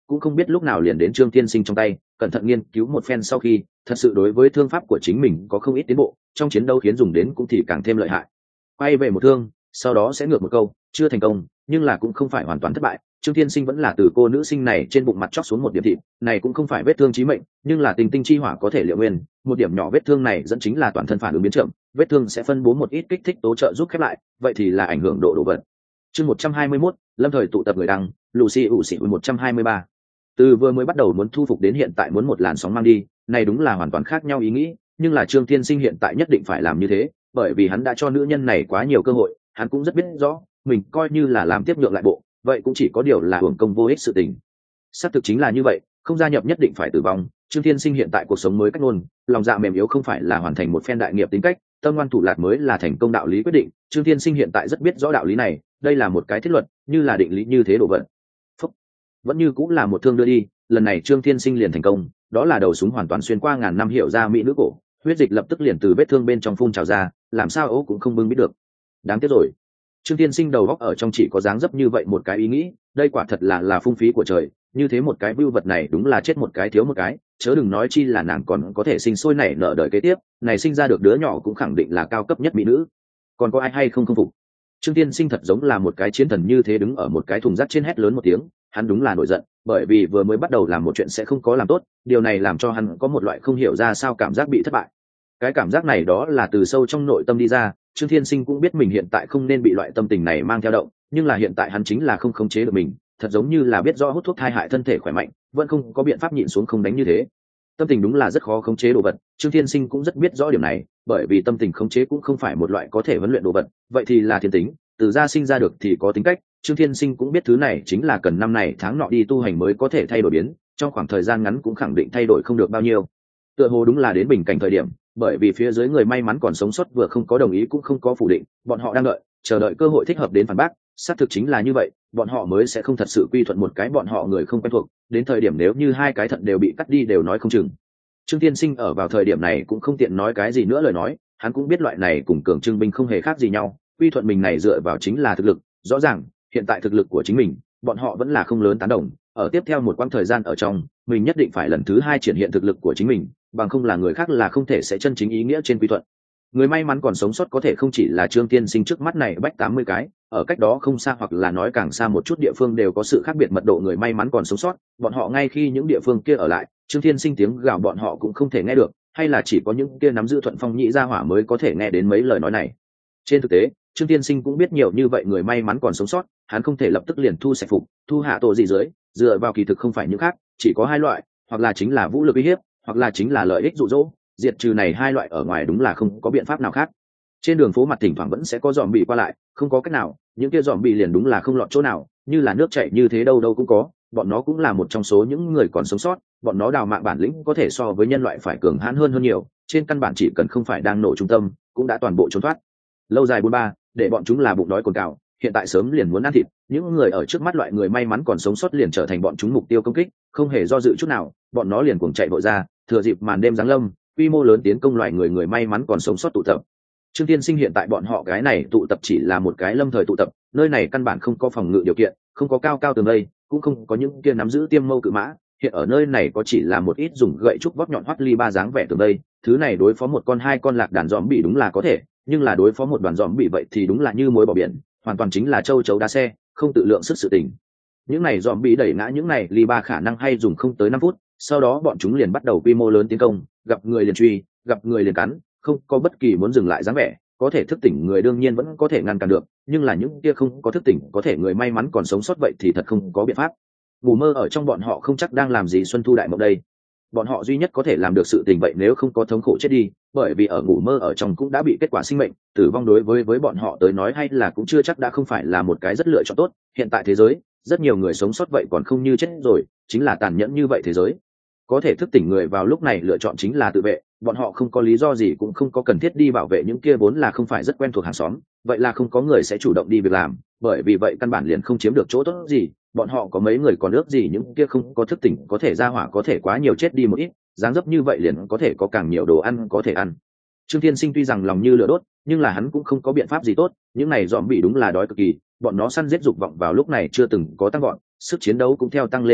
cũng không biết lúc nào liền đến Trương Tiên Sinh trong tay, cẩn thận nghiên cứu một phen sau khi, thật sự đối với thương pháp của chính mình có không ít tiến bộ, trong chiến đấu khiến dùng đến cũng thì càng thêm lợi hại. Quay về một thương, sau đó sẽ ngược một câu, chưa thành công, nhưng là cũng không phải hoàn toàn thất bại. Trương Tiên Sinh vẫn là từ cô nữ sinh này trên bụng mặt chóc xuống một điểm thịt, này cũng không phải vết thương chí mệnh, nhưng là tình tinh chi hỏa có thể liệu nguyên, một điểm nhỏ vết thương này dẫn chính là toàn thân phản ứng biến chậm, vết thương sẽ phân bố một ít kích thích tố trợ giúp khép lại, vậy thì là ảnh hưởng độ độ vật. Chương một trăm hai mươi mốt, lâm thời tụ tập người đăng, Lucy ủ xị một trăm hai mươi ba. Từ vừa mới bắt đầu muốn thu phục đến hiện tại muốn một làn sóng mang đi, này đúng là hoàn toàn khác nhau ý nghĩ, nhưng là Trương Tiên Sinh hiện tại nhất định phải làm như thế, bởi vì hắn đã cho nữ nhân này quá nhiều cơ hội, hắn cũng rất biết rõ, mình coi như là làm tiếp nhượng lại bộ, vậy cũng chỉ có điều là hưởng công vô ích sự tình. Xác thực chính là như vậy, không gia nhập nhất định phải tử vong. Trương Tiên Sinh hiện tại cuộc sống mới cách luôn, lòng dạ mềm yếu không phải là hoàn thành một phen đại nghiệp tính cách, tâm ngoan thủ lạt mới là thành công đạo lý quyết định. Trương Tiên Sinh hiện tại rất biết rõ đạo lý này, đây là một cái thiết luật, như là định lý như thế độ vận. Phúc. Vẫn như cũng là một thương đưa đi, lần này Trương Tiên Sinh liền thành công, đó là đầu súng hoàn toàn xuyên qua ngàn năm hiệu ra mỹ nữ cổ, huyết dịch lập tức liền từ vết thương bên trong phun trào ra, làm sao ố cũng không bưng biết được. Đáng tiếc rồi. Trương Tiên Sinh đầu góc ở trong chỉ có dáng dấp như vậy một cái ý nghĩ, đây quả thật là là phung phí của trời, như thế một cái vưu vật này đúng là chết một cái thiếu một cái, chớ đừng nói chi là nàng còn có thể sinh sôi nảy nở đời kế tiếp, này sinh ra được đứa nhỏ cũng khẳng định là cao cấp nhất mỹ nữ. Còn có ai hay không không phục? Trương Tiên Sinh thật giống là một cái chiến thần như thế đứng ở một cái thùng rác trên hét lớn một tiếng, hắn đúng là nổi giận, bởi vì vừa mới bắt đầu làm một chuyện sẽ không có làm tốt, điều này làm cho hắn có một loại không hiểu ra sao cảm giác bị thất bại. Cái cảm giác này đó là từ sâu trong nội tâm đi ra, Trương Thiên Sinh cũng biết mình hiện tại không nên bị loại tâm tình này mang theo động, nhưng là hiện tại hắn chính là không khống chế được mình, thật giống như là biết rõ hút thuốc thai hại thân thể khỏe mạnh, vẫn không có biện pháp nhịn xuống không đánh như thế. Tâm tình đúng là rất khó khống chế đồ vật, Trương Thiên Sinh cũng rất biết rõ điểm này, bởi vì tâm tình khống chế cũng không phải một loại có thể huấn luyện đồ vật, vậy thì là thiên tính, từ gia sinh ra được thì có tính cách. Trương Thiên Sinh cũng biết thứ này chính là cần năm này tháng nọ đi tu hành mới có thể thay đổi biến, trong khoảng thời gian ngắn cũng khẳng định thay đổi không được bao nhiêu. Tựa hồ đúng là đến bình cảnh thời điểm, bởi vì phía dưới người may mắn còn sống sót vừa không có đồng ý cũng không có phủ định, bọn họ đang đợi, chờ đợi cơ hội thích hợp đến phản bác, xác thực chính là như vậy, bọn họ mới sẽ không thật sự quy thuận một cái bọn họ người không quen thuộc, đến thời điểm nếu như hai cái thận đều bị cắt đi đều nói không chừng. Trương Tiên Sinh ở vào thời điểm này cũng không tiện nói cái gì nữa lời nói, hắn cũng biết loại này cùng cường trưng binh không hề khác gì nhau, quy thuận mình này dựa vào chính là thực lực, rõ ràng, hiện tại thực lực của chính mình, bọn họ vẫn là không lớn tán đồng, ở tiếp theo một quãng thời gian ở trong, mình nhất định phải lần thứ hai triển hiện thực lực của chính mình, bằng không là người khác là không thể sẽ chân chính ý nghĩa trên quy thuận. Người may mắn còn sống sót có thể không chỉ là Trương Tiên Sinh trước mắt này bách tám mươi cái, ở cách đó không xa hoặc là nói càng xa một chút địa phương đều có sự khác biệt mật độ người may mắn còn sống sót, bọn họ ngay khi những địa phương kia ở lại, Trương Tiên Sinh tiếng gào bọn họ cũng không thể nghe được, hay là chỉ có những kia nắm giữ thuận phong nhĩ gia hỏa mới có thể nghe đến mấy lời nói này. Trên thực tế, Trương Tiên Sinh cũng biết nhiều như vậy người may mắn còn sống sót, hắn không thể lập tức liền thu sạch phục, thu hạ tổ gì dưới, dựa vào kỳ thực không phải những khác, chỉ có hai loại, hoặc là chính là vũ lực uy hiếp, hoặc là chính là lợi ích dụ dỗ, diệt trừ này hai loại ở ngoài đúng là không có biện pháp nào khác. Trên đường phố mặt thỉnh thoảng vẫn sẽ có dòm bị qua lại, không có cách nào, những kia dòm bị liền đúng là không lọt chỗ nào, như là nước chảy như thế đâu đâu cũng có, bọn nó cũng là một trong số những người còn sống sót, bọn nó đào mạng bản lĩnh có thể so với nhân loại phải cường hãn hơn hơn nhiều, trên căn bản chỉ cần không phải đang nổ trung tâm, cũng đã toàn bộ trốn thoát. Lâu dài bốn ba, để bọn chúng là bụng đói cồn cào, hiện tại sớm liền muốn ăn thịt, những người ở trước mắt loại người may mắn còn sống sót liền trở thành bọn chúng mục tiêu công kích, không hề do dự chút nào, bọn nó liền cuồng chạy vội ra, thừa dịp màn đêm giáng lâm, quy mô lớn tiến công loại người người may mắn còn sống sót tụ tập. Trương Tiên Sinh hiện tại bọn họ cái này tụ tập chỉ là một cái lâm thời tụ tập, nơi này căn bản không có phòng ngự điều kiện, không có cao cao tường đây, cũng không có những kia nắm giữ tiêm mâu cự mã, hiện ở nơi này có chỉ là một ít dùng gậy trúc vót nhọn hoắt ly ba dáng vẻ tường đây, thứ này đối phó một con hai con lạc đàn giòm bị đúng là có thể, nhưng là đối phó một đoàn giòm bị vậy thì đúng là như muối bỏ biển, hoàn toàn chính là châu chấu đá xe, không tự lượng sức sự tình. Những này giòm bị đẩy ngã những này ly ba khả năng hay dùng không tới năm phút, sau đó bọn chúng liền bắt đầu quy mô lớn tiến công, gặp người liền truy, gặp người liền cắn, không có bất kỳ muốn dừng lại dáng vẻ, có thể thức tỉnh người đương nhiên vẫn có thể ngăn cản được, nhưng là những kia không có thức tỉnh có thể người may mắn còn sống sót vậy thì thật không có biện pháp. Ngủ mơ ở trong bọn họ không chắc đang làm gì xuân thu đại mộng đây. Bọn họ duy nhất có thể làm được sự tình vậy nếu không có thống khổ chết đi, bởi vì ở ngủ mơ ở trong cũng đã bị kết quả sinh mệnh, tử vong đối với với bọn họ tới nói hay là cũng chưa chắc đã không phải là một cái rất lựa chọn tốt. Hiện tại thế giới, rất nhiều người sống sót vậy còn không như chết rồi, chính là tàn nhẫn như vậy thế giới. Có thể thức tỉnh người vào lúc này lựa chọn chính là tự vệ, bọn họ không có lý do gì cũng không có cần thiết đi bảo vệ những kia vốn là không phải rất quen thuộc hàng xóm, vậy là không có người sẽ chủ động đi việc làm, bởi vì vậy căn bản liền không chiếm được chỗ tốt gì, bọn họ có mấy người còn ước gì những kia không có thức tỉnh có thể ra hỏa có thể quá nhiều chết đi một ít, dáng dấp như vậy liền có thể có càng nhiều đồ ăn có thể ăn. Trương Thiên Sinh tuy rằng lòng như lửa đốt, nhưng là hắn cũng không có biện pháp gì tốt, những này dòm bị đúng là đói cực kỳ, bọn nó săn giết dục vọng vào lúc này chưa từng có tăng vọt, sức chiến đấu cũng theo tăng lên không ít,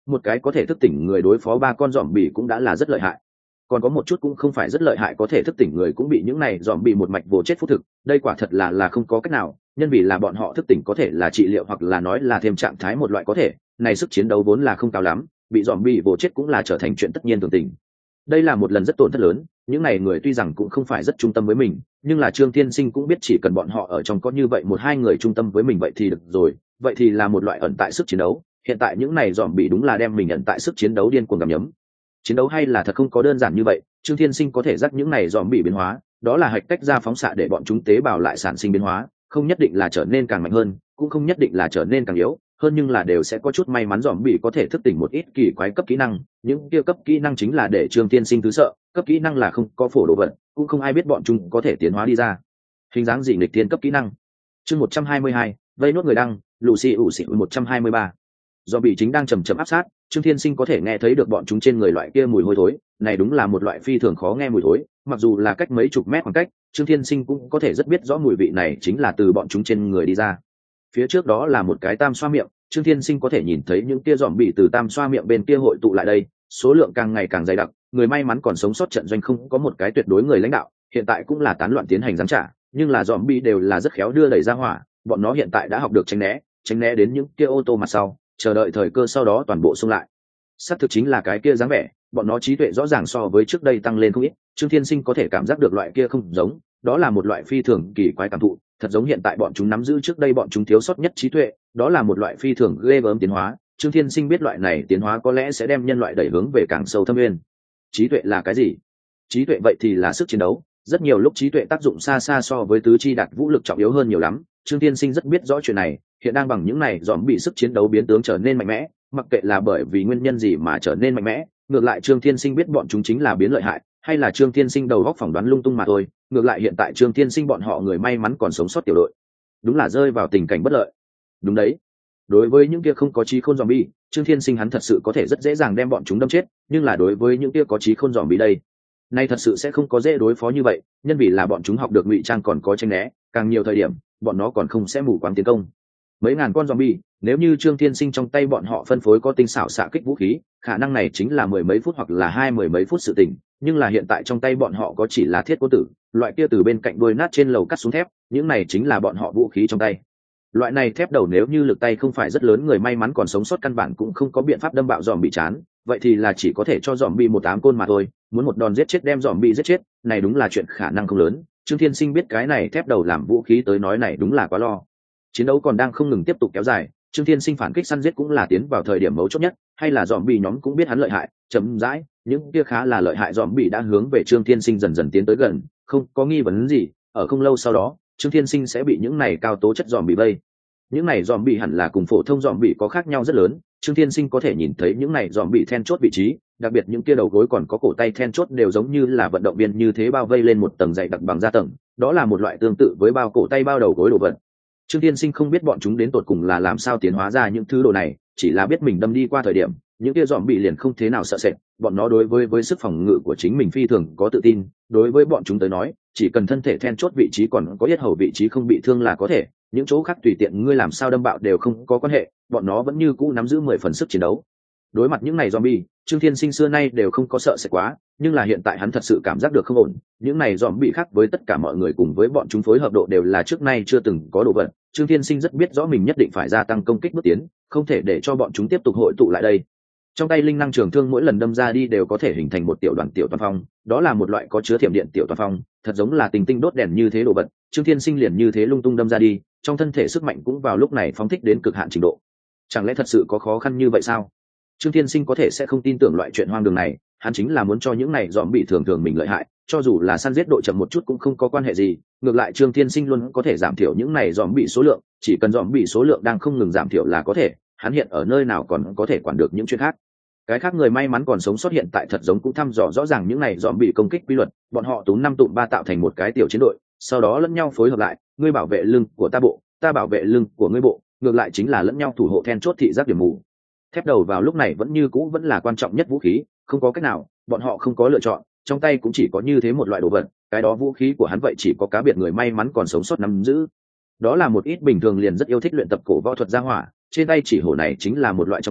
một cái có thể thức tỉnh người đối phó ba con dòm bì cũng đã là rất lợi hại, còn có một chút cũng không phải rất lợi hại, có thể thức tỉnh người cũng bị những này dòm bì một mạch vồ chết phúc thực. Đây quả thật là là không có cách nào, nhân vì là bọn họ thức tỉnh có thể là trị liệu hoặc là nói là thêm trạng thái một loại có thể, này sức chiến đấu vốn là không cao lắm, bị dòm bì vồ chết cũng là trở thành chuyện tất nhiên thường tình. Đây là một lần rất tổn thất lớn, những này người tuy rằng cũng không phải rất trung tâm với mình, nhưng là Trương Thiên Sinh cũng biết chỉ cần bọn họ ở trong có như vậy một hai người trung tâm với mình vậy thì được rồi, vậy thì là một loại ẩn tại sức chiến đấu. Hiện tại những này dòm bị đúng là đem mình ẩn tại sức chiến đấu điên cuồng gặm nhấm. Chiến đấu hay là thật không có đơn giản như vậy, Trương Thiên Sinh có thể dắt những này dòm bị biến hóa, đó là hạch tách ra phóng xạ để bọn chúng tế bào lại sản sinh biến hóa, không nhất định là trở nên càng mạnh hơn, cũng không nhất định là trở nên càng yếu hơn, nhưng là đều sẽ có chút may mắn dòm bị có thể thức tỉnh một ít kỳ quái cấp kỹ năng. Những kia cấp kỹ năng chính là để Trương Thiên Sinh thứ sợ, cấp kỹ năng là không có phổ đồ vật, cũng không ai biết bọn chúng có thể tiến hóa đi ra hình dáng gì nghịch thiên cấp kỹ năng. Chương một trăm hai mươi hai, vây nốt người đăng, Lucy ủ xỉ một trăm hai mươi ba. Do bị chính đang chầm chậm áp sát, Trương Thiên Sinh có thể nghe thấy được bọn chúng trên người loại kia mùi hôi thối, này đúng là một loại phi thường khó nghe mùi thối, mặc dù là cách mấy chục mét khoảng cách, Trương Thiên Sinh cũng có thể rất biết rõ mùi vị này chính là từ bọn chúng trên người đi ra. Phía trước đó là một cái tam xoa miệng, Trương Thiên Sinh có thể nhìn thấy những kia dòm bị từ tam xoa miệng bên kia hội tụ lại đây, số lượng càng ngày càng dày đặc, người may mắn còn sống sót trận doanh không có một cái tuyệt đối người lãnh đạo, hiện tại cũng là tán loạn tiến hành giáng trả, nhưng là dòm bị đều là rất khéo đưa đẩy ra hỏa, bọn nó hiện tại đã học được tránh né, tránh né đến những kia ô tô mặt sau, chờ đợi thời cơ sau đó toàn bộ xung lại. Xác thực chính là cái kia dáng vẻ, bọn nó trí tuệ rõ ràng so với trước đây tăng lên không ít, Trương Thiên Sinh có thể cảm giác được loại kia không giống, đó là một loại phi thường kỳ quái cảm thụ, thật giống hiện tại bọn chúng nắm giữ trước đây bọn chúng thiếu sót nhất trí tuệ, đó là một loại phi thường ghê gớm tiến hóa. Trương Thiên Sinh biết loại này tiến hóa có lẽ sẽ đem nhân loại đẩy hướng về càng sâu thâm nguyên. Trí tuệ là cái gì? Trí tuệ vậy thì là sức chiến đấu, rất nhiều lúc trí tuệ tác dụng xa xa so với tứ chi đạt vũ lực trọng yếu hơn nhiều lắm. Trương Thiên Sinh rất biết rõ chuyện này, hiện đang bằng những này dòm bị sức chiến đấu biến tướng trở nên mạnh mẽ, mặc kệ là bởi vì nguyên nhân gì mà trở nên mạnh mẽ, ngược lại Trương Thiên Sinh biết bọn chúng chính là biến lợi hại, hay là Trương Thiên Sinh đầu góc phỏng đoán lung tung mà thôi. Ngược lại hiện tại Trương Thiên Sinh bọn họ người may mắn còn sống sót tiểu đội, đúng là rơi vào tình cảnh bất lợi. Đúng đấy, đối với những kia không có trí khôn zombie, Trương Thiên Sinh hắn thật sự có thể rất dễ dàng đem bọn chúng đâm chết, nhưng là đối với những kia có trí khôn zombie đây, nay thật sự sẽ không có dễ đối phó như vậy, nhân vì là bọn chúng học được ngụy trang còn có tranh né, càng nhiều thời điểm bọn nó còn không sẽ mù quáng tiến công. Mấy ngàn con zombie, nếu như Trương Thiên Sinh trong tay bọn họ phân phối có tinh xảo xạ kích vũ khí, khả năng này chính là mười mấy phút hoặc là hai mười mấy phút sự tình, nhưng là hiện tại trong tay bọn họ có chỉ là thiết cố tử, loại kia từ bên cạnh đuôi nát trên lầu cắt xuống thép, những này chính là bọn họ vũ khí trong tay. Loại này thép đầu nếu như lực tay không phải rất lớn, người may mắn còn sống sót căn bản cũng không có biện pháp đâm bạo dòm bị chán, vậy thì là chỉ có thể cho dòm bị một ám côn mà thôi, muốn một đòn giết chết đem dòm bị giết chết, này đúng là chuyện khả năng không lớn. Trương Thiên Sinh biết cái này thép đầu làm vũ khí tới nói này đúng là quá lo. Chiến đấu còn đang không ngừng tiếp tục kéo dài, Trương Thiên Sinh phản kích săn giết cũng là tiến vào thời điểm mấu chốt nhất, hay là dòm bị nhóm cũng biết hắn lợi hại, chậm rãi, những kia khá là lợi hại dòm bị đã hướng về Trương Thiên Sinh dần dần tiến tới gần, không có nghi vấn gì, ở không lâu sau đó, Trương Thiên Sinh sẽ bị những này cao tố chất dòm bị vây. Những này dòm bị hẳn là cùng phổ thông dòm bị có khác nhau rất lớn, Trương Thiên Sinh có thể nhìn thấy những này dòm bị then chốt vị trí, đặc biệt những kia đầu gối còn có cổ tay then chốt đều giống như là vận động viên như thế bao vây lên một tầng dày đặc bằng da tầng, đó là một loại tương tự với bao cổ tay bao đầu gối đồ vật. Trương Thiên Sinh không biết bọn chúng đến tột cùng là làm sao tiến hóa ra những thứ đồ này, chỉ là biết mình đâm đi qua thời điểm, những kia dòm bị liền không thế nào sợ sệt, bọn nó đối với với sức phòng ngự của chính mình phi thường có tự tin, đối với bọn chúng tới nói, chỉ cần thân thể then chốt vị trí còn có yết hầu vị trí không bị thương là có thể, những chỗ khác tùy tiện ngươi làm sao đâm bạo đều không có quan hệ, bọn nó vẫn như cũ nắm giữ mười phần sức chiến đấu. Đối mặt những này zombie, Trương Thiên Sinh xưa nay đều không có sợ sệt quá, nhưng là hiện tại hắn thật sự cảm giác được không ổn, những này zombie khác với tất cả mọi người cùng với bọn chúng phối hợp độ đều là trước nay chưa từng có độ vật. Trương Thiên Sinh rất biết rõ mình nhất định phải gia tăng công kích bước tiến, không thể để cho bọn chúng tiếp tục hội tụ lại đây. Trong tay linh năng trường thương mỗi lần đâm ra đi đều có thể hình thành một tiểu đoàn tiểu toàn phong, đó là một loại có chứa thiểm điện tiểu toàn phong, thật giống là tình tinh đốt đèn như thế đồ vật. Trương Thiên Sinh liền như thế lung tung đâm ra đi, trong thân thể sức mạnh cũng vào lúc này phóng thích đến cực hạn trình độ. Chẳng lẽ thật sự có khó khăn như vậy sao? Trương Thiên Sinh có thể sẽ không tin tưởng loại chuyện hoang đường này, hắn chính là muốn cho những này dòm bị thường thường mình lợi hại, cho dù là săn giết độ chậm một chút cũng không có quan hệ gì, ngược lại Trương Thiên Sinh luôn có thể giảm thiểu những này dòm bị số lượng, chỉ cần dòm bị số lượng đang không ngừng giảm thiểu là có thể, hắn hiện ở nơi nào còn có thể quản được những chuyện khác. Cái khác người may mắn còn sống sót hiện tại thật giống cũng thăm dò rõ ràng những này dòm bị công kích quy luật, bọn họ túm năm tụm ba tạo thành một cái tiểu chiến đội, sau đó lẫn nhau phối hợp lại, ngươi bảo vệ lưng của ta bộ, ta bảo vệ lưng của ngươi bộ, ngược lại chính là lẫn nhau thủ hộ then chốt thị giác điểm mù. Thép đầu vào lúc này vẫn như cũ vẫn là quan trọng nhất vũ khí, không có cách nào, bọn họ không có lựa chọn, trong tay cũng chỉ có như thế một loại đồ vật, cái đó vũ khí của hắn vậy chỉ có cá biệt người may mắn còn sống sót nắm giữ. Đó là một ít bình thường liền rất yêu thích luyện tập cổ võ thuật gia hỏa, trên tay chỉ hổ này chính là một loại trong đó,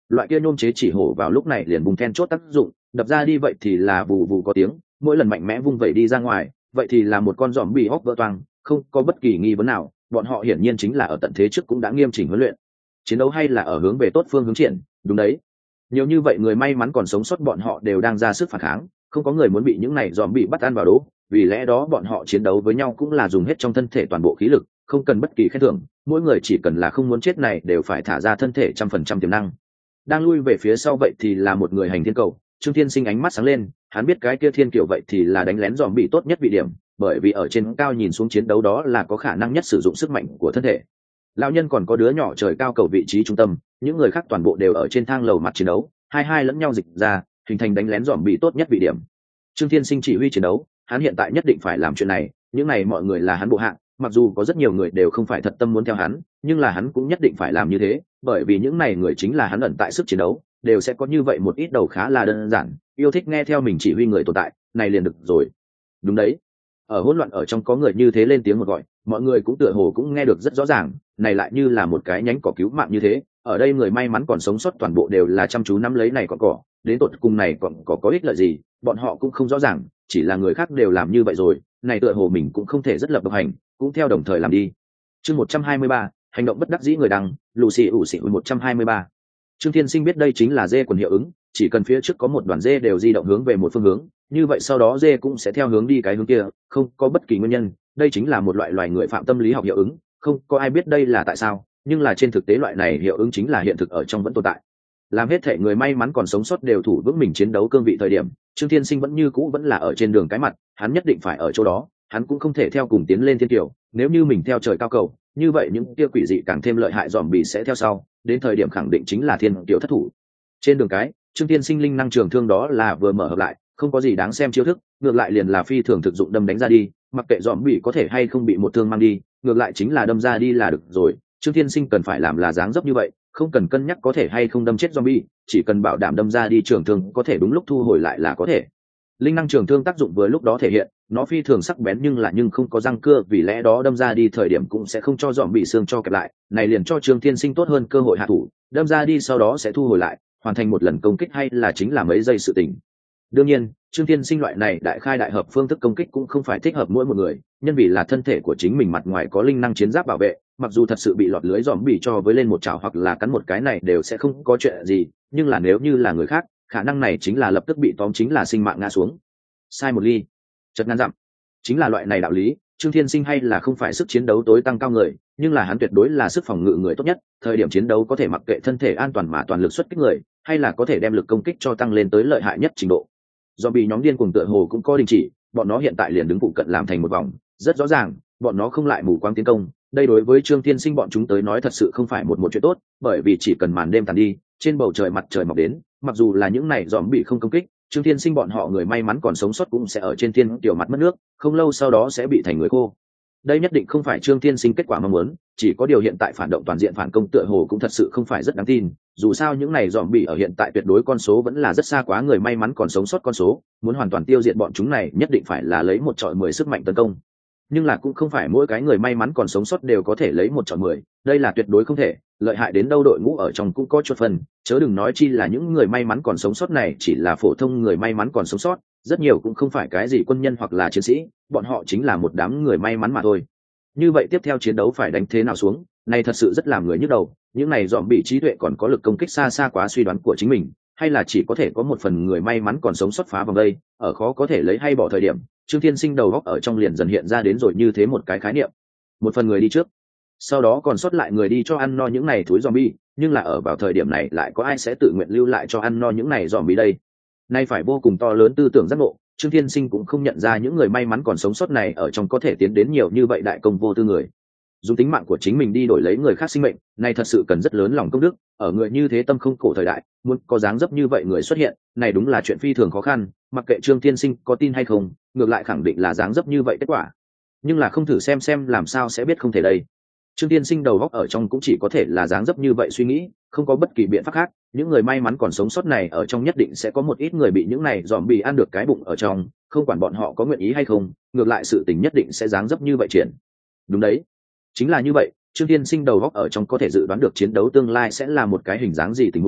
loại kia nhôm chế chỉ hổ vào lúc này liền vùng then chốt tác dụng, đập ra đi vậy thì là vù vù có tiếng, mỗi lần mạnh mẽ vung vẩy đi ra ngoài vậy thì là một con giòm bị hóc vỡ toang, không có bất kỳ nghi vấn nào, bọn họ hiển nhiên chính là ở tận thế trước cũng đã nghiêm chỉnh huấn luyện. Chiến đấu hay là ở hướng về tốt phương hướng triển, đúng đấy. Nhiều như vậy người may mắn còn sống sót bọn họ đều đang ra sức phản kháng, không có người muốn bị những này giòm bị bắt ăn vào đố, vì lẽ đó bọn họ chiến đấu với nhau cũng là dùng hết trong thân thể toàn bộ khí lực, không cần bất kỳ khen thưởng, mỗi người chỉ cần là không muốn chết này đều phải thả ra thân thể trăm phần trăm tiềm năng. Đang lui về phía sau vậy thì là một người hành thiên cầu, Trương Thiên Sinh ánh mắt sáng lên, hắn biết cái kia thiên kiều vậy thì là đánh lén giòm bị tốt nhất vị điểm, bởi vì ở trên cao nhìn xuống chiến đấu đó là có khả năng nhất sử dụng sức mạnh của thân thể. Lão nhân còn có đứa nhỏ trời cao cầu vị trí trung tâm, những người khác toàn bộ đều ở trên thang lầu mặt chiến đấu, hai hai lẫn nhau dịch ra, hình thành đánh lén giòm bị tốt nhất vị điểm. Trương Thiên Sinh chỉ huy chiến đấu, hắn hiện tại nhất định phải làm chuyện này, những này mọi người là hắn bộ hạ, mặc dù có rất nhiều người đều không phải thật tâm muốn theo hắn, nhưng là hắn cũng nhất định phải làm như thế, bởi vì những này người chính là hắn ẩn tại sức chiến đấu, đều sẽ có như vậy một ít đầu khá là đơn giản, yêu thích nghe theo mình chỉ huy người tồn tại, này liền được rồi. Đúng đấy. Ở hỗn loạn ở trong có người như thế lên tiếng một gọi, mọi người cũng tựa hồ cũng nghe được rất rõ ràng, này lại như là một cái nhánh cỏ cứu mạng như thế, ở đây người may mắn còn sống sót toàn bộ đều là chăm chú nắm lấy này cọn cỏ, đến tột cùng này còn có có ích lợi gì, bọn họ cũng không rõ ràng, chỉ là người khác đều làm như vậy rồi, này tựa hồ mình cũng không thể rất lập độc hành, cũng theo đồng thời làm đi. Chương một trăm hai mươi ba, hành động bất đắc dĩ người đăng, lù xì ủ xì một trăm hai mươi ba. Trương Thiên Sinh biết đây chính là dê quần hiệu ứng, chỉ cần phía trước có một đoàn dê đều di động hướng về một phương hướng, như vậy sau đó dê cũng sẽ theo hướng đi cái hướng kia, không có bất kỳ nguyên nhân, đây chính là một loại loài người phạm tâm lý học hiệu ứng, không có ai biết đây là tại sao, nhưng là trên thực tế loại này hiệu ứng chính là hiện thực ở trong vẫn tồn tại. Làm hết thể người may mắn còn sống sót đều thủ vững mình chiến đấu cương vị thời điểm, Trương Thiên Sinh vẫn như cũ vẫn là ở trên đường cái mặt, hắn nhất định phải ở chỗ đó, hắn cũng không thể theo cùng tiến lên thiên tiểu, nếu như mình theo trời cao cầu, như vậy những kia quỷ dị càng thêm lợi hại dòm bì sẽ theo sau, đến thời điểm khẳng định chính là thiên tiểu thất thủ. Trên đường cái, Trương Thiên Sinh linh năng trường thương đó là vừa mở hợp lại, không có gì đáng xem chiêu thức, ngược lại liền là phi thường thực dụng đâm đánh ra đi, mặc kệ dòm bì có thể hay không bị một thương mang đi, ngược lại chính là đâm ra đi là được rồi. Trương Thiên Sinh cần phải làm là dáng dấp như vậy, không cần cân nhắc có thể hay không đâm chết zombie, chỉ cần bảo đảm đâm ra đi trường thương có thể đúng lúc thu hồi lại là có thể. Linh năng trường thương tác dụng vừa lúc đó thể hiện, nó phi thường sắc bén nhưng là nhưng không có răng cưa, vì lẽ đó đâm ra đi thời điểm cũng sẽ không cho dòm bị xương cho kẹp lại, này liền cho Trương Thiên Sinh tốt hơn cơ hội hạ thủ, đâm ra đi sau đó sẽ thu hồi lại, hoàn thành một lần công kích hay là chính là mấy giây sự tình. Đương nhiên, Trương Thiên Sinh loại này đại khai đại hợp phương thức công kích cũng không phải thích hợp mỗi một người, nhân vì là thân thể của chính mình mặt ngoài có linh năng chiến giáp bảo vệ, mặc dù thật sự bị lọt lưới dòm bị cho với lên một chảo hoặc là cắn một cái này đều sẽ không có chuyện gì, nhưng là nếu như là người khác, khả năng này chính là lập tức bị tóm, chính là sinh mạng ngã xuống. Sai một ly, chật ngàn dặm, chính là loại này đạo lý. Trương Thiên Sinh hay là không phải sức chiến đấu tối tăng cao người, nhưng là hắn tuyệt đối là sức phòng ngự người tốt nhất, thời điểm chiến đấu có thể mặc kệ thân thể an toàn mà toàn lực xuất kích người, hay là có thể đem lực công kích cho tăng lên tới lợi hại nhất trình độ. Do bị nhóm điên cuồng tựa hồ cũng có đình chỉ, bọn nó hiện tại liền đứng phụ cận làm thành một vòng, rất rõ ràng, bọn nó không lại mù quáng tiến công. Đây đối với Trương Thiên Sinh bọn chúng tới nói thật sự không phải một một chuyện tốt, bởi vì chỉ cần màn đêm tàn đi, trên bầu trời mặt trời mọc đến, mặc dù là những này dòm bị không công kích, Trương Thiên Sinh bọn họ người may mắn còn sống sót cũng sẽ ở trên thiên tiểu mặt mất nước, không lâu sau đó sẽ bị thành người khô. Đây nhất định không phải Trương Thiên Sinh kết quả mong muốn, chỉ có điều hiện tại phản động toàn diện phản công tựa hồ cũng thật sự không phải rất đáng tin, dù sao những này dòm bị ở hiện tại tuyệt đối con số vẫn là rất xa quá người may mắn còn sống sót con số, muốn hoàn toàn tiêu diệt bọn chúng này nhất định phải là lấy một trọi mười sức mạnh tấn công. Nhưng là cũng không phải mỗi cái người may mắn còn sống sót đều có thể lấy một trọi mười, đây là tuyệt đối không thể, lợi hại đến đâu đội ngũ ở trong cũng có chút phần, chớ đừng nói chi là những người may mắn còn sống sót này chỉ là phổ thông người may mắn còn sống sót, rất nhiều cũng không phải cái gì quân nhân hoặc là chiến sĩ, bọn họ chính là một đám người may mắn mà thôi. Như vậy tiếp theo chiến đấu phải đánh thế nào xuống, này thật sự rất làm người nhức đầu, những này dòm bị trí tuệ còn có lực công kích xa xa quá suy đoán của chính mình, hay là chỉ có thể có một phần người may mắn còn sống sót phá vòng đây, ở khó có thể lấy hay bỏ thời điểm, Trương Thiên Sinh đầu góc ở trong liền dần hiện ra đến rồi như thế một cái khái niệm. Một phần người đi trước, sau đó còn sót lại người đi cho ăn no những này thúi zombie, nhưng là ở vào thời điểm này lại có ai sẽ tự nguyện lưu lại cho ăn no những này zombie đây? Nay phải vô cùng to lớn tư tưởng giác ngộ, Trương Thiên Sinh cũng không nhận ra những người may mắn còn sống sót này ở trong có thể tiến đến nhiều như vậy đại công vô tư người. Dùng tính mạng của chính mình đi đổi lấy người khác sinh mệnh, này thật sự cần rất lớn lòng công đức, ở người như thế tâm không cổ thời đại, muốn có dáng dấp như vậy người xuất hiện, này đúng là chuyện phi thường khó khăn, mặc kệ Trương Thiên Sinh có tin hay không, ngược lại khẳng định là dáng dấp như vậy kết quả. Nhưng là không thử xem xem làm sao sẽ biết không thể đây. Trương Thiên Sinh đầu góc ở trong cũng chỉ có thể là dáng dấp như vậy suy nghĩ, không có bất kỳ biện pháp khác, những người may mắn còn sống sót này ở trong nhất định sẽ có một ít người bị những này dòm bị ăn được cái bụng ở trong, không quản bọn họ có nguyện ý hay không, ngược lại sự tình nhất định sẽ dáng dấp như vậy triển. Đúng đấy, chính là như vậy, Trương Thiên Sinh đầu góc ở trong có thể dự đoán được chiến đấu tương lai sẽ là một cái hình dáng gì tình huống,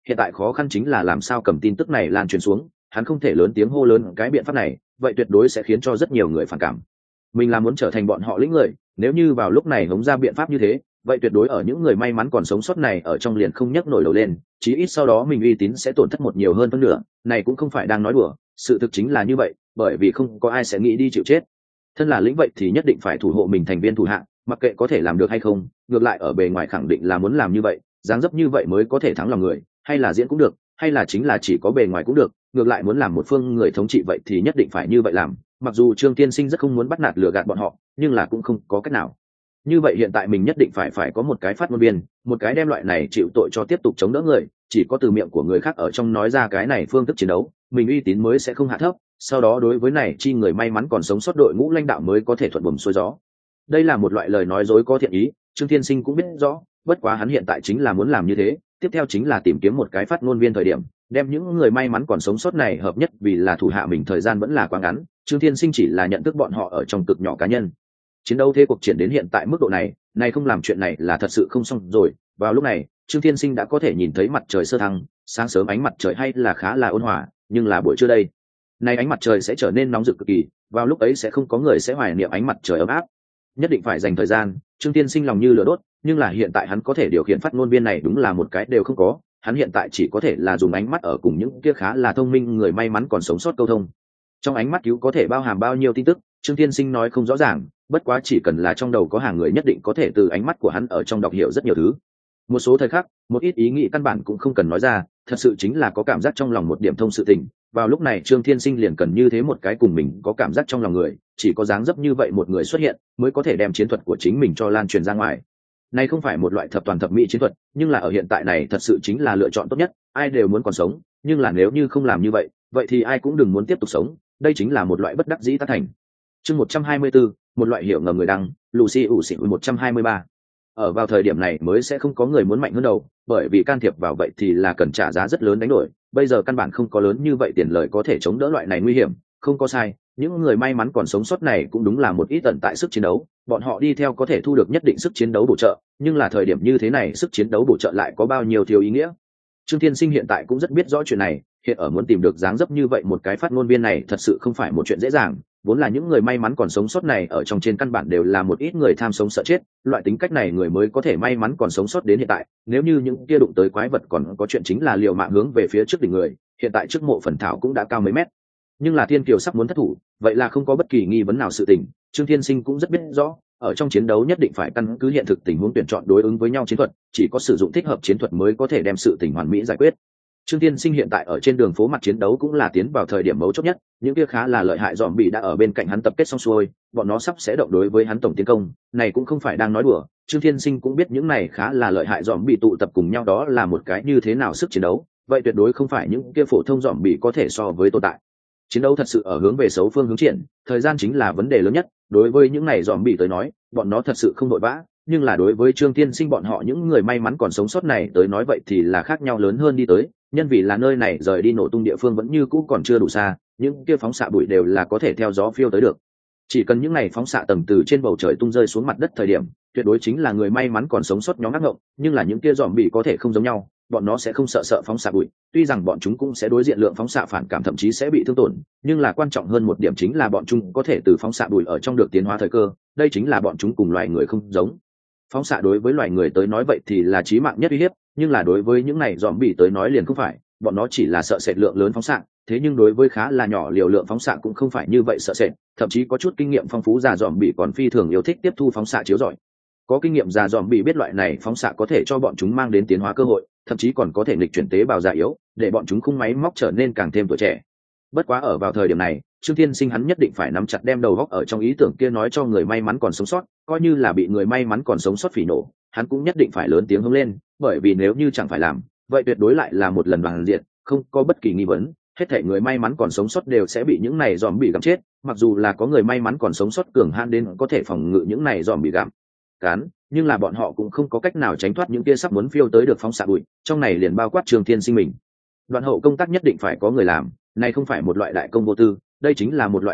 hiện tại khó khăn chính là làm sao cầm tin tức này lan truyền xuống. Hắn không thể lớn tiếng hô lớn cái biện pháp này, vậy tuyệt đối sẽ khiến cho rất nhiều người phản cảm. Mình là muốn trở thành bọn họ lĩnh người, nếu như vào lúc này hống ra biện pháp như thế, vậy tuyệt đối ở những người may mắn còn sống sót này ở trong liền không nhấc nổi đầu lên, chí ít sau đó mình uy tín sẽ tổn thất một nhiều hơn phân nửa. Này cũng không phải đang nói đùa, sự thực chính là như vậy, bởi vì không có ai sẽ nghĩ đi chịu chết. Thân là lĩnh vậy thì nhất định phải thủ hộ mình thành viên thủ hạ, mặc kệ có thể làm được hay không, ngược lại ở bề ngoài khẳng định là muốn làm như vậy, dáng dấp như vậy mới có thể thắng lòng người, hay là diễn cũng được, hay là chính là chỉ có bề ngoài cũng được, ngược lại muốn làm một phương người thống trị vậy thì nhất định phải như vậy làm. Mặc dù Trương Tiên Sinh rất không muốn bắt nạt lừa gạt bọn họ, nhưng là cũng không có cách nào. Như vậy hiện tại mình nhất định phải phải có một cái phát ngôn viên, một cái đem loại này chịu tội cho tiếp tục chống đỡ người, chỉ có từ miệng của người khác ở trong nói ra cái này phương thức chiến đấu, mình uy tín mới sẽ không hạ thấp, sau đó đối với này chi người may mắn còn sống sót đội ngũ lãnh đạo mới có thể thuận buồm xuôi gió. Đây là một loại lời nói dối có thiện ý, Trương Thiên Sinh cũng biết rõ, bất quá hắn hiện tại chính là muốn làm như thế, tiếp theo chính là tìm kiếm một cái phát ngôn viên thời điểm, đem những người may mắn còn sống sót này hợp nhất, vì là thủ hạ mình thời gian vẫn là quá ngắn, Trương Thiên Sinh chỉ là nhận thức bọn họ ở trong cực nhỏ cá nhân. Chiến đấu thế cuộc triển đến hiện tại mức độ này, này không làm chuyện này là thật sự không xong rồi. Vào lúc này, Trương Thiên Sinh đã có thể nhìn thấy mặt trời sơ thăng, sáng sớm ánh mặt trời hay là khá là ôn hòa, nhưng là buổi trưa đây, nay ánh mặt trời sẽ trở nên nóng rực cực kỳ, vào lúc ấy sẽ không có người sẽ hoài niệm ánh mặt trời ấm áp. Nhất định phải dành thời gian, Trương Thiên Sinh lòng như lửa đốt, nhưng là hiện tại hắn có thể điều khiển phát ngôn viên này đúng là một cái đều không có, hắn hiện tại chỉ có thể là dùng ánh mắt ở cùng những kia khá là thông minh người may mắn còn sống sót câu thông. Trong ánh mắt cứu có thể bao hàm bao nhiêu tin tức, Trương Thiên Sinh nói không rõ ràng, bất quá chỉ cần là trong đầu có hàng người nhất định có thể từ ánh mắt của hắn ở trong đọc hiểu rất nhiều thứ. Một số thời khắc, một ít ý nghĩ căn bản cũng không cần nói ra, thật sự chính là có cảm giác trong lòng một điểm thông sự tình. Vào lúc này Trương Thiên Sinh liền cần như thế một cái cùng mình có cảm giác trong lòng người, chỉ có dáng dấp như vậy một người xuất hiện mới có thể đem chiến thuật của chính mình cho lan truyền ra ngoài. Này không phải một loại thập toàn thập mỹ chiến thuật, nhưng là ở hiện tại này thật sự chính là lựa chọn tốt nhất, ai đều muốn còn sống, nhưng là nếu như không làm như vậy, vậy thì ai cũng đừng muốn tiếp tục sống, đây chính là một loại bất đắc dĩ tác thành. Chương một trăm hai mươi tư, một loại hiểu ngầm người đăng, Lucy ủ xỉn một trăm hai mươi ba. Ở vào thời điểm này mới sẽ không có người muốn mạnh hơn đầu, bởi vì can thiệp vào vậy thì là cần trả giá rất lớn đánh đổi, bây giờ căn bản không có lớn như vậy tiền lời có thể chống đỡ loại này nguy hiểm, không có sai, những người may mắn còn sống sót này cũng đúng là một ít tận tại sức chiến đấu, bọn họ đi theo có thể thu được nhất định sức chiến đấu bổ trợ, nhưng là thời điểm như thế này sức chiến đấu bổ trợ lại có bao nhiêu thiếu ý nghĩa. Trương Thiên Sinh hiện tại cũng rất biết rõ chuyện này, hiện ở muốn tìm được dáng dấp như vậy một cái phát ngôn viên này thật sự không phải một chuyện dễ dàng, vốn là những người may mắn còn sống sót này ở trong trên căn bản đều là một ít người tham sống sợ chết, loại tính cách này người mới có thể may mắn còn sống sót đến hiện tại, nếu như những kia đụng tới quái vật còn có chuyện chính là liều mạng hướng về phía trước đỉnh người, hiện tại trước mộ phần thảo cũng đã cao mấy mét. Nhưng là Thiên Kiều sắp muốn thất thủ, vậy là không có bất kỳ nghi vấn nào sự tình, Trương Thiên Sinh cũng rất biết rõ, ở trong chiến đấu nhất định phải căn cứ hiện thực tình huống tuyển chọn đối ứng với nhau chiến thuật, chỉ có sử dụng thích hợp chiến thuật mới có thể đem sự tình hoàn mỹ giải quyết. Trương Thiên Sinh hiện tại ở trên đường phố mặt chiến đấu cũng là tiến vào thời điểm mấu chốt nhất, những kia khá là lợi hại zombie đã ở bên cạnh hắn tập kết xong xuôi, bọn nó sắp sẽ động đối với hắn tổng tiến công, này cũng không phải đang nói đùa, Trương Thiên Sinh cũng biết những này khá là lợi hại zombie tụ tập cùng nhau đó là một cái như thế nào sức chiến đấu, vậy tuyệt đối không phải những kia phổ thông zombie có thể so với tồn tại. Chiến đấu thật sự ở hướng về xấu phương hướng triển, thời gian chính là vấn đề lớn nhất, đối với những này zombie tới nói, bọn nó thật sự không vội vã, nhưng là đối với Trương Thiên Sinh bọn họ những người may mắn còn sống sót này tới nói vậy thì là khác nhau lớn hơn đi tới, nhân vì là nơi này rời đi nổ tung địa phương vẫn như cũ còn chưa đủ xa, những kia phóng xạ bụi đều là có thể theo gió phiêu tới được. Chỉ cần những này phóng xạ tầng từ trên bầu trời tung rơi xuống mặt đất thời điểm, tuyệt đối chính là người may mắn còn sống sót nhóm ác ngộng, nhưng là những kia zombie có thể không giống nhau, bọn nó sẽ không sợ sợ phóng xạ bụi, tuy rằng bọn chúng cũng sẽ đối diện lượng phóng xạ phản cảm thậm chí sẽ bị thương tổn, nhưng là quan trọng hơn một điểm chính là bọn chúng có thể từ phóng xạ bụi ở trong được tiến hóa thời cơ, đây chính là bọn chúng cùng loài người không giống. Phóng xạ đối với loài người tới nói vậy thì là chí mạng nhất uy hiếp, nhưng là đối với những này zombie tới nói liền không phải, bọn nó chỉ là sợ sệt lượng lớn phóng xạ, thế nhưng đối với khá là nhỏ liều lượng phóng xạ cũng không phải như vậy sợ sệt, thậm chí có chút kinh nghiệm phong phú già zombie còn phi thường yêu thích tiếp thu phóng xạ chiếu rọi. Có kinh nghiệm già zombie biết loại này phóng xạ có thể cho bọn chúng mang đến tiến hóa cơ hội, thậm chí còn có thể nghịch chuyển tế bào già yếu, để bọn chúng khung máy móc trở nên càng thêm tuổi trẻ. Bất quá ở vào thời điểm này, Trương Thiên Sinh hắn nhất định phải nắm chặt đem đầu góc ở trong ý tưởng kia nói cho người may mắn còn sống sót, coi như là bị người may mắn còn sống sót phỉ nổ, hắn cũng nhất định phải lớn tiếng hống lên, bởi vì nếu như chẳng phải làm, vậy tuyệt đối lại là một lần đoàn diệt, không có bất kỳ nghi vấn, hết thảy người may mắn còn sống sót đều sẽ bị những này zombie gặm chết, mặc dù là có người may mắn còn sống sót cường hãn đến có thể phòng ngự những này zombie gặm cán, nhưng là bọn họ cũng không có cách nào tránh thoát những kia sắp muốn phiêu tới được phóng xạ bụi, trong này liền bao quát Trương Thiên Sinh mình. Đoạn hậu công tác nhất định phải có người làm, này không phải một loại đại công vô tư, đây chính là một loại chiến thuật,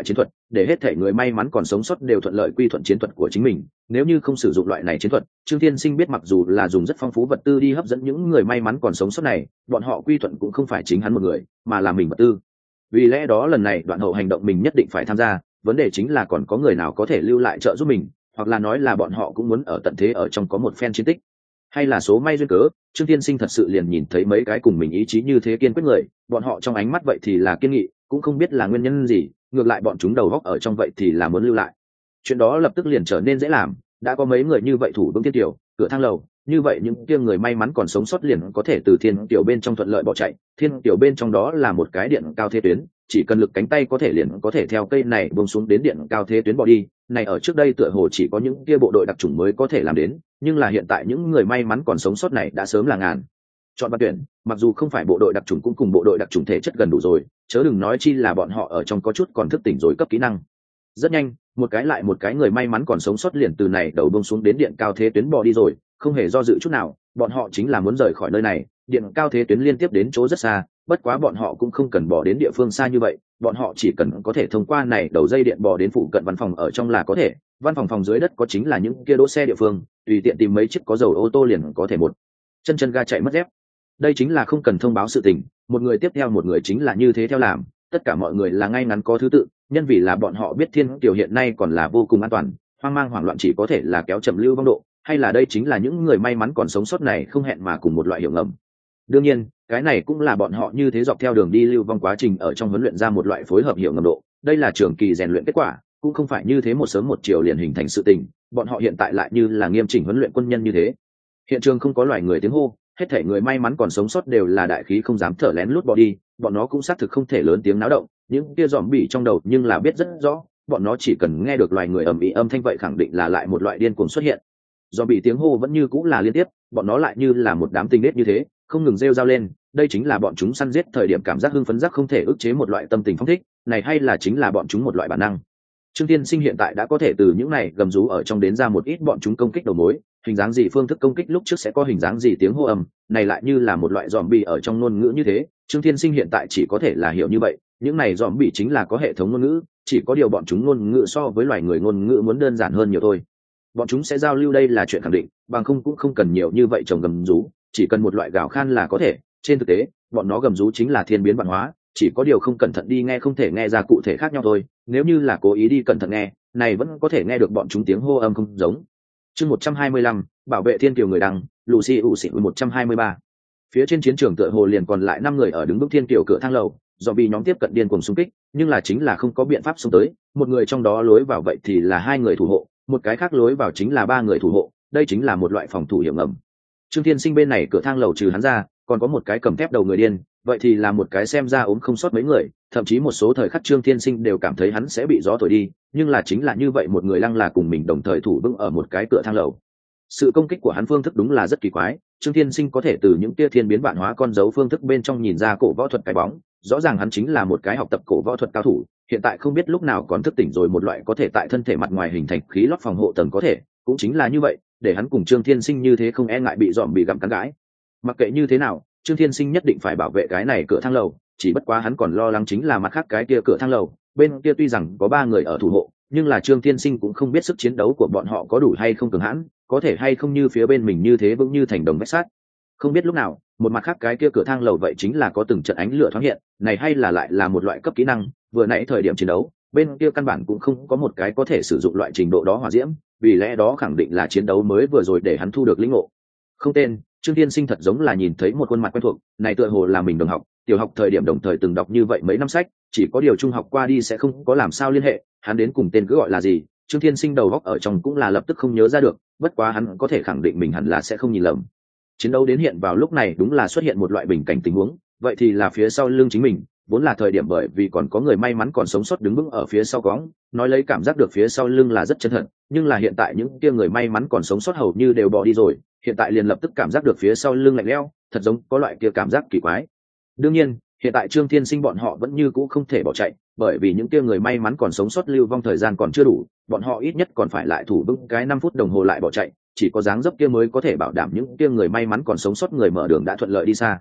để hết thể người may mắn còn sống sót đều thuận lợi quy thuận chiến thuật của chính mình. Nếu như không sử dụng loại này chiến thuật, Trương Thiên Sinh biết mặc dù là dùng rất phong phú vật tư đi hấp dẫn những người may mắn còn sống sót này, bọn họ quy thuận cũng không phải chính hắn một người, mà là mình vật tư. Vì lẽ đó lần này đoạn hậu hành động mình nhất định phải tham gia, vấn đề chính là còn có người nào có thể lưu lại trợ giúp mình, hoặc là nói là bọn họ cũng muốn ở tận thế ở trong có một phen chiến tích. Hay là số may duyên cớ, Trương Thiên Sinh thật sự liền nhìn thấy mấy cái cùng mình ý chí như thế kiên quyết người, bọn họ trong ánh mắt vậy thì là kiên nghị, cũng không biết là nguyên nhân gì, ngược lại bọn chúng đầu góc ở trong vậy thì là muốn lưu lại. Chuyện đó lập tức liền trở nên dễ làm, đã có mấy người như vậy thủ vững thiên tiểu, cửa thang lầu, như vậy những kia người may mắn còn sống sót liền có thể từ thiên tiểu bên trong thuận lợi bỏ chạy. Thiên tiểu bên trong đó là một cái điện cao thế tuyến, chỉ cần lực cánh tay có thể liền có thể theo cây này buông xuống đến điện cao thế tuyến bỏ đi. Này ở trước đây tựa hồ chỉ có những kia bộ đội đặc chủng mới có thể làm đến, nhưng là hiện tại những người may mắn còn sống sót này đã sớm là ngàn chọn bắt tuyển, mặc dù không phải bộ đội đặc chủng cũng cùng bộ đội đặc chủng thể chất gần đủ rồi, chớ đừng nói chi là bọn họ ở trong có chút còn thức tỉnh rồi cấp kỹ năng. Rất nhanh, một cái lại một cái người may mắn còn sống sót liền từ này đầu buông xuống đến điện cao thế tuyến bò đi rồi, không hề do dự chút nào, bọn họ chính là muốn rời khỏi nơi này. Điện cao thế tuyến liên tiếp đến chỗ rất xa, bất quá bọn họ cũng không cần bỏ đến địa phương xa như vậy, bọn họ chỉ cần có thể thông qua này đầu dây điện bò đến phụ cận văn phòng ở trong là có thể. Văn phòng phòng dưới đất có chính là những kia đỗ xe địa phương, tùy tiện tìm mấy chiếc có dầu ô tô liền có thể một chân chân ga chạy mất dép. Đây chính là không cần thông báo sự tình, một người tiếp theo một người chính là như thế theo làm, tất cả mọi người là ngay ngắn có thứ tự, nhân vì là bọn họ biết thiên tiểu hiện nay còn là vô cùng an toàn, hoang mang hoảng loạn chỉ có thể là kéo chậm lưu vong độ, hay là đây chính là những người may mắn còn sống sót này không hẹn mà cùng một loại hiệu ngầm. Đương nhiên, cái này cũng là bọn họ như thế dọc theo đường đi lưu vong quá trình ở trong huấn luyện ra một loại phối hợp hiệu ngầm độ, đây là trường kỳ rèn luyện kết quả, cũng không phải như thế một sớm một chiều liền hình thành sự tình, bọn họ hiện tại lại như là nghiêm chỉnh huấn luyện quân nhân như thế. Hiện trường không có loài người tiếng hô, hết thể người may mắn còn sống sót đều là đại khí không dám thở lén lút bỏ đi, bọn nó cũng xác thực không thể lớn tiếng náo động, những kia dòm bỉ trong đầu nhưng là biết rất rõ, bọn nó chỉ cần nghe được loài người ầm ĩ âm thanh vậy khẳng định là lại một loại điên cuồng xuất hiện. Dòm bỉ tiếng hô vẫn như cũng là liên tiếp, bọn nó lại như là một đám tinh nết như thế, không ngừng rêu rao lên, đây chính là bọn chúng săn giết thời điểm cảm giác hưng phấn giác không thể ức chế một loại tâm tình phong thích, này hay là chính là bọn chúng một loại bản năng. Trương Tiên Sinh hiện tại đã có thể từ những này gầm rú ở trong đến ra một ít bọn chúng công kích đầu mối, hình dáng gì phương thức công kích lúc trước sẽ có hình dáng gì tiếng hô ầm, này lại như là một loại zombie ở trong ngôn ngữ như thế, Trương Thiên Sinh hiện tại chỉ có thể là hiểu như vậy, những này zombie chính là có hệ thống ngôn ngữ, chỉ có điều bọn chúng ngôn ngữ so với loài người ngôn ngữ muốn đơn giản hơn nhiều thôi. Bọn chúng sẽ giao lưu đây là chuyện khẳng định, bằng không cũng không cần nhiều như vậy trồng gầm rú, chỉ cần một loại gào khan là có thể, trên thực tế, bọn nó gầm rú chính là thiên biến vạn hóa, chỉ có điều không cẩn thận đi nghe không thể nghe ra cụ thể khác nhau thôi, nếu như là cố ý đi cẩn thận nghe, này vẫn có thể nghe được bọn chúng tiếng hô âm không giống. Chương một trăm hai mươi lăm, bảo vệ thiên kiều người đăng, Lucy ủ xỉ một trăm hai mươi ba. Phía trên chiến trường tựa hồ liền còn lại năm người ở đứng bước thiên kiều cửa thang lầu, do bị nhóm tiếp cận điên cuồng xung kích, nhưng là chính là không có biện pháp xông tới, một người trong đó lối vào vậy thì là hai người thủ hộ, một cái khác lối vào chính là ba người thủ hộ, đây chính là một loại phòng thủ hiểm ngầm. Trương Thiên Sinh bên này cửa thang lầu trừ hắn ra, còn có một cái cầm thép đầu người điên, vậy thì là một cái xem ra ốm không sót mấy người, thậm chí một số thời khắc Trương Thiên Sinh đều cảm thấy hắn sẽ bị gió thổi đi, nhưng là chính là như vậy một người lăng là cùng mình đồng thời thủ vững ở một cái cửa thang lầu. Sự công kích của hắn phương thức đúng là rất kỳ quái, Trương Thiên Sinh có thể từ những tia thiên biến vạn hóa con dấu phương thức bên trong nhìn ra cổ võ thuật cái bóng, rõ ràng hắn chính là một cái học tập cổ võ thuật cao thủ, hiện tại không biết lúc nào còn thức tỉnh rồi một loại có thể tại thân thể mặt ngoài hình thành khí lót phòng hộ tầng có thể, cũng chính là như vậy, để hắn cùng Trương Thiên Sinh như thế không e ngại bị dòm bị gặm cắn gãi. Mặc kệ như thế nào, Trương Thiên Sinh nhất định phải bảo vệ cái này cửa thang lầu, chỉ bất quá hắn còn lo lắng chính là mặt khác cái kia cửa thang lầu, bên kia tuy rằng có ba người ở thủ hộ, nhưng là Trương Thiên Sinh cũng không biết sức chiến đấu của bọn họ có đủ hay không cường hãn, có thể hay không như phía bên mình như thế vững như thành đồng vách sắt. Không biết lúc nào, một mặt khác cái kia cửa thang lầu vậy chính là có từng trận ánh lửa thoáng hiện, này hay là lại là một loại cấp kỹ năng, vừa nãy thời điểm chiến đấu, bên kia căn bản cũng không có một cái có thể sử dụng loại trình độ đó hỏa diễm, vì lẽ đó khẳng định là chiến đấu mới vừa rồi để hắn thu được lĩnh ngộ. Không tên, Trương Thiên Sinh thật giống là nhìn thấy một khuôn mặt quen thuộc, này tựa hồ là mình đồng học, tiểu học thời điểm đồng thời từng đọc như vậy mấy năm sách, chỉ có điều trung học qua đi sẽ không có làm sao liên hệ, hắn đến cùng tên cứ gọi là gì, Trương Thiên Sinh đầu góc ở trong cũng là lập tức không nhớ ra được, bất quá hắn có thể khẳng định mình hẳn là sẽ không nhìn lầm. Chiến đấu đến hiện vào lúc này đúng là xuất hiện một loại bình cảnh tình huống, vậy thì là phía sau lưng chính mình, vốn là thời điểm bởi vì còn có người may mắn còn sống sót đứng vững ở phía sau cõng, nói lấy cảm giác được phía sau lưng là rất chân thật, nhưng là hiện tại những kia người may mắn còn sống sót hầu như đều bỏ đi rồi, hiện tại liền lập tức cảm giác được phía sau lưng lạnh lẽo, thật giống có loại kia cảm giác kỳ quái. Đương nhiên, hiện tại Trương Thiên Sinh bọn họ vẫn như cũ không thể bỏ chạy, bởi vì những kia người may mắn còn sống sót lưu vong thời gian còn chưa đủ, bọn họ ít nhất còn phải lại thủ vững cái năm phút đồng hồ lại bỏ chạy, chỉ có dáng dấp kia mới có thể bảo đảm những kia người may mắn còn sống sót người mở đường đã thuận lợi đi xa.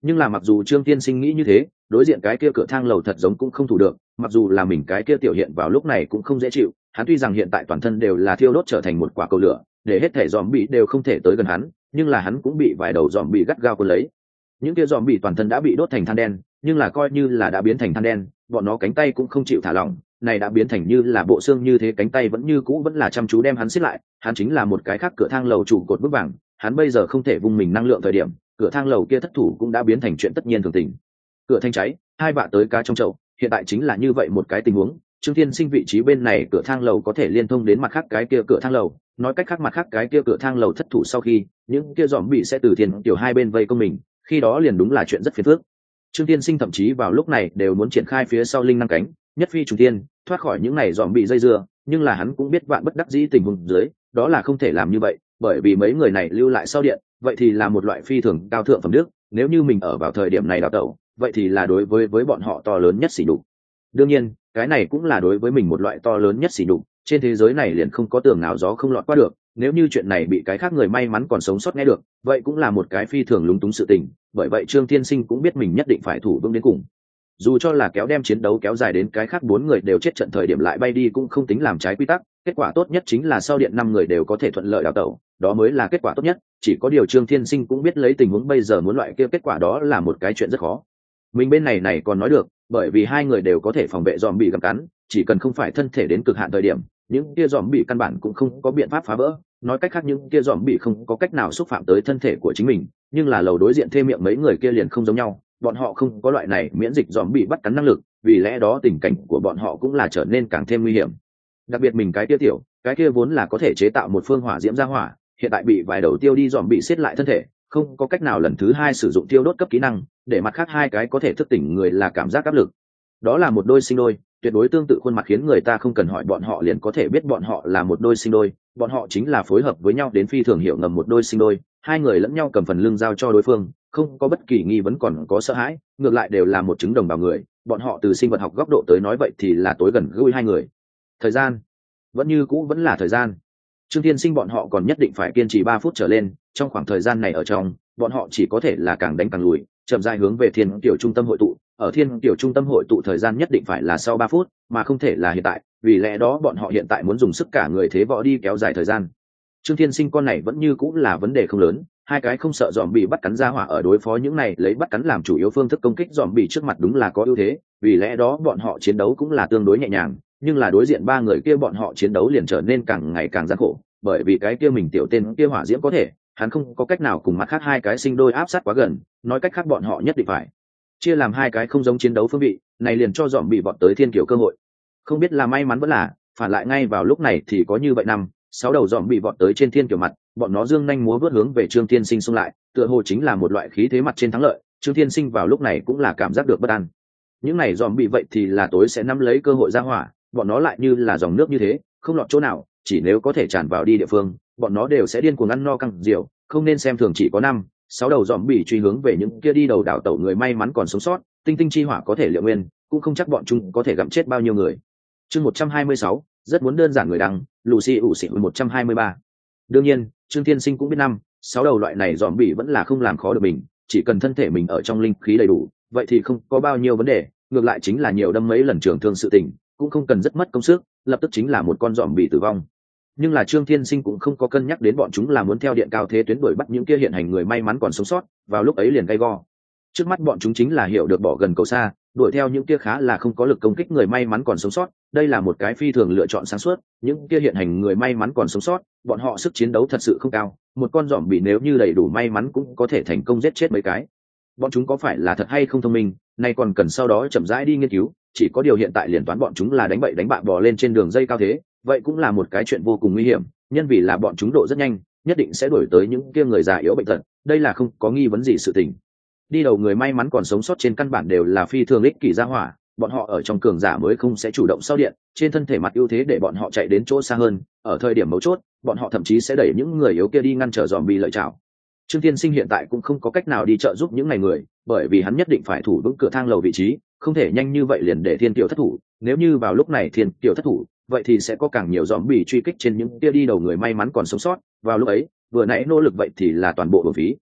Nhưng là mặc dù Trương Tiên Sinh nghĩ như thế, đối diện cái kia cửa thang lầu thật giống cũng không thủ được, mặc dù là mình cái kia tiểu hiện vào lúc này cũng không dễ chịu, hắn tuy rằng hiện tại toàn thân đều là thiêu đốt trở thành một quả cầu lửa, để hết thể dòm bị đều không thể tới gần hắn, nhưng là hắn cũng bị vài đầu dòm bị gắt gao cuốn lấy. Những kia dòm bị toàn thân đã bị đốt thành than đen, nhưng là coi như là đã biến thành than đen, bọn nó cánh tay cũng không chịu thả lỏng, này đã biến thành như là bộ xương như thế, cánh tay vẫn như cũ vẫn là chăm chú đem hắn siết lại. Hắn chính là một cái khác cửa thang lầu trụ cột bước vàng, hắn bây giờ không thể vung mình năng lượng thời điểm, cửa thang lầu kia thất thủ cũng đã biến thành chuyện tất nhiên thường tình. Cửa thanh cháy, hai bạ tới cá trong chậu, hiện tại chính là như vậy một cái tình huống. Trương Thiên Sinh vị trí bên này cửa thang lầu có thể liên thông đến mặt khác cái kia cửa thang lầu, nói cách khác mặt khác cái kia cửa thang lầu thất thủ sau khi, những kia dòm bị sẽ từ thiên tiểu hai bên vây công mình, khi đó liền đúng là chuyện rất phiền phức. Trương Thiên Sinh thậm chí vào lúc này đều muốn triển khai phía sau linh năng cánh, nhất phi trùng thiên, thoát khỏi những này dòm bị dây dưa, nhưng là hắn cũng biết vạn bất đắc dĩ tình huống dưới, đó là không thể làm như vậy, bởi vì mấy người này lưu lại sau điện, vậy thì là một loại phi thường cao thượng phẩm đức, nếu như mình ở vào thời điểm này đào tẩu, vậy thì là đối với với bọn họ to lớn nhất sỉ nhục. Đương nhiên, cái này cũng là đối với mình một loại to lớn nhất sỉ nhục, trên thế giới này liền không có tường nào gió không lọt qua được, nếu như chuyện này bị cái khác người may mắn còn sống sót nghe được, vậy cũng là một cái phi thường lúng túng sự tình, bởi vậy Trương Thiên Sinh cũng biết mình nhất định phải thủ vững đến cùng. Dù cho là kéo đem chiến đấu kéo dài đến cái khác bốn người đều chết trận thời điểm lại bay đi cũng không tính làm trái quy tắc, kết quả tốt nhất chính là sau điện năm người đều có thể thuận lợi đào tẩu, đó mới là kết quả tốt nhất, chỉ có điều Trương Thiên Sinh cũng biết lấy tình huống bây giờ muốn loại kia kết quả đó là một cái chuyện rất khó. Mình bên này này còn nói được, bởi vì hai người đều có thể phòng vệ dòm bị gặm cắn, chỉ cần không phải thân thể đến cực hạn thời điểm, những kia dòm bị căn bản cũng không có biện pháp phá vỡ, nói cách khác những kia dòm bị không có cách nào xúc phạm tới thân thể của chính mình, nhưng là lầu đối diện thêm miệng mấy người kia liền không giống nhau, bọn họ không có loại này miễn dịch dòm bị bắt cắn năng lực, vì lẽ đó tình cảnh của bọn họ cũng là trở nên càng thêm nguy hiểm. Đặc biệt mình cái kia tiểu, cái kia vốn là có thể chế tạo một phương hỏa diễm ra hỏa, hiện tại bị vài đầu tiêu đi dòm bị siết lại thân thể, không có cách nào lần thứ hai sử dụng tiêu đốt cấp kỹ năng, để mặt khác hai cái có thể thức tỉnh người là cảm giác áp lực. Đó là một đôi sinh đôi, tuyệt đối tương tự khuôn mặt khiến người ta không cần hỏi bọn họ liền có thể biết bọn họ là một đôi sinh đôi, bọn họ chính là phối hợp với nhau đến phi thường hiểu ngầm một đôi sinh đôi, hai người lẫn nhau cầm phần lưng giao cho đối phương, không có bất kỳ nghi vấn còn có sợ hãi, ngược lại đều là một chứng đồng bào người, bọn họ từ sinh vật học góc độ tới nói vậy thì là tối gần gũi hai người. Thời gian vẫn như cũ vẫn là thời gian. Trương Thiên Sinh bọn họ còn nhất định phải kiên trì ba phút trở lên, trong khoảng thời gian này ở trong, bọn họ chỉ có thể là càng đánh càng lùi, chậm rãi hướng về Thiên Tiểu trung tâm hội tụ, ở Thiên Tiểu trung tâm hội tụ thời gian nhất định phải là sau ba phút, mà không thể là hiện tại, vì lẽ đó bọn họ hiện tại muốn dùng sức cả người thế võ đi kéo dài thời gian. Trương Thiên Sinh con này vẫn như cũng là vấn đề không lớn, hai cái không sợ dòm bị bắt cắn ra hỏa ở đối phó những này lấy bắt cắn làm chủ yếu phương thức công kích dòm bị trước mặt đúng là có ưu thế, vì lẽ đó bọn họ chiến đấu cũng là tương đối nhẹ nhàng, nhưng là đối diện ba người kia bọn họ chiến đấu liền trở nên càng ngày càng gian khổ, bởi vì cái kia mình tiểu tên kia hỏa diễm có thể, hắn không có cách nào cùng mặt khác hai cái sinh đôi áp sát quá gần, nói cách khác bọn họ nhất định phải chia làm hai cái không giống chiến đấu phương vị, này liền cho dòm bị vọt tới thiên kiểu cơ hội. Không biết là may mắn vẫn là phản lại ngay vào lúc này thì có như vậy năm sáu đầu dòm bị vọt tới trên thiên kiểu mặt, bọn nó dương nhanh múa vớt hướng về Trương Thiên Sinh xung lại, tựa hồ chính là một loại khí thế mặt trên thắng lợi. Trương Thiên Sinh vào lúc này cũng là cảm giác được bất an. Những này dòm bị vậy thì là tối sẽ nắm lấy cơ hội ra hỏa, bọn nó lại như là dòng nước như thế, không lọt chỗ nào, chỉ nếu có thể tràn vào đi địa phương, bọn nó đều sẽ điên cuồng ăn no căng diều, không nên xem thường chỉ có năm sáu đầu dòm bị truy hướng về những kia đi đầu đảo tẩu người may mắn còn sống sót, tinh tinh chi hỏa có thể liệu nguyên, cũng không chắc bọn chúng có thể gặm chết bao nhiêu người. Chương một trăm hai mươi sáu, rất muốn đơn giản người đăng, Lucy ủ xỉ một trăm hai mươi ba. Đương nhiên, Trương Thiên Sinh cũng biết năm sáu đầu loại này dòm bị vẫn là không làm khó được mình, chỉ cần thân thể mình ở trong linh khí đầy đủ, vậy thì không có bao nhiêu vấn đề, ngược lại chính là nhiều đâm mấy lần trường thương sự tình, cũng không cần rất mất công sức, lập tức chính là một con dòm bị tử vong. Nhưng là Trương Thiên Sinh cũng không có cân nhắc đến bọn chúng là muốn theo điện cao thế tuyến đuổi bắt những kia hiện hành người may mắn còn sống sót, vào lúc ấy liền gay go. Trước mắt bọn chúng chính là hiểu được bỏ gần cầu xa, đuổi theo những kia khá là không có lực công kích người may mắn còn sống sót, đây là một cái phi thường lựa chọn sáng suốt, những kia hiện hành người may mắn còn sống sót, bọn họ sức chiến đấu thật sự không cao, một con dòm bị nếu như đầy đủ may mắn cũng có thể thành công giết chết mấy cái. Bọn chúng có phải là thật hay không thông minh, nay còn cần sau đó chậm rãi đi nghiên cứu, chỉ có điều hiện tại liền toán bọn chúng là đánh bậy đánh bạ bò lên trên đường dây cao thế, vậy cũng là một cái chuyện vô cùng nguy hiểm, nhân vì là bọn chúng độ rất nhanh, nhất định sẽ đuổi tới những kia người già yếu bệnh tật, đây là không có nghi vấn gì sự tình. Đi đầu người may mắn còn sống sót trên căn bản đều là phi thường ích kỷ gia hỏa, bọn họ ở trong cường giả mới không sẽ chủ động sau điện, trên thân thể mặt ưu thế để bọn họ chạy đến chỗ xa hơn, ở thời điểm mấu chốt, bọn họ thậm chí sẽ đẩy những người yếu kia đi ngăn trở dòm bị lợi chảo. Trương Thiên Sinh hiện tại cũng không có cách nào đi trợ giúp những này người, bởi vì hắn nhất định phải thủ vững cửa thang lầu vị trí, không thể nhanh như vậy liền để Thiên Kiều thất thủ, nếu như vào lúc này Thiên Kiều thất thủ, vậy thì sẽ có càng nhiều dòm bị truy kích trên những kia đi đầu người may mắn còn sống sót, vào lúc ấy, vừa nãy nỗ lực vậy thì là toàn bộ uổng phí.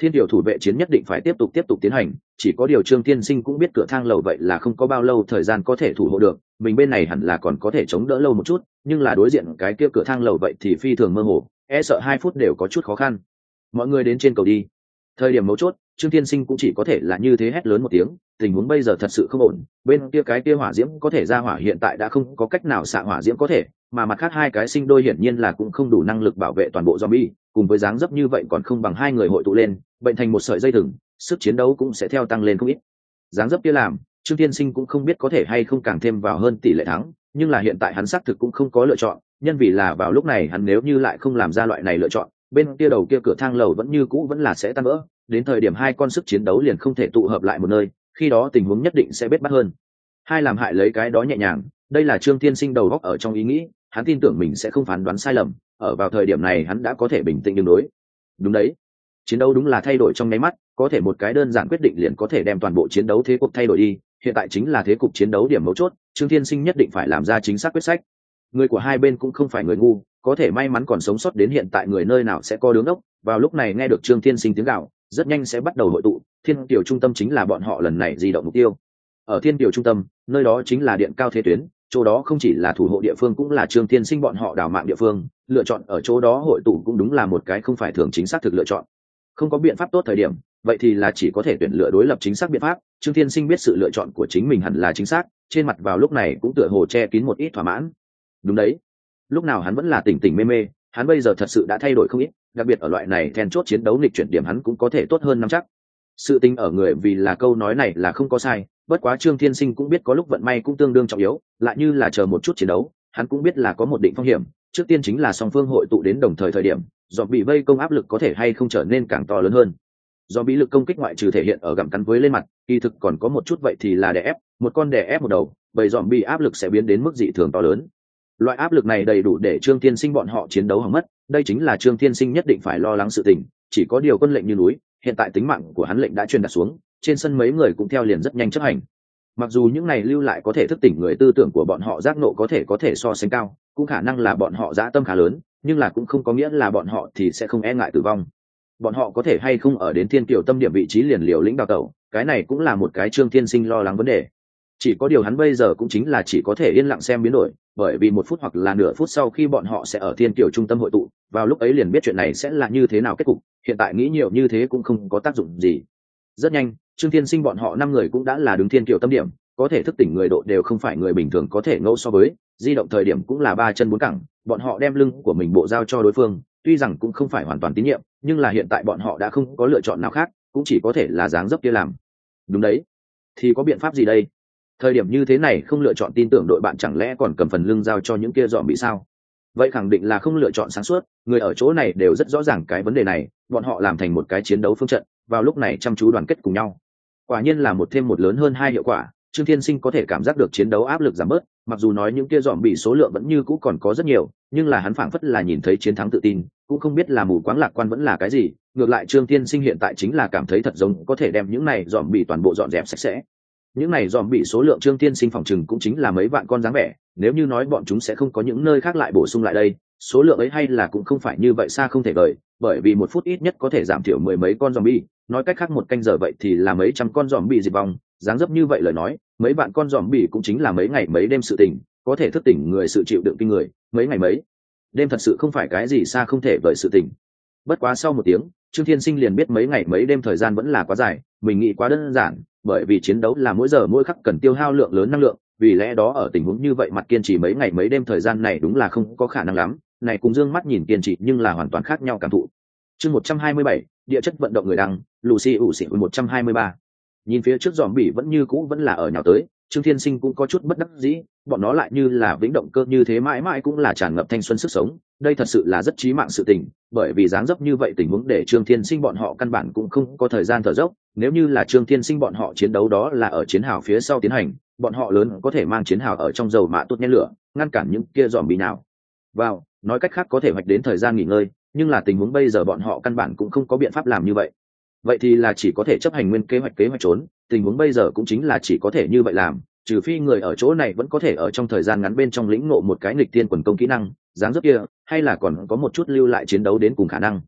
Thiên Tiểu thủ vệ chiến nhất định phải tiếp tục tiếp tục tiến hành, chỉ có điều Trương Tiên Sinh cũng biết cửa thang lầu vậy là không có bao lâu thời gian có thể thủ hộ được, mình bên này hẳn là còn có thể chống đỡ lâu một chút, nhưng là đối diện cái kia cửa thang lầu vậy thì phi thường mơ hồ, e sợ hai phút đều có chút khó khăn. Mọi người đến trên cầu đi. Thời điểm mấu chốt, Trương Tiên Sinh cũng chỉ có thể là như thế hét lớn một tiếng, tình huống bây giờ thật sự không ổn, bên kia cái kia hỏa diễm có thể ra hỏa hiện tại đã không có cách nào xạ hỏa diễm có thể, mà mặt khác hai cái sinh đôi hiển nhiên là cũng không đủ năng lực bảo vệ toàn bộ zombie, cùng với dáng dấp như vậy còn không bằng hai người hội tụ lên, bệnh thành một sợi dây thừng, sức chiến đấu cũng sẽ theo tăng lên không ít. Dáng dấp kia làm, Trương Tiên Sinh cũng không biết có thể hay không càng thêm vào hơn tỷ lệ thắng, nhưng là hiện tại hắn xác thực cũng không có lựa chọn, nhân vì là vào lúc này hắn nếu như lại không làm ra loại này lựa chọn, bên kia đầu kia cửa thang lầu vẫn như cũ vẫn là sẽ tan vỡ, đến thời điểm hai con sức chiến đấu liền không thể tụ hợp lại một nơi, khi đó tình huống nhất định sẽ bết bát hơn. Hai làm hại lấy cái đó nhẹ nhàng, đây là Trương Tiên Sinh đầu góc ở trong ý nghĩ, hắn tin tưởng mình sẽ không phán đoán sai lầm, ở vào thời điểm này hắn đã có thể bình tĩnh đương đối. Đúng đấy, chiến đấu đúng là thay đổi trong nháy mắt, có thể một cái đơn giản quyết định liền có thể đem toàn bộ chiến đấu thế cục thay đổi đi, hiện tại chính là thế cục chiến đấu điểm mấu chốt, Trương Tiên Sinh nhất định phải làm ra chính xác quyết sách. Người của hai bên cũng không phải người ngu, có thể may mắn còn sống sót đến hiện tại người nơi nào sẽ có đứng ốc, vào lúc này nghe được Trương Tiên Sinh tiếng gào, rất nhanh sẽ bắt đầu hội tụ, Thiên Tiểu trung tâm chính là bọn họ lần này di động mục tiêu. Ở Thiên Tiểu trung tâm, nơi đó chính là điện cao thế tuyến, chỗ đó không chỉ là thủ hộ địa phương cũng là Trương Tiên Sinh bọn họ đào mạng địa phương, lựa chọn ở chỗ đó hội tụ cũng đúng là một cái không phải thường chính xác thực lựa chọn. Không có biện pháp tốt thời điểm, vậy thì là chỉ có thể tuyển lựa đối lập chính xác biện pháp, Trương Tiên Sinh biết sự lựa chọn của chính mình hẳn là chính xác, trên mặt vào lúc này cũng tựa hồ che kín một ít thỏa mãn. Đúng đấy, lúc nào hắn vẫn là tỉnh tỉnh mê mê, hắn bây giờ thật sự đã thay đổi không ít, đặc biệt ở loại này then chốt chiến đấu nghịch chuyển điểm hắn cũng có thể tốt hơn năm chắc. Sự tình ở người vì là câu nói này là không có sai, bất quá Trương Thiên Sinh cũng biết có lúc vận may cũng tương đương trọng yếu, lại như là chờ một chút chiến đấu, hắn cũng biết là có một định phong hiểm, trước tiên chính là song phương hội tụ đến đồng thời thời điểm, do bị vây công áp lực có thể hay không trở nên càng to lớn hơn. Do bị lực công kích ngoại trừ thể hiện ở gặm cắn với lên mặt, kỳ thực còn có một chút vậy thì là đè ép, một con đè ép một đầu, bầy dòm bị áp lực sẽ biến đến mức dị thường to lớn. Loại áp lực này đầy đủ để Trương Thiên Sinh bọn họ chiến đấu hỏng mất, đây chính là Trương Thiên Sinh nhất định phải lo lắng sự tình, chỉ có điều quân lệnh như núi, hiện tại tính mạng của hắn lệnh đã truyền đạt xuống, trên sân mấy người cũng theo liền rất nhanh chấp hành. Mặc dù những này lưu lại có thể thức tỉnh người tư tưởng của bọn họ giác nộ có thể có thể so sánh cao, cũng khả năng là bọn họ dã tâm khá lớn, nhưng là cũng không có nghĩa là bọn họ thì sẽ không e ngại tử vong. Bọn họ có thể hay không ở đến thiên kiều tâm điểm vị trí liền liều lĩnh đào tẩu, cái này cũng là một cái Trương Thiên Sinh lo lắng vấn đề. Chỉ có điều hắn bây giờ cũng chính là chỉ có thể yên lặng xem biến đổi, bởi vì một phút hoặc là nửa phút sau khi bọn họ sẽ ở thiên kiều trung tâm hội tụ, vào lúc ấy liền biết chuyện này sẽ là như thế nào kết cục, hiện tại nghĩ nhiều như thế cũng không có tác dụng gì. Rất nhanh, Trương Thiên Sinh bọn họ năm người cũng đã là đứng thiên kiều tâm điểm, có thể thức tỉnh người độ đều không phải người bình thường có thể ngẫu so với, di động thời điểm cũng là ba chân bốn cẳng, bọn họ đem lưng của mình bộ giao cho đối phương, tuy rằng cũng không phải hoàn toàn tín nhiệm, nhưng là hiện tại bọn họ đã không có lựa chọn nào khác, cũng chỉ có thể là dáng dấp kia làm. Đúng đấy, thì có biện pháp gì đây? Thời điểm như thế này không lựa chọn tin tưởng đội bạn chẳng lẽ còn cầm phần lưng giao cho những kia dòm bị sao? Vậy khẳng định là không lựa chọn sáng suốt, người ở chỗ này đều rất rõ ràng cái vấn đề này, bọn họ làm thành một cái chiến đấu phương trận, vào lúc này chăm chú đoàn kết cùng nhau. Quả nhiên là một thêm một lớn hơn hai hiệu quả, Trương Thiên Sinh có thể cảm giác được chiến đấu áp lực giảm bớt, mặc dù nói những kia dòm bị số lượng vẫn như cũ còn có rất nhiều, nhưng là hắn phảng phất là nhìn thấy chiến thắng tự tin, cũng không biết là mù quáng lạc quan vẫn là cái gì, ngược lại Trương Thiên Sinh hiện tại chính là cảm thấy thật giống có thể đem những này dòm bị toàn bộ dọn dẹp sạch sẽ. Những này dòm bị số lượng Trương Thiên Sinh phòng trừng cũng chính là mấy vạn con dáng vẻ, nếu như nói bọn chúng sẽ không có những nơi khác lại bổ sung lại đây, số lượng ấy hay là cũng không phải như vậy xa không thể vời, bởi vì một phút ít nhất có thể giảm thiểu mười mấy con zombie, nói cách khác một canh giờ vậy thì là mấy trăm con zombie diệt vong, dáng dấp như vậy lời nói, mấy vạn con zombie cũng chính là mấy ngày mấy đêm sự tình, có thể thức tỉnh người sự chịu đựng kinh người, mấy ngày mấy đêm thật sự không phải cái gì xa không thể vời sự tình. Bất quá sau một tiếng, Trương Thiên Sinh liền biết mấy ngày mấy đêm thời gian vẫn là quá dài, mình nghĩ quá đơn giản, bởi vì chiến đấu là mỗi giờ mỗi khắc cần tiêu hao lượng lớn năng lượng, vì lẽ đó ở tình huống như vậy mặt kiên trì mấy ngày mấy đêm thời gian này đúng là không có khả năng lắm, này cùng dương mắt nhìn kiên trì nhưng là hoàn toàn khác nhau cảm thụ. Chương một trăm hai mươi bảy, địa chất vận động người đăng, Lucy ủ xỉ một trăm hai mươi ba. Nhìn phía trước giòm bỉ vẫn như cũ vẫn là ở nhào tới, Trương Thiên Sinh cũng có chút bất đắc dĩ, bọn nó lại như là vĩnh động cơ như thế mãi mãi cũng là tràn ngập thanh xuân sức sống, đây thật sự là rất chí mạng sự tình, bởi vì dáng dấp như vậy tình huống để Trương Thiên Sinh bọn họ căn bản cũng không có thời gian thở dốc, nếu như là Trương Thiên Sinh bọn họ chiến đấu đó là ở chiến hào phía sau tiến hành, bọn họ lớn có thể mang chiến hào ở trong dầu mạ tốt nhét lửa, ngăn cản những kia giòm bỉ nào. Vào, nói cách khác có thể hoạch đến thời gian nghỉ ngơi, nhưng là tình huống bây giờ bọn họ căn bản cũng không có biện pháp làm như vậy. Vậy thì là chỉ có thể chấp hành nguyên kế hoạch kế hoạch trốn, tình huống bây giờ cũng chính là chỉ có thể như vậy làm, trừ phi người ở chỗ này vẫn có thể ở trong thời gian ngắn bên trong lĩnh ngộ một cái nghịch tiên quần công kỹ năng, dáng dấp kia, hay là còn có một chút lưu lại chiến đấu đến cùng khả năng.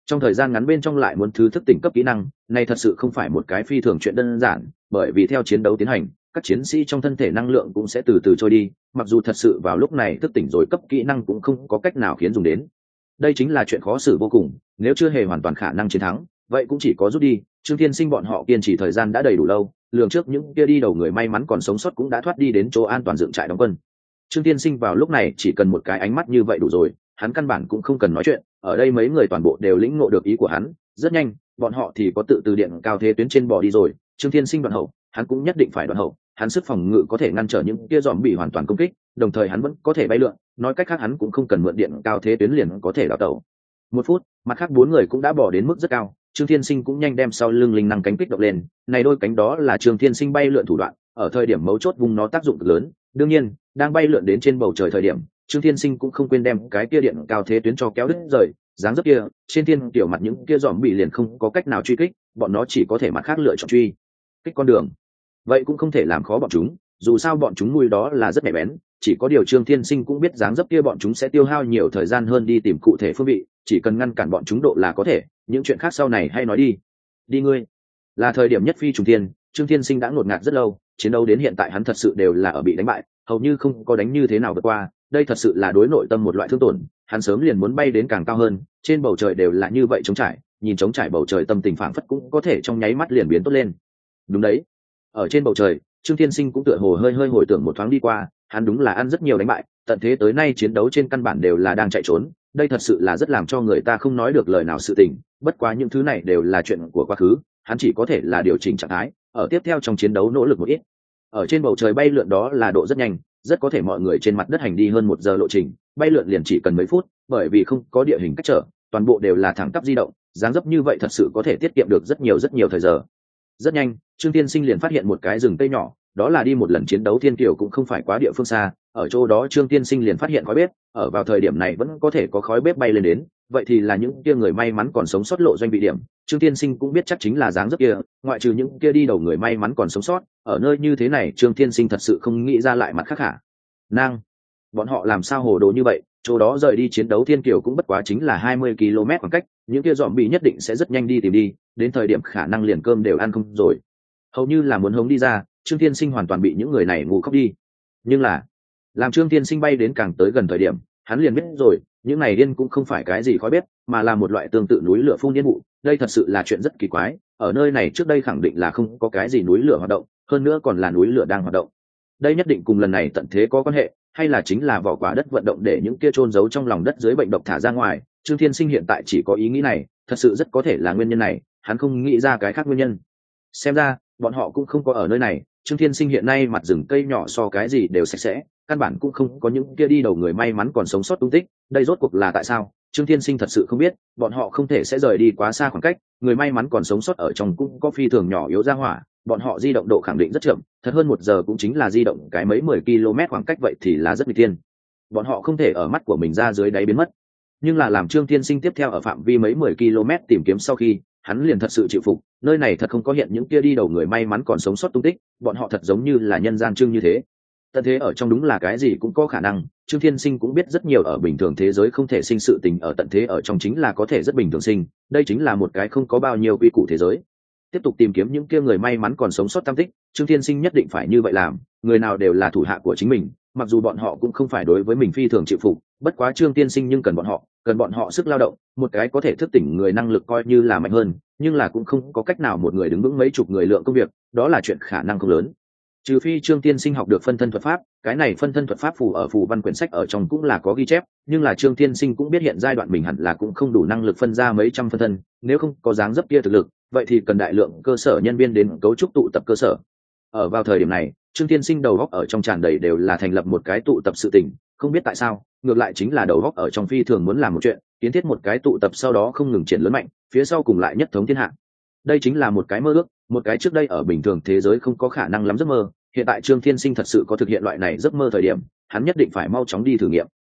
trong thời gian ngắn bên trong lại muốn thứ thức tỉnh cấp kỹ năng này thật sự không phải một cái phi thường chuyện đơn giản, bởi vì theo chiến đấu tiến hành các chiến sĩ trong thân thể năng lượng cũng sẽ từ từ trôi đi, mặc dù thật sự vào lúc này thức tỉnh rồi cấp kỹ năng cũng không có cách nào khiến dùng đến. Đây chính là chuyện khó xử vô cùng, nếu chưa hề hoàn toàn khả năng chiến thắng vậy cũng chỉ có rút đi. Trương Thiên Sinh bọn họ kiên trì thời gian đã đầy đủ lâu, lường trước những kia đi đầu người may mắn còn sống sót cũng đã thoát đi đến chỗ an toàn dựng trại đóng quân. Trương Thiên Sinh vào lúc này chỉ cần một cái ánh mắt như vậy đủ rồi, hắn căn bản cũng không cần nói chuyện, ở đây mấy người toàn bộ đều lĩnh ngộ được ý của hắn, rất nhanh bọn họ thì có tự từ điện cao thế tuyến trên bò đi rồi. Trương Thiên Sinh đoạn hậu, hắn cũng nhất định phải đoạn hậu, hắn sức phòng ngự có thể ngăn trở những kia dòm bị hoàn toàn công kích, đồng thời hắn vẫn có thể bay lượn, nói cách khác hắn cũng không cần mượn điện cao thế tuyến liền có thể đào tẩu. Một phút, mặt khác bốn người cũng đã bỏ đến mức rất cao, Trương Thiên Sinh cũng nhanh đem sau lưng linh năng cánh kích động lên, này đôi cánh đó là Trương Thiên Sinh bay lượn thủ đoạn, ở thời điểm mấu chốt vùng nó tác dụng cực lớn. Đương nhiên, đang bay lượn đến trên bầu trời thời điểm, Trương Thiên Sinh cũng không quên đem cái kia điện cao thế tuyến cho kéo đứt rời, dáng dấp kia, trên thiên tiểu mặt những kia dòm bị liền không có cách nào truy kích, bọn nó chỉ có thể mặt khác lựa chọn truy kích con đường. Vậy cũng không thể làm khó bọn chúng, dù sao bọn chúng nuôi đó là rất nhạy bén, chỉ có điều Trương Thiên Sinh cũng biết dáng dấp kia bọn chúng sẽ tiêu hao nhiều thời gian hơn đi tìm cụ thể phương vị, chỉ cần ngăn cản bọn chúng độ là có thể, những chuyện khác sau này hay nói đi. Đi ngươi. Là thời điểm nhất phi trùng thiên, Trương Thiên Sinh đã ngột ngạt rất lâu, chiến đấu đến hiện tại hắn thật sự đều là ở bị đánh bại, hầu như không có đánh như thế nào vượt qua, đây thật sự là đối nội tâm một loại thương tổn, hắn sớm liền muốn bay đến càng cao hơn, trên bầu trời đều là như vậy trống trải, nhìn trống trải bầu trời tâm tình phảng phất cũng có thể trong nháy mắt liền biến tốt lên. Đúng đấy, ở trên bầu trời, Trương Thiên Sinh cũng tựa hồ hơi hơi hồi tưởng một thoáng đi qua, hắn đúng là ăn rất nhiều đánh bại, tận thế tới nay chiến đấu trên căn bản đều là đang chạy trốn, đây thật sự là rất làm cho người ta không nói được lời nào sự tình, bất quá những thứ này đều là chuyện của quá khứ, hắn chỉ có thể là điều chỉnh trạng thái, ở tiếp theo trong chiến đấu nỗ lực một ít. Ở trên bầu trời bay lượn đó là độ rất nhanh, rất có thể mọi người trên mặt đất hành đi hơn một giờ lộ trình, bay lượn liền chỉ cần mấy phút, bởi vì không có địa hình cách trở, toàn bộ đều là thẳng tắp di động, dáng dấp như vậy thật sự có thể tiết kiệm được rất nhiều rất nhiều thời giờ. Rất nhanh, Trương Thiên Sinh liền phát hiện một cái rừng cây nhỏ, đó là đi một lần chiến đấu thiên kiều cũng không phải quá địa phương xa, ở chỗ đó Trương Thiên Sinh liền phát hiện khói bếp, ở vào thời điểm này vẫn có thể có khói bếp bay lên đến, vậy thì là những kia người may mắn còn sống sót lộ doanh bị điểm. Trương Thiên Sinh cũng biết chắc chính là dáng dấp kia, ngoại trừ những kia đi đầu người may mắn còn sống sót, ở nơi như thế này Trương Thiên Sinh thật sự không nghĩ ra lại mặt khác hả năng bọn họ làm sao hồ đồ như vậy, chỗ đó rời đi chiến đấu thiên kiều cũng bất quá chính là hai mươi ki lô mét khoảng cách, những kia dòm bị nhất định sẽ rất nhanh đi tìm đi, đến thời điểm khả năng liền cơm đều ăn không rồi, hầu như là muốn hống đi ra. Trương Thiên Sinh hoàn toàn bị những người này ngu khóc đi. Nhưng là làm Trương Thiên Sinh bay đến càng tới gần thời điểm, hắn liền biết rồi, những này điên cũng không phải cái gì khói bếp, mà là một loại tương tự núi lửa phun điên vụ. Đây thật sự là chuyện rất kỳ quái, ở nơi này trước đây khẳng định là không có cái gì núi lửa hoạt động, hơn nữa còn là núi lửa đang hoạt động. Đây nhất định cùng lần này tận thế có quan hệ, hay là chính là vỏ quả đất vận động để những kia chôn giấu trong lòng đất dưới bệnh độc thả ra ngoài. Trương Thiên Sinh hiện tại chỉ có ý nghĩ này, thật sự rất có thể là nguyên nhân này, hắn không nghĩ ra cái khác nguyên nhân. Xem ra bọn họ cũng không có ở nơi này. Trương Thiên Sinh hiện nay mặt rừng cây nhỏ so cái gì đều sạch sẽ, căn bản cũng không có những kia đi đầu người may mắn còn sống sót tung tích. Đây rốt cuộc là tại sao? Trương Thiên Sinh thật sự không biết, bọn họ không thể sẽ rời đi quá xa khoảng cách, người may mắn còn sống sót ở trong cũng có phi thường nhỏ yếu ra hỏa, bọn họ di động độ khẳng định rất chậm, thật hơn một giờ cũng chính là di động cái mấy mười ki lô mét khoảng cách, vậy thì là rất nguy tiên. Bọn họ không thể ở mắt của mình ra dưới đáy biến mất. Nhưng là làm Trương Thiên Sinh tiếp theo ở phạm vi mấy mười ki lô mét tìm kiếm sau khi, hắn liền thật sự chịu phục, nơi này thật không có hiện những kia đi đầu người may mắn còn sống sót tung tích, bọn họ thật giống như là nhân gian trưng như thế. Tận thế ở trong đúng là cái gì cũng có khả năng, Trương Thiên Sinh cũng biết rất nhiều ở bình thường thế giới không thể sinh sự tình ở tận thế ở trong chính là có thể rất bình thường sinh, đây chính là một cái không có bao nhiêu quy củ thế giới. Tiếp tục tìm kiếm những kia người may mắn còn sống sót tam tích, Trương Thiên Sinh nhất định phải như vậy làm, người nào đều là thủ hạ của chính mình, mặc dù bọn họ cũng không phải đối với mình phi thường chịu phục, bất quá Trương Thiên Sinh nhưng cần bọn họ, cần bọn họ sức lao động, một cái có thể thức tỉnh người năng lực coi như là mạnh hơn, nhưng là cũng không có cách nào một người đứng vững mấy chục người lượng công việc, đó là chuyện khả năng không lớn. Trừ phi Trương Thiên Sinh học được phân thân thuật pháp, cái này phân thân thuật pháp phù ở phù văn quyển sách ở trong cũng là có ghi chép, nhưng là Trương Thiên Sinh cũng biết hiện giai đoạn mình hẳn là cũng không đủ năng lực phân ra mấy trăm phân thân, nếu không có dáng dấp kia thực lực, vậy thì cần đại lượng cơ sở nhân viên đến cấu trúc tụ tập cơ sở. Ở vào thời điểm này, Trương Thiên Sinh đầu góc ở trong tràn đầy đều là thành lập một cái tụ tập sự tình, không biết tại sao, ngược lại chính là đầu góc ở trong phi thường muốn làm một chuyện, kiến thiết một cái tụ tập sau đó không ngừng triển lớn mạnh, phía sau cùng lại nhất thống thiên hạ. Đây chính là một cái mơ ước, một cái trước đây ở bình thường thế giới không có khả năng lắm giấc mơ, hiện tại Trương Thiên Sinh thật sự có thực hiện loại này giấc mơ thời điểm, hắn nhất định phải mau chóng đi thử nghiệm.